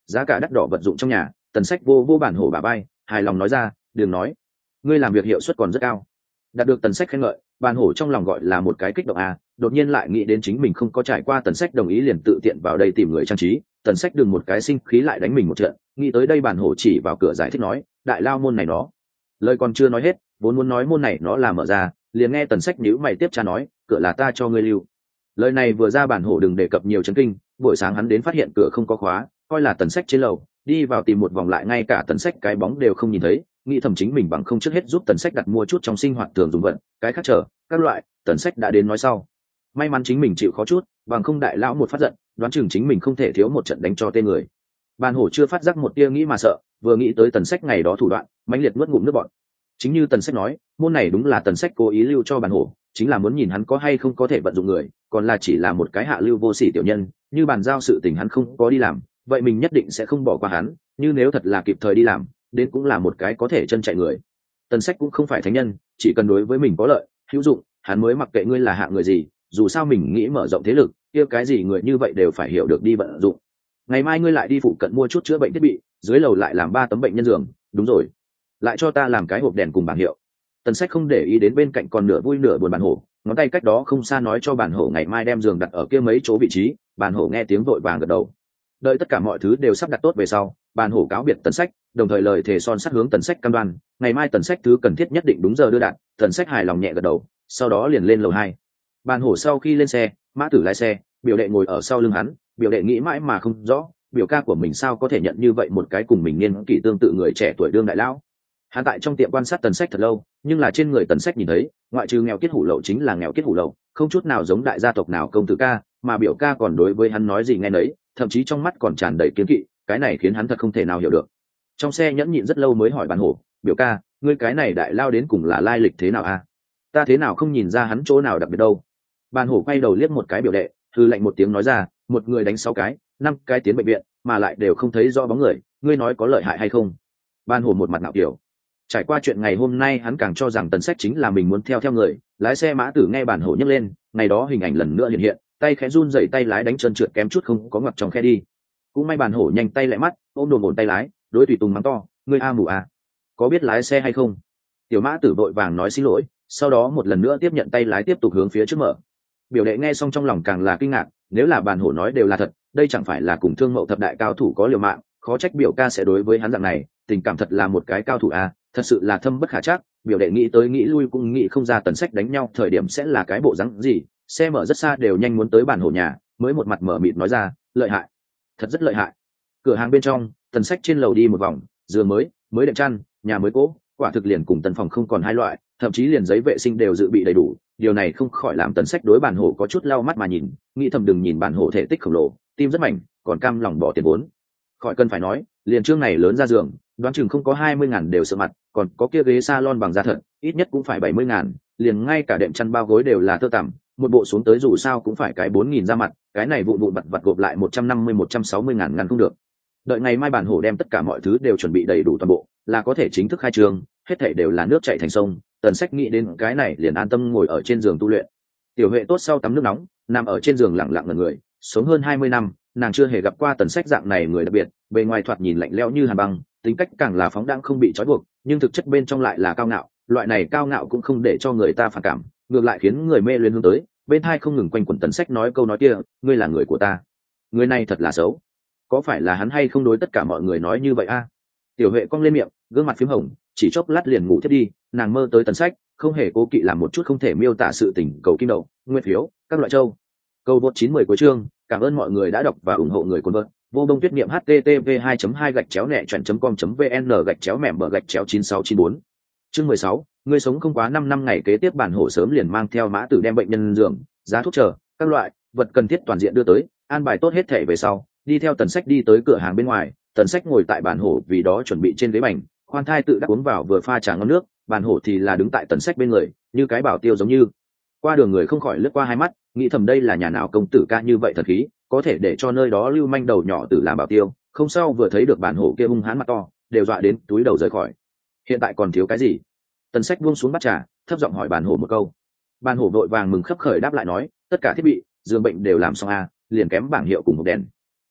giá cả đắt đỏ vật dụng trong nhà. Tần Sách vô vô bản hổ bả vai, hài lòng nói ra, đừng nói, ngươi làm việc hiệu suất còn rất cao. Đạt được Tần Sách khen ngợi, bản hổ trong lòng gọi là một cái kích động à, đột nhiên lại nghĩ đến chính mình không có trải qua. Tần Sách đồng ý liền tự tiện vào đây tìm người trang trí. Tần Sách đừng một cái sinh khí lại đánh mình một trận, nghĩ tới đây bản hổ chỉ vào cửa giải thích nói, đại lao môn này nó. Lời còn chưa nói hết, vốn muốn nói môn này nó là mở ra, liền nghe Tần Sách nhíu mày tiếp tra nói, cửa là ta cho ngươi lưu. Lời này vừa ra bản hổ đừng đề cập nhiều chấn kinh, buổi sáng hắn đến phát hiện cửa không có khóa, coi là Tần Sách trên lầu, đi vào tìm một vòng lại ngay cả Tần Sách cái bóng đều không nhìn thấy, nghĩ thầm chính mình bằng không trước hết giúp Tần Sách đặt mua chút trong sinh hoạt thường dùng vật, cái khác chờ các loại. Tần Sách đã đến nói sau, may mắn chính mình chịu khó chút, bằng không đại lão một phát giận, đoán chừng chính mình không thể thiếu một trận đánh cho tên người. Bản hổ chưa phát giác một tia nghĩ mà sợ, vừa nghĩ tới Tần Sách ngày đó thủ đoạn, mãnh liệt nuốt ngụm nước bọt. Chính như Tần Sách nói, môn này đúng là Tần Sách cố ý lưu cho bản hổ, chính là muốn nhìn hắn có hay không có thể vận dụng người, còn là chỉ là một cái hạ lưu vô sỉ tiểu nhân, như bàn giao sự tình hắn không có đi làm, vậy mình nhất định sẽ không bỏ qua hắn, như nếu thật là kịp thời đi làm, đến cũng là một cái có thể chân chạy người. Tần Sách cũng không phải thánh nhân, chỉ cần đối với mình có lợi, hữu dụng, hắn mới mặc kệ ngươi là hạ người gì, dù sao mình nghĩ mở rộng thế lực, kia cái gì người như vậy đều phải hiểu được đi vận dụng. Ngày mai ngươi lại đi phụ cận mua chút chữa bệnh thiết bị, dưới lầu lại làm 3 tấm bệnh nhân giường, đúng rồi, lại cho ta làm cái hộp đèn cùng bảng hiệu. Tần Sách không để ý đến bên cạnh còn nửa vui nửa buồn bản hổ, ngón tay cách đó không xa nói cho bản hổ ngày mai đem giường đặt ở kia mấy chỗ vị trí. Bản hổ nghe tiếng vội vàng gật đầu. Đợi tất cả mọi thứ đều sắp đặt tốt về sau, bản hổ cáo biệt Tần Sách, đồng thời lời thề son sắt hướng Tần Sách cam đoan, ngày mai Tần Sách thứ cần thiết nhất định đúng giờ đưa đạt. Tần Sách hài lòng nhẹ gật đầu, sau đó liền lên lầu 2. Bản hổ sau khi lên xe, Mã Tử lái xe, biểu đệ ngồi ở sau lưng hắn. Biểu đệ nghĩ mãi mà không rõ, biểu ca của mình sao có thể nhận như vậy một cái cùng mình niên kỷ tương tự người trẻ tuổi đương đại lão. Hắn tại trong tiệm quan sát Tần Sách thật lâu, nhưng là trên người Tần Sách nhìn thấy, ngoại trừ nghèo kiết hủ lậu chính là nghèo kiết hủ lậu, không chút nào giống đại gia tộc nào công tử ca, mà biểu ca còn đối với hắn nói gì nghe nấy, thậm chí trong mắt còn tràn đầy kiến kỵ, cái này khiến hắn thật không thể nào hiểu được. Trong xe nhẫn nhịn rất lâu mới hỏi bản hổ, biểu ca, ngươi cái này đại lao đến cùng là lai lịch thế nào a? Ta thế nào không nhìn ra hắn chỗ nào đặc biệt đâu. Bản hổ quay đầu liếc một cái biểu đệ, hừ lạnh một tiếng nói ra, một người đánh 6 cái, 5 cái tiến bệnh viện, mà lại đều không thấy rõ bóng người, ngươi nói có lợi hại hay không? Bản hổ một mặt ngạo kiểu. Trải qua chuyện ngày hôm nay hắn càng cho rằng Tần Sách chính là mình muốn theo người. Lái xe Mã Tử nghe bản hổ nhấc lên, ngày đó hình ảnh lần nữa hiện hiện, tay khẽ run rẩy, tay lái đánh trơn trượt kém chút không có ngoặt trong khe đi. Cũng may bản hổ nhanh tay lại mắt, ôm đồn ổn tay lái, đối tùy tùng mắng to, ngươi a mù à, có biết lái xe hay không? Tiểu Mã Tử vội vàng nói xin lỗi, sau đó một lần nữa tiếp nhận tay lái tiếp tục hướng phía trước mở. Biểu đệ nghe xong trong lòng càng là kinh ngạc, nếu là bản hổ nói đều là thật, đây chẳng phải là cùng Thương Mậu thập đại cao thủ có liều mạng, khó trách biểu ca sẽ đối với hắn dạng này, tình cảm thật là một cái cao thủ a, thật sự là thâm bất khả trắc. Biểu đệ nghĩ tới nghĩ lui cũng nghĩ không ra Tần Sách đánh nhau thời điểm sẽ là cái bộ dáng gì. Xe mở rất xa đều nhanh muốn tới bản hổ nhà, mới một mặt mở mịt nói ra, lợi hại, thật rất lợi hại. Cửa hàng bên trong, Tần Sách trên lầu đi một vòng, giường mới đệm chăn, nhà mới cố, quả thực liền cùng tân phòng không còn hai loại, thậm chí liền giấy vệ sinh đều dự bị đầy đủ. Điều này không khỏi làm Tần Sách đối bản hổ có chút lau mắt mà nhìn, nghĩ thầm đừng nhìn bản hổ thể tích khổng lồ, tim rất mạnh, còn cam lòng bỏ tiền vốn. Khỏi cần phải nói, liền trương này lớn ra giường, đoán chừng không có 20.000 đều sợ mặt, còn có kia ghế salon bằng da thật, ít nhất cũng phải 70.000, liền ngay cả đệm chăn bao gối đều là tơ tằm, một bộ xuống tới dù sao cũng phải cái 4.000 ra mặt, cái này vụn vặt gộp lại 150-160.000 ngăn không được. Đợi ngày mai bản hổ đem tất cả mọi thứ đều chuẩn bị đầy đủ toàn bộ, là có thể chính thức khai trương, hết thảy đều là nước chảy thành sông. Tần Sách nghĩ đến cái này liền an tâm ngồi ở trên giường tu luyện. Tiểu Huệ tốt sau tắm nước nóng, nằm ở trên giường lặng lặng ngẩn người, sống hơn 20 năm, nàng chưa hề gặp qua Tần Sách dạng này người đặc biệt, bề ngoài thoạt nhìn lạnh lẽo như hàn băng, tính cách càng là phóng đãng không bị trói buộc, nhưng thực chất bên trong lại là cao ngạo, loại này cao ngạo cũng không để cho người ta phản cảm, ngược lại khiến người mê luyến hướng tới. Bên hai không ngừng quanh quẩn Tần Sách nói câu nói kia, ngươi là người của ta. Người này thật là xấu, có phải là hắn hay không đối tất cả mọi người nói như vậy a? Tiểu Huệ cong lên miệng, gương mặt phím hồng, chỉ chốc lát liền ngủ thiếp đi. Nàng mơ tới Tần Sách, không hề cố kỵ làm một chút không thể miêu tả sự tình, cầu kim đậu, nguyên phiếu, các loại châu. Câu vượt 90 cuối chương, cảm ơn mọi người đã đọc và ủng hộ người cồn vợt. Vô Bông Tuyết Niệm http 2.2 gạch chéo nẹ chọn.com.vn gạch chéo 9694. Chương 16, ngươi sống không quá 5 năm. Ngày kế tiếp bản hổ sớm liền mang theo Mã Tử đem bệnh nhân giường, giá thuốc chờ, các loại vật cần thiết toàn diện đưa tới, an bài tốt hết thể về sau, đi theo Tần Sách đi tới cửa hàng bên ngoài. Tần Sách ngồi tại bản hổ vì đó chuẩn bị trên ghế bành, khoan thai tự đắc uống vào vừa pha trà ngon nước, bản hổ thì là đứng tại Tần Sách bên người, như cái bảo tiêu giống như. Qua đường người không khỏi lướt qua hai mắt, nghĩ thầm đây là nhà nào công tử ca như vậy thật khí, có thể để cho nơi đó lưu manh đầu nhỏ tử làm bảo tiêu. Không sau vừa thấy được bản hổ kia hung hãn mặt to, đều dọa đến túi đầu rời khỏi. Hiện tại còn thiếu cái gì? Tần Sách buông xuống bát trà, thấp giọng hỏi bản hổ một câu. Bản hổ vội vàng mừng khấp khởi đáp lại nói, tất cả thiết bị, giường bệnh đều làm xong a, liền kém bảng hiệu cùng hộp đèn.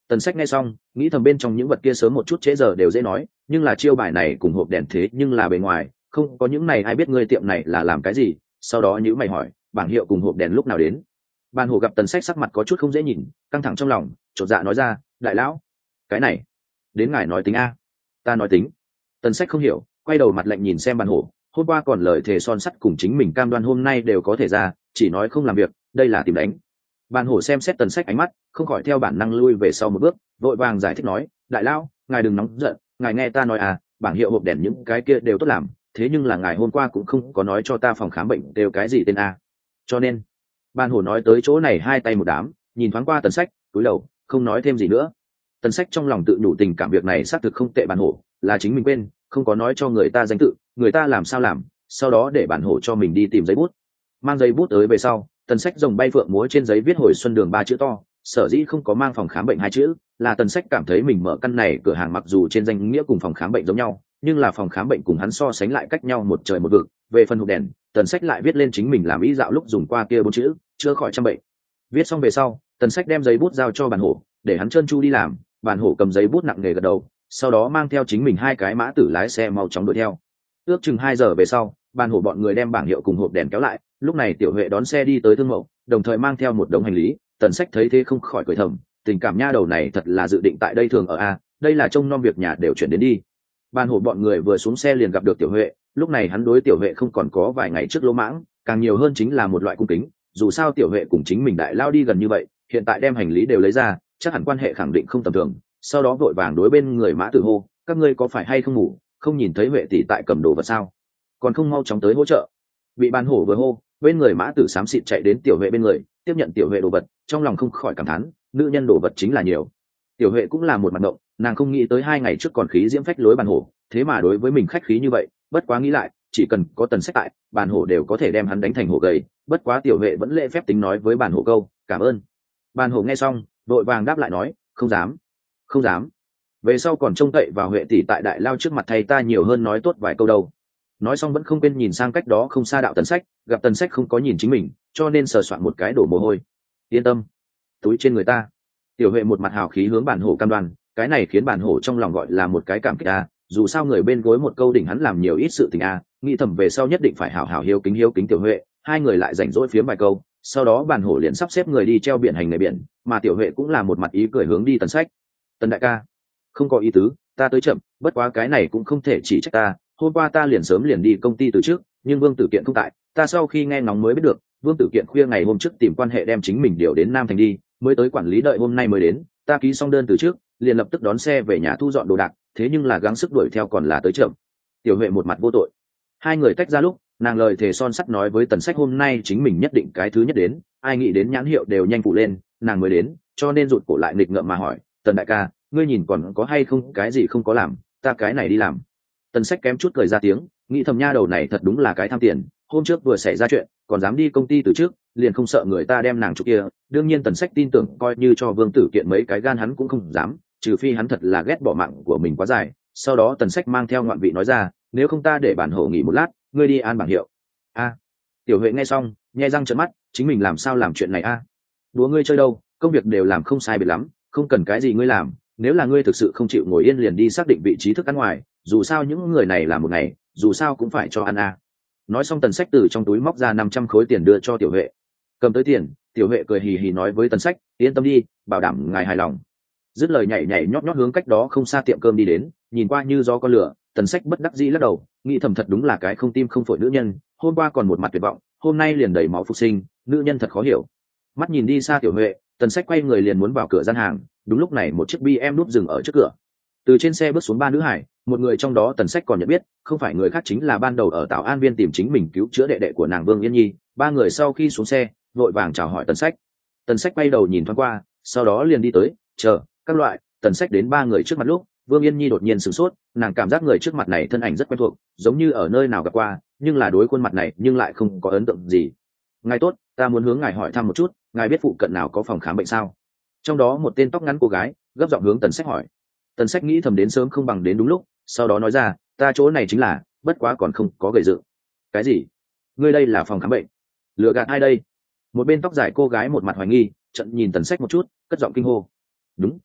Tần Sách nghe xong nghĩ thầm bên trong những vật kia sớm một chút trễ giờ đều dễ nói, nhưng là chiêu bài này cùng hộp đèn thế nhưng là bề ngoài không có những này ai biết ngươi tiệm này là làm cái gì. Sau đó nhữ mày hỏi bảng hiệu cùng hộp đèn lúc nào đến. Ban Hổ gặp Tần Sách sắc mặt có chút không dễ nhìn, căng thẳng trong lòng, chột dạ nói ra, đại lão, cái này đến ngài nói tính a. Ta nói tính. Tần Sách không hiểu, quay đầu mặt lạnh nhìn xem Ban Hổ, hôm qua còn lời thề son sắt cùng chính mình cam đoan hôm nay đều có thể ra, chỉ nói không làm việc, đây là tìm đánh. Ban Hổ xem xét Tần Sách ánh mắt, không khỏi theo bản năng lui về sau một bước, vội vàng giải thích nói, đại lão, ngài đừng nóng giận, ngài nghe ta nói à, bảng hiệu hộp đèn những cái kia đều tốt làm, thế nhưng là ngài hôm qua cũng không có nói cho ta phòng khám bệnh đều cái gì tên a. Cho nên Ban Hổ nói tới chỗ này hai tay một đám, nhìn thoáng qua Tần Sách, cúi đầu, không nói thêm gì nữa. Tần Sách trong lòng tự nhủ tình cảm việc này xác thực không tệ, Ban Hổ là chính mình quên, không có nói cho người ta danh tự, người ta làm sao làm, sau đó để Ban Hổ cho mình đi tìm giấy bút. Mang giấy bút tới về sau, Tần Sách rồng bay phượng múa trên giấy viết Hồi Xuân Đường ba chữ to, sở dĩ không có mang phòng khám bệnh hai chữ, là Tần Sách cảm thấy mình mở căn này cửa hàng mặc dù trên danh nghĩa cùng phòng khám bệnh giống nhau, nhưng là phòng khám bệnh cùng hắn so sánh lại cách nhau một trời một vực. Về phần hộp đèn, Tần Sách lại viết lên chính mình làm ý dạo lúc dùng qua kia bốn chữ, chữa khỏi trăm bệnh. Viết xong về sau, Tần Sách đem giấy bút giao cho Bàn Hổ, để hắn trơn tru đi làm. Bàn Hổ cầm giấy bút nặng nề gật đầu, sau đó mang theo chính mình hai cái mã tử lái xe mau chóng đuổi theo. Ước chừng 2 giờ về sau, Bàn Hổ bọn người đem bảng hiệu cùng hộp đèn kéo lại, lúc này Tiểu Huệ đón xe đi tới Thương Mậu, đồng thời mang theo một đống hành lý. Tần Sách thấy thế không khỏi cười thầm, tình cảm nha đầu này thật là dự định tại đây thường ở a, đây là trông nom việc nhà đều chuyển đến đi. Bàn Hổ bọn người vừa xuống xe liền gặp được Tiểu Huệ, lúc này hắn đối Tiểu Huệ không còn có vài ngày trước lỗ mãng, càng nhiều hơn chính là một loại cung kính, dù sao Tiểu Huệ cùng chính mình đại lao đi gần như vậy, hiện tại đem hành lý đều lấy ra, chắc hẳn quan hệ khẳng định không tầm thường. Sau đó vội vàng đối bên người mã tử hô, các ngươi có phải hay không ngủ, không nhìn thấy Huệ tỷ tại cầm đồ vật sao, còn không mau chóng tới hỗ trợ. Bị Bàn Hổ vừa hô, bên người mã tử xám xịt chạy đến Tiểu Huệ bên người, tiếp nhận Tiểu Huệ đồ vật, trong lòng không khỏi cảm thán, nữ nhân đồ vật chính là nhiều. Tiểu Huệ cũng là một mặt động, nàng không nghĩ tới 2 ngày trước còn khí diễm phách lối Bàn Hổ, thế mà đối với mình khách khí như vậy. Bất quá nghĩ lại, chỉ cần có Tần Sách tại, Bàn Hổ đều có thể đem hắn đánh thành hổ gầy. Bất quá Tiểu Huệ vẫn lễ phép tính nói với Bàn Hổ câu cảm ơn. Bàn Hổ nghe xong, đội vàng đáp lại nói, không dám, không dám. Về sau còn trông cậy vào Huệ tỷ tại đại lao trước mặt thầy ta nhiều hơn nói tốt vài câu đâu. Nói xong vẫn không quên nhìn sang cách đó không xa đạo Tần Sách, gặp Tần Sách không có nhìn chính mình, cho nên sờ soạn một cái đổ mồ hôi. Yên tâm, túi trên người ta. Tiểu Huệ một mặt hào khí hướng Bàn Hổ cam đoan, cái này khiến Bàn Hổ trong lòng gọi là một cái cảm kích a, dù sao người bên gối một câu đỉnh hắn làm nhiều ít sự tình a, nghĩ thầm về sau nhất định phải hảo hảo hiếu kính Tiểu Huệ. Hai người lại rảnh rỗi phiếm vài câu, sau đó Bàn Hổ liền sắp xếp người đi treo biển hành nghề biển, mà Tiểu Huệ cũng là một mặt ý cười hướng đi Tần Sách. Tần đại ca, không có ý tứ, ta tới chậm, bất quá cái này cũng không thể chỉ trách ta, hôm qua ta liền sớm liền đi công ty từ trước, nhưng Vương Tử Kiện không tại, ta sau khi nghe ngóng mới biết được, Vương Tử Kiện khuya ngày hôm trước tìm quan hệ đem chính mình điều đến Nam Thành đi, mới tới quản lý đợi hôm nay mới đến, ta ký xong đơn từ trước, liền lập tức đón xe về nhà thu dọn đồ đạc, thế nhưng là gắng sức đuổi theo còn là tới chậm. Tiểu Huệ một mặt vô tội. Hai người tách ra lúc, nàng lời thề son sắt nói với Tần Sách hôm nay chính mình nhất định cái thứ nhất đến, ai nghĩ đến nhãn hiệu đều nhanh phụ lên, nàng mới đến, cho nên rụt cổ lại nghịch ngợm mà hỏi, Tần đại ca, ngươi nhìn còn có hay không cái gì không có làm, ta cái này đi làm. Tần Sách kém chút cười ra tiếng, nghĩ thầm nha đầu này thật đúng là cái tham tiền, hôm trước vừa xảy ra chuyện còn dám đi công ty từ trước, liền không sợ người ta đem nàng chụp kia. Đương nhiên Tần Sách tin tưởng coi như cho Vương Tử Kiện mấy cái gan hắn cũng không dám, trừ phi hắn thật là ghét bỏ mạng của mình quá dài. Sau đó Tần Sách mang theo ngoạn vị nói ra, nếu không ta để Bản Hổ nghỉ một lát, ngươi đi an bảng hiệu. A. Tiểu Huệ nghe xong nhe răng trợn mắt, chính mình làm sao làm chuyện này a? Đùa ngươi chơi đâu, công việc đều làm không sai biệt lắm, không cần cái gì ngươi làm, nếu là ngươi thực sự không chịu ngồi yên liền đi xác định vị trí thức ăn ngoài, dù sao những người này làm một ngày, dù sao cũng phải cho ăn a. Nói xong Tần Sách từ trong túi móc ra 500 khối tiền đưa cho Tiểu Huệ. Cầm tới tiền, Tiểu Huệ cười hì hì nói với Tần Sách, yên tâm đi, bảo đảm ngài hài lòng. Dứt lời nhảy nhảy nhót nhót hướng cách đó không xa tiệm cơm đi đến, nhìn qua như gió con lửa. Tần Sách bất đắc dĩ lắc đầu, nghĩ thầm thật đúng là cái không tim không phổi nữ nhân, hôm qua còn một mặt tuyệt vọng, hôm nay liền đầy máu phục sinh, nữ nhân thật khó hiểu. Mắt nhìn đi xa Tiểu Huệ, Tần Sách quay người liền muốn vào cửa gian hàng, đúng lúc này một chiếc BMW núp dừng ở trước cửa. Từ trên xe bước xuống 3 nữ hải, một người trong đó Tần Sách còn nhận biết, không phải người khác chính là ban đầu ở Tảo An Viên tìm chính mình cứu chữa đệ đệ của nàng Vương Yên Nhi. 3 người sau khi xuống xe, vội vàng chào hỏi Tần Sách. Tần Sách quay đầu nhìn thoáng qua, sau đó liền đi tới, chờ các loại. Tần Sách đến 3 người trước mặt lúc, Vương Yên Nhi đột nhiên sửng sốt, nàng cảm giác người trước mặt này thân ảnh rất quen thuộc, giống như ở nơi nào gặp qua, nhưng là đối khuôn mặt này nhưng lại không có ấn tượng gì. Ngài tốt, ta muốn hướng ngài hỏi thăm một chút, ngài biết phụ cận nào có phòng khám bệnh sao? Trong đó một tên tóc ngắn cô gái gấp giọng hướng Tần Sách hỏi. Tần Sách nghĩ thầm đến sớm không bằng đến đúng lúc, sau đó nói ra, ta chỗ này chính là, bất quá còn không có gầy dựng. Cái gì? Ngươi đây là phòng khám bệnh? Lừa gạt ai đây? Một bên tóc dài cô gái một mặt hoài nghi, trận nhìn Tần Sách một chút, cất giọng kinh hô. Đúng,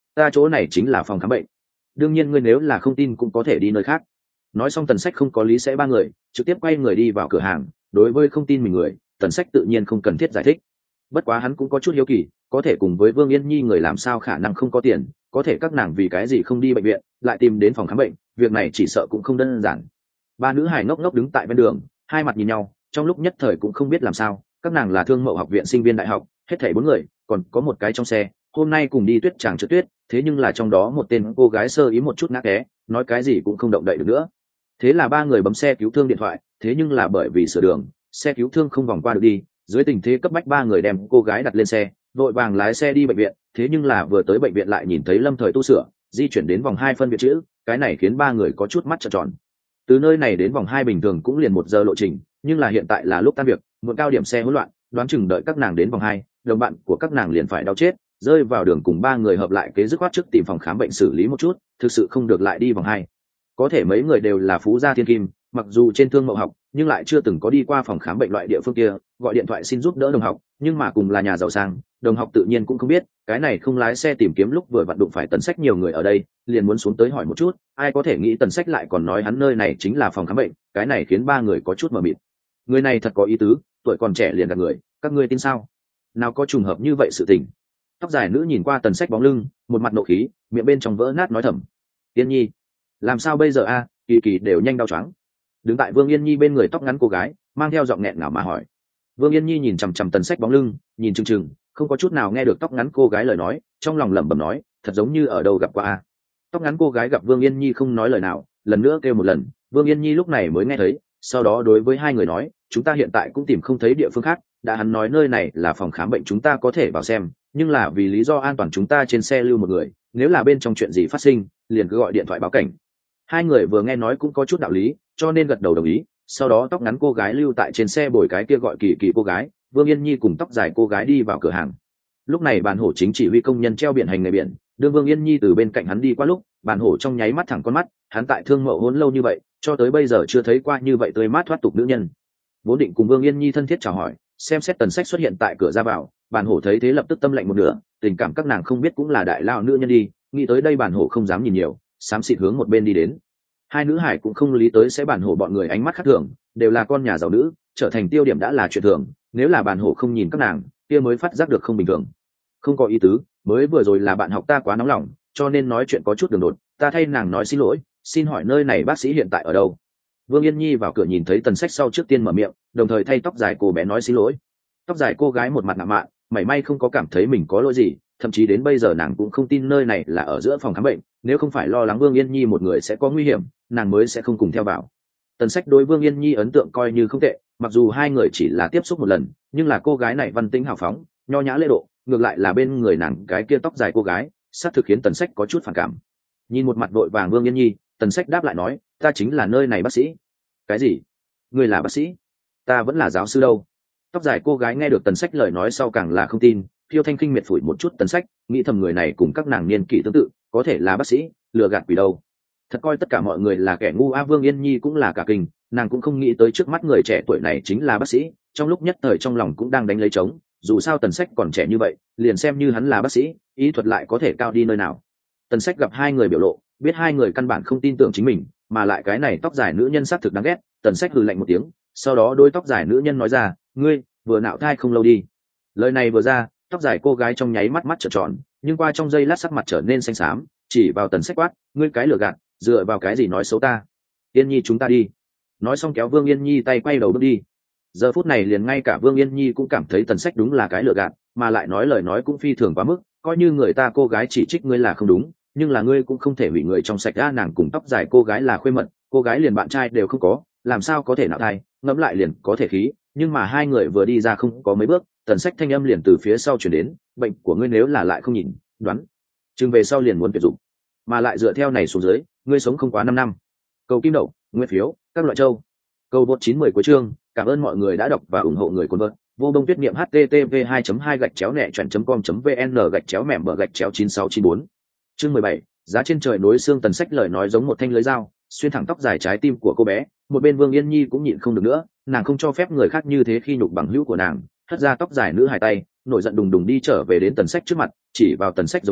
ta chỗ này chính là phòng khám bệnh, đương nhiên ngươi nếu là không tin cũng có thể đi nơi khác. Nói xong Tần Sách không có lý sẽ ba người, trực tiếp quay người đi vào cửa hàng. Đối với không tin mình người, Tần Sách tự nhiên không cần thiết giải thích. Bất quá hắn cũng có chút hiếu kỳ, có thể cùng với Vương Yên Nhi người làm sao khả năng không có tiền, có thể các nàng vì cái gì không đi bệnh viện lại tìm đến phòng khám bệnh, việc này chỉ sợ cũng không đơn giản. Ba nữ hài ngốc ngốc đứng tại bên đường, hai mặt nhìn nhau, trong lúc nhất thời cũng không biết làm sao. Các nàng là Thương Mậu học viện sinh viên đại học, hết thảy 4 người, còn có một cái trong xe, hôm nay cùng đi tuyết tràng trượt tuyết, thế nhưng là trong đó một tên cô gái sơ ý một chút ngã té, nói cái gì cũng không động đậy được nữa. Thế là ba người bấm xe cứu thương điện thoại, thế nhưng là bởi vì sửa đường, xe cứu thương không vòng qua được đi, dưới tình thế cấp bách ba người đem cô gái đặt lên xe, vội vàng lái xe đi bệnh viện. Thế nhưng là vừa tới bệnh viện lại nhìn thấy lâm thời tu sửa, di chuyển đến vòng 2 phân biệt chữ, cái này khiến ba người có chút mắt trợn tròn. Từ nơi này đến vòng 2 bình thường cũng liền 1 giờ lộ trình, nhưng là hiện tại là lúc tan việc, muộn cao điểm xe hỗn loạn, đoán chừng đợi các nàng đến vòng 2, đồng bạn của các nàng liền phải đau chết, rơi vào đường cùng ba người hợp lại kế dứt khoát trước tìm phòng khám bệnh xử lý một chút, thực sự không được lại đi vòng 2. Có thể mấy người đều là phú gia thiên kim, mặc dù trên Thương Mậu học nhưng lại chưa từng có đi qua phòng khám bệnh loại địa phương kia, gọi điện thoại xin giúp đỡ đồng học, nhưng mà cùng là nhà giàu sang, đồng học tự nhiên cũng không biết, cái này không lái xe tìm kiếm lúc vừa vặn đụng phải Tần Sách nhiều người ở đây, liền muốn xuống tới hỏi một chút, ai có thể nghĩ Tần Sách lại còn nói hắn nơi này chính là phòng khám bệnh, cái này khiến ba người có chút mờ mịt. Người này thật có ý tứ, tuổi còn trẻ liền gạt người, các ngươi tin sao? Nào có trùng hợp như vậy sự tình. Tóc dài nữ nhìn qua Tần Sách bóng lưng, một mặt nộ khí, miệng bên trong vỡ nát nói thầm: "Yên Nhi, làm sao bây giờ a?" Kỳ Kỳ đều nhanh đau choáng. Đứng tại Vương Yên Nhi bên người tóc ngắn cô gái, mang theo giọng nghẹn ngào mà hỏi. Vương Yên Nhi nhìn chằm chằm Tần Sách bóng lưng, nhìn chừng chừng, không có chút nào nghe được tóc ngắn cô gái lời nói, trong lòng lẩm bẩm nói, thật giống như ở đâu gặp qua a. Tóc ngắn cô gái gặp Vương Yên Nhi không nói lời nào, lần nữa kêu một lần, Vương Yên Nhi lúc này mới nghe thấy, sau đó đối với hai người nói, chúng ta hiện tại cũng tìm không thấy địa phương khác, đã hắn nói nơi này là phòng khám bệnh chúng ta có thể vào xem, nhưng là vì lý do an toàn chúng ta trên xe lưu một người, nếu là bên trong chuyện gì phát sinh, liền cứ gọi điện thoại báo cảnh. Hai người vừa nghe nói cũng có chút đạo lý, cho nên gật đầu đồng ý. Sau đó tóc ngắn cô gái lưu tại trên xe bồi cái kia gọi Kỳ Kỳ cô gái, Vương Yên Nhi cùng tóc dài cô gái đi vào cửa hàng. Lúc này Bàn Hổ chính chỉ huy công nhân treo biển hành nghề biển, đưa Vương Yên Nhi từ bên cạnh hắn đi qua lúc, Bàn Hổ trong nháy mắt thẳng con mắt, hắn tại Thương Mậu hôn lâu như vậy, cho tới bây giờ chưa thấy qua như vậy tươi mát thoát tục nữ nhân. Vốn định cùng Vương Yên Nhi thân thiết chào hỏi, xem xét Tần Sách xuất hiện tại cửa ra vào, Bàn Hổ thấy thế lập tức tâm lạnh một nửa, tình cảm các nàng không biết cũng là đại lao nữ nhân đi, nghĩ tới đây Bàn Hổ không dám nhìn nhiều, xám xịt hướng một bên đi đến. Hai nữ hải cũng không lý tới sẽ Bàn Hổ bọn người ánh mắt khác thường, đều là con nhà giàu nữ, trở thành tiêu điểm đã là chuyện thường, nếu là Bàn Hổ không nhìn các nàng, kia mới phát giác được không bình thường. Không có ý tứ, mới vừa rồi là bạn học ta quá nóng lòng, cho nên nói chuyện có chút đường đột, ta thay nàng nói xin lỗi, xin hỏi nơi này bác sĩ hiện tại ở đâu? Vương Yên Nhi vào cửa nhìn thấy Tần Sách sau trước tiên mở miệng, đồng thời thay tóc dài cô bé nói xin lỗi. Tóc dài cô gái một mặt ngạo mạn, mảy may không có cảm thấy mình có lỗi gì, thậm chí đến bây giờ nàng cũng không tin nơi này là ở giữa phòng khám bệnh, nếu không phải lo lắng Vương Yên Nhi một người sẽ có nguy hiểm, nàng mới sẽ không cùng theo vào. Tần Sách đối Vương Yên Nhi ấn tượng coi như không tệ, mặc dù hai người chỉ là tiếp xúc một lần, nhưng là cô gái này văn tĩnh hào phóng, nho nhã lễ độ, ngược lại là bên người nàng cái kia tóc dài cô gái, sát thực khiến Tần Sách có chút phản cảm. Nhìn một mặt vội vàng Vương Yên Nhi, Tần Sách đáp lại nói, ta chính là nơi này bác sĩ. Cái gì? Ngươi là bác sĩ? Ta vẫn là giáo sư đâu. Tóc dài cô gái nghe được Tần Sách lời nói sau càng là không tin, Phiêu Thanh khinh miệt phủi một chút Tần Sách, nghĩ thầm người này cùng các nàng niên kỷ tương tự, có thể là bác sĩ, lừa gạt quỷ đâu. Thật coi tất cả mọi người là kẻ ngu a. Vương Yên Nhi cũng là cả kinh, nàng cũng không nghĩ tới trước mắt người trẻ tuổi này chính là bác sĩ, trong lúc nhất thời trong lòng cũng đang đánh lấy trống, dù sao Tần Sách còn trẻ như vậy, liền xem như hắn là bác sĩ, ý thuật lại có thể cao đi nơi nào. Tần Sách gặp hai người biểu lộ, biết hai người căn bản không tin tưởng chính mình, mà lại cái này tóc dài nữ nhân xác thực đáng ghét. Tần Sách hừ lạnh một tiếng, sau đó đôi tóc dài nữ nhân nói ra, ngươi vừa nạo thai không lâu đi. Lời này vừa ra, tóc dài cô gái trong nháy mắt mắt trợn tròn, nhưng qua trong giây lát sắc mặt trở nên xanh xám, chỉ vào Tần Sách quát, ngươi cái lừa gạt, dựa vào cái gì nói xấu ta? Yên Nhi chúng ta đi. Nói xong kéo Vương Yên Nhi tay quay đầu bước đi. Giờ phút này liền ngay cả Vương Yên Nhi cũng cảm thấy Tần Sách đúng là cái lừa gạt, mà lại nói lời nói cũng phi thường quá mức, coi như người ta cô gái chỉ trích ngươi là không đúng, nhưng là ngươi cũng không thể hủy người trong sạch ra. Nàng cùng tóc dài cô gái là khuê mật, cô gái liền bạn trai đều không có, làm sao có thể nạo thai, ngẫm lại liền có thể khí, nhưng mà hai người vừa đi ra không có mấy bước, Tần Sách thanh âm liền từ phía sau truyền đến, bệnh của ngươi nếu là lại không nhìn, đoán chừng về sau liền muốn tuyệt dụng, mà lại dựa theo này xuống dưới, ngươi sống không quá 5 năm. Cầu kim đậu, nguyên phiếu, các loại châu. Cầu vượt 910 cuối chương, cảm ơn mọi người đã đọc và ủng hộ người cuốn vợt. Vô Đông Tuyết Niệm http 2.2 gạch chéo nẹ chọn.com.vn gạch chéo 9694. Chương 17, giá trên trời nối xương. Tần Sách lời nói giống một thanh lưới dao, xuyên thẳng tóc dài trái tim của cô bé. Một bên Vương Yên Nhi cũng nhịn không được nữa, nàng không cho phép người khác như thế khi nhục bằng hữu của nàng, hất ra tóc dài nữ hài tay, nổi giận đùng đùng đi trở về đến Tần Sách trước mặt, chỉ vào Tần Sách giống to,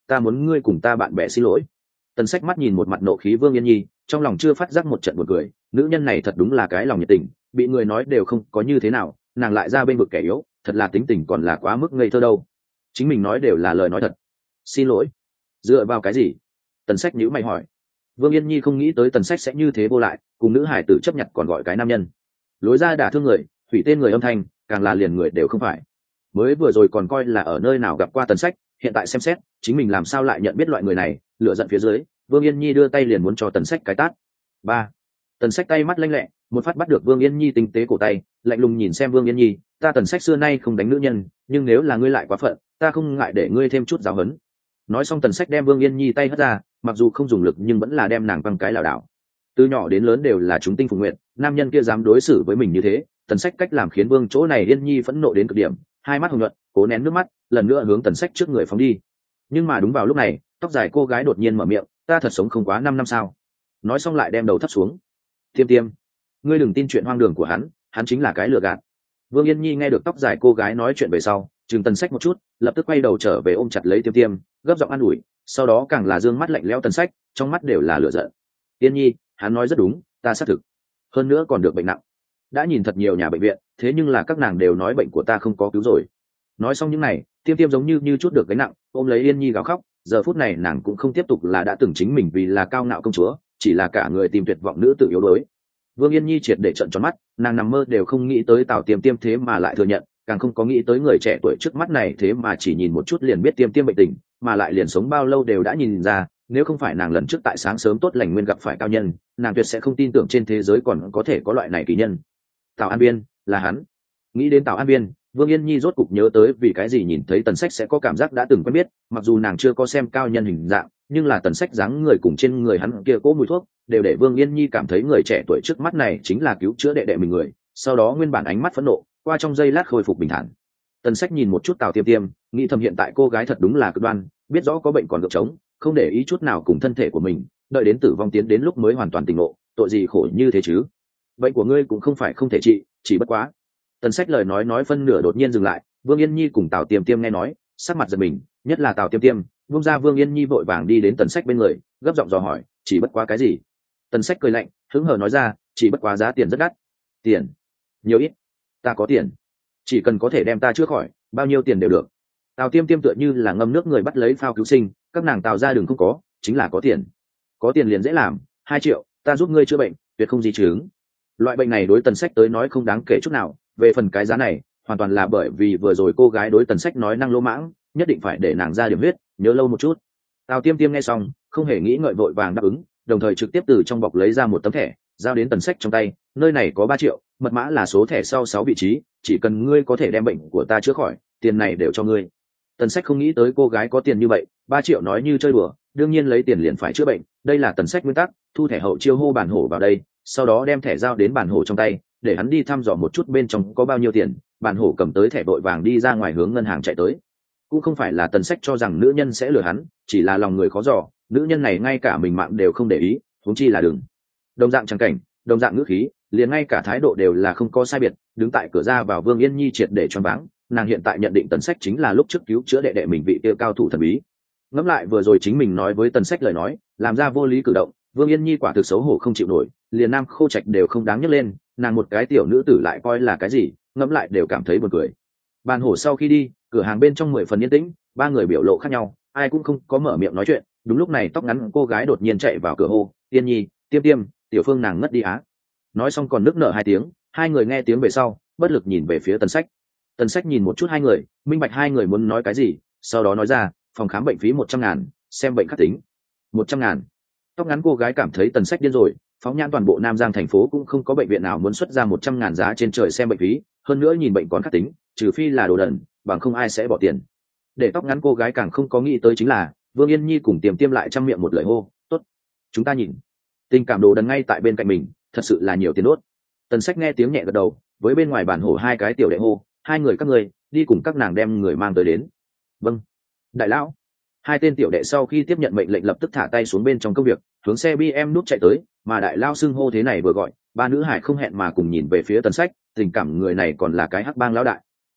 ta muốn ngươi cùng ta bạn bè xin lỗi. Tần Sách mắt nhìn một mặt nộ khí Vương Yên Nhi, trong lòng chưa phát giác một trận buồn cười, nữ nhân này thật đúng là cái lòng nhiệt tình, bị người nói đều không có như thế nào, nàng lại ra bên vực kẻ yếu, thật là tính tình còn là quá mức ngây thơ đâu. Chính mình nói đều là lời nói thật. Xin lỗi? Dựa vào cái gì? Tần Sách nhíu mày hỏi. Vương Yên Nhi không nghĩ tới Tần Sách sẽ như thế vô lại, cùng nữ hải tử chấp nhận còn gọi cái nam nhân. Lối ra đả thương người, hủy tên người âm thanh, càng là liền người đều không phải. Mới vừa rồi còn coi là ở nơi nào gặp qua Tần Sách, hiện tại xem xét, chính mình làm sao lại nhận biết loại người này, lửa giận phía dưới, Vương Yên Nhi đưa tay liền muốn cho Tần Sách cái tát. Ba. Tần Sách tay mắt lanh lẹ, một phát bắt được Vương Yên Nhi tinh tế cổ tay, lạnh lùng nhìn xem Vương Yên Nhi, ta Tần Sách xưa nay không đánh nữ nhân, nhưng nếu là ngươi lại quá phận, ta không ngại để ngươi thêm chút giáo huấn. Nói xong Tần Sách đem Vương Yên Nhi tay hất ra, mặc dù không dùng lực nhưng vẫn là đem nàng văng cái lảo đảo. Từ nhỏ đến lớn đều là chúng tinh phụng nguyện, nam nhân kia dám đối xử với mình như thế, Tần Sách cách làm khiến Vương chỗ này Yên Nhi phẫn nộ đến cực điểm, hai mắt hồng nhuận, cố nén nước mắt, lần nữa hướng Tần Sách trước người phóng đi. Nhưng mà đúng vào lúc này, tóc dài cô gái đột nhiên mở miệng, ta thật sống không quá 5 năm sao? Nói xong lại đem đầu thấp xuống. Tiêm Tiêm, ngươi đừng tin chuyện hoang đường của hắn chính là cái lừa gạt. Vương Yên Nhi nghe được tóc dài cô gái nói chuyện về sau, chừng Tần Sách một chút, lập tức quay đầu trở về ôm chặt lấy Tiêm Tiêm, gấp giọng an ủi, sau đó càng là dương mắt lạnh lẽo Tần Sách, trong mắt đều là lửa giận. Yên Nhi, hắn nói rất đúng, ta xác thực, hơn nữa còn được bệnh nặng. Đã nhìn thật nhiều nhà bệnh viện, thế nhưng là các nàng đều nói bệnh của ta không có cứu rồi. Nói xong những này, Tiêm Tiêm giống như chút được gánh nặng, ôm lấy Yên Nhi gào khóc. Giờ phút này nàng cũng không tiếp tục là đã từng chính mình vì là cao ngạo công chúa, chỉ là cả người tìm tuyệt vọng nữ tự yếu đuối. Vương Yên Nhi triệt để trợn tròn mắt, nàng nằm mơ đều không nghĩ tới Tào Tiêm Tiêm thế mà lại thừa nhận, càng không có nghĩ tới người trẻ tuổi trước mắt này thế mà chỉ nhìn một chút liền biết Tiêm Tiêm bệnh tình, mà lại liền sống bao lâu đều đã nhìn ra, nếu không phải nàng lần trước tại sáng sớm tốt lành nguyên gặp phải cao nhân, nàng tuyệt sẽ không tin tưởng trên thế giới còn có thể có loại này kỳ nhân. Tào An Biên, là hắn. Nghĩ đến Tào An Biên, Vương Yên Nhi rốt cục nhớ tới vì cái gì nhìn thấy Tần Sách sẽ có cảm giác đã từng quen biết, mặc dù nàng chưa có xem cao nhân hình dạng, nhưng là Tần Sách dáng người cùng trên người hắn kia cỗ mùi thuốc, đều để Vương Yên Nhi cảm thấy người trẻ tuổi trước mắt này chính là cứu chữa đệ đệ mình người. Sau đó nguyên bản ánh mắt phẫn nộ, qua trong giây lát khôi phục bình thản. Tần Sách nhìn một chút Tào Tiêm Tiêm, nghĩ thầm hiện tại cô gái thật đúng là cực đoan, biết rõ có bệnh còn gượng chống, không để ý chút nào cùng thân thể của mình, đợi đến tử vong tiến đến lúc mới hoàn toàn tỉnh ngộ, tội gì khổ như thế chứ? Bệnh của ngươi cũng không phải không thể trị, chỉ bất quá. Tần Sách lời nói phân nửa đột nhiên dừng lại, Vương Yên Nhi cùng Tào Tiêm Tiêm nghe nói, sắc mặt giật mình, nhất là Tào Tiêm Tiêm, buông ra Vương Yên Nhi vội vàng đi đến Tần Sách bên người, gấp giọng dò hỏi, chỉ bất quá cái gì? Tần Sách cười lạnh, hứng hờ nói ra, chỉ bất quá giá tiền rất đắt. Tiền? Nhiều ít? Ta có tiền, chỉ cần có thể đem ta chữa khỏi, bao nhiêu tiền đều được. Tào Tiêm Tiêm tựa như là ngâm nước người bắt lấy phao cứu sinh, các nàng Tào ra đường không có, chính là có tiền. Có tiền liền dễ làm, 2 triệu, ta giúp ngươi chữa bệnh, tuyệt không di chứng. Loại bệnh này đối Tần Sách tới nói không đáng kể chút nào, về phần cái giá này, hoàn toàn là bởi vì vừa rồi cô gái đối Tần Sách nói năng lỗ mãng, nhất định phải để nàng ra điểm huyết, nhớ lâu một chút. Tào Tiêm Tiêm nghe xong, không hề nghĩ ngợi vội vàng đáp ứng, đồng thời trực tiếp từ trong bọc lấy ra một tấm thẻ, giao đến Tần Sách trong tay, nơi này có 3 triệu, mật mã là số thẻ sau 6 vị trí, chỉ cần ngươi có thể đem bệnh của ta chữa khỏi, tiền này đều cho ngươi. Tần Sách không nghĩ tới cô gái có tiền như vậy, 3 triệu nói như chơi đùa, đương nhiên lấy tiền liền phải chữa bệnh, đây là Tần Sách nguyên tắc, thu thẻ hậu chiêu hô bản hổ vào đây, sau đó đem thẻ giao đến bản hổ trong tay, để hắn đi thăm dò một chút bên trong có bao nhiêu tiền. Bản hổ cầm tới thẻ vội vàng đi ra ngoài hướng ngân hàng chạy tới. Cũng không phải là Tần Sách cho rằng nữ nhân sẽ lừa hắn, chỉ là lòng người khó dò, nữ nhân này ngay cả mình mạng đều không để ý, huống chi là đừng. Đồng dạng trắng cảnh, đồng dạng ngữ khí, liền ngay cả thái độ đều là không có sai biệt. Đứng tại cửa ra vào Vương Yên Nhi triệt để choáng váng, nàng hiện tại nhận định Tần Sách chính là lúc trước cứu chữa đệ đệ mình vị kia cao thủ thần bí. Ngẫm lại vừa rồi chính mình nói với Tần Sách lời nói, làm ra vô lý cử động, Vương Yên Nhi quả thực xấu hổ không chịu nổi, liền Nam Khô Trạch đều không đáng nhắc lên, nàng một cái tiểu nữ tử lại coi là cái gì, ngẫm lại đều cảm thấy buồn cười. Bàn hổ sau khi đi, cửa hàng bên trong 10 phần yên tĩnh, ba người biểu lộ khác nhau, ai cũng không có mở miệng nói chuyện. Đúng lúc này tóc ngắn cô gái đột nhiên chạy vào cửa hô, Tiên Nhi, Tiêm Tiêm, tiểu phương nàng ngất đi á. Nói xong còn nức nở 2 tiếng, hai người nghe tiếng về sau, bất lực nhìn về phía Tần Sách. Tần Sách nhìn một chút hai người, minh bạch hai người muốn nói cái gì, sau đó nói ra, phòng khám bệnh phí 100.000, xem bệnh khắc tính. 100.000. Tóc ngắn cô gái cảm thấy Tần Sách điên rồi, phóng nhãn toàn bộ Nam Giang thành phố cũng không có bệnh viện nào muốn xuất ra 100.000 giá trên trời xem bệnh phí, hơn nữa nhìn bệnh còn khắc tính, trừ phi là đồ đần, bằng không ai sẽ bỏ tiền. Để tóc ngắn cô gái càng không có nghĩ tới chính là, Vương Yên Nhi cùng Tiềm Tiêm lại trăm miệng một lời hô, tốt, chúng ta nhìn. Tình cảm đồ đần ngay tại bên cạnh mình, thật sự là nhiều tiền đốt. Tần Sách nghe tiếng nhẹ gật đầu, với bên ngoài bản hổ hai cái tiểu đệ hô, hai người các ngươi đi cùng các nàng đem người mang tới đến. Vâng, đại lão. Hai tên tiểu đệ sau khi tiếp nhận mệnh lệnh lập tức thả tay xuống bên trong công việc, hướng xe BM nút chạy tới, mà đại lao xưng hô thế này vừa gọi, ba nữ hải không hẹn mà cùng nhìn về phía Tần Sách, tình cảm người này còn là cái hắc bang lão đại.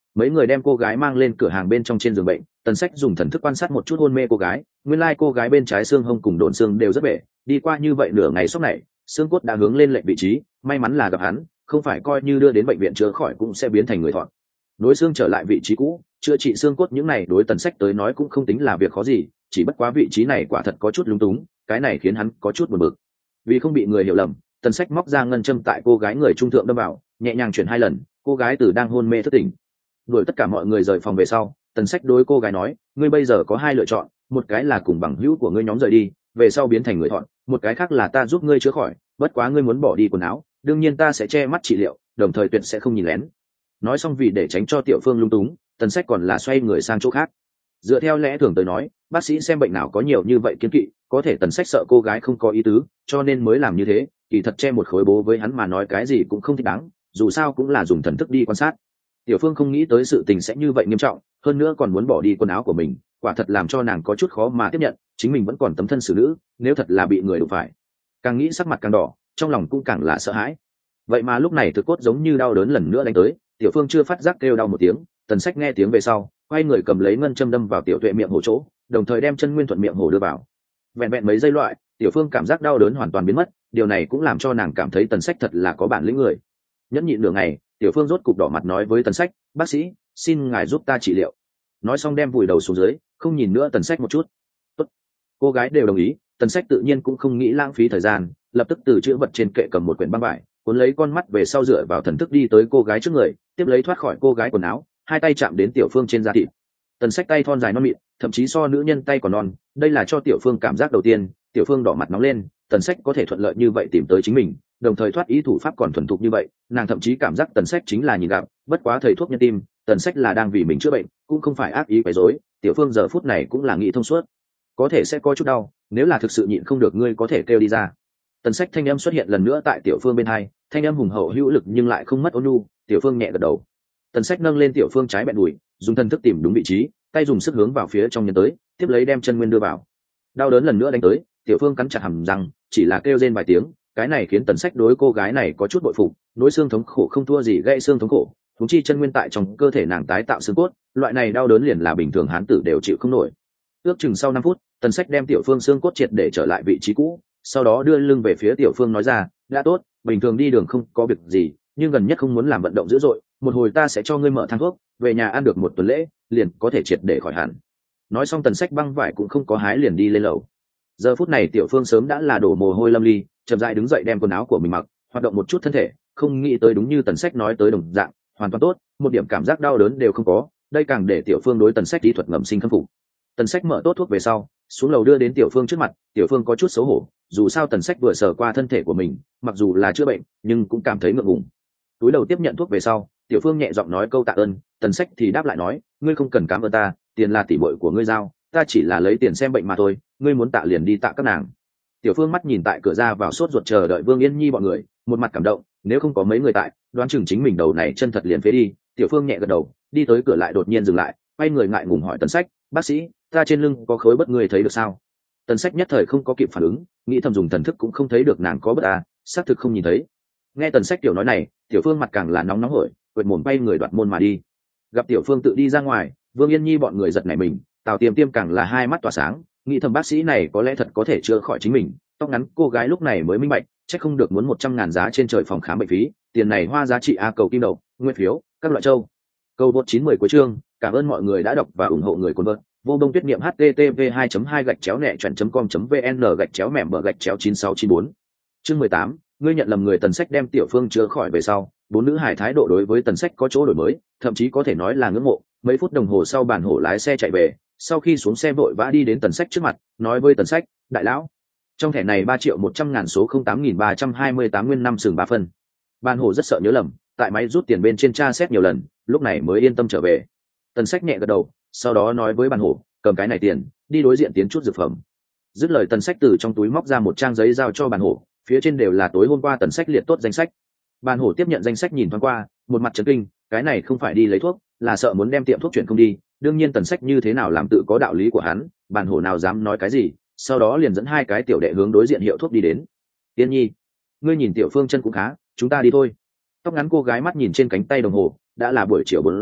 mấy người đem cô gái mang lên cửa hàng bên trong trên giường bệnh. Tần Sách dùng thần thức quan sát một chút hôn mê cô gái, nguyên lai cô gái bên trái xương hông cùng đồn xương đều rất bể, đi qua như vậy nửa ngày sốc này, xương cốt đã hướng lên lệch vị trí, may mắn là gặp hắn, không phải coi như đưa đến bệnh viện chữa khỏi cũng sẽ biến thành người thọn. Nối xương trở lại vị trí cũ, chữa trị xương cốt những này đối Tần Sách tới nói cũng không tính là việc khó gì, chỉ bất quá vị trí này quả thật có chút lúng túng, cái này khiến hắn có chút buồn bực. Vì không bị người hiểu lầm, Tần Sách móc ra ngân châm tại cô gái người trung thượng đâm vào, nhẹ nhàng chuyển 2 lần, cô gái từ đang hôn mê thức tỉnh. Đuổi tất cả mọi người rời phòng về sau, Tần Sách đối cô gái nói, ngươi bây giờ có 2 lựa chọn, một cái là cùng bằng hữu của ngươi nhóm rời đi, về sau biến thành người thọn, một cái khác là ta giúp ngươi chữa khỏi, bất quá ngươi muốn bỏ đi quần áo, đương nhiên ta sẽ che mắt trị liệu, đồng thời tuyệt sẽ không nhìn lén. Nói xong vì để tránh cho Tiểu Phương lung túng, Tần Sách còn là xoay người sang chỗ khác. Dựa theo lẽ thường tới nói, bác sĩ xem bệnh nào có nhiều như vậy kiến kỵ, có thể Tần Sách sợ cô gái không có ý tứ, cho nên mới làm như thế, kỳ thật che một khối bố với hắn mà nói cái gì cũng không thích đáng, dù sao cũng là dùng thần thức đi quan sát. Tiểu Phương không nghĩ tới sự tình sẽ như vậy nghiêm trọng, hơn nữa còn muốn bỏ đi quần áo của mình, quả thật làm cho nàng có chút khó mà tiếp nhận, chính mình vẫn còn tấm thân xử nữ, nếu thật là bị người đụng phải, càng nghĩ sắc mặt càng đỏ, trong lòng cũng càng là sợ hãi. Vậy mà lúc này thực cốt giống như đau đớn lần nữa đánh tới, Tiểu Phương chưa phát giác kêu đau một tiếng, Tần Sách nghe tiếng về sau, quay người cầm lấy ngân châm đâm vào Tiểu Tuệ miệng hổ chỗ, đồng thời đem chân nguyên thuận miệng hổ đưa vào. Vẹn vẹn mấy giây loại, Tiểu Phương cảm giác đau đớn hoàn toàn biến mất, điều này cũng làm cho nàng cảm thấy Tần Sách thật là có bản lĩnh người. Nhẫn nhịn nửa ngày, Tiểu Phương rốt cục đỏ mặt nói với Tần Sách, bác sĩ, xin ngài giúp ta trị liệu. Nói xong đem vùi đầu xuống dưới, không nhìn nữa Tần Sách một chút. Tốt. Cô gái đều đồng ý, Tần Sách tự nhiên cũng không nghĩ lãng phí thời gian, lập tức từ chữ vật trên kệ cầm một quyển băng vải, cuốn lấy con mắt về sau dựa vào thần thức đi tới cô gái trước người, tiếp lấy thoát khỏi cô gái quần áo, hai tay chạm đến Tiểu Phương trên da thịt. Tần Sách tay thon dài non mịn, thậm chí so nữ nhân tay còn non, đây là cho Tiểu Phương cảm giác đầu tiên. Tiểu Phương đỏ mặt nóng lên, Tần Sách có thể thuận lợi như vậy tìm tới chính mình, đồng thời thoát ý thủ pháp còn thuần thục như vậy, nàng thậm chí cảm giác Tần Sách chính là nhìn gặp, bất quá thầy thuốc nhân tim, Tần Sách là đang vì mình chữa bệnh, cũng không phải ác ý quấy rối. Tiểu Phương giờ phút này cũng là nghĩ thông suốt, có thể sẽ có chút đau, nếu là thực sự nhịn không được ngươi có thể kêu đi ra. Tần Sách thanh âm xuất hiện lần nữa tại Tiểu Phương bên hai, thanh âm hùng hậu hữu lực nhưng lại không mất ôn nhu. Tiểu Phương nhẹ gật đầu. Tần Sách nâng lên Tiểu Phương trái bẹn đùi, dùng thần thức tìm đúng vị trí, tay dùng sức hướng vào phía trong nhân tới, tiếp lấy đem chân nguyên đưa vào. Đau đớn lần nữa đánh tới, Tiểu Phương cắn chặt hàm răng, chỉ là kêu rên vài tiếng, cái này khiến Tần Sách đối cô gái này có chút bội phục, nỗi xương thống khổ không thua gì gãy xương thống khổ, huống chi chân nguyên tại trong cơ thể nàng tái tạo xương cốt, loại này đau đớn liền là bình thường hán tử đều chịu không nổi. Ước chừng sau 5 phút, Tần Sách đem Tiểu Phương xương cốt triệt để trở lại vị trí cũ, sau đó đưa lưng về phía Tiểu Phương nói ra, đã tốt, bình thường đi đường không có việc gì, nhưng gần nhất không muốn làm vận động dữ dội, một hồi ta sẽ cho ngươi mở thang thuốc, về nhà ăn được 1 tuần lễ, liền có thể triệt để khỏi hẳn. Nói xong Tần Sách băng vải cũng không có hái liền đi lên lầu. Giờ phút này Tiểu Phương sớm đã là đổ mồ hôi lâm ly, chậm rãi đứng dậy đem quần áo của mình mặc, hoạt động một chút thân thể, không nghĩ tới đúng như Tần Sách nói tới đồng dạng, hoàn toàn tốt, một điểm cảm giác đau đớn đều không có, đây càng để Tiểu Phương đối Tần Sách kỹ thuật ngầm sinh khâm phục. Tần Sách mở tốt thuốc về sau, xuống lầu đưa đến Tiểu Phương trước mặt, Tiểu Phương có chút xấu hổ, dù sao Tần Sách vừa sờ qua thân thể của mình, mặc dù là chữa bệnh, nhưng cũng cảm thấy ngượng ngùng. Túi đầu tiếp nhận thuốc về sau, Tiểu Phương nhẹ giọng nói câu tạ ơn, Tần Sách thì đáp lại nói, ngươi không cần cảm ơn ta, tiền là tỷ muội của ngươi giao, ta chỉ là lấy tiền xem bệnh mà thôi, ngươi muốn tạ liền đi tạ các nàng. Tiểu Phương mắt nhìn tại cửa ra vào sốt ruột chờ đợi Vương Yên Nhi bọn người, một mặt cảm động, nếu không có mấy người tại, đoán chừng chính mình đầu này chân thật liền phế đi. Tiểu Phương nhẹ gật đầu, đi tới cửa lại đột nhiên dừng lại, quay người ngại ngùng hỏi Tần Sách, bác sĩ, ta trên lưng có khối bất người thấy được sao? Tần Sách nhất thời không có kịp phản ứng, nghĩ thầm dùng thần thức cũng không thấy được nàng có bất xác thực không nhìn thấy. Nghe Tần Sách tiểu nói này, Tiểu Phương mặt càng là nóng nóng hổi, quệt mồm bay người đoạt môn mà đi. Gặp Tiểu Phương tự đi ra ngoài, Vương Yên Nhi bọn người giật nảy mình, Tào Tiêm Tiêm càng là hai mắt tỏa sáng, nghĩ thầm bác sĩ này có lẽ thật có thể chữa khỏi chính mình. Tóc ngắn cô gái lúc này mới minh bạch, chắc không được muốn 100.000 giá trên trời phòng khám bệnh phí, tiền này hoa giá trị cầu kim đậu, nguyên phiếu, các loại châu. Câu vượt 910 cuối chương, cảm ơn mọi người đã đọc và ủng hộ người cuốn vợt. Vô Đông Tuyết Niệm http 2.2-nẹ.com.vn/9694. Chương 18, ngươi nhận lầm người. Tần Sách đem Tiểu Phương chữa khỏi về sau, 4 nữ hải thái độ đối với Tần Sách có chỗ đổi mới, thậm chí có thể nói là ngưỡng mộ. Mấy phút đồng hồ sau bản hổ lái xe chạy về, sau khi xuống xe vội vã đi đến Tần Sách trước mặt, nói với Tần Sách, đại lão, trong thẻ này 3.100.000 số 08.328 nguyên 5 sừng 3 phân. Bản hổ rất sợ nhớ lầm, tại máy rút tiền bên trên tra xét nhiều lần, lúc này mới yên tâm trở về. Tần Sách nhẹ gật đầu, sau đó nói với bản hổ, cầm cái này tiền, đi đối diện tiến chút dược phẩm. Dứt lời Tần Sách từ trong túi móc ra một trang giấy giao cho bản hổ, phía trên đều là tối hôm qua Tần Sách liệt tốt danh sách. Bản hổ tiếp nhận danh sách nhìn thoáng qua, một mặt chấn kinh, cái này không phải đi lấy thuốc, là sợ muốn đem tiệm thuốc chuyển không đi. Đương nhiên Tần Sách như thế nào làm tự có đạo lý của hắn, bản hổ nào dám nói cái gì, sau đó liền dẫn 2 cái tiểu đệ hướng đối diện hiệu thuốc đi đến. Tiên Nhi, ngươi nhìn Tiểu Phương chân cũng khá, chúng ta đi thôi. Tóc ngắn cô gái mắt nhìn trên cánh tay đồng hồ, đã là buổi chiều 4 giờ,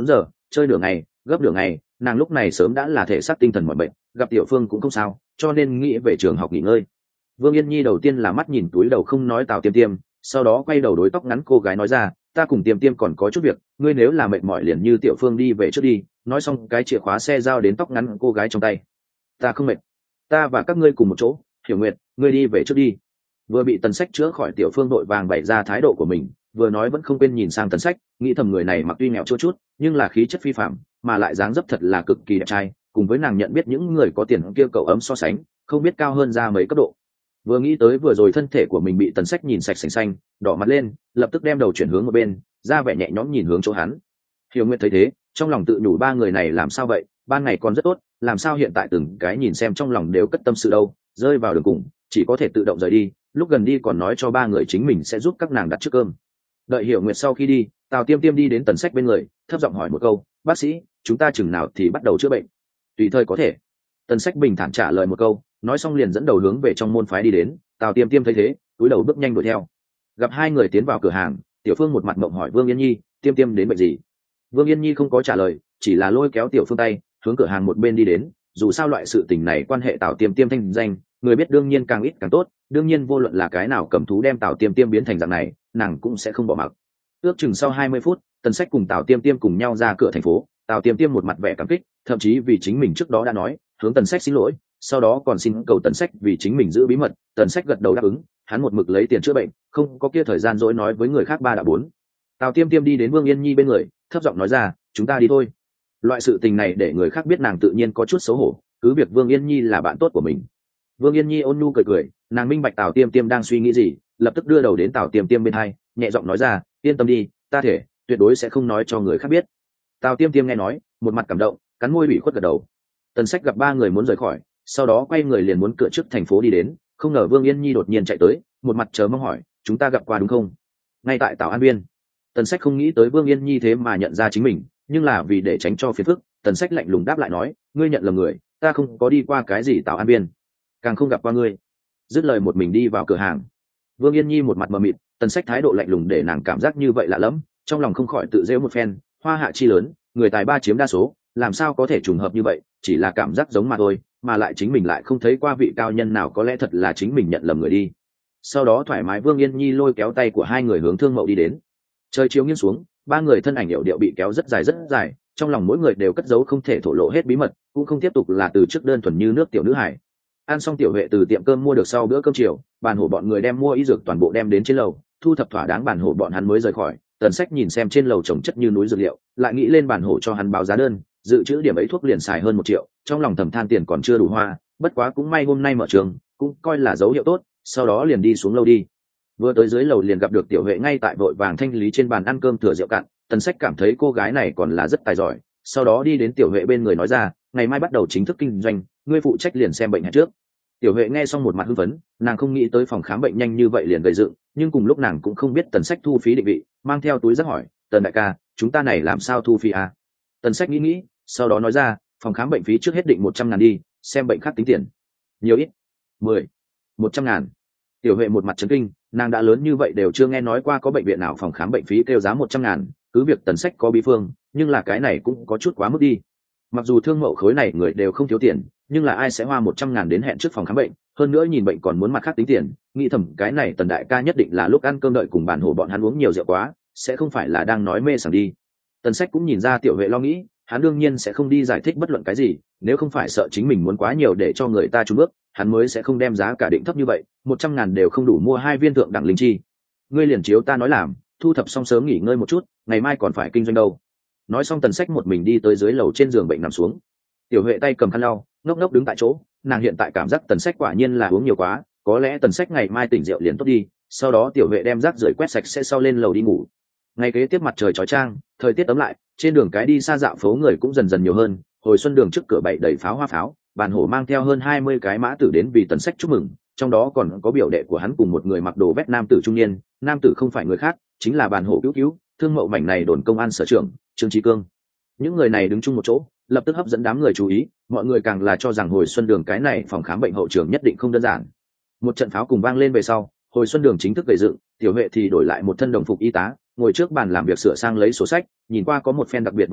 chơi nửa ngày gấp nửa ngày, nàng lúc này sớm đã là thể xác tinh thần mọi bệnh, gặp Tiểu Phương cũng không sao, cho nên nghĩ về trường học nghỉ ngơi. Vương Yên Nhi đầu tiên là mắt nhìn túi đầu không nói Tào Tiêm Tiêm, sau đó quay đầu đối tóc ngắn cô gái nói ra, ta cùng Tiêm Tiêm còn có chút việc, ngươi nếu là mệt mỏi liền như Tiểu Phương đi về trước đi. Nói xong cái chìa khóa xe giao đến tóc ngắn cô gái trong tay. Ta không mệt, ta và các ngươi cùng một chỗ. Hiểu Nguyệt, ngươi đi về trước đi. Vừa bị Tần Sách chữa khỏi, Tiểu Phương đội vàng bày ra thái độ của mình, vừa nói vẫn không quên nhìn sang Tần Sách, nghĩ thầm người này mặc tuy nghèo chút chút, nhưng là khí chất phi phạm, mà lại dáng dấp thật là cực kỳ đẹp trai, cùng với nàng nhận biết những người có tiền kia cậu ấm so sánh, không biết cao hơn ra mấy cấp độ. Vừa nghĩ tới vừa rồi thân thể của mình bị Tần Sách nhìn sạch sành xanh, đỏ mặt lên, lập tức đem đầu chuyển hướng một bên, ra vẻ nhẹ nhõm nhìn hướng chỗ hắn. Hiểu Nguyệt thấy thế, trong lòng tự nhủ ba người này làm sao vậy, ban ngày còn rất tốt, làm sao hiện tại từng cái nhìn xem trong lòng đều cất tâm sự đâu, rơi vào đường cùng, chỉ có thể tự động rời đi, lúc gần đi còn nói cho ba người chính mình sẽ giúp các nàng đặt trước cơm. Đợi Hiểu Nguyệt sau khi đi, Tào Tiêm Tiêm đi đến Tần Sách bên người, thấp giọng hỏi một câu, bác sĩ, chúng ta chừng nào thì bắt đầu chữa bệnh? Tùy thời có thể. Tần Sách bình thản trả lời một câu, nói xong liền dẫn đầu hướng về trong môn phái đi đến. Tào Tiêm Tiêm thấy thế, cúi đầu bước nhanh đuổi theo. Gặp hai người tiến vào cửa hàng, Tiểu Phương một mặt mộng hỏi Vương Yên Nhi, Tiêm Tiêm đến bệnh gì? Vương Yên Nhi không có trả lời, chỉ là lôi kéo Tiểu Phương tay, hướng cửa hàng một bên đi đến. Dù sao loại sự tình này quan hệ Tào Tiêm Tiêm thanh danh, người biết đương nhiên càng ít càng tốt, đương nhiên vô luận là cái nào cầm thú đem Tào Tiêm Tiêm biến thành dạng này, nàng cũng sẽ không bỏ mặc. Ước chừng sau 20 phút, Tần Sách cùng Tào Tiêm Tiêm cùng nhau ra cửa thành phố. Tào Tiêm Tiêm một mặt vẻ cảm kích, thậm chí vì chính mình trước đó đã nói, hướng Tần Sách xin lỗi, sau đó còn xin cầu Tần Sách vì chính mình giữ bí mật. Tần Sách gật đầu đáp ứng, hắn một mực lấy tiền chữa bệnh, không có kia thời gian dỗi nói với người khác ba đã bốn. Tào Tiêm Tiêm đi đến Vương Yên Nhi bên người, thấp giọng nói ra, chúng ta đi thôi. Loại sự tình này để người khác biết nàng tự nhiên có chút xấu hổ, cứ việc Vương Yên Nhi là bạn tốt của mình. Vương Yên Nhi ôn nhu cười cười, nàng minh bạch Tào Tiêm Tiêm đang suy nghĩ gì, lập tức đưa đầu đến Tào Tiêm Tiêm bên hai, nhẹ giọng nói ra, yên tâm đi, ta thể tuyệt đối sẽ không nói cho người khác biết. Tào Tiêm Tiêm nghe nói, một mặt cảm động, cắn môi ủy khuất gật đầu. Tần Sách gặp ba người muốn rời khỏi, sau đó quay người liền muốn cựa trước thành phố đi đến, không ngờ Vương Yên Nhi đột nhiên chạy tới, một mặt chờ mong hỏi, chúng ta gặp qua đúng không? Ngay tại Tào An Biên. Tần Sách không nghĩ tới Vương Yên Nhi thế mà nhận ra chính mình, nhưng là vì để tránh cho phiền phức, Tần Sách lạnh lùng đáp lại nói, ngươi nhận lầm người, ta không có đi qua cái gì Tào An Biên, càng không gặp qua ngươi. Dứt lời một mình đi vào cửa hàng. Vương Yên Nhi một mặt mờ mịt, Tần Sách thái độ lạnh lùng để nàng cảm giác như vậy lạ lẫm, trong lòng không khỏi tự giễu một phen, hoa hạ chi lớn, người tài ba chiếm đa số, làm sao có thể trùng hợp như vậy, chỉ là cảm giác giống mà thôi, mà lại chính mình lại không thấy qua vị cao nhân nào, có lẽ thật là chính mình nhận lầm người đi. Sau đó thoải mái Vương Yên Nhi lôi kéo tay của hai người hướng Thương Mậu đi đến. Trời chiếu nghiêng xuống, ba người thân ảnh hiệu điệu bị kéo rất dài, trong lòng mỗi người đều cất giấu không thể thổ lộ hết bí mật, cũng không tiếp tục là từ trước đơn thuần như nước tiểu nữ hải. Ăn xong Tiểu Huệ từ tiệm cơm mua được sau bữa cơm chiều, bàn hổ bọn người đem mua y dược toàn bộ đem đến trên lầu, thu thập thỏa đáng bàn hổ bọn hắn mới rời khỏi. Tần Sách nhìn xem trên lầu trồng chất như núi dược liệu, lại nghĩ lên bàn hổ cho hắn báo giá đơn, dự trữ điểm ấy thuốc liền xài hơn 1 triệu, trong lòng thầm than tiền còn chưa đủ hoa, bất quá cũng may hôm nay mở trường, cũng coi là dấu hiệu tốt. Sau đó liền đi xuống lâu đi. Vừa tới dưới lầu liền gặp được Tiểu Huệ ngay tại vội vàng thanh lý trên bàn ăn cơm thừa rượu cạn. Tần Sách cảm thấy cô gái này còn là rất tài giỏi, sau đó đi đến Tiểu Huệ bên người nói ra, ngày mai bắt đầu chính thức kinh doanh, ngươi phụ trách liền xem bệnh hẹn trước. Tiểu Huệ nghe xong một mặt hưng phấn, nàng không nghĩ tới phòng khám bệnh nhanh như vậy liền gây dựng, nhưng cùng lúc nàng cũng không biết Tần Sách thu phí định vị, mang theo túi rác hỏi, Tần đại ca, chúng ta này làm sao thu phí à? Tần Sách nghĩ, sau đó nói ra, phòng khám bệnh phí trước hết định 100.000 đi, xem bệnh khác tính tiền. Nhiều ít? 10. 100.000. Tiểu Huệ một mặt chấn kinh, nàng đã lớn như vậy đều chưa nghe nói qua có bệnh viện nào phòng khám bệnh phí kêu giá 100.000, cứ việc Tần Sách có bí phương, nhưng là cái này cũng có chút quá mức đi. Mặc dù Thương Mậu khối này người đều không thiếu tiền, nhưng là ai sẽ hoa 100.000 đến hẹn trước phòng khám bệnh, hơn nữa nhìn bệnh còn muốn mặt khác tính tiền, nghĩ thầm cái này Tần đại ca nhất định là lúc ăn cơm đợi cùng bàn hổ bọn hắn uống nhiều rượu quá, sẽ không phải là đang nói mê sảng đi. Tần Sách cũng nhìn ra Tiểu Huệ lo nghĩ, hắn đương nhiên sẽ không đi giải thích bất luận cái gì, nếu không phải sợ chính mình muốn quá nhiều để cho người ta trúng bước, hắn mới sẽ không đem giá cả định thấp như vậy, 100.000 đều không đủ mua 2 viên thượng đẳng linh chi. Ngươi liền chiếu ta nói làm, thu thập xong sớm nghỉ ngơi một chút, ngày mai còn phải kinh doanh đâu. Nói xong Tần Sách một mình đi tới dưới lầu trên giường bệnh nằm xuống. Tiểu Huệ tay cầm khăn lau, ngốc ngốc đứng tại chỗ, nàng hiện tại cảm giác Tần Sách quả nhiên là uống nhiều quá, có lẽ Tần Sách ngày mai tỉnh rượu liền tốt đi. Sau đó Tiểu Huệ đem rác rưởi quét sạch sẽ sau lên lầu đi ngủ. Ngày kế tiếp mặt trời chói chang, thời tiết ấm lại, trên đường cái đi xa dạo phố người cũng dần dần nhiều hơn. Hồi xuân đường trước cửa bày đầy pháo hoa pháo, bàn hổ mang theo hơn 20 cái mã tử đến vì Tần Sách chúc mừng, trong đó còn có biểu đệ của hắn cùng một người mặc đồ vét nam tử trung niên, nam tử không phải người khác, chính là bàn hổ cứu, Thương Mậu mảnh này đồn công an sở trưởng Trương Trí Cương. Những người này đứng chung một chỗ, lập tức hấp dẫn đám người chú ý, mọi người càng là cho rằng hồi xuân đường cái này phòng khám bệnh hậu trường nhất định không đơn giản. Một trận pháo cùng vang lên về sau, hồi xuân đường chính thức gây dựng, Tiểu Huệ thì đổi lại một thân đồng phục y tá, ngồi trước bàn làm việc sửa sang lấy sổ sách, nhìn qua có một phen đặc biệt bận bịu,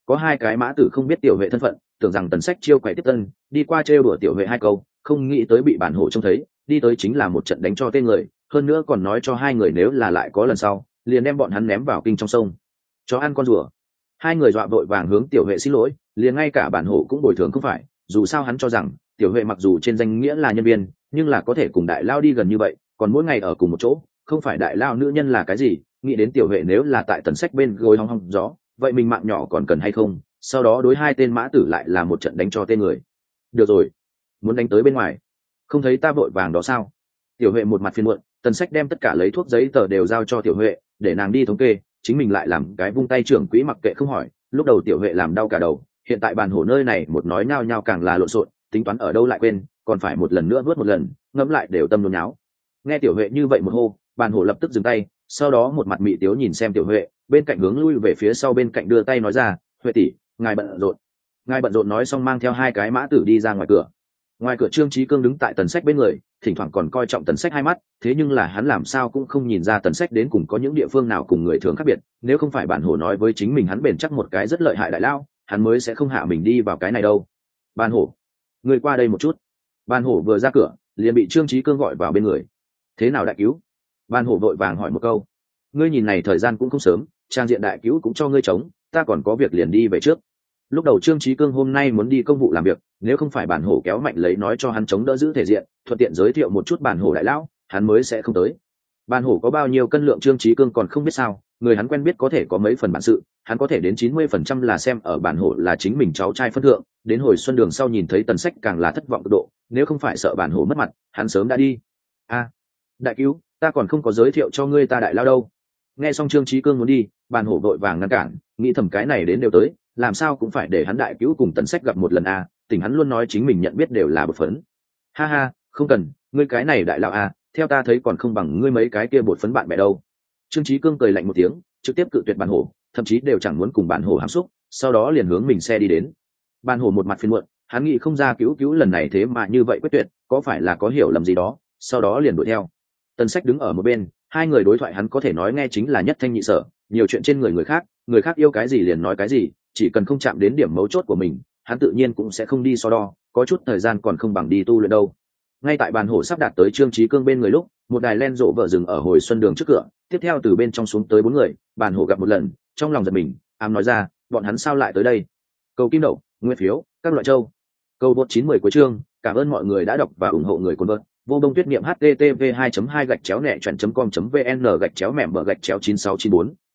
có hai cái mã tử không biết tiểu huệ thân phận, tưởng rằng Tần Sách chiêu quậy tiếp tân, đi qua trêu đùa tiểu huệ hai câu, không nghĩ tới bị bản hổ trông thấy, đi tới chính là một trận đánh cho tên người, hơn nữa còn nói cho hai người nếu là lại có lần sau, liền đem bọn hắn ném vào kinh trong sông. Chó ăn con rùa. Hai người dọa vội vàng hướng tiểu huệ xin lỗi, liền ngay cả bản hổ cũng bồi thường không phải, dù sao hắn cho rằng tiểu huệ mặc dù trên danh nghĩa là nhân viên, nhưng là có thể cùng đại lao đi gần như vậy, còn mỗi ngày ở cùng một chỗ, không phải đại lao nữ nhân là cái gì, nghĩ đến tiểu huệ nếu là tại Tần Sách bên gối hong hong gió, vậy mình mạng nhỏ còn cần hay không, sau đó đối hai tên mã tử lại là một trận đánh cho tên người. Được rồi, muốn đánh tới bên ngoài, không thấy ta vội vàng đó sao? Tiểu huệ một mặt phiền muộn, Tần Sách đem tất cả lấy thuốc giấy tờ đều giao cho tiểu huệ để nàng đi thống kê, chính mình lại làm cái vung tay trưởng quỹ mặc kệ không hỏi. Lúc đầu tiểu huệ làm đau cả đầu, hiện tại bàn hổ nơi này một nói nhao nhao càng là lộn xộn, tính toán ở đâu lại quên, còn phải một lần nữa vớt một lần, ngẫm lại đều tâm nôn nháo. Nghe tiểu huệ như vậy một hô, bàn hổ lập tức dừng tay, sau đó một mặt mị tiếu nhìn xem tiểu huệ, bên cạnh hướng lui về phía sau, bên cạnh đưa tay nói ra, huệ tỷ, ngài bận rộn. Ngài bận rộn nói xong mang theo hai cái mã tử đi ra ngoài cửa. Ngoài cửa Trương Chí Cương đứng tại Tần Sách bên người, thỉnh thoảng còn coi trọng Tần Sách hai mắt, thế nhưng là hắn làm sao cũng không nhìn ra Tần Sách đến cùng có những địa phương nào cùng người thường khác biệt, nếu không phải bản hổ nói với chính mình hắn bền chắc một cái rất lợi hại đại lao, hắn mới sẽ không hạ mình đi vào cái này đâu. Bản hổ, người qua đây một chút. Bản hổ vừa ra cửa, liền bị Trương Chí Cương gọi vào bên người. Thế nào đại cứu? Bản hổ vội vàng hỏi một câu. Ngươi nhìn này thời gian cũng không sớm, trang diện đại cứu cũng cho ngươi chống, ta còn có việc liền đi về trước. Lúc đầu Trương Chí Cương hôm nay muốn đi công vụ làm việc, nếu không phải bản hổ kéo mạnh lấy nói cho hắn chống đỡ giữ thể diện, thuận tiện giới thiệu một chút bản hổ đại lão, hắn mới sẽ không tới. Bản hổ có bao nhiêu cân lượng Trương Chí Cương còn không biết sao, người hắn quen biết có thể có mấy phần bản sự, hắn có thể đến 90% là xem ở bản hổ là chính mình cháu trai phân thượng, đến hồi xuân đường sau nhìn thấy Tần Sách càng là thất vọng cực độ, nếu không phải sợ bản hổ mất mặt, hắn sớm đã đi. Đại cứu, ta còn không có giới thiệu cho ngươi ta đại lao đâu. Nghe xong Trương Chí Cương muốn đi, bản hổ vội vàng ngăn cản, nghĩ thầm cái này đến đều tới, làm sao cũng phải để hắn đại cứu cùng Tần Sách gặp một lần a, tỉnh hắn luôn nói chính mình nhận biết đều là bột phấn. Ha ha, không cần, ngươi cái này đại lão a, theo ta thấy còn không bằng ngươi mấy cái kia bột phấn bạn bè đâu. Trương Chí Cương cười lạnh một tiếng, trực tiếp cự tuyệt bản hổ, thậm chí đều chẳng muốn cùng bản hổ hàm xúc, sau đó liền hướng mình xe đi đến. Bản hổ một mặt phiền muộn, hắn nghĩ không ra cứu lần này thế mà như vậy quyết tuyệt, có phải là có hiểu lầm gì đó, sau đó liền đuổi theo. Tần Sách đứng ở một bên, hai người đối thoại hắn có thể nói nghe chính là nhất thanh nhị sở, nhiều chuyện trên người khác yêu cái gì liền nói cái gì, chỉ cần không chạm đến điểm mấu chốt của mình, hắn tự nhiên cũng sẽ không đi so đo, có chút thời gian còn không bằng đi tu luyện đâu. Ngay tại bàn hổ sắp đạt tới Trương Chí Cương bên người lúc, một đài len rộ vợ dừng ở hồi xuân đường trước cửa, tiếp theo từ bên trong xuống tới bốn người, bàn hổ gặp một lần, trong lòng giật mình, ám nói ra, bọn hắn sao lại tới đây? Cầu kim đậu, nguyên phiếu, các loại châu. Câu bot 910 cuối chương, cảm ơn mọi người đã đọc và ủng hộ người cuốn bot. Vô Đông Tuyết Niệm http 2.2 gạch chéo nẹ chuẩn com vn gạch chéo mẻm bờ gạch chéo 9694